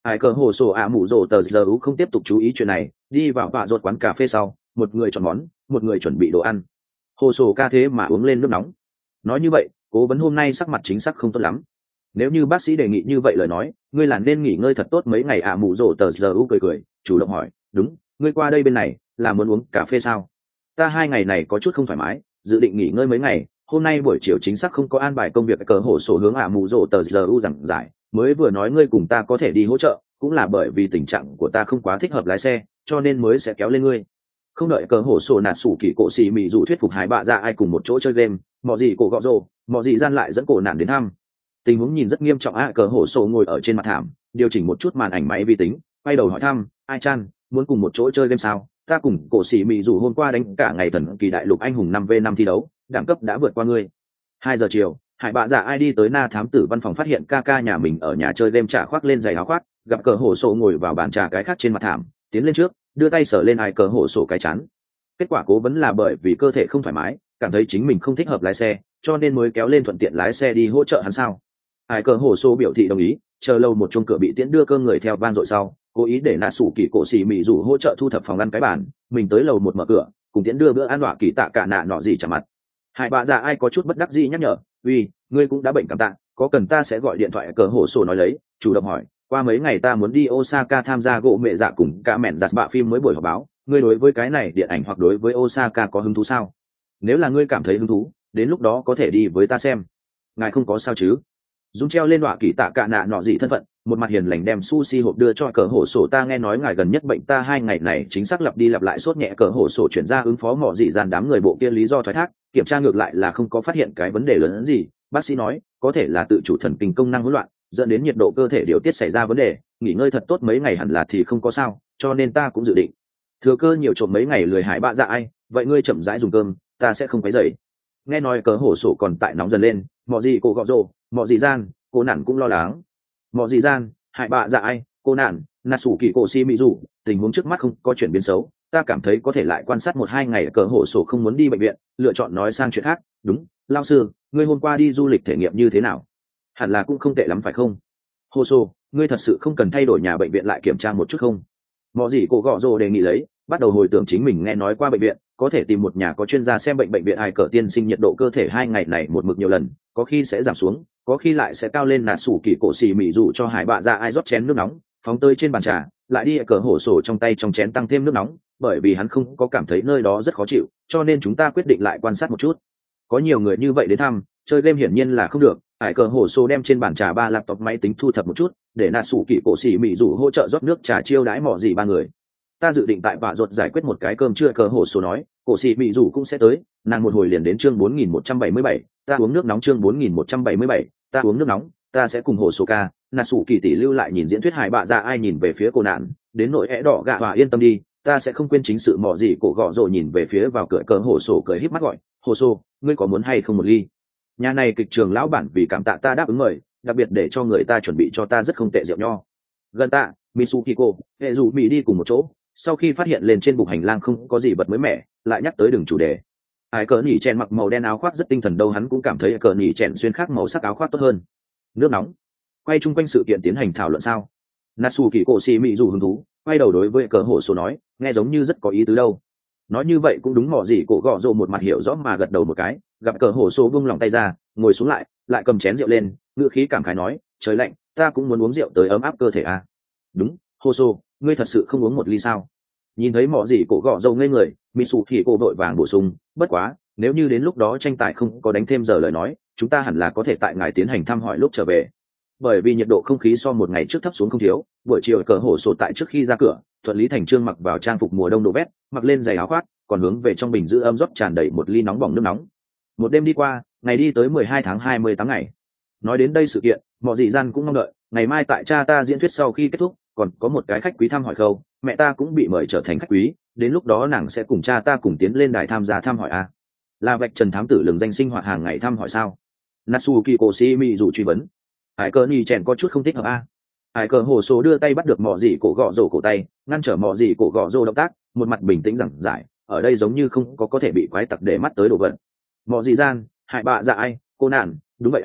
Hải cờ hồ sổ ạ mụ rồ tờ giờ ú không tiếp tục chú ý chuyện này, đi vào vạ ruột quán cà phê sau, một người chọn món, một người chuẩn bị đồ ăn. Hồ sổ ca thế mà uống lên nước nóng. Nói như vậy, cố vấn hôm nay sắc mặt chính xác không tốt lắm. Nếu như bác sĩ đề nghị như vậy lời nói, ngươi là nên nghỉ ngơi thật tốt mấy ngày. Mụ rồ tờ giờ ú cười cười, chủ động hỏi, đúng, ngươi qua đây bên này là muốn uống cà phê sao? Ta 2 ngày này có chút không thoải mái, dự định nghỉ ngơi mấy ngày, hôm nay buổi chiều chính xác không có an bài công việc. Cờ hồ sổ hướng mụ rồ tờ giờ ú giảng giải, mới vừa nói ngươi cùng ta có thể đi hỗ trợ, cũng là bởi vì tình trạng của ta không quá thích hợp lái xe, cho nên mới sẽ kéo lên ngươi. Không đợi cờ hổ sổ nạt sủ kỳ cổ xì mị dù thuyết phục Hải Bạ Dạ Ai cùng một chỗ chơi game, mọ gì cổ gọ rồ, mọ gì gian lại dẫn cổ nạn đến thăm. Tình huống nhìn rất nghiêm trọng. Cờ hổ sổ ngồi ở trên mặt thảm, điều chỉnh một chút màn ảnh máy vi tính, quay đầu hỏi thăm, ai chan muốn cùng một chỗ chơi game sao? Ta cùng cổ xì mị dù hôm qua đánh cả ngày thần kỳ đại lục anh hùng 5v5 thi đấu, đẳng cấp đã vượt qua ngươi. 2 giờ chiều, Hải Bạ Dạ Ai đi tới Na thám tử văn phòng, phát hiện ca ca nhà mình ở nhà chơi game, trả khoác lên giày áo khoác, gặp cờ hổ sổ ngồi vào bàn trà cái khác trên mặt thảm, tiến lên trước, đưa tay sờ lên cờ hổ sổ cái chán. Kết quả cố vấn là bởi vì cơ thể không thoải mái, cảm thấy chính mình không thích hợp lái xe, cho nên mới kéo lên thuận tiện lái xe đi hỗ trợ hắn sao? Cờ hổ sổ biểu thị đồng ý. Chờ lâu một chuông cửa bị tiễn đưa cơm người theo van dội sau, cố ý để nạ sủ kỳ cổ xì mị rủ hỗ trợ thu thập phòng ăn cái bàn, mình tới lầu một mở cửa, cùng tiễn đưa bữa ăn đọa kỳ tạ cả nạ nọ gì chả mặt. Hải Bạ Dạ Ai có chút bất đắc dĩ nhắc nhở, uy, ngươi cũng đã bệnh cảm tạ, có cần ta sẽ gọi điện thoại. Cờ hổ sổ nói lấy, chủ động hỏi, qua mấy ngày ta muốn đi Osaka tham gia gỗ mẹ dạ cùng cả mẹn giặt bạ phim mới buổi họp báo, ngươi đối với cái này điện ảnh hoặc đối với Osaka có hứng thú sao? Nếu là ngươi cảm thấy hứng thú, đến lúc đó có thể đi với ta xem. Ngài không có sao chứ? Dung treo lên đọa kỳ tạ cả nạ nọ gì thân phận, một mặt hiền lành đem sushi hộp đưa cho cờ hổ sổ. Ta nghe nói ngài gần nhất bệnh, ta 2 ngày này chính xác lặp đi lặp lại sốt nhẹ. Cờ hổ sổ chuyển ra ứng phó mỏ dị dàn đám người bộ kia lý do thoái thác, kiểm tra ngược lại là không có phát hiện cái vấn đề lớn hơn gì. Bác sĩ nói có thể là tự chủ thần kinh công năng hỗn loạn, dẫn đến nhiệt độ cơ thể điều tiết xảy ra vấn đề, nghỉ ngơi thật tốt mấy ngày hẳn là thì không có sao, cho nên ta cũng dự định thừa cơ nhiều trộm mấy ngày lười. Hải Bạ Dạ Ai, vậy ngươi chậm rãi dùng cơm, ta sẽ không quấy rầy. Nghe nói cờ hổ sổ còn tại nóng dần lên, mọ gì cổ gọ rồ, mọ gì gian, cô nản cũng lo lắng. Mọ gì gian, Hải Bạ Dạ Ai, cô nản, nà sủ kỳ cổ xì mị dù, tình huống trước mắt không có chuyển biến xấu, ta cảm thấy có thể lại quan sát 1-2 ngày. Cờ hổ sổ không muốn đi bệnh viện, lựa chọn nói sang chuyện khác. Đúng, lao sư, ngươi hôm qua đi du lịch thể nghiệm như thế nào? Hẳn là cũng không tệ lắm phải không? Hồ sổ, ngươi thật sự không cần thay đổi nhà bệnh viện lại kiểm tra một chút không? Mọ gì cổ gọ rồ đề nghị lấy, bắt đầu hồi tưởng chính mình nghe nói qua bệnh viện, có thể tìm một nhà có chuyên gia xem bệnh. Bệnh viện Ai Cờ tiên sinh nhiệt độ cơ thể 2 ngày này một mực nhiều lần, có khi sẽ giảm xuống, có khi lại sẽ cao lên. Nà sủ kỳ cổ xì mị dù cho Hải Bạ Dạ Ai rót chén nước nóng, phóng tới trên bàn trà, lại đi cờ hổ sổ trong tay trong chén tăng thêm nước nóng, bởi vì hắn không có cảm thấy nơi đó rất khó chịu, cho nên chúng ta quyết định lại quan sát một chút. Có nhiều người như vậy đến thăm, chơi game hiển nhiên là không được. Hải cờ hổ sổ đem trên bàn trà 3 laptop máy tính thu thập một chút, để nà sủ kỳ cổ xì mị dù hỗ trợ rót nước trà chiêu đãi mỏ gì 3 người. Ta dự định tại vạ ruột giải quyết một cái cơm trưa. Cờ hổ sổ nói, cổ xì mị dù cũng sẽ tới, nàng một hồi liền đến. Chương 4177, ta uống nước nóng. Chương 4177, ta uống nước nóng, ta sẽ cùng hồ sổ ca. Nà sủ kỳ tỷ lưu lại nhìn diễn thuyết. Hải Bạ Dạ Ai nhìn về phía cô nạn, đến nỗi é đỏ gạ, và yên tâm đi, ta sẽ không quên chính sự. mỏ gì cổ gọ rồ nhìn về phía vào cửa. Cờ hổ sổ cười híp mắt gọi, hồ sổ, ngươi có muốn hay không một ly? Nhà này kịch trường lão bản vì cảm tạ ta đáp ứng mời, đặc biệt để cho người ta chuẩn bị cho ta rất không tệ rượu nho. Gần tạ, Mitsukiko, hệ dù mỹ đi cùng một chỗ, sau khi phát hiện lên trên bục hành lang không có gì vật mới mẻ, lại nhắc tới đường chủ đề. Ai cờ nhỉ chèn mặc màu đen áo khoác rất tinh thần đâu, hắn cũng cảm thấy cờ nhỉ chèn xuyên khác màu sắc áo khoác tốt hơn. Nước nóng, quay chung quanh sự kiện tiến hành thảo luận sao? Natsu kỳ cổ xì mị dù hứng thú, quay đầu đối với cờ hổ sổ nói, nghe giống như rất có ý tứ đâu. Nói như vậy cũng đúng. Mỏ gì cổ gọ rồ một mặt hiểu rõ mà gật đầu một cái, gặp cờ hổ sổ vung lòng tay ra, ngồi xuống lại cầm chén rượu lên, ngữ khí cảm khái nói, trời lạnh, ta cũng muốn uống rượu tới ấm áp cơ thể à. Đúng, hồ sổ, ngươi thật sự không uống một ly sao? Nhìn thấy mỏ gì cổ gọ rồ ngây người, Mitsu thì cổ đội vàng bổ sung, bất quá, nếu như đến lúc đó tranh tài không có đánh thêm giờ lời nói, chúng ta hẳn là có thể tại ngài tiến hành thăm hỏi lúc trở về. Bởi vì nhiệt độ không khí so một ngày trước thấp xuống không thiếu, buổi chiều cờ hổ sổ tại trước khi ra cửa, thuận lý thành trương mặc vào trang phục mùa đông đồ vét, mặc lên giày áo khoác, còn hướng về trong bình giữ ấm rót tràn đầy một ly nóng bỏng nước nóng. Một đêm đi qua, ngày đi tới 12 tháng 28 ngày. Nói đến đây sự kiện, mọi dị gian cũng mong đợi, ngày mai tại cha ta diễn thuyết sau khi kết thúc, còn có một cái khách quý thăm hỏi khâu, mẹ ta cũng bị mời trở thành khách quý, đến lúc đó nàng sẽ cùng cha ta cùng tiến lên đài tham gia thăm hỏi a. Là vạch trần thám tử lường danh sinh hoạt hàng ngày thăm hỏi sao? Natsuki Koshimi dù truy vấn. Hải cờ nhì chèn có chút không thích hợp a. Hải cờ hồ số đưa tay bắt được mọ dị cổ gọ rổ cổ tay, ngăn trở mọ dị cổ gọ rổ động tác, một mặt bình tĩnh giảng giải, ở đây giống như không có thể bị quái tặc để mắt tới đồ vật. Mọ dị gian, Hải Bạ Dạ Ai, cô nạn, đúng vậy à,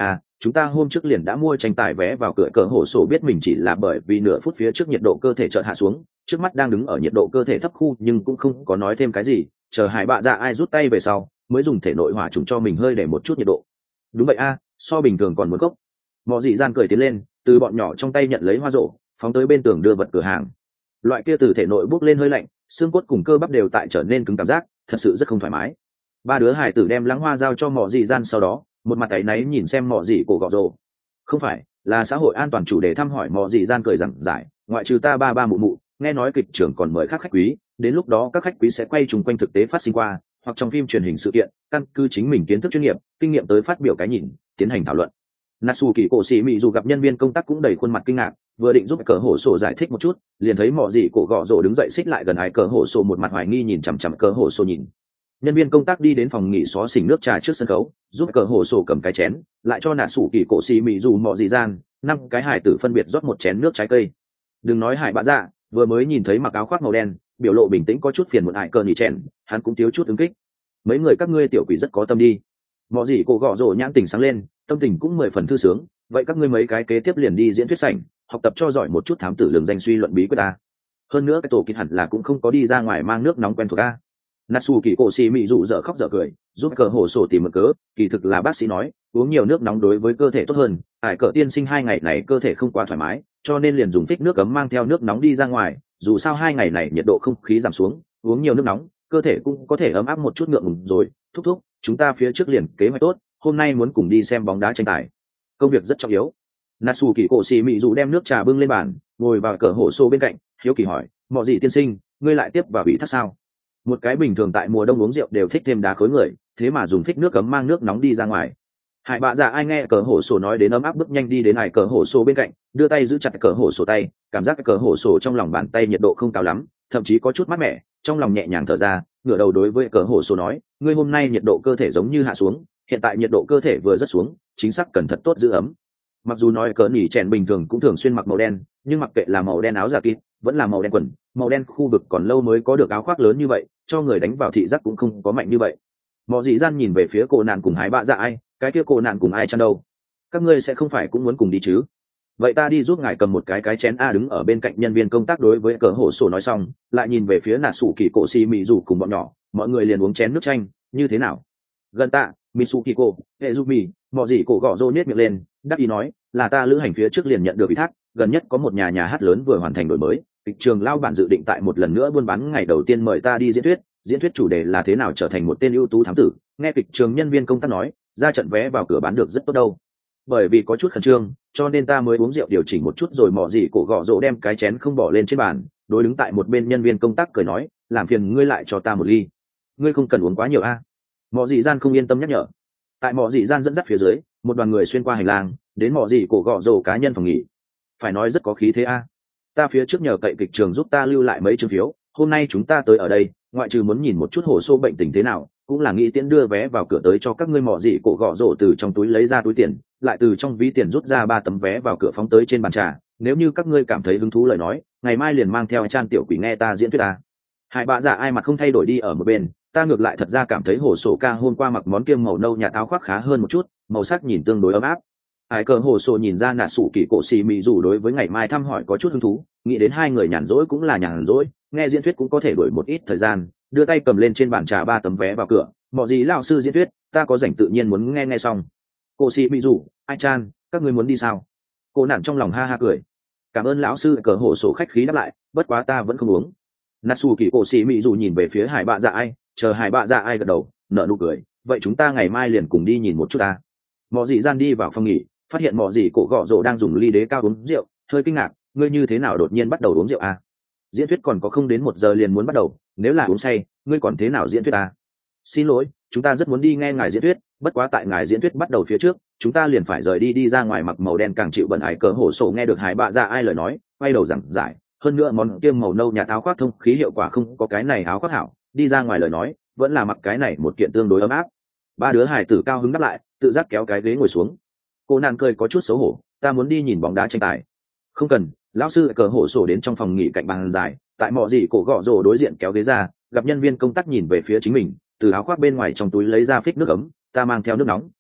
chúng ta hôm trước liền đã mua tranh tài vé vào cửa cờ hổ sổ biết mình chỉ là bởi vì nửa phút phía trước nhiệt độ cơ thể chợt hạ xuống, trước mắt đang đứng ở nhiệt độ cơ thể thấp khu nhưng cũng không có nói thêm cái gì, chờ Hải Bạ Dạ Ai rút tay về sau mới dùng thể nội hỏa trùng cho mình hơi để một chút nhiệt độ. Đúng vậy a, so bình thường còn muốn gốc. Mọ dị gian cười tiến lên, từ bọn nhỏ trong tay nhận lấy hoa rổ, phóng tới bên tường đưa vật cửa hàng. Loại kia từ thể nội bốc lên hơi lạnh, xương cốt cùng cơ bắp đều tại trở nên cứng cảm giác, thật sự rất không thoải mái. Ba đứa hải tử đem lắng hoa giao cho mọ dị gian, sau đó một mặt áy náy nhìn xem mọ dị cổ gọ rổ. Không phải, là xã hội an toàn chủ đề thăm hỏi. Mọ dị gian cười giảng giải, ngoại trừ ta ba ba mụ mụ, nghe nói kịch trưởng còn mời các khách quý, đến lúc đó các khách quý sẽ quay chung quanh thực tế phát sinh qua hoặc trong phim truyền hình sự kiện, căn cứ chính mình kiến thức chuyên nghiệp kinh nghiệm tới phát biểu cái nhìn, tiến hành thảo luận. Natsu kỳ cổ xì mị dù gặp nhân viên công tác cũng đầy khuôn mặt kinh ngạc, vừa định giúp cờ hổ sổ giải thích một chút, liền thấy mọ dị cổ gọ rổ đứng dậy xích lại gần ai cờ hổ sổ, một mặt hoài nghi nhìn chằm chằm cờ hổ sổ nhìn. Nhân viên công tác đi đến phòng nghỉ xó xỉnh nước trà trước sân khấu, giúp cờ hổ sổ cầm cái chén, lại cho Natsu kỳ cổ xì mị dù mọ dị gian 5 cái hải tử phân biệt rót một chén nước trái cây. Đừng nói Hải Bạ Dạ, vừa mới nhìn thấy mặc áo khoác màu đen, biểu lộ bình tĩnh có chút phiền muộn Hải cờ nhỉ chèn, hắn cũng thiếu chút ứng kích. Mấy người các ngươi tiểu quỷ rất có tâm đi. Mọ gì cổ gọ rổ nhãn tình sáng lên, tâm tình cũng 10 phần thư sướng. Vậy các ngươi mấy cái kế tiếp liền đi diễn thuyết sảnh, học tập cho giỏi một chút thám tử lường danh suy luận bí quyết ta. Hơn nữa cái tổ kịch hẳn là cũng không có đi ra ngoài mang nước nóng quen thuộc a. Natsu kỳ cổ xì mị dụ dở khóc dở cười, giúp cờ hổ sổ tìm một cớ, kỳ thực là bác sĩ nói uống nhiều nước nóng đối với cơ thể tốt hơn. Hải cờ tiên sinh 2 ngày này cơ thể không quá thoải mái, cho nên liền dùng phích nước ấm mang theo nước nóng đi ra ngoài, dù sao 2 ngày này nhiệt độ không khí giảm xuống, uống nhiều nước nóng cơ thể cũng có thể ấm áp một chút. Ngượng ngùng rồi, thúc thúc, chúng ta phía trước liền kế hoạch tốt, hôm nay muốn cùng đi xem bóng đá tranh tài, công việc rất trọng yếu. Natsu kỳ cổ xì mị dụ đem nước trà bưng lên bàn, ngồi vào cờ hổ sổ bên cạnh, hiếu kỳ hỏi, mọi gì tiên sinh, ngươi lại tiếp vào ủy thác sao? Một cái bình thường tại mùa đông uống rượu đều thích thêm đá khối người, thế mà dùng phích nước cấm mang nước nóng đi ra ngoài. Hải Bạ Dạ Ai nghe cờ hổ sổ nói đến ấm áp, bước nhanh đi đến Hải cờ hổ sổ bên cạnh, đưa tay giữ chặt cờ hổ sổ tay, cảm giác cờ hổ sổ trong lòng bàn tay nhiệt độ không cao lắm, thậm chí có chút mát mẻ, trong lòng nhẹ nhàng thở ra, ngửa đầu đối với cờ hổ sổ nói, ngươi hôm nay nhiệt độ cơ thể giống như hạ xuống, hiện tại nhiệt độ cơ thể vừa rất xuống, chính xác cần thật tốt giữ ấm. Mặc dù nói cờ nỉ chèn bình thường cũng thường xuyên mặc màu đen, nhưng mặc kệ là màu đen áo giả kín, vẫn là màu đen quần, màu đen khu vực còn lâu mới có được áo khoác lớn như vậy, cho người đánh vào thị giác cũng không có mạnh như vậy. Mọ dị gian nhìn về phía cô nạn cùng Hải Bạ Dạ Ai, cái kia cô nạn cùng ai chăng đâu? Các ngươi sẽ không phải cũng muốn cùng đi chứ? Vậy ta đi giúp ngài cầm một cái chén a. Đứng ở bên cạnh nhân viên công tác đối với cờ hổ sổ nói xong, lại nhìn về phía Natsu kỳ cổ xì mị dù cùng bọn nhỏ, mọi người liền uống chén nước chanh, như thế nào? Gần tạ, Mitsukiko, Ezumi, mọ dị cổ gọ rô nhếch miệng lên, đáp ý nói, là ta lữ hành phía trước liền nhận được ủy thác, gần nhất có một nhà hát lớn vừa hoàn thành đổi mới, kịch trường lao bản dự định tại một lần nữa buôn bán ngày đầu tiên mời ta đi diễn thuyết chủ đề là thế nào trở thành một tên ưu tú thám tử. Nghe kịch trường nhân viên công tác nói, ra trận vé vào cửa bán được rất tốt đâu. Bởi vì có chút khẩn trương, cho nên ta mới uống rượu điều chỉnh một chút rồi. Mọ gì cổ gọ rỗ đem cái chén không bỏ lên trên bàn, đối đứng tại một bên nhân viên công tác cười nói, làm phiền ngươi lại cho ta một ly, ngươi không cần uống quá nhiều a. Mọ dị gian không yên tâm nhắc nhở. Tại mọ dị gian dẫn dắt phía dưới, một đoàn người xuyên qua hành lang, đến mọ dị cổ gọ rỗ cá nhân phòng nghỉ. Phải nói rất có khí thế a. Ta phía trước nhờ cậy kịch trường giúp ta lưu lại mấy chương phiếu, hôm nay chúng ta tới ở đây, ngoại trừ muốn nhìn một chút hồ sơ bệnh tình thế nào, cũng là nghĩ tiễn đưa vé vào cửa tới cho các ngươi. Mọ dị cổ gọ rổ từ trong túi lấy ra túi tiền, lại từ trong ví tiền rút ra 3 tấm vé vào cửa phóng tới trên bàn trà. Nếu như các ngươi cảm thấy hứng thú lời nói, ngày mai liền mang theo Chan tiểu quỷ nghe ta diễn thuyết ta. Hải Bạ Dạ Ai mặt không thay đổi đi ở một bên, ta ngược lại thật ra cảm thấy hồ sổ ca hôm qua mặc món kiêm màu nâu nhạt áo khoác khá hơn một chút, màu sắc nhìn tương đối ấm áp. Hải cờ hồ sổ nhìn ra Natsu kỳ cổ xì mị dù đối với ngày mai thăm hỏi có chút hứng thú, nghĩ đến 2 người nhàn rỗi cũng là nhàn rỗi, nghe diễn thuyết cũng có thể đổi một ít thời gian, đưa tay cầm lên trên bàn trà 3 tấm vé vào cửa. Mọ gì lão sư diễn thuyết, ta có rảnh tự nhiên muốn nghe xong. Cổ xì mị dù, Ai Chan, các ngươi muốn đi sao? Cô nản trong lòng ha ha cười. Cảm ơn lão sư. Cờ hồ sổ khách khí đáp lại, bất quá ta vẫn không uống. Natsu kỳ cổ xì mị dù nhìn về phía Hải Bạ Dạ Ai, chờ Hải Bạ Dạ Ai gật đầu, nở nụ cười, vậy chúng ta ngày mai liền cùng đi nhìn một chút ta. Mọ dị gian đi vào phòng nghỉ, phát hiện mọ dị cổ gọ rồ đang dùng ly đế cao uống rượu, hơi kinh ngạc, ngươi như thế nào đột nhiên bắt đầu uống rượu à? Diễn thuyết còn có không đến 1 giờ liền muốn bắt đầu, nếu là uống say, ngươi còn thế nào diễn thuyết à? Xin lỗi, chúng ta rất muốn đi nghe ngài diễn thuyết, bất quá tại ngài diễn thuyết bắt đầu phía trước, chúng ta liền phải rời đi ra ngoài. Mặc màu đen càng chịu bẩn Hải cờ hổ sổ nghe được Hải Bạ Dạ Ai lời nói, quay đầu giảng giải, hơn nữa món kiêm màu nâu nhạt áo khoác thông khí hiệu quả không có cái này áo khoác hảo, đi ra ngoài lời nói, vẫn là mặc cái này một kiện tương đối ấm áp. 3 đứa hải tử cao hứng đáp lại, tự giác kéo cái ghế ngồi xuống. Cô nàng cười có chút xấu hổ, ta muốn đi nhìn bóng đá tranh tài. Không cần. Lão sư cờ hổ sổ đến trong phòng nghỉ cạnh bàn dài, tại mọ gì cổ gọ rồ đối diện kéo ghế ra, gặp nhân viên công tác nhìn về phía chính mình, từ áo khoác bên ngoài trong túi lấy ra phích nước ấm, ta mang theo nước nóng.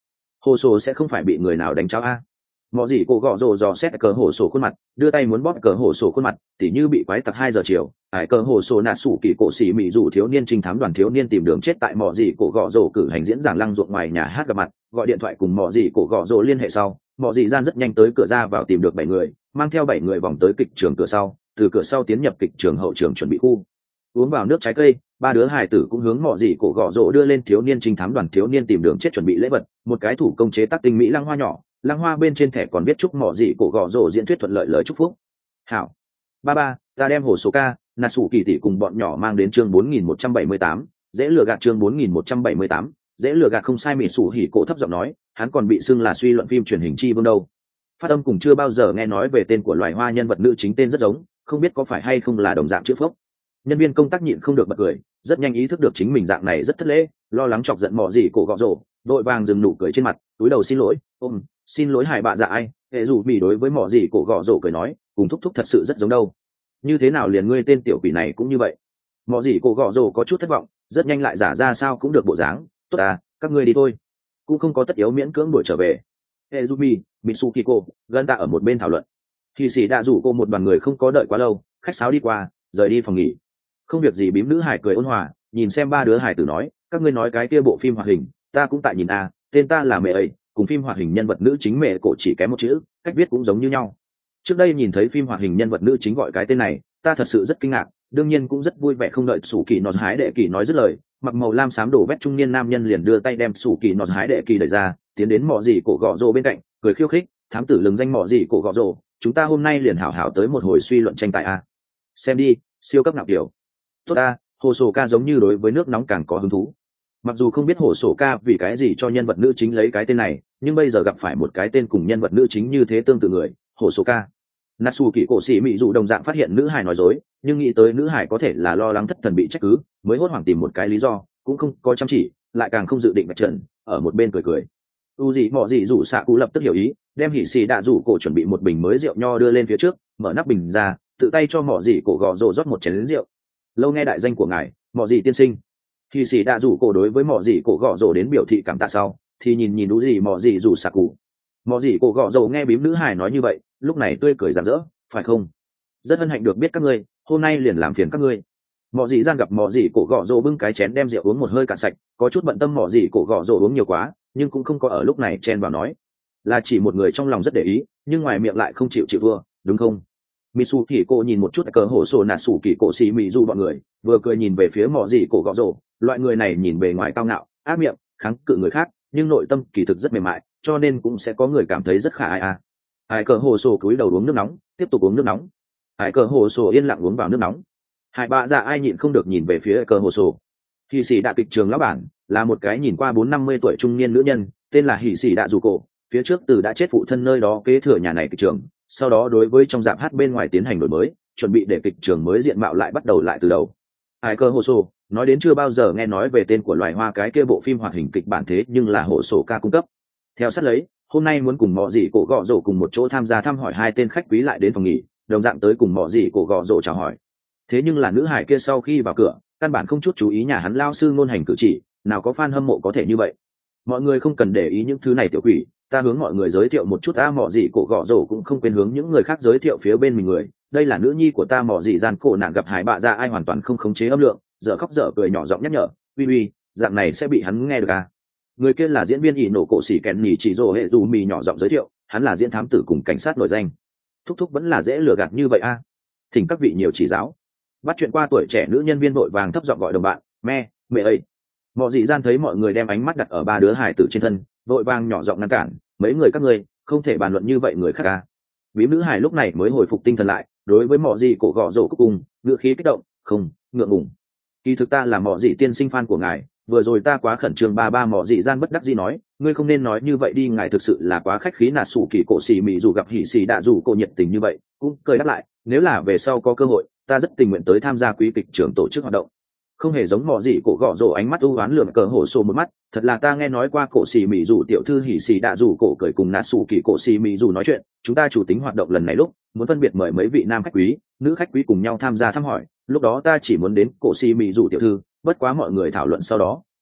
hồ sổ sẽ không phải bị người nào đánh cháo a. Mọ gì cổ gọ rồ dò xét cờ hồ sổ khuôn mặt, đưa tay muốn bóp cờ hồ sổ khuôn mặt, tỉ như bị quái tặc 2 giờ chiều. Ải cờ hồ sổ nạ sủ kỳ cổ xỉ mị rủ thiếu niên trinh thám đoàn thiếu niên tìm đường chết tại mọ gì cổ gọ rồ cử hành diễn giảng lăng ruộng ngoài nhà hát gặp mặt, gọi điện thoại cùng mọ gì cổ gọ rồ liên hệ sau. Mọ gì gian rất nhanh tới cửa ra vào tìm được 7 người, mang theo 7 người vòng tới kịch trường cửa sau, từ cửa sau tiến nhập kịch trường hậu trường chuẩn bị khu. Uống vào nước trái cây, 3 đứa hài tử cũng hướng mọ gì cổ gọ rồ đưa lên thiếu niên trinh thám đoàn thiếu niên tìm đường chết chuẩn bị lễ vật, một cái thủ công chế tác tinh mỹ lăng hoa nhỏ. Lăng hoa bên trên thẻ còn viết chúc mọ gì cổ gọ rồ diễn thuyết thuận lợi lời chúc phúc. Hảo, ba ta đem hồ số ca nà sủ kỳ tỷ cùng bọn nhỏ mang đến chương 4178, dễ lừa gạt chương 4178, dễ lừa gạt không sai. Mị sủ hỉ cổ thấp giọng nói, hắn còn bị xưng là suy luận phim truyền hình chi vương đâu. Phát âm cùng chưa bao giờ nghe nói về tên của loài hoa nhân vật nữ chính tên rất giống, không biết có phải hay không là đồng dạng chữ phốc. Nhân viên công tác nhịn không được bật cười, rất nhanh ý thức được chính mình dạng này rất thất lễ, lo lắng chọc giận mọ gì cổ gọ rồ, đội vàng dừng nụ cười trên mặt, túi đầu xin lỗi, xin lỗi hải bạ dạ ai. Hệ dù mỉ đối với mọ gì cổ gọ rồ cười nói, cùng thúc thúc thật sự rất giống đâu. Như thế nào liền ngươi tên tiểu quỷ này cũng như vậy. Mọ gì cổ gọ rồ có chút thất vọng, rất nhanh lại giả ra sao cũng được bộ dáng. Tốt à, các ngươi đi thôi, cũng không có tất yếu miễn cưỡng đuổi trở về. Hệ dù mỉ Mitsukiko gần ta ở một bên thảo luận. Thì sĩ đã rủ cô một đoàn người không có đợi quá lâu, khách sáo đi qua, rời đi phòng nghỉ. Không việc gì. Bím nữ hải cười ôn hòa, nhìn xem 3 đứa hải tử nói, các ngươi nói cái kia bộ phim hoạt hình, ta cũng tại nhìn a, tên ta là mẹ ấy, cùng phim hoạt hình nhân vật nữ chính mẹ cổ chỉ kém một chữ, cách viết cũng giống như nhau. Trước đây nhìn thấy phim hoạt hình nhân vật nữ chính gọi cái tên này, ta thật sự rất kinh ngạc, đương nhiên cũng rất vui vẻ. Không đợi sủ kỳ nọ hái đệ kỳ nói dứt lời, mặc màu lam xám đổ vét trung niên nam nhân liền đưa tay đem sủ kỳ nọ hái đệ kỳ đẩy ra, tiến đến mọ gì cổ gọ rồ bên cạnh, cười khiêu khích, thám tử lừng danh mọ gì cổ gọ rồ, chúng ta hôm nay liền hảo hảo tới một hồi suy luận tranh tài a. Xem đi, siêu cấp ngạo kiểu. Tốt a, hồ sổ ca giống như đối với nước nóng càng có hứng thú. Mặc dù không biết hồ sổ ca vì cái gì cho nhân vật nữ chính lấy cái tên này, nhưng bây giờ gặp phải một cái tên cùng nhân vật nữ chính như thế tương tự người, hồ sổ ca. Natsu kỳ cổ sĩ mị dụ đồng dạng phát hiện nữ hải nói dối, nhưng nghĩ tới nữ hải có thể là lo lắng thất thần bị trách cứ, mới hốt hoảng tìm một cái lý do, cũng không có chăm chỉ, lại càng không dự định vạch trần, ở một bên cười cười. U gì mọ gì rủ xạ cú lập tức hiểu ý, đem hỉ xì đạ rủ cổ chuẩn bị một bình mới rượu nho đưa lên phía trước, mở nắp bình ra, tự tay cho mọ gì cổ gò rồ rót một chén rượu. Lâu nghe đại danh của ngài, mọ gì tiên sinh. Hỉ xì đạ rủ cổ đối với mọ gì cổ gò rồ đến biểu thị cảm tạ sau, thì nhìn U gì mọ gì rủ xạ cú. Mọ gì cổ gò rồ nghe bím nữ hài nói như vậy, lúc này tươi cười rạng rỡ, phải không? Rất hân hạnh được biết các ngươi, hôm nay liền làm phiền các ngươi. Mọ gì gian gặp mọ gì cổ gò rồ bưng cái chén đem rượu uống một hơi cạn sạch, có chút bận tâm mọ gì cổ gò rồ uống nhiều quá, nhưng cũng không có ở lúc này chen vào nói, là chỉ một người trong lòng rất để ý, nhưng ngoài miệng lại không chịu thua, đúng không? Misu thì cô nhìn một chút cờ hổ sổ nạt sủ kỳ cổ xì mị du bọn người, vừa cười nhìn về phía mọ gì cổ gọ rồ. Loại người này nhìn bề ngoài cao ngạo, ác miệng, kháng cự người khác, nhưng nội tâm kỳ thực rất mềm mại, cho nên cũng sẽ có người cảm thấy rất khả ai à. Hải cờ hổ sổ cúi đầu uống nước nóng, tiếp tục uống nước nóng. Hải cờ hổ sổ yên lặng uống vào nước nóng. Hải bạ dạ ai nhịn không được nhìn về phía cờ hổ sổ. Hỉ sĩ đạ kịch trường lão bản là một cái nhìn qua 40-50 tuổi trung niên nữ nhân, tên là Hỉ sĩ đạ dù cổ, phía trước từ đã chết phụ thân nơi đó kế thừa nhà này kịch trường, sau đó đối với trong dạp hát bên ngoài tiến hành đổi mới, chuẩn bị để kịch trường mới diện mạo lại bắt đầu lại từ đầu. Ai cơ hồ sổ nói đến chưa bao giờ nghe nói về tên của loài hoa cái kia bộ phim hoạt hình kịch bản thế nhưng là hồ sổ ca cung cấp. Theo sát lấy, hôm nay muốn cùng mọ gì cổ gọ rổ cùng một chỗ tham gia thăm hỏi 2 tên khách quý lại đến phòng nghỉ, đồng dạng tới cùng mọ gì cổ gọ rổ chào hỏi. Thế nhưng là nữ hải kia sau khi vào cửa, căn bản không chút chú ý nhà hắn lao sư ngôn hành cử chỉ, nào có fan hâm mộ có thể như vậy. Mọi người không cần để ý những thứ này tiểu quỷ, ta hướng mọi người giới thiệu một chút. Mọ gì cổ gọ rổ cũng không quên hướng những người khác giới thiệu phía bên mình người, đây là nữ nhi của ta mọ gì gian cổ nạn gặp hải bạ ra ai hoàn toàn không khống chế âm lượng, dở khóc dở cười nhỏ giọng nhắc nhở, uy dạng này sẽ bị hắn nghe được à. Người kia là diễn viên ỷ nổ cổ xỉ kèn nhỉ chỉ rồ hệ dù mì nhỏ giọng giới thiệu, hắn là diễn thám tử cùng cảnh sát nổi danh. Thúc thúc vẫn là dễ lừa gạt như vậy à. Thỉnh các vị nhiều chỉ giáo. Bắt chuyện qua tuổi trẻ nữ nhân viên vội vàng thấp giọng gọi đồng bạn, mẹ ấy. Mọ dị gian thấy mọi người đem ánh mắt đặt ở 3 đứa hài tử trên thân, vội vàng nhỏ giọng ngăn cản, mấy người các ngươi không thể bàn luận như vậy người khác à. Bím nữ hài lúc này mới hồi phục tinh thần lại, đối với mọ dị cổ gọ rổ cuối cùng ngựa khí kích động, không ngượng ngùng. Kỳ thực ta là mọ dị tiên sinh fan của ngài, vừa rồi ta quá khẩn trương. Ba mọ dị gian bất đắc dĩ nói, ngươi không nên nói như vậy đi, ngài thực sự là quá khách khí. Nà sủ kỳ cổ xì mị dù gặp hỉ xì đạ dù cổ nhiệt tình như vậy, cũng cười đáp lại, nếu là về sau có cơ hội, ta rất tình nguyện tới tham gia quý kịch trường tổ chức hoạt động. Không hề giống mọ dị cổ gọ rổ ánh mắt u oán lườm cờ hổ sổ một mắt, thật là ta nghe nói qua cổ xì mị dù tiểu thư hỉ xì đạ dù cổ cười cùng nà sủ kỳ cổ xì mị dù nói chuyện, chúng ta chủ tính hoạt động lần này lúc muốn phân biệt mời mấy vị nam khách quý, nữ khách quý cùng nhau tham gia thăm hỏi, lúc đó ta chỉ muốn đến cổ xì mị dù tiểu thư, bất quá mọi người thảo luận sau đó,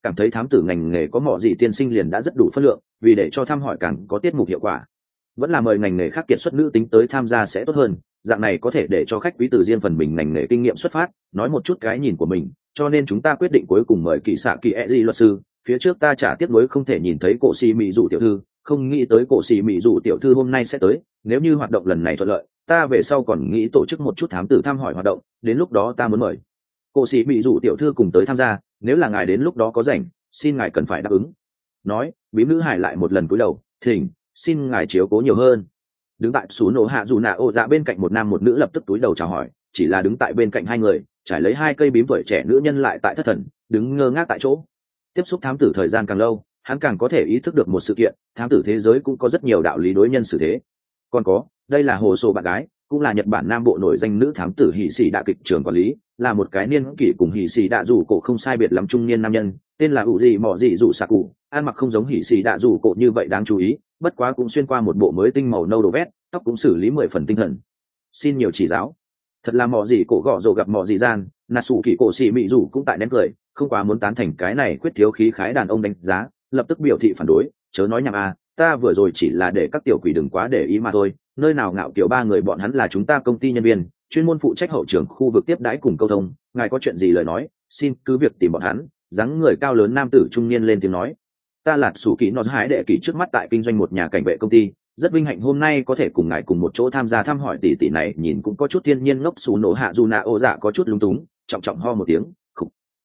cảm thấy thám tử ngành nghề có mọ gì tiên sinh liền đã rất đủ phân lượng, vì để cho thăm hỏi càng có tiết mục hiệu quả, vẫn là mời ngành nghề khác kiệt xuất nữ tính tới tham gia sẽ tốt hơn. Dạng này có thể để cho khách quý từ riêng phần mình ngành nghề kinh nghiệm xuất phát, nói một chút cái nhìn của mình, cho nên chúng ta quyết định cuối cùng mời kỳ xạ kỳ e luật sư. Phía trước ta trả tiếc nuối không thể nhìn thấy cổ xì mỹ dụ tiểu thư, không nghĩ tới cổ xì mỹ dụ tiểu thư hôm nay sẽ tới. Nếu như hoạt động lần này thuận lợi, ta về sau còn nghĩ tổ chức một chút thám tử thăm hỏi hoạt động, đến lúc đó ta muốn mời cổ xì mỹ dụ tiểu thư cùng tới tham gia, nếu là ngài đến lúc đó có rảnh, xin ngài cần phải đáp ứng. Nói bím nữ hải lại một lần cúi đầu, thỉnh xin ngài chiếu cố nhiều hơn. Đứng tại số nổ hạ dù nạ ô dạ bên cạnh một nam một nữ lập tức túi đầu chào hỏi, chỉ là đứng tại bên cạnh hai người trải lấy hai cây bím tuổi trẻ nữ nhân lại tại thất thần, đứng ngơ ngác tại chỗ. Tiếp xúc thám tử thời gian càng lâu, hắn càng có thể ý thức được một sự kiện, thám tử thế giới cũng có rất nhiều đạo lý đối nhân xử thế. Còn có, đây là hồ sô bạn gái, cũng là Nhật Bản Nam Bộ nổi danh nữ thám tử hỉ sĩ đạ kịch trường quản lý, là một cái niên kỷ cùng hỉ sĩ đạ rủ cổ không sai biệt lắm trung niên nam nhân, tên là ủ gì mọ gì rủ xạ cụ, ăn mặc không giống hỉ sĩ đạ rủ cổ như vậy đáng chú ý, bất quá cũng xuyên qua một bộ mới tinh màu nâu đồ vét, tóc cũng xử lý 10 phần tinh thần. Xin nhiều chỉ giáo. Thật là mọ gì cổ gọ rồ gặp mọ gì gian, nà sủ kỳ cổ xì mị rủ cũng tại nén cười, không quá muốn tán thành cái này quyết thiếu khí khái đàn ông đánh giá, lập tức biểu thị phản đối, chớ nói nhảm à, ta vừa rồi chỉ là để các tiểu quỷ đừng quá để ý mà thôi, nơi nào ngạo kiểu ba người bọn hắn là chúng ta công ty nhân viên, chuyên môn phụ trách hậu trường khu vực tiếp đãi cùng câu thông, ngài có chuyện gì lời nói, xin cứ việc tìm bọn hắn. Dáng người cao lớn nam tử trung niên lên tiếng nói, ta là sủ kỳ nó hái đệ kỳ trước mắt tại kinh doanh một nhà cảnh vệ công ty, rất vinh hạnh hôm nay có thể cùng ngài cùng một chỗ tham gia thăm hỏi tỷ tỷ này nhìn cũng có chút thiên nhiên ngốc xù nổ hạ dù nạ ô dạ có chút lúng túng, trọng trọng ho một tiếng, khục.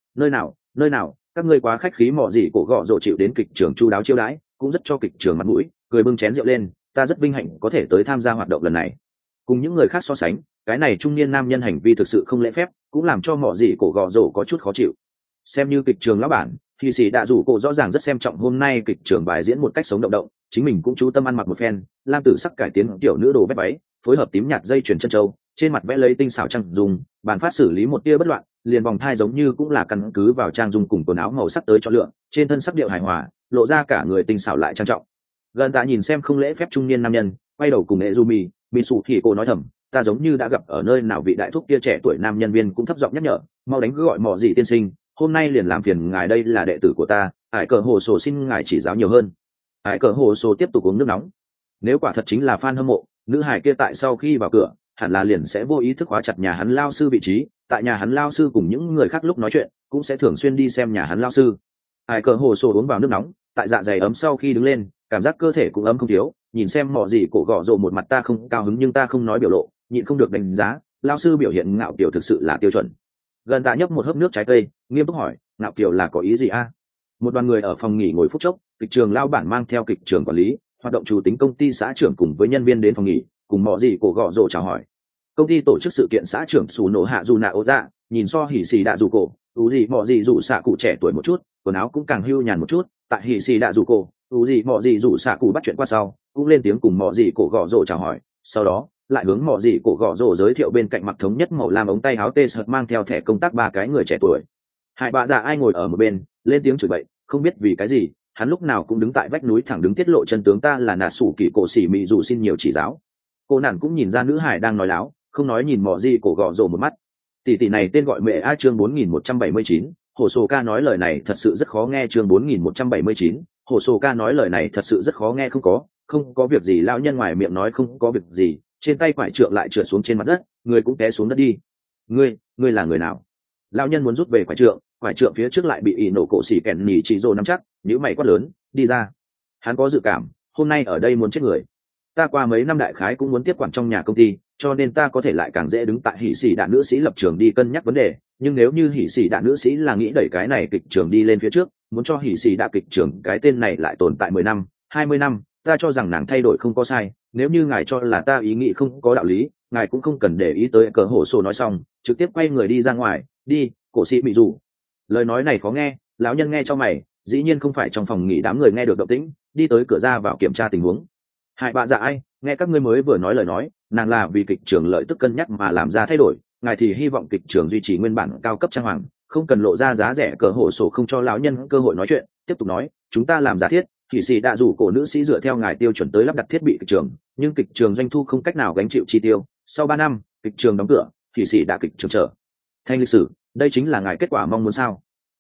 Nơi nào, các ngươi quá khách khí mò gì cổ gọ rộ chịu đến kịch trường chu đáo chiêu đãi, cũng rất cho kịch trường mặt mũi, cười bưng chén rượu lên, ta rất vinh hạnh có thể tới tham gia hoạt động lần này. Cùng những người khác so sánh, cái này trung niên nam nhân hành vi thực sự không lễ phép, cũng làm cho mọ gì cổ gọ rộ có chút khó chịu. Xem như kịch trường lão bản, thì sĩ đã rủ cổ rõ ràng rất xem trọng hôm nay kịch trường bài diễn một cách sống động động, chính mình cũng chú tâm ăn mặc một phen, lam tử sắc cải tiến tiểu nữ đồ vét váy, phối hợp tím nhạt dây chuyền chân châu, trên mặt vẽ lấy tinh xảo trang dùng, bàn phát xử lý một tia bất loạn, liền vòng thai giống như cũng là căn cứ vào trang dung cùng quần áo màu sắc tới chọn lựa, trên thân sắc điệu hài hòa, lộ ra cả người tinh xảo lại trang trọng. Gần tạ nhìn xem không lễ phép trung niên nam nhân, quay đầu cùng Ezumi, Mitsu thì cô nói thầm, ta giống như đã gặp ở nơi nào vị đại thúc kia trẻ tuổi nam nhân viên cũng thấp giọng nhắc nhở, mau đánh gọi mọ gì tiên sinh, hôm nay liền làm phiền ngài đây là đệ tử của ta, Hải Cờ Hồ Sổ xin ngài chỉ giáo nhiều hơn. Hải Cờ Hồ Sổ tiếp tục uống nước nóng. Nếu quả thật chính là fan hâm mộ, nữ hải kia tại sau khi vào cửa, hẳn là liền sẽ vô ý thức khóa chặt nhà hắn lao sư vị trí, tại nhà hắn lao sư cùng những người khác lúc nói chuyện, cũng sẽ thường xuyên đi xem nhà hắn lao sư. Hải Cờ Hồ Sổ uống vào nước nóng, tại dạ dày ấm sau khi đứng lên, cảm giác cơ thể cũng ấm không thiếu, nhìn xem mọ gì cổ gọ rộ một mặt ta không cao hứng nhưng ta không nói biểu lộ, nhịn không được đánh giá, lao sư biểu hiện ngạo kiểu thực sự là tiêu chuẩn. Gần tạ nhấp một hớp nước trái cây, nghiêm túc hỏi, ngạo kiểu là có ý gì a? Một đoàn người ở phòng nghỉ ngồi phút chốc, kịch trường lao bản mang theo kịch trường quản lý, hoạt động chủ tính công ty xã trưởng cùng với nhân viên đến phòng nghỉ, cùng mọ gì cổ gọ rộ chào hỏi. Công ty tổ chức sự kiện xã trưởng xù nổ hạ dù nạ ô dạ, nhìn so hỉ xì đạ dù cổ, ú gì mọ gì dù xạ cụ trẻ tuổi một chút, quần áo cũng càng hưu nhàn một chút, tại hỉ xì đạ dù cổ, ú gì mọ gì dù xạ cụ bắt chuyện qua sau, cũng lên tiếng cùng mọ gì cổ gọ rộ chào hỏi, sau đó lại hướng mọ gì cổ gọ rộ giới thiệu bên cạnh mặc thống nhất màu lam ống tay áo tê sợt mang theo thẻ công tác ba cái người trẻ tuổi. Hai bà già ai ngồi ở một bên, lên tiếng chửi bậy, không biết vì cái gì, hắn lúc nào cũng đứng tại vách núi thẳng đứng tiết lộ chân tướng ta là nà sủ kỳ cổ xỉ mị dù xin nhiều chỉ giáo. Cô nản cũng nhìn ra nữ hải đang nói láo, không nói nhìn mọ gì cổ gọ rộ một mắt. Tỷ tỷ này tên gọi mẹ a chương 4179, Hồ Sô Ca nói lời này thật sự rất khó nghe chương 4179, Hồ Sô Ca nói lời này thật sự rất khó nghe không có việc gì lão nhân ngoài miệng nói không có việc gì, trên tay quải trượng lại trượt xuống trên mặt đất, người cũng té xuống đất đi. Ngươi là người nào? Lão nhân muốn rút về quải trượng phía trước lại bị ỷ nổ cổ xỉ kèn nhì chỉ rồ nắm chắc, nhíu mày quát lớn, đi ra. Hắn có dự cảm, hôm nay ở đây muốn chết người. Ta qua mấy năm đại khái cũng muốn tiếp quản trong nhà công ty, cho nên ta có thể lại càng dễ đứng tại hỉ sĩ đạn nữ sĩ lập trường đi cân nhắc vấn đề, nhưng nếu như hỉ sĩ đạn nữ sĩ là nghĩ đẩy cái này kịch trường đi lên phía trước, muốn cho hỉ sĩ đạn kịch trường cái tên này lại tồn tại 10 năm, 20 năm, ta cho rằng nàng thay đổi không có sai, nếu như ngài cho là ta ý nghĩ không có đạo lý, ngài cũng không cần để ý tới cờ hổ sổ nói xong, trực tiếp quay người đi ra ngoài, đi, cổ sĩ bị rủ. Lời nói này khó nghe, lão nhân nghe cho mày, dĩ nhiên không phải trong phòng nghỉ đám người nghe được động tĩnh, đi tới cửa ra vào kiểm tra tình huống. Hại bạ dạ ai, nghe các ngươi mới vừa nói lời nói, nàng là vì kịch trường lợi tức cân nhắc mà làm ra thay đổi, ngài thì hy vọng kịch trường duy trì nguyên bản cao cấp trang hoàng, không cần lộ ra giá rẻ cờ hổ sổ không cho lão nhân cơ hội nói chuyện, tiếp tục nói, chúng ta làm giả thiết, thì sĩ đã rủ cổ nữ sĩ dựa theo ngài tiêu chuẩn tới lắp đặt thiết bị kịch trường, nhưng kịch trường doanh thu không cách nào gánh chịu chi tiêu, sau 3 năm, kịch trường đóng cửa, thì sĩ đã kịch trường trở thành lịch sử, đây chính là ngài kết quả mong muốn sao?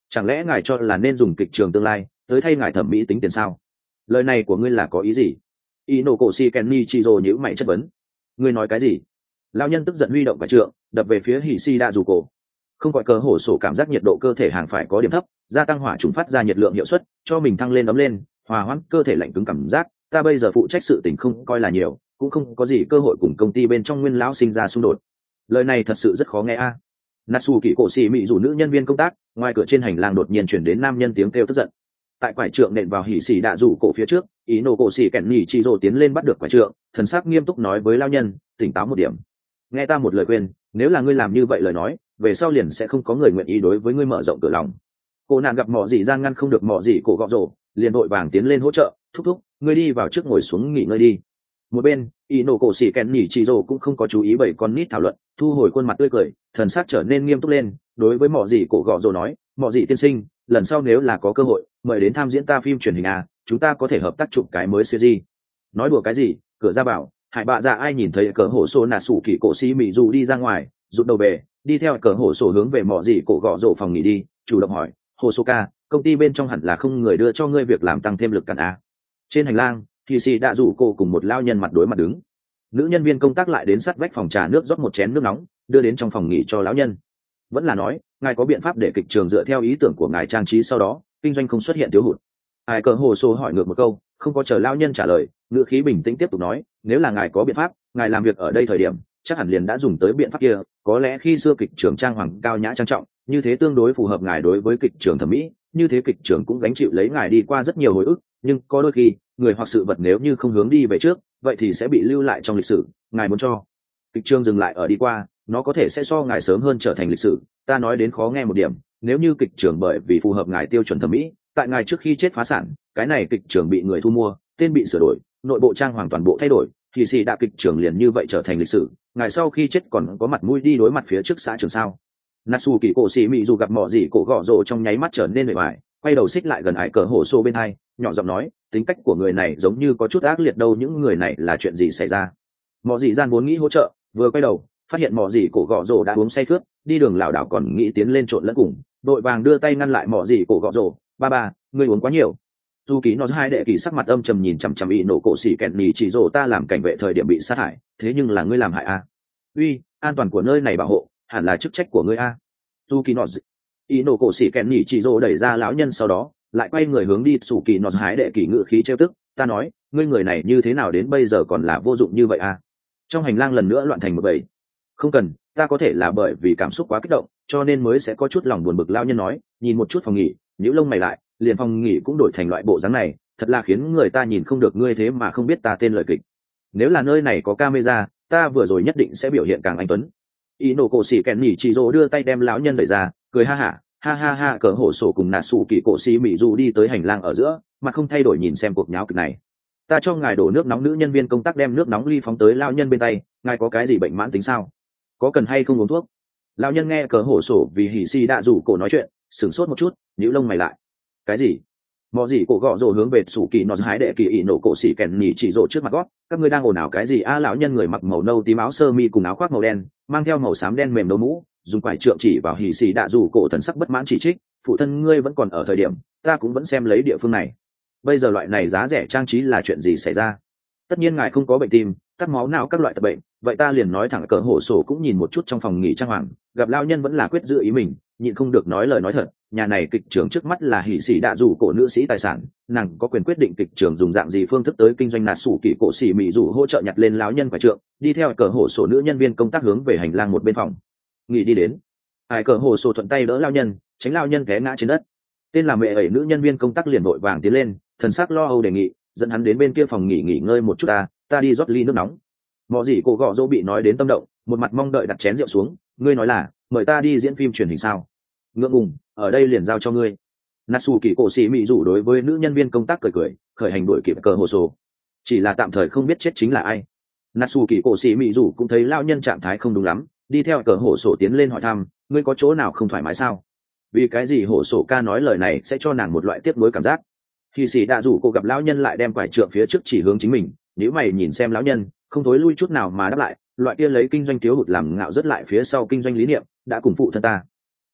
Chẳng lẽ ngài cho là nên dùng kịch trường tương lai tới thay ngài thẩm mỹ tính tiền sao? Lời này của ngươi là có ý gì? Inokoshi Kenichiro nhíu mày chất vấn. Ngươi nói cái gì? Lão nhân tức giận huy động quả trượng, đập về phía Hishida Juko. Không gọi cờ hổ sổ cảm giác nhiệt độ cơ thể hàng phải có điểm thấp, gia tăng hỏa trùng phát ra nhiệt lượng hiệu suất, cho mình thăng lên ấm lên, hòa hoãn cơ thể lạnh cứng cảm giác. Ta bây giờ phụ trách sự tình không coi là nhiều, cũng không có gì cơ hội cùng công ty bên trong nguyên lão sinh ra xung đột. Lời này thật sự rất khó nghe a. Natsu Kỳ Cổ Sĩ Mị rủ nữ nhân viên công tác, ngoài cửa trên hành lang đột nhiên chuyển đến nam nhân tiếng kêu tức giận. Tại quải trượng nện vào hỉ xỉ đạ rủ cổ phía trước, ý nổ cổ xỉ kẹn nhỉ chi rồ tiến lên bắt được quải trượng, thần sắc nghiêm túc nói với lao nhân, tỉnh táo một điểm. Nghe ta một lời khuyên, nếu là ngươi làm như vậy lời nói, về sau liền sẽ không có người nguyện ý đối với ngươi mở rộng cửa lòng. Cô nạn gặp mọ gì gian ngăn không được mọ gì cổ gọ rồ, liền đội vàng tiến lên hỗ trợ, thúc thúc, ngươi đi vào trước ngồi xuống nghỉ ngơi đi. Một bên, ý nổ cổ xỉ kẹn nhỉ chi rồ cũng không có chú ý bảy con nít thảo luận, thu hồi khuôn mặt tươi cười, thần sắc trở nên nghiêm túc lên, đối với mọ gì cổ gọ rồ nói, mọ gì tiên sinh, lần sau nếu là có cơ hội mời đến tham diễn ta phim truyền hình chúng ta có thể hợp tác chụp cái mới series. Nói đùa cái gì, cửa ra bảo hải bạ dạ ai nhìn thấy cờ hổ sổ nà sủ kỳ cổ xí mị dù đi ra ngoài, rụt đầu về đi theo cờ hổ sổ hướng về mỏ gì cổ gõ rổ phòng nghỉ đi, chủ động hỏi, hồ sô ca, công ty bên trong hẳn là không người đưa cho ngươi việc làm tăng thêm lực cản Trên hành lang thì xì đã rủ cô cùng một lao nhân mặt đối mặt đứng. Nữ nhân viên công tác lại đến sát vách phòng trà nước, rót một chén nước nóng đưa đến trong phòng nghỉ cho lão nhân. Vẫn là nói, ngài có biện pháp để kịch trường dựa theo ý tưởng của ngài trang trí, sau đó kinh doanh không xuất hiện thiếu hụt? Ai cờ hồ sô hỏi ngược một câu, không có chờ lao nhân trả lời, ngữ khí bình tĩnh tiếp tục nói, nếu là ngài có biện pháp, ngài làm việc ở đây thời điểm chắc hẳn liền đã dùng tới biện pháp kia, có lẽ khi xưa kịch trường trang hoàng cao nhã trang trọng, như thế tương đối phù hợp ngài đối với kịch trường thẩm mỹ, như thế kịch trường cũng gánh chịu lấy ngài đi qua rất nhiều hồi ức, nhưng có đôi khi người hoặc sự vật nếu như không hướng đi về trước, vậy thì sẽ bị lưu lại trong lịch sử. Ngài muốn cho kịch trường dừng lại ở đi qua, nó có thể sẽ so ngài sớm hơn trở thành lịch sử. Ta nói đến khó nghe một điểm, nếu như kịch trường bởi vì phù hợp ngài tiêu chuẩn thẩm mỹ, tại ngài trước khi chết phá sản, cái này kịch trường bị người thu mua, tên bị sửa đổi, nội bộ trang hoàng toàn bộ thay đổi, thì xì đã kịch trường liền như vậy trở thành lịch sử, ngài sau khi chết còn có mặt mũi đi đối mặt phía trước xã trường sao? Natsu Kỳ Cổ Sĩ Mị dù gặp mọ gì cổ gõ rồ trong nháy mắt trở nên bề ngoài, quay đầu xích lại gần Hải cờ hổ xô bên hai, nhỏ giọng nói, tính cách của người này giống như có chút ác liệt đâu, những người này là chuyện gì xảy ra? Mọ gì gian vốn nghĩ hỗ trợ, vừa quay đầu phát hiện mọ gì cổ gõ rồ đã uống say khướt, đi đường lảo đảo còn nghĩ tiến lên trộn lẫn cùng, đội vàng đưa tay ngăn lại mọ gì cổ gõ rồ, ba ngươi uống quá nhiều. Du Ký nó hai đệ kỳ sắc mặt âm trầm nhìn chằm chằm y nổ cổ xỉ kẹn nhì chỉ rồ, ta làm cảnh vệ thời điểm bị sát hại, thế nhưng là ngươi làm hại uy, an toàn của nơi này bảo hộ hẳn là chức trách của ngươi Du Ký nó y nổ cổ xỉ kẹn nhì chỉ rồ đẩy ra lão nhân, sau đó lại quay người hướng đi Sủ Kỳ nó hai đệ kỳ ngự khí trêu tức, ta nói ngươi người này như thế nào đến bây giờ còn là vô dụng như vậy Trong hành lang lần nữa loạn thành một bầy. Không cần, ta có thể là bởi vì cảm xúc quá kích động cho nên mới sẽ có chút lòng buồn bực, lão nhân nói, nhìn một chút phòng nghỉ, nhíu lông mày lại, liền phòng nghỉ cũng đổi thành loại bộ dáng này, thật là khiến người ta nhìn không được ngươi thế mà không biết ta tên lời kịch. Nếu là nơi này có camera, ta vừa rồi nhất định sẽ biểu hiện càng anh tuấn. Y nổ cổ xỉ kẹn nhỉ chỉ rồ đưa tay đem lão nhân đẩy ra, cười ha ha, cỡ hổ sổ cùng Natsu Kỳ Cổ Sĩ Mị dù đi tới hành lang ở giữa, mặt không thay đổi nhìn xem cuộc nháo kịch này. Ta cho ngài đổ nước nóng. Nữ nhân viên công tác đem nước nóng ly phóng tới lão nhân bên tay, ngài có cái gì bệnh mãn tính sao? Có cần hay không uống thuốc? Lão nhân nghe cỡ hổ sổ vì hỉ si đã rủ cổ nói chuyện, sửng sốt một chút, nhíu lông mày lại. Cái gì? Mọ gì cổ gọ rồ hướng về Sủ Kỳ nó hái đệ kỳ ỉ nổ cổ xỉ kèn nhỉ chỉ rồ trước mặt gót, các ngươi đang ồn ào cái gì lão nhân người mặc màu nâu tím áo sơ mi cùng áo khoác màu đen, mang theo màu xám đen mềm đầu mũ, dùng quải trượng chỉ vào hỉ xì đạ rủ cổ, thần sắc bất mãn chỉ trích, phụ thân ngươi vẫn còn ở thời điểm, ta cũng vẫn xem lấy địa phương này, bây giờ loại này giá rẻ trang trí là chuyện gì xảy ra? Tất nhiên ngài không có bệnh tim, cắt máu não các loại tật bệnh, vậy ta liền nói thẳng. Cỡ hổ sổ cũng nhìn một chút trong phòng nghỉ trang hoàng, gặp lão nhân vẫn là quyết giữ ý mình, nhịn không được nói lời nói thật, nhà này kịch trường trước mắt là hỉ sĩ đạ rủ cổ nữ sĩ tài sản, nàng có quyền quyết định kịch trường dùng dạng gì phương thức tới kinh doanh. Natsu Kỳ Cổ Sĩ Mị rủ hỗ trợ nhặt lên lão nhân quả trượng, đi theo cỡ hổ sổ nữ nhân viên công tác hướng về hành lang một bên phòng nghỉ đi đến. Ai cỡ hổ sổ thuận tay đỡ lão nhân, tránh lão nhân té ngã trên đất. Tên là mẹ ẩy nữ nhân viên công tác liền vội vàng tiến lên, thần sắc lo âu đề nghị, dẫn hắn đến bên kia phòng nghỉ ngơi một chút, ta đi rót ly nước nóng. Mọ gì cổ gọ dỗ bị nói đến tâm động, một mặt mong đợi đặt chén rượu xuống, ngươi nói là mời ta đi diễn phim truyền hình sao? Ngượng ngùng, ở đây liền giao cho ngươi. Natsu Kỳ Cổ Sĩ Mị rủ đối với nữ nhân viên công tác cười, khởi hành đuổi kịp cờ hồ sổ, chỉ là tạm thời không biết chết chính là ai. Natsu Kỳ Cổ Sĩ Mị rủ cũng thấy lão nhân trạng thái không đúng lắm, đi theo cờ hồ sổ tiến lên hỏi thăm, ngươi có chỗ nào không thoải mái sao? Vì cái gì hồ sổ ca nói lời này sẽ cho nàng một loại tiếc nuối cảm giác. Khi sĩ đã rủ cô gặp lão nhân lại đem quải trượng phía trước chỉ hướng chính mình, nếu mày nhìn xem lão nhân, không thối lui chút nào mà đáp lại, loại kia lấy kinh doanh thiếu hụt làm ngạo rất lại phía sau kinh doanh lý niệm, đã cùng phụ thân ta. Không,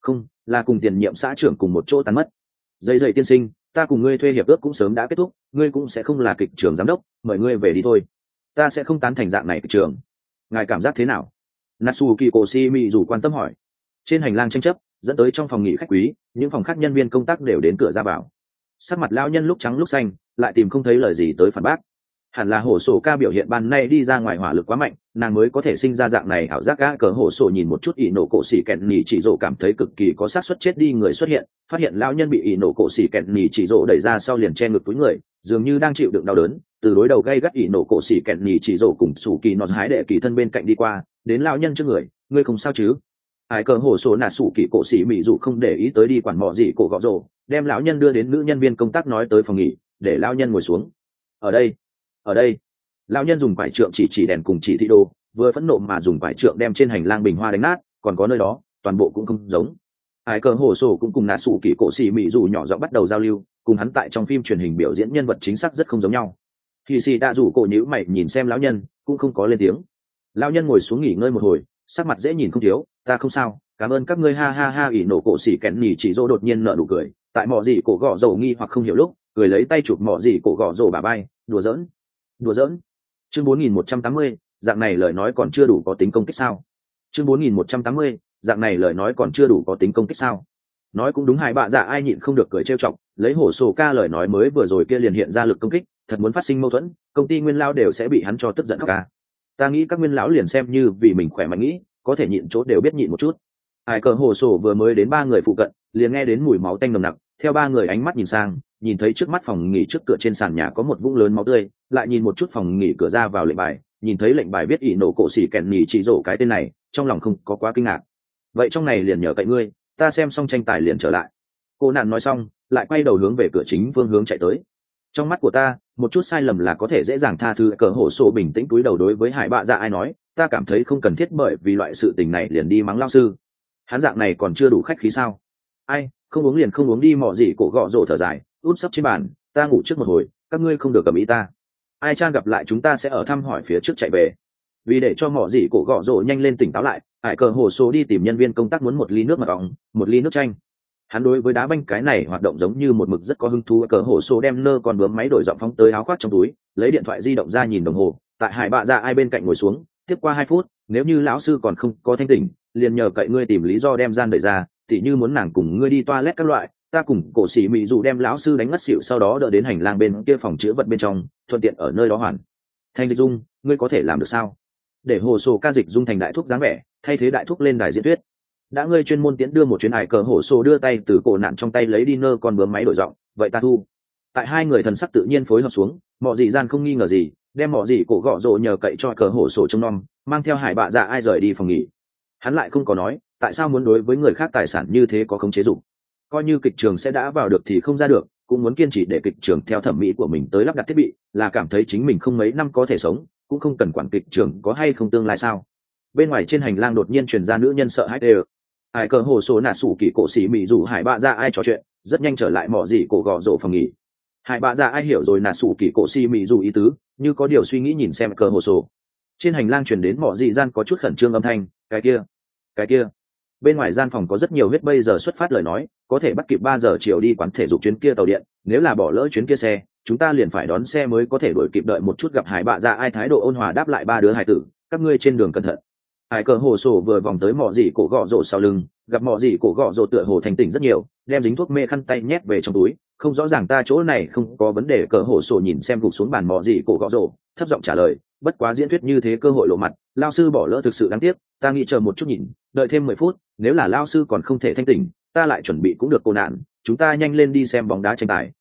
là cùng tiền nhiệm xã trưởng cùng một chỗ tán mất. Dây dày tiên sinh, ta cùng ngươi thuê hiệp ước cũng sớm đã kết thúc, ngươi cũng sẽ không là kịch trưởng giám đốc, mời ngươi về đi thôi. Ta sẽ không tán thành dạng này kịch trưởng. Ngài cảm giác thế nào? Natsuki Koshimi dù quan tâm hỏi. Trên hành lang tranh chấp dẫn tới trong phòng nghỉ khách quý, những phòng khác nhân viên công tác đều đến cửa ra vào. Sắc mặt lão nhân lúc trắng lúc xanh, lại tìm không thấy lời gì tới phản bác. Hẳn là hổ sổ ca biểu hiện ban nay đi ra ngoài hỏa lực quá mạnh, nàng mới có thể sinh ra dạng này ảo giác. Gã cờ hổ sổ nhìn một chút ỷ nổ cổ xỉ kẹn nhì chỉ rộ, cảm thấy cực kỳ có xác suất chết đi người xuất hiện, phát hiện lão nhân bị ỷ nổ cổ xỉ kẹn nhì chỉ rộ đẩy ra sau liền che ngực túi người, dường như đang chịu đựng đau đớn. Từ đối đầu gay gắt ỷ nổ cổ xỉ kẹn nhì chỉ rộ cùng sủ kỳ nọ hái đệ kỳ thân bên cạnh đi qua, đến lão nhân trước người, ngươi không sao chứ? Hải cờ hổ sổ nà sủ kỳ cổ xỉ mỹ dù không để ý tới đi quản mọ gì cổ gọ rồ, đem lão nhân đưa đến nữ nhân viên công tác nói tới phòng nghỉ, để lão nhân ngồi xuống. Ở đây. Lão nhân dùng vải trượng chỉ đèn cùng chỉ thị đồ, vừa phẫn nộ mà dùng vải trượng đem trên hành lang bình hoa đánh nát, còn có nơi đó toàn bộ cũng không giống. Hải cờ hổ sổ cũng cùng nà sủ kỳ cổ xỉ mỹ dù nhỏ giọng bắt đầu giao lưu, cùng hắn tại trong phim truyền hình biểu diễn nhân vật chính xác rất không giống nhau. Thì xì đã rủ cổ nhíu mày nhìn xem lão nhân, cũng không có lên tiếng. Lão nhân ngồi xuống nghỉ ngơi một hồi, sắc mặt dễ nhìn không thiếu. Ta không sao, cảm ơn các ngươi, ha ha ha. ỷ nổ cổ xỉ kẹn nhì chỉ rô đột nhiên nở nụ cười, tại mọ gì cổ gọ rồ nghi hoặc không hiểu lúc, cười lấy tay chụp mọ gì cổ gọ rồ bả vai, đùa giỡn. Chương 4180, dạng này lời nói còn chưa đủ có tính công kích sao? Chương 4180, dạng này lời nói còn chưa đủ có tính công kích sao? Nói cũng đúng, hai bạ dạ ai nhịn không được cười trêu chọc, lấy hổ sổ ca lời nói mới vừa rồi kia liền hiện ra lực công kích, thật muốn phát sinh mâu thuẫn, công ty nguyên lão đều sẽ bị hắn cho tức giận khóc ca. Ta nghĩ các nguyên lão liền xem như vì mình khỏe mạnh nghĩ, có thể nhịn chỗ đều biết nhịn một chút. Hải cờ hồ sổ vừa mới đến ba người phụ cận, liền nghe đến mùi máu tanh nồng nặc, theo ba người ánh mắt nhìn sang, nhìn thấy trước mắt phòng nghỉ trước cửa trên sàn nhà có một vũng lớn máu tươi, lại nhìn một chút phòng nghỉ cửa ra vào lệnh bài, nhìn thấy lệnh bài viết ỷ nổ cổ xỉ kẹn nhì chỉ rổ cái tên này, trong lòng không có quá kinh ngạc. Vậy trong này liền nhờ cậy ngươi, ta xem xong tranh tài liền trở lại. Cô nạn nói xong, lại quay đầu hướng về cửa chính phương hướng chạy tới. Trong mắt của ta, một chút sai lầm là có thể dễ dàng tha thứ. Cờ hổ sổ bình tĩnh cúi đầu đối với hải bạ dạ ai nói, ta cảm thấy không cần thiết bởi vì loại sự tình này liền đi mắng lao sư. Hắn dạng này còn chưa đủ khách khí sao? Ai, không uống liền không uống đi, mọ gì cổ gọ rổ thở dài, úp sấp trên bàn, ta ngủ trước một hồi, các ngươi không được cầm ý ta. Ai chan gặp lại chúng ta sẽ ở thăm hỏi phía trước chạy về. Vì để cho mọ gì cổ gọ rổ nhanh lên tỉnh táo lại, hải cờ hồ số đi tìm nhân viên công tác muốn một ly nước mật ong, một ly nước chanh. Hắn đối với đá banh cái này hoạt động giống như một mực rất có hứng thú. Cờ hổ số đem nơ còn bướm máy đổi giọng phóng tới áo khoác trong túi, lấy điện thoại di động ra nhìn đồng hồ, tại hải bạ dạ ai bên cạnh ngồi xuống, tiếp qua 2 phút, nếu như lão sư còn không có thanh tỉnh, liền nhờ cậy ngươi tìm lý do đem gian đẩy ra, tỉ như muốn nàng cùng ngươi đi toilet các loại, ta cùng cổ sĩ mỹ dù đem lão sư đánh ngất xỉu, sau đó đỡ đến hành lang bên kia phòng chữa vật bên trong, thuận tiện ở nơi đó hoàn thành dịch dung. Ngươi có thể làm được sao? Để hồ sổ ca dịch dung thành đại thúc dáng vẻ, thay thế đại thúc lên đài diễn thuyết. Đã ngươi chuyên môn tiến đưa một chuyến, hải cờ hổ sổ đưa tay từ cổ nạn trong tay lấy đi nơ con bướm máy đổi giọng, vậy ta thu. Tại hai người thần sắc tự nhiên phối hợp xuống, mọ dị gian không nghi ngờ gì, đem mọ dị cổ gọ rộ nhờ cậy cho cờ hổ sổ trông nom, mang theo hải bạ dạ ai rời đi phòng nghỉ. Hắn lại không có nói tại sao muốn đối với người khác tài sản như thế có khống chế dụng, coi như kịch trường sẽ đã vào được thì không ra được, cũng muốn kiên trì để kịch trường theo thẩm mỹ của mình tới lắp đặt thiết bị, là cảm thấy chính mình không mấy năm có thể sống, cũng không cần quản kịch trường có hay không tương lai sao. Bên ngoài trên hành lang đột nhiên truyền ra nữ nhân sợ hãi đều. Hải cờ hồ số nạ sủ kỳ cổ xỉ mỹ dù hải bạ dạ ai trò chuyện, rất nhanh trở lại mỏ gì cổ gọ rộ phòng nghỉ. Hải bạ dạ ai hiểu rồi nạ sủ kỳ cổ xỉ mỹ dù ý tứ, như có điều suy nghĩ nhìn xem cờ hồ số. Trên hành lang truyền đến mỏ gì gian có chút khẩn trương âm thanh, cái kia. Bên ngoài gian phòng có rất nhiều huyết, bây giờ xuất phát lời nói có thể bắt kịp 3 giờ chiều đi quán thể dục chuyến kia tàu điện, nếu là bỏ lỡ chuyến kia xe, chúng ta liền phải đón xe mới có thể đuổi kịp. Đợi một chút. Gặp hải bạ dạ ai thái độ ôn hòa đáp lại, 3 đứa hải tử, các ngươi trên đường cẩn thận. Hải cờ hồ sổ vừa vòng tới mọ dị cổ gọ rổ sau lưng, gặp mọ dị cổ gọ rổ tựa hồ thành tỉnh rất nhiều, đem dính thuốc mê khăn tay nhét về trong túi, không rõ ràng ta chỗ này không có vấn đề. Cờ hồ sổ nhìn xem gục xuống bàn mọ dị cổ gọ rổ, thấp giọng trả lời, bất quá diễn thuyết như thế cơ hội lộ mặt, lao sư bỏ lỡ thực sự đáng tiếc, ta nghĩ chờ một chút nhìn, đợi thêm 10 phút, nếu là lao sư còn không thể thanh tỉnh, ta lại chuẩn bị cũng được. Cô nạn, chúng ta nhanh lên đi xem bóng đá tranh tài.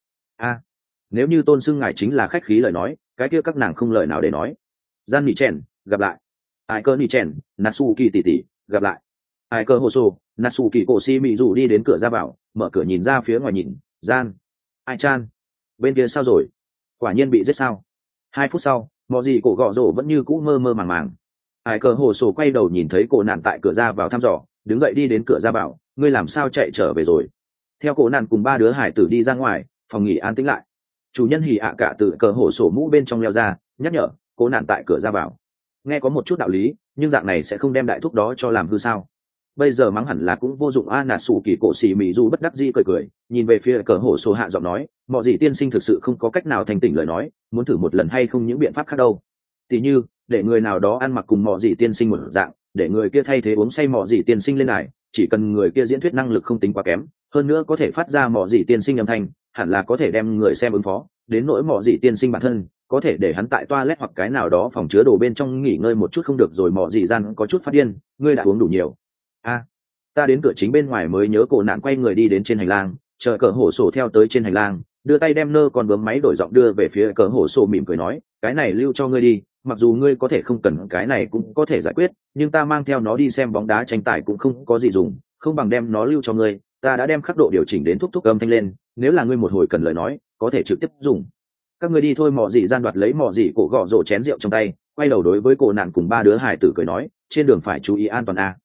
Nếu như tôn xưng ngài chính là khách khí lời nói, cái kia các nàng không lời nào để nói. Gian nỉ chèn, gặp lại. Ai cơ nỉ chèn, Natsuki tỷ tỷ, gặp lại. Ai cơ hồ sô, Natsuki cổ si mỹ dù đi đến cửa ra vào, mở cửa nhìn ra phía ngoài nhìn, gian. Ai chan, bên kia sao rồi? Quả nhiên bị giết sao? 2 phút sau, mọ gì cổ gọ rổ vẫn như cũ mơ mơ màng màng. Ai cơ hồ sổ quay đầu nhìn thấy cổ nạn tại cửa ra vào thăm dò, đứng dậy đi đến cửa ra vào, ngươi làm sao chạy trở về rồi? Theo cổ nạn cùng 3 đứa hải tử đi ra ngoài, phòng nghỉ an tĩnh lại. Chủ nhân hỉ ạ cả từ cờ hổ sổ mũ bên trong leo ra, nhắc nhở cổ nạn tại cửa ra vào. Nghe có một chút đạo lý, nhưng dạng này sẽ không đem đại thúc đó cho làm hư sao? bây giờ mắng hẳn là cũng vô dụng a. Nà sủ kỳ cổ xì mị dù bất đắc dĩ cười cười, nhìn về phía cờ hổ sổ hạ giọng nói, mọi gì tiên sinh thực sự không có cách nào thành tỉnh lời nói, muốn thử một lần hay không những biện pháp khác đâu. Tỉ như để người nào đó ăn mặc cùng mọi gì tiên sinh một dạng, để người kia thay thế uống say mọi gì tiên sinh lên này, chỉ cần người kia diễn thuyết năng lực không tính quá kém, hơn nữa có thể phát ra mọi gì tiên sinh âm thanh, hẳn là có thể đem người xem ứng phó. Đến nỗi mọi gì tiên sinh bản thân, có thể để hắn tại toilet hoặc cái nào đó phòng chứa đồ bên trong nghỉ ngơi một chút không được rồi mọi gì gian có chút phát điên, ngươi đã uống đủ nhiều. Ta đến cửa chính bên ngoài mới nhớ cổ nạn quay người đi đến trên hành lang, chờ cờ hổ sổ theo tới trên hành lang, đưa tay đem nơ còn bấm máy đổi giọng đưa về phía cờ hổ sổ mỉm cười nói, cái này lưu cho ngươi đi, mặc dù ngươi có thể không cần cái này cũng có thể giải quyết, nhưng ta mang theo nó đi xem bóng đá tranh tài cũng không có gì dùng, không bằng đem nó lưu cho ngươi. Ta đã đem khắc độ điều chỉnh đến thúc thúc âm thanh lên, nếu là ngươi một hồi cần lời nói có thể trực tiếp dùng. Các ngươi đi thôi. Mọ dị gian đoạt lấy mọ dị cổ gọ rổ chén rượu trong tay, quay đầu đối với cổ nạn cùng ba đứa hải tử cười nói, trên đường phải chú ý an toàn a.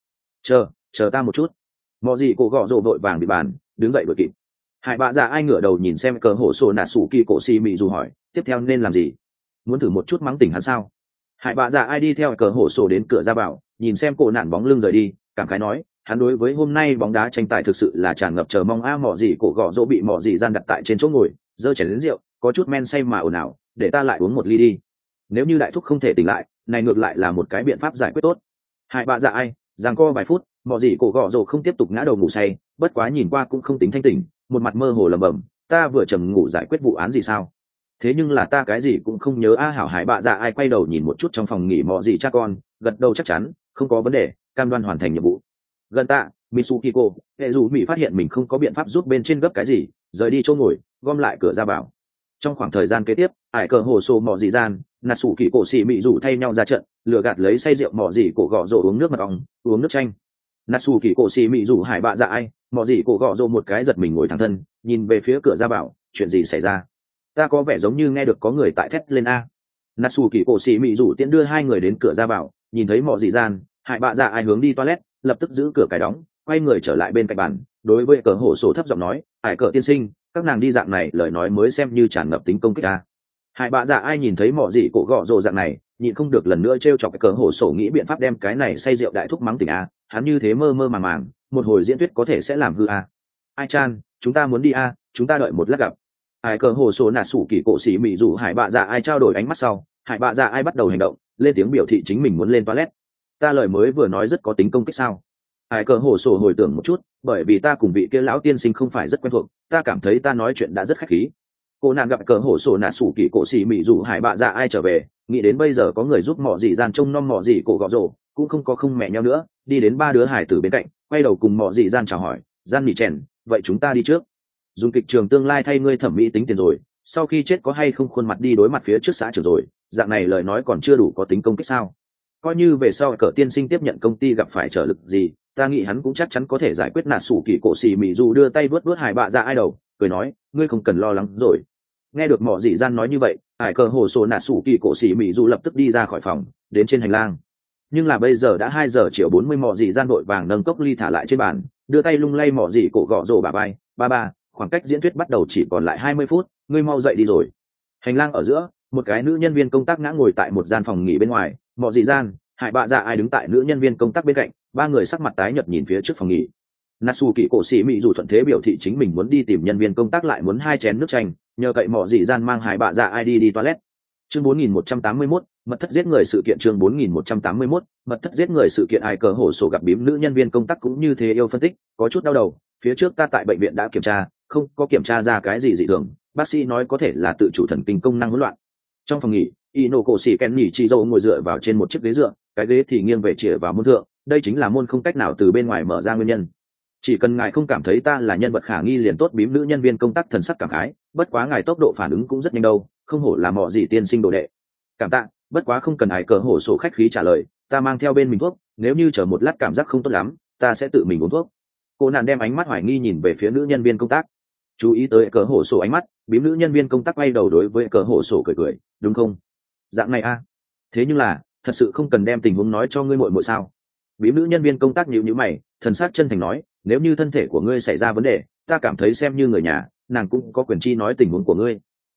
Chờ ta một chút. Mọ dị cổ gọ rổ vội vàng bị bàn đứng dậy đuổi kịp. Hải bạ dạ ai ngửa đầu nhìn xem cờ hổ sổ nà sủ kỳ cổ xì mị dù hỏi, tiếp theo nên làm gì? Muốn thử một chút mắng tỉnh hắn sao? Hải bạ dạ ai đi theo cờ hổ sổ đến cửa ra bảo, nhìn xem cổ nạn bóng lưng rời đi, cảm khái nói, hắn đối với hôm nay bóng đá tranh tài thực sự là tràn ngập chờ mong a. Mọ dị cổ gọ rổ bị mọ dị gian đặt tại trên chỗ ngồi, giơ chén đến rượu, có chút men say mà ồn ào, để ta lại uống một ly đi. Nếu như đại thúc không thể tỉnh lại, này ngược lại là một cái biện pháp giải quyết tốt. Hải bạ dạ ai giằng co vài phút, mọ dị cổ gọ rổ không tiếp tục ngã đầu ngủ say, bất quá nhìn qua cũng không tính thanh tỉnh, một mặt mơ hồ lẩm bẩm, ta vừa trầm ngủ giải quyết vụ án gì sao? Thế nhưng là ta cái gì cũng không nhớ a. Hảo hải bạ dạ ai quay đầu nhìn một chút trong phòng nghỉ mọ gì cha con, gật đầu chắc chắn không có vấn đề, cam đoan hoàn thành nhiệm vụ. Gần tạ Mitsukiko, hệ dù mỹ phát hiện mình không có biện pháp giúp bên trên gấp cái gì, rời đi chỗ ngồi, gom lại cửa ra vào. Trong khoảng thời gian kế tiếp, hải cờ hồ sô mọ gì gian Natsu kỳ cổ xì mỹ rủ thay nhau ra trận, lừa gạt lấy say rượu mọ gì cổ gọ rổ uống nước mật ong, uống nước chanh. Natsu kỳ cổ xì mỹ rủ hải bạ dạ ai, mọ gì cổ gọ rổ một cái giật mình ngồi thẳng thân, nhìn về phía cửa ra vào, chuyện gì xảy ra? Ta có vẻ giống như nghe được có người tại thét lên a. Natsu kỳ cổ xì mỹ rủ tiễn đưa hai người đến cửa ra vào, nhìn thấy mọ gì gian hải bạ dạ ai hướng đi toilet, lập tức giữ cửa cài đóng, quay người trở lại bên cạnh bàn, đối với cờ hổ sổ thấp giọng nói, hải cờ tiên sinh, các nàng đi dạng này lời nói mới xem như tràn ngập tính công kích a. Hải bạ dạ ai nhìn thấy mọ gì cổ gọ rổ dạng này, nhịn không được lần nữa trêu chọc cái cờ hổ sổ, nghĩ biện pháp đem cái này say rượu đại thúc mắng tỉnh a. Hắn như thế mơ mơ màng, một hồi diễn thuyết có thể sẽ làm hư a. Ai chan, chúng ta muốn đi a, chúng ta đợi một lát gặp. Hải cờ hồ sổ nà sủ kỳ cổ xỉ mị rủ hải bạ dạ ai trao đổi ánh mắt sau, hải bạ dạ ai bắt đầu hành động, lên tiếng biểu thị chính mình muốn lên toilet. Ta lời mới vừa nói rất có tính công kích sao? Hải cờ hồ sổ hồi tưởng một chút, bởi vì ta cùng vị kia lão tiên sinh không phải rất quen thuộc, ta cảm thấy ta nói chuyện đã rất khách khí. Cô nàng gặp cờ hồ sổ nà sủ kỳ cổ xỉ mị rủ hải bạ dạ ai trở về, nghĩ đến bây giờ có người giúp mọ gì gian trông nom mọ gì cổ gọ rổ, cũng không có không mẹ nhau nữa, đi đến ba đứa hải tử bên cạnh, quay đầu cùng mọ gì gian chào hỏi, gian mì chèn, vậy chúng ta đi trước. Dùng kịch trường tương lai thay ngươi thẩm mỹ tính tiền rồi, sau khi chết có hay không khuôn mặt đi đối mặt phía trước xã trưởng rồi, dạng này lời nói còn chưa đủ có tính công kích sao? Coi như về sau cờ tiên sinh tiếp nhận công ty gặp phải trở lực gì, ta nghĩ hắn cũng chắc chắn có thể giải quyết. Nạt sủ kỳ cổ xì mị dù đưa tay vớt vớt hải bạ dạ ai đầu, cười nói, ngươi không cần lo lắng rồi. Nghe được mọ dị gian nói như vậy, hải cờ hồ sổ nạt sủ kỳ cổ xì mị dù lập tức đi ra khỏi phòng, đến trên hành lang. Nhưng là bây giờ đã 2:40, mọ dị gian vội vàng nâng cốc ly thả lại trên bàn, đưa tay lung lay mọ dị cổ gọ rổ bà bay, ba, khoảng cách diễn thuyết bắt đầu chỉ còn lại 20 phút, ngươi mau dậy đi rồi. Hành lang ở giữa, một cái nữ nhân viên công tác ngã ngồi tại một gian phòng nghỉ bên ngoài, mọ dị gian hải bạ dạ ai đứng tại nữ nhân viên công tác bên cạnh, ba người sắc mặt tái nhợt nhìn phía trước phòng nghỉ. Natsu kỳ cổ sĩ mỹ dù thuận thế biểu thị chính mình muốn đi tìm nhân viên công tác, lại muốn 2 chén nước chanh, nhờ cậy mọ dị gian mang hải bạ dạ ai đi toilet. Chương 4181, mật thất giết người sự kiện. Chương 4181, mật thất giết người sự kiện. Ai cờ hổ sổ gặp bím nữ nhân viên công tác cũng như thế yêu phân tích, có chút đau đầu, phía trước ta tại bệnh viện đã kiểm tra, không có kiểm tra ra cái gì dị thường, bác sĩ nói có thể là tự chủ thần kinh công năng hỗn loạn. Trong phòng nghỉ, Ino cổ sĩ Ken nhỉ chị dâu ngồi dựa vào trên một chiếc ghế dựa, cái ghế thì nghiêng về chĩa vào môn thượng, đây chính là môn không cách nào từ bên ngoài mở ra nguyên nhân. Chỉ cần ngài không cảm thấy ta là nhân vật khả nghi liền tốt. Bím nữ nhân viên công tác thần sắc cảm khái, bất quá ngài tốc độ phản ứng cũng rất nhanh đâu, không hổ là mọ gì tiên sinh đồ đệ. Cảm tạ, bất quá không cần. Hải cờ hổ sổ khách khí trả lời, ta mang theo bên mình thuốc, nếu như chờ một lát cảm giác không tốt lắm, ta sẽ tự mình uống thuốc. Cô nàng đem ánh mắt hoài nghi nhìn về phía nữ nhân viên công tác, chú ý tới cờ hổ sổ ánh mắt, bím nữ nhân viên công tác quay đầu đối với cờ hổ sổ cười, đúng không? Dạng này a. Thế nhưng là thật sự không cần đem tình huống nói cho ngươi muội muội sao? Bím nữ nhân viên công tác nhíu mày, thần sắc chân thành nói, nếu như thân thể của ngươi xảy ra vấn đề, ta cảm thấy xem như người nhà, nàng cũng có quyền chi nói tình huống của ngươi.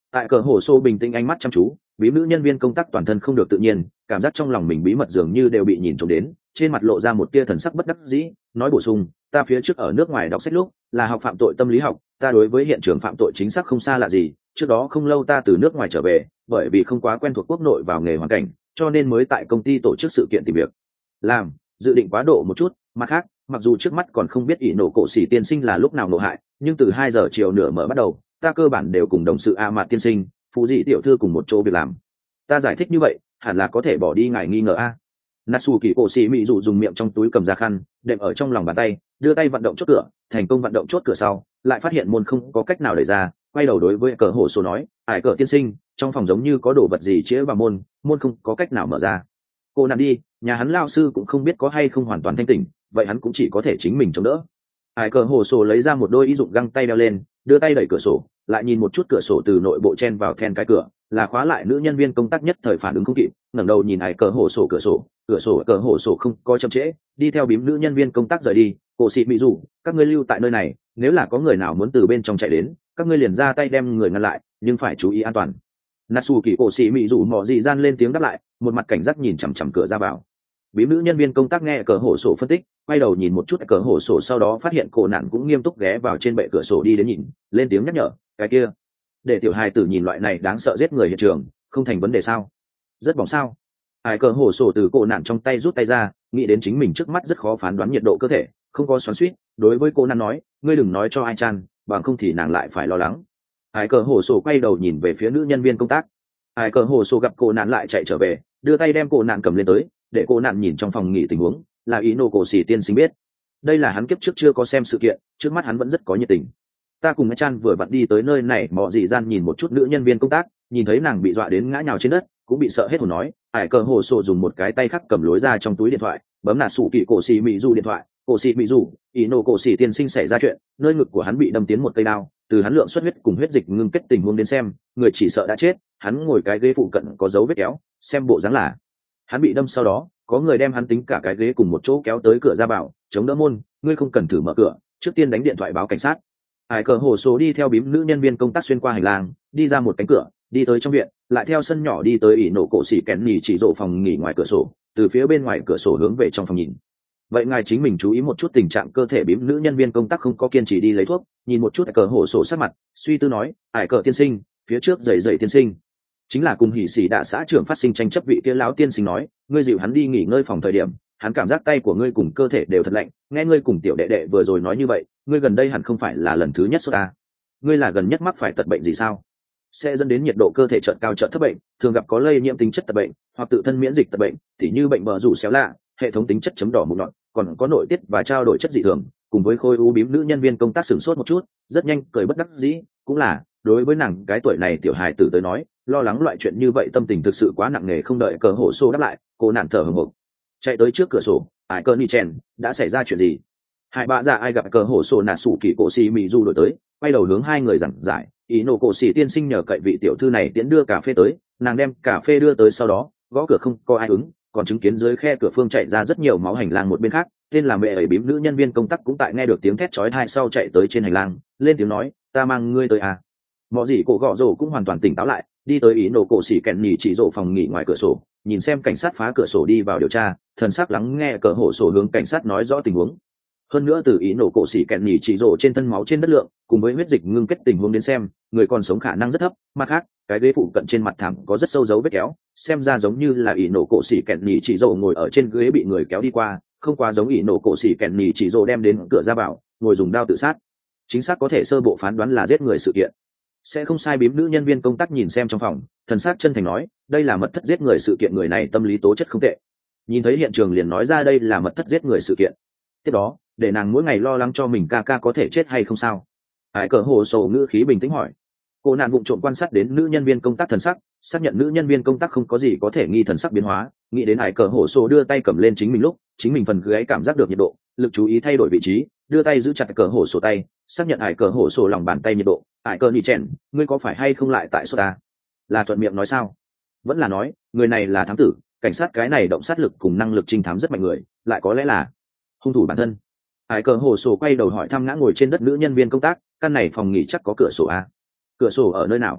Tại cờ hồ sô bình tĩnh ánh mắt chăm chú, bí nữ nhân viên công tác toàn thân không được tự nhiên, cảm giác trong lòng mình bí mật dường như đều bị nhìn trộm đến, trên mặt lộ ra một tia thần sắc bất đắc dĩ, nói bổ sung, ta phía trước ở nước ngoài đọc sách lúc là học phạm tội tâm lý học, ta đối với hiện trường phạm tội chính xác không xa lạ gì, trước đó không lâu ta từ nước ngoài trở về, bởi vì không quá quen thuộc quốc nội vào nghề hoàn cảnh, cho nên mới tại công ty tổ chức sự kiện tìm việc làm, dự định quá độ một chút. Mặt khác, mặc dù trước mắt còn không biết ỷ nổ cổ xỉ tiên sinh là lúc nào nộ hại, nhưng từ 2 giờ chiều nửa mở bắt đầu, ta cơ bản đều cùng đồng sự A Mạt tiên sinh, phụ dị tiểu thư cùng một chỗ việc làm. Ta giải thích như vậy, hẳn là có thể bỏ đi ngài nghi ngờ a. Natsu kỳ cổ xỉ mỹ dụ dùng miệng trong túi cầm ra khăn, đệm ở trong lòng bàn tay, đưa tay vận động chốt cửa, thành công vận động chốt cửa sau, lại phát hiện môn không có cách nào đẩy ra, quay đầu đối với cờ hổ số nói, ải cờ tiên sinh, trong phòng giống như có đồ vật gì chĩa vào môn, môn không có cách nào mở ra. Cô nằm đi, nhà hắn lao sư cũng không biết có hay không hoàn toàn thanh tỉnh, vậy hắn cũng chỉ có thể chính mình chống đỡ. Ải cờ hổ sổ lấy ra một đôi y dụng găng tay đeo lên, đưa tay đẩy cửa sổ, lại nhìn một chút cửa sổ từ nội bộ chen vào then cái cửa, là khóa lại. Nữ nhân viên công tác nhất thời phản ứng không kịp, ngẩng đầu nhìn ải cờ hổ sổ cờ hổ sổ không có chậm trễ, đi theo bím nữ nhân viên công tác rời đi. Cổ xịt mỹ rủ, các ngươi lưu tại nơi này, nếu là có người nào muốn từ bên trong chạy đến, các ngươi liền ra tay đem người ngăn lại, nhưng phải chú ý an toàn. Natsu kỳ cổ xịt mỹ rủ mò dị gian lên tiếng đáp lại, một mặt cảnh giác nhìn chằm chằm cửa ra vào. Bím nữ nhân viên công tác nghe cờ hổ sổ phân tích, quay đầu nhìn một chút cờ hổ sổ, sau đó phát hiện cổ nạn cũng nghiêm túc ghé vào trên bệ cửa sổ đi đến nhìn, lên tiếng nhắc nhở, cái kia, để tiểu hài tử nhìn loại này đáng sợ giết người hiện trường, không thành vấn đề sao? Rất bỏng sao? Ai cờ hổ sổ từ cổ nạn trong tay rút tay ra, nghĩ đến chính mình trước mắt rất khó phán đoán nhiệt độ cơ thể, không có xoắn xuýt, đối với cô nạn nói, ngươi đừng nói cho ai chan, bằng không thì nàng lại phải lo lắng. Ai cờ hổ sổ quay đầu nhìn về phía nữ nhân viên công tác. Ai cờ hổ sổ gặp cô nạn lại chạy trở về, đưa tay đem cô nạn cầm lên tới, để cô nạn nhìn trong phòng nghỉ tình huống, là ý nô cổ xỉ tiên sinh biết. Đây là hắn kiếp trước chưa có xem sự kiện, trước mắt hắn vẫn rất có nhiệt tình. Ta cùng chan vừa vặn đi tới nơi này, mọ dị gian nhìn một chút nữ nhân viên công tác, nhìn thấy nàng bị dọa đến ngã nhào trên đất, cũng bị sợ hết hồn, nói, ải cờ hồ sổ dùng một cái tay khác cầm lối ra trong túi điện thoại, bấm nạt sủ kỳ cổ xỉ mỹ dù điện thoại. Cổ xỉ mỹ dù, ý nô cổ xỉ tiên sinh xảy ra chuyện, nơi ngực của hắn bị đâm tiến một cây đao, từ hắn lượng xuất huyết cùng huyết dịch ngưng kết tình huống đến xem, người chỉ sợ đã chết. Hắn ngồi cái ghế phụ cận có dấu vết kéo, xem bộ dáng là hắn bị đâm, sau đó có người đem hắn tính cả cái ghế cùng một chỗ kéo tới cửa ra vào, chống đỡ môn. Ngươi không cần thử mở cửa, trước tiên đánh điện thoại báo cảnh sát. Hải cờ hồ số đi theo bím nữ nhân viên công tác xuyên qua hành lang, đi ra một cánh cửa, đi tới trong viện, lại theo sân nhỏ đi tới ỷ nổ cổ xỉ kén nhì chỉ rộ phòng nghỉ ngoài cửa sổ, từ phía bên ngoài cửa sổ hướng về trong phòng nhìn. Vậy ngài chính mình chú ý một chút tình trạng cơ thể. Bím nữ nhân viên công tác không có kiên trì đi lấy thuốc, nhìn một chút cờ hồ sổ sát mặt, suy tư nói, ải cờ tiên sinh, phía trước dậy tiên sinh chính là cùng hỉ xỉ đạ xã trưởng phát sinh tranh chấp. Vị kia lão tiên sinh nói, ngươi dịu hắn đi nghỉ ngơi phòng thời điểm, hắn cảm giác tay của ngươi cùng cơ thể đều thật lạnh. Nghe ngươi cùng tiểu đệ đệ vừa rồi nói như vậy, ngươi gần đây hẳn không phải là lần thứ nhất sốt ta. Ngươi là gần nhất mắc phải tật bệnh gì sao? Sẽ dẫn đến nhiệt độ cơ thể chợt cao chợt thấp bệnh, thường gặp có lây nhiễm tính chất tật bệnh hoặc tự thân miễn dịch tật bệnh, tỉ như bệnh bờ rủ xéo lạ, hệ thống tính chất chấm đỏ mụn nhọn, còn có nội tiết và trao đổi chất dị thường, cùng với khối u. Bím nữ nhân viên công tác sửng sốt một chút, rất nhanh cười bất đắc dĩ, cũng là, đối với nàng cái tuổi này tiểu hài tử tới nói, lo lắng loại chuyện như vậy tâm tình thực sự quá nặng nề. Không đợi cờ hổ xô đáp lại, cô nạn thở hổn hộc chạy tới trước cửa sổ. Ải cờ ni chen, đã xảy ra chuyện gì? Hai bạ dạ ai gặp cờ hổ xô nà sủ kỳ cổ xì mỹ du đổi tới, quay đầu hướng hai người giảng giải, ý nổ cổ xì tiên sinh nhờ cậy vị tiểu thư này tiễn đưa cà phê tới. Nàng đem cà phê đưa tới, sau đó gõ cửa không có ai ứng, còn chứng kiến dưới khe cửa phương chạy ra rất nhiều máu. Hành lang một bên khác, tên là mẹ ấy bím nữ nhân viên công tác cũng tại nghe được tiếng thét chói tai sau chạy tới trên hành lang, lên tiếng nói, ta mang ngươi tới à. Mọi gì cổ gõ rổ cũng hoàn toàn tỉnh táo lại, đi tới ý nổ cổ xỉ kẹn nhì chỉ rổ phòng nghỉ ngoài cửa sổ, nhìn xem cảnh sát phá cửa sổ đi vào điều tra, thần sắc lắng nghe cờ hổ sổ hướng cảnh sát nói rõ tình huống. Hơn nữa từ ý nổ cổ xỉ kẹn nhì chỉ rổ trên thân máu trên đất lượng cùng với huyết dịch ngưng kết tình huống đến xem, người còn sống khả năng rất thấp. Mặt khác, cái ghế phụ cận trên mặt thảm có rất sâu dấu vết kéo, xem ra giống như là ý nổ cổ xỉ kẹn nhì chỉ rổ ngồi ở trên ghế bị người kéo đi qua, không quá giống ý nổ cổ xỉ kẹn nhì chỉ rổ đem đến cửa ra vào ngồi dùng đao tự sát. Chính xác có thể sơ bộ phán đoán là giết người sự kiện. Sẽ không sai. Bím nữ nhân viên công tác nhìn xem trong phòng, thần sắc chân thành nói, đây là mật thất giết người sự kiện, người này tâm lý tố chất không tệ. Nhìn thấy hiện trường liền nói ra đây là mật thất giết người sự kiện. Tiếp đó, để nàng mỗi ngày lo lắng cho mình ca ca có thể chết hay không sao? Hải cờ hồ sổ ngữ khí bình tĩnh hỏi. Cô nạn vụng trộm quan sát đến nữ nhân viên công tác thần sắc, xác nhận nữ nhân viên công tác không có gì có thể nghi thần sắc biến hóa, nghĩ đến hải cờ hồ sổ đưa tay cầm lên chính mình lúc chính mình phần gáy cảm giác được nhiệt độ, lực chú ý thay đổi vị trí, đưa tay giữ chặt cờ hổ sổ tay, xác nhận hải cờ hổ sổ lòng bàn tay nhiệt độ. Hải cờ nhị chèn, ngươi có phải hay không lại tại sốt ta? Là thuận miệng nói sao? Vẫn là nói người này là thám tử, cảnh sát cái này động sát lực cùng năng lực trinh thám rất mạnh người, lại có lẽ là hung thủ bản thân? Hải cờ hổ sổ quay đầu hỏi thăm ngã ngồi trên đất nữ nhân viên công tác, căn này phòng nghỉ chắc có cửa sổ à? Cửa sổ ở nơi nào?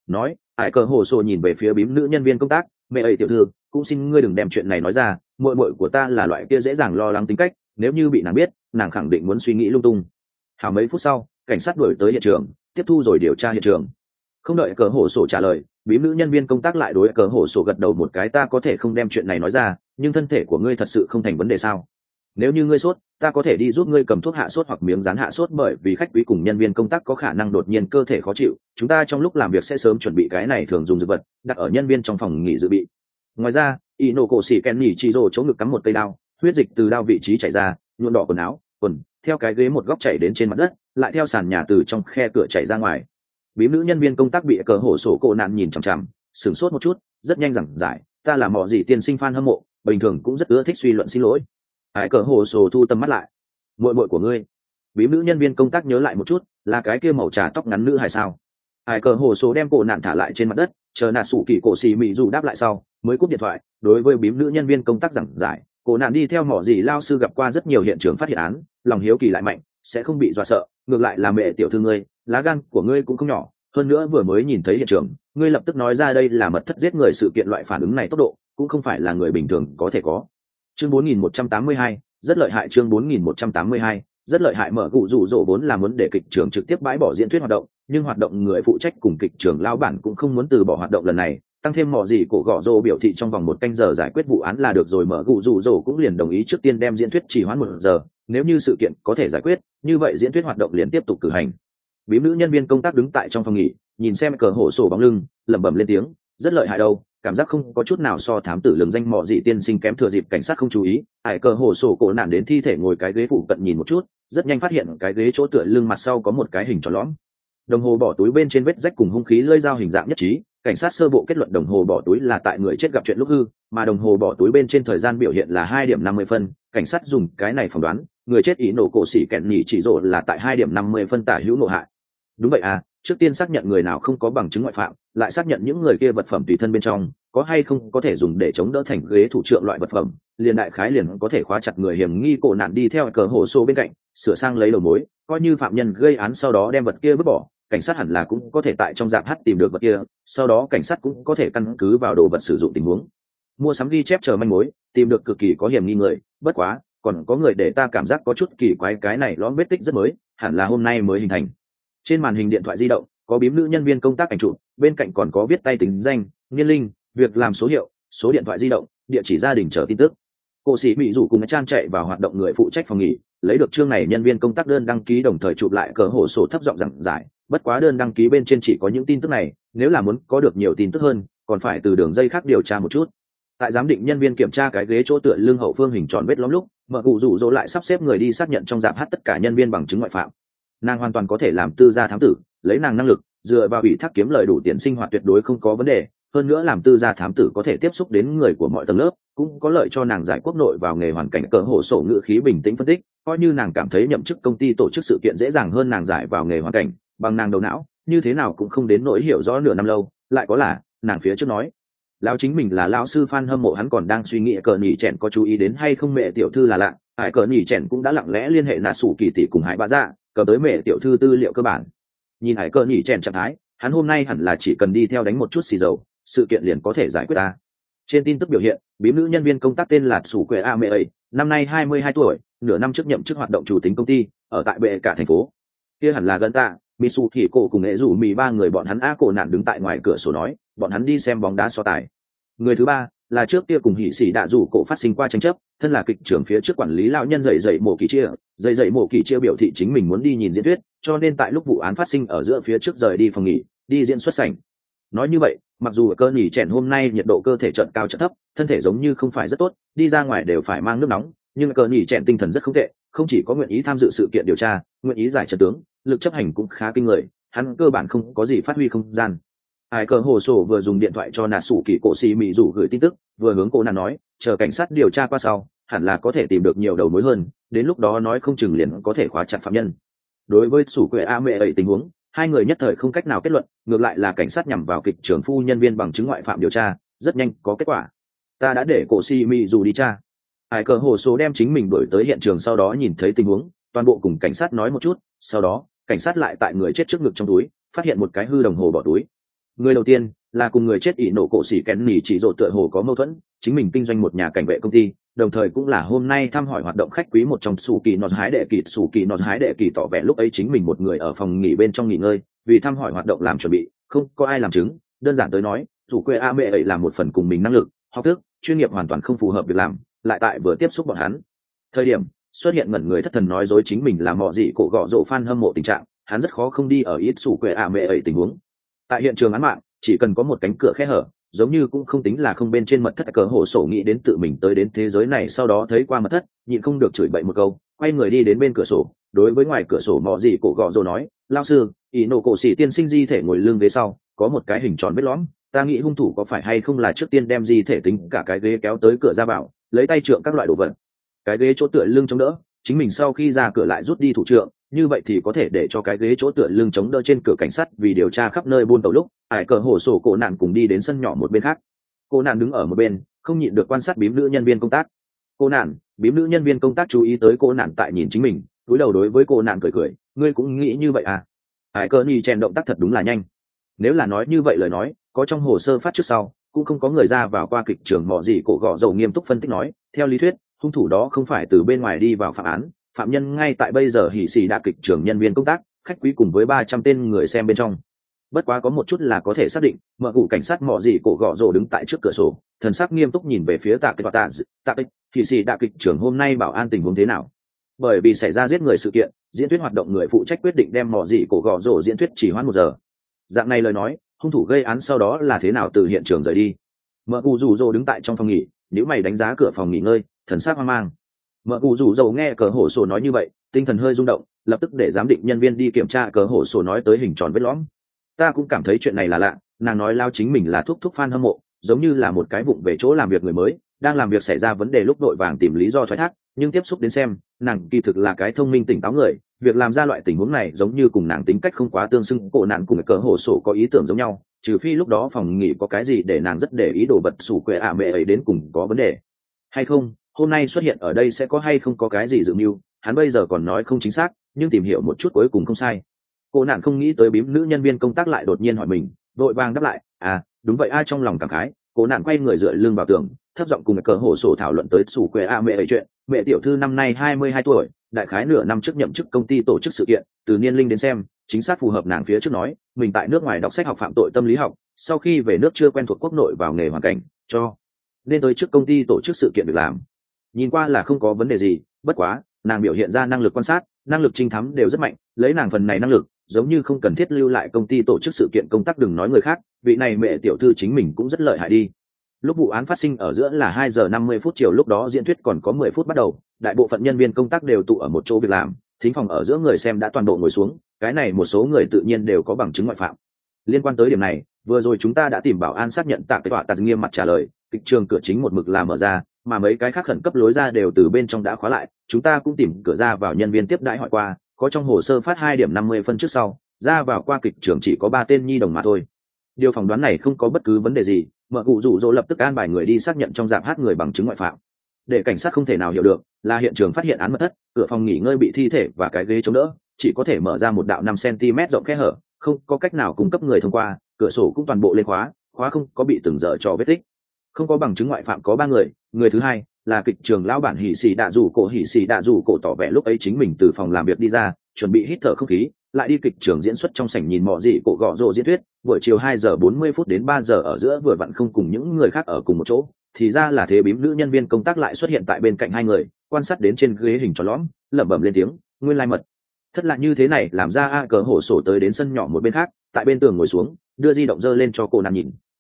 nói ải cờ hồ sổ nhìn về phía bím nữ nhân viên công tác, mẹ ấy tiểu thư, cũng xin ngươi đừng đem chuyện này nói ra, muội muội của ta là loại kia dễ dàng lo lắng tính cách, nếu như bị nàng biết, nàng khẳng định muốn suy nghĩ lung tung. Hảo mấy phút sau, cảnh sát đuổi tới hiện trường, tiếp thu rồi điều tra hiện trường. Không đợi cờ hổ sổ trả lời, bím nữ nhân viên công tác lại đối cờ hổ sổ gật đầu một cái, ta có thể không đem chuyện này nói ra, nhưng thân thể của ngươi thật sự không thành vấn đề sao? Nếu như ngươi sốt, ta có thể đi giúp ngươi cầm thuốc hạ sốt hoặc miếng dán hạ sốt, bởi vì khách quý cùng nhân viên công tác có khả năng đột nhiên cơ thể khó chịu, chúng ta trong lúc làm việc sẽ sớm chuẩn bị cái này thường dùng dược vật đặt ở nhân viên trong phòng nghỉ dự bị. Ngoài ra, y nổ cổ xỉ ken nhỉ chỉ rồ chỗ ngực cắm một cây đao, huyết dịch từ đao vị trí chảy ra, nhuộm đỏ quần áo, quần theo cái ghế một góc chảy đến trên mặt đất, lại theo sàn nhà từ trong khe cửa chảy ra ngoài. Bím nữ nhân viên công tác bị cờ hổ sổ cổ nạn nhìn chằm chằm, sửng sốt một chút, rất nhanh giảng giải, ta là mọ gì tiên sinh fan hâm mộ, bình thường cũng rất ưa thích suy luận xin lỗi. Hải cờ hổ sổ thu tầm mắt lại, muội muội của ngươi. Bím nữ nhân viên công tác nhớ lại một chút, là cái kia màu trà tóc ngắn nữ hay sao? Hải cờ hổ sổ đem cổ nạn thả lại trên mặt đất, chờ nạt sủ kỳ cổ xì mị dù đáp lại sau, mới cúp điện thoại. Đối với bím nữ nhân viên công tác giảng giải, cổ nạn đi theo mỏ gì lao sư gặp qua rất nhiều hiện trường phát hiện án, lòng hiếu kỳ lại mạnh, sẽ không bị dọa sợ, ngược lại là mẹ tiểu thư ngươi, lá gan của ngươi cũng không nhỏ, hơn nữa vừa mới nhìn thấy hiện trường, ngươi lập tức nói ra đây là mật thất giết người, sự kiện loại phản ứng này tốc độ cũng không phải là người bình thường có thể có. Chương 4182, rất lợi hại. Chương 4182, rất lợi hại. Mở cụ rủ rỗ vốn là muốn để kịch trường trực tiếp bãi bỏ diễn thuyết hoạt động, nhưng hoạt động người phụ trách cùng kịch trường lao bản cũng không muốn từ bỏ hoạt động lần này, tăng thêm mỏ gì cổ gõ rô biểu thị trong vòng 1 canh giờ giải quyết vụ án là được rồi. Mở cụ rủ rỗ cũng liền đồng ý trước tiên đem diễn thuyết trì hoãn 1 giờ, nếu như sự kiện có thể giải quyết, như vậy diễn thuyết hoạt động liền tiếp tục cử hành. Bím nữ nhân viên công tác đứng tại trong phòng nghỉ, nhìn xem cờ hổ sổ bóng lưng, lẩm bẩm lên tiếng, rất lợi hại đâu, cảm giác không có chút nào so thám tử lường danh mọ gì tiên sinh kém. Thừa dịp cảnh sát không chú ý, hải cờ hổ sổ cổ nạn đến thi thể ngồi cái ghế phụ cận nhìn một chút, rất nhanh phát hiện cái ghế chỗ tựa lưng mặt sau có một cái hình tròn lõm, đồng hồ bỏ túi bên trên vết rách cùng hung khí lưỡi dao hình dạng nhất trí. Cảnh sát sơ bộ kết luận đồng hồ bỏ túi là tại người chết gặp chuyện lúc hư, mà đồng hồ bỏ túi bên trên thời gian biểu hiện là 2:50. Cảnh sát dùng cái này phỏng đoán người chết ý nổ cổ xỉ kẹn nhỉ chỉ rộ là tại 2:50 tả hữu nộ hại. Đúng vậy à, trước tiên xác nhận người nào không có bằng chứng ngoại phạm, lại xác nhận những người kia vật phẩm tùy thân bên trong có hay không có thể dùng để chống đỡ thành ghế thủ trưởng loại vật phẩm, liền đại khái liền có thể khóa chặt người hiểm nghi. Cổ nạn đi theo cờ hồ xô bên cạnh, sửa sang lấy đầu mối, coi như phạm nhân gây án sau đó đem vật kia vứt bỏ, cảnh sát hẳn là cũng có thể tại trong rạp hát tìm được vật kia, sau đó cảnh sát cũng có thể căn cứ vào đồ vật sử dụng tình huống mua sắm ghi chép chờ manh mối, tìm được cực kỳ có hiểm nghi người. Bất quá còn có người để ta cảm giác có chút kỳ quái, cái này lõm vết tích rất mới, hẳn là hôm nay mới hình thành. Trên màn hình điện thoại di động có bím nữ nhân viên công tác ảnh chụp, bên cạnh còn có viết tay tính danh, niên linh, việc làm số hiệu, số điện thoại di động, địa chỉ gia đình chờ tin tức. Cô sĩ bị rủ cùng Chan chạy vào hoạt động người phụ trách phòng nghỉ, lấy được chương này nhân viên công tác đơn đăng ký, đồng thời chụp lại cờ hồ sổ thấp giọng giảng giải. Bất quá đơn đăng ký bên trên chỉ có những tin tức này, nếu là muốn có được nhiều tin tức hơn, còn phải từ đường dây khác điều tra một chút. Tại giám định nhân viên kiểm tra cái ghế chỗ tựa lưng hậu phương hình tròn vết lõm lúc, mở cụ rủ rỗ lại sắp xếp người đi xác nhận trong rạp hát tất cả nhân viên bằng chứng ngoại phạm. Nàng hoàn toàn có thể làm tư gia thám tử, lấy nàng năng lực dựa vào ủy thác kiếm lời đủ tiền sinh hoạt tuyệt đối không có vấn đề. Hơn nữa làm tư gia thám tử có thể tiếp xúc đến người của mọi tầng lớp, cũng có lợi cho nàng giải quốc nội vào nghề hoàn cảnh. Cờ hổ sổ ngữ khí bình tĩnh phân tích, coi như nàng cảm thấy nhậm chức công ty tổ chức sự kiện dễ dàng hơn nàng giải vào nghề hoàn cảnh, bằng nàng đầu não như thế nào cũng không đến nỗi hiểu rõ nửa năm lâu. Lại có là nàng phía trước nói lão chính mình là lão sư fan hâm mộ, hắn còn đang suy nghĩ cờ nhỉ chèn có chú ý đến hay không. Mẹ tiểu thư là lạ, hải cờ nhỉ chèn cũng đã lặng lẽ liên hệ nà sủ kỳ tỷ cùng hải bá dạ cờ tới mẹ tiểu thư tư liệu cơ bản. Nhìn hải cờ nhỉ chèn trạng thái, hắn hôm nay hẳn là chỉ cần đi theo đánh một chút xì dầu, sự kiện liền có thể giải quyết ta. Trên tin tức biểu hiện, bím nữ nhân viên công tác tên là sủ quệ a mẹ ấy, năm nay 22 tuổi, nửa năm trước nhậm chức hoạt động chủ tính công ty ở tại bệ cả thành phố. Kia hẳn là gần ta. Mitsu thì cổ cùng nghệ rủ mì ba người bọn hắn cổ nạn đứng tại ngoài cửa sổ nói bọn hắn đi xem bóng đá so tài. Người thứ ba là trước kia cùng hỉ sĩ đạ rủ cổ phát sinh qua tranh chấp, thân là kịch trưởng phía trước quản lý lão nhân dậy mổ kỳ chia biểu thị chính mình muốn đi nhìn diễn thuyết, cho nên tại lúc vụ án phát sinh ở giữa phía trước rời đi phòng nghỉ đi diễn xuất sảnh. Nói như vậy, mặc dù ở cơn nhỉ chèn hôm nay nhiệt độ cơ thể trận cao trận thấp, thân thể giống như không phải rất tốt, đi ra ngoài đều phải mang nước nóng, nhưng cơn nhỉ chèn tinh thần rất không tệ, không chỉ có nguyện ý tham dự sự kiện điều tra, nguyện ý giải trận tướng, lực chấp hành cũng khá kinh người, hắn cơ bản không có gì phát huy không gian. Hải cờ hồ sổ vừa dùng điện thoại cho nà sủ kỳ cổ xì mị rủ gửi tin tức, vừa hướng cô nà nói chờ cảnh sát điều tra qua sau hẳn là có thể tìm được nhiều đầu mối hơn, đến lúc đó nói không chừng liền có thể khóa chặt phạm nhân. Đối với sủ quệ a mẹ ấy tình huống, hai người nhất thời không cách nào kết luận, ngược lại là cảnh sát nhằm vào kịch trưởng phu nhân viên bằng chứng ngoại phạm điều tra rất nhanh có kết quả. Ta đã để cổ xì mị rủ đi tra. Hải cờ hồ sổ đem chính mình đuổi tới hiện trường, sau đó nhìn thấy tình huống toàn bộ cùng cảnh sát nói một chút, sau đó cảnh sát lại tại người chết trước ngực trong túi phát hiện một cái hư đồng hồ bỏ túi. Người đầu tiên là cùng người chết ỷ nổ cổ xỉ kén nỉ chỉ rộ tựa hồ có mâu thuẫn, chính mình kinh doanh một nhà cảnh vệ công ty, đồng thời cũng là hôm nay thăm hỏi hoạt động khách quý một trong sủ kỳ nọ hái đệ kỳ tỏ vẻ lúc ấy chính mình một người ở phòng nghỉ bên trong nghỉ ngơi, vì thăm hỏi hoạt động làm chuẩn bị, không có ai làm chứng, đơn giản tới nói chủ quê a mẹ ấy làm một phần cùng mình năng lực học thức chuyên nghiệp hoàn toàn không phù hợp việc làm, lại tại vừa tiếp xúc bọn hắn thời điểm xuất hiện ngẩn người thất thần nói dối chính mình là mọ gì cổ gọ rộ fan hâm mộ tình trạng, hắn rất khó không đi ở ít chủ quê a mẹ ấy tình huống. Tại hiện trường án mạng chỉ cần có một cánh cửa khe hở, giống như cũng không tính là không bên trên mật thất cờ hồ sổ nghĩ đến tự mình tới đến thế giới này sau đó thấy qua mật thất, nhịn không được chửi bậy một câu, quay người đi đến bên cửa sổ, đối với ngoài cửa sổ mọ gì cổ gọ rồ nói, lao sư, ý nổ cổ xỉ tiên sinh di thể ngồi lưng ghế sau có một cái hình tròn vết lõm, ta nghĩ hung thủ có phải hay không là trước tiên đem di thể tính cả cái ghế kéo tới cửa ra vào, lấy tay trượng các loại đồ vật, cái ghế chỗ tựa lưng chống đỡ, chính mình sau khi ra cửa lại rút đi thủ trượng, như vậy thì có thể để cho cái ghế chỗ tựa lưng chống đỡ trên cửa cảnh sát vì điều tra khắp nơi buôn tàu lúc ải cờ hổ sổ cổ nạn cùng đi đến sân nhỏ một bên khác. Cô nạn đứng ở một bên không nhịn được quan sát bím nữ nhân viên công tác. Cô nạn, bím nữ nhân viên công tác chú ý tới cô nạn tại nhìn chính mình, cúi đầu đối với cô nạn cười cười, ngươi cũng nghĩ như vậy à? Ải cờ nhì chèn động tác thật đúng là nhanh. Nếu là nói như vậy lời nói, có trong hồ sơ phát trước sau cũng không có người ra vào qua kịch trường mọ gì cổ gọ dầu nghiêm túc phân tích nói, theo lý thuyết hung thủ đó không phải từ bên ngoài đi vào phạm án, phạm nhân ngay tại bây giờ hỉ xì đạ kịch trường nhân viên công tác khách quý cùng với 300 tên người xem bên trong. Bất quá có một chút là có thể xác định, mở cụ cảnh sát mọ gì cổ gọ rồ đứng tại trước cửa sổ, thần sắc nghiêm túc nhìn về phía tạ kịch hỉ xì đạ kịch trường hôm nay bảo an tình huống thế nào. Bởi vì xảy ra giết người sự kiện, diễn thuyết hoạt động người phụ trách quyết định đem mọ gì cổ gọ rồ diễn thuyết chỉ hoãn 1 giờ. Dạng này lời nói, hung thủ gây án sau đó là thế nào từ hiện trường rời đi. Mở cụ rủ rồ đứng tại trong phòng nghỉ, nếu mày đánh giá cửa phòng nghỉ ngơi, thần sắc hoang mang. Mở cụ rủ dầu nghe cờ hổ sổ nói như vậy, tinh thần hơi rung động, lập tức để giám định nhân viên đi kiểm tra cờ hổ sổ nói tới hình tròn vết lõm. Ta cũng cảm thấy chuyện này là lạ, nàng nói lao chính mình là thúc fan hâm mộ, giống như là một cái vụng về chỗ làm việc người mới, đang làm việc xảy ra vấn đề lúc đội vàng tìm lý do thoái thác, nhưng tiếp xúc đến xem, nàng kỳ thực là cái thông minh tỉnh táo người, việc làm ra loại tình huống này giống như cùng nàng tính cách không quá tương xứng, cổ nạn cùng cờ hổ sổ có ý tưởng giống nhau, trừ phi lúc đó phòng nghỉ có cái gì để nàng rất để ý đồ vật sủ quệ mẹ ấy đến cùng có vấn đề hay không, hôm nay xuất hiện ở đây sẽ có hay không có cái gì dự mưu, hắn bây giờ còn nói không chính xác, nhưng tìm hiểu một chút cuối cùng không sai. Cô nạn không nghĩ tới bím nữ nhân viên công tác lại đột nhiên hỏi mình, vội vàng đáp lại, à đúng vậy, ai trong lòng cảm khái. Cô nạn quay người dựa lưng vào tường, thấp giọng cùng cờ hổ sổ thảo luận tới sủ quệ mẹ ấy chuyện. Mẹ tiểu thư năm nay 22 tuổi, đại khái nửa năm trước nhậm chức công ty tổ chức sự kiện, từ niên linh đến xem chính xác phù hợp nàng phía trước nói, mình tại nước ngoài đọc sách học phạm tội tâm lý học, sau khi về nước chưa quen thuộc quốc nội vào nghề hoàn cảnh, cho nên tới trước công ty tổ chức sự kiện việc làm. Nhìn qua là không có vấn đề gì, bất quá nàng biểu hiện ra năng lực quan sát, năng lực trinh thám đều rất mạnh, lấy nàng phần này năng lực giống như không cần thiết lưu lại công ty tổ chức sự kiện công tác, đừng nói người khác, vị này mẹ tiểu thư chính mình cũng rất lợi hại đi. Lúc vụ án phát sinh ở giữa là 2 giờ 50 phút chiều, lúc đó diễn thuyết còn có 10 phút bắt đầu, đại bộ phận nhân viên công tác đều tụ ở một chỗ việc làm, thính phòng ở giữa người xem đã toàn bộ ngồi xuống, cái này một số người tự nhiên đều có bằng chứng ngoại phạm. Liên quan tới điểm này, vừa rồi chúng ta đã tìm bảo an xác nhận, tạ cái tọa tạ nghiêm mặt trả lời, kịch trường cửa chính một mực là mở ra, mà mấy cái khác khẩn cấp lối ra đều từ bên trong đã khóa lại, chúng ta cũng tìm cửa ra vào nhân viên tiếp đãi hỏi qua, có trong hồ sơ phát 2 điểm 50 phân trước sau, ra vào qua kịch trường chỉ có 3 tên nhi đồng mà thôi. Điều phỏng đoán này không có bất cứ vấn đề gì, mở cụ rủ rỗ lập tức an bài người đi xác nhận trong dạp hát người bằng chứng ngoại phạm. Để cảnh sát không thể nào hiểu được là hiện trường phát hiện án mật thất, cửa phòng nghỉ ngơi bị thi thể và cái ghế chống đỡ, chỉ có thể mở ra một đạo 5 cm rộng khe hở, không có cách nào cung cấp người thông qua, cửa sổ cũng toàn bộ lên khóa, khóa không có bị từng dở cho vết tích. Không có bằng chứng ngoại phạm có 3 người, người thứ hai là kịch trường lão bản hỉ xì đạ rủ cổ tỏ vẻ lúc ấy chính mình từ phòng làm việc đi ra, chuẩn bị hít thở không khí, lại đi kịch trường diễn xuất trong sảnh nhìn mọ gì cổ gọ rồ diễn thuyết, buổi chiều 2 giờ 40 phút đến 3 giờ ở giữa vừa vặn không cùng những người khác ở cùng một chỗ, thì ra là thế bím nữ nhân viên công tác lại xuất hiện tại bên cạnh hai người, quan sát đến trên ghế hình tròn lõm, lẩm bẩm lên tiếng, nguyên lai mật thất lạ như thế này, làm ra cờ hổ sổ tới đến sân nhỏ một bên khác, tại bên tường ngồi xuống, đưa di động dơ lên cho cô nàng nhìn,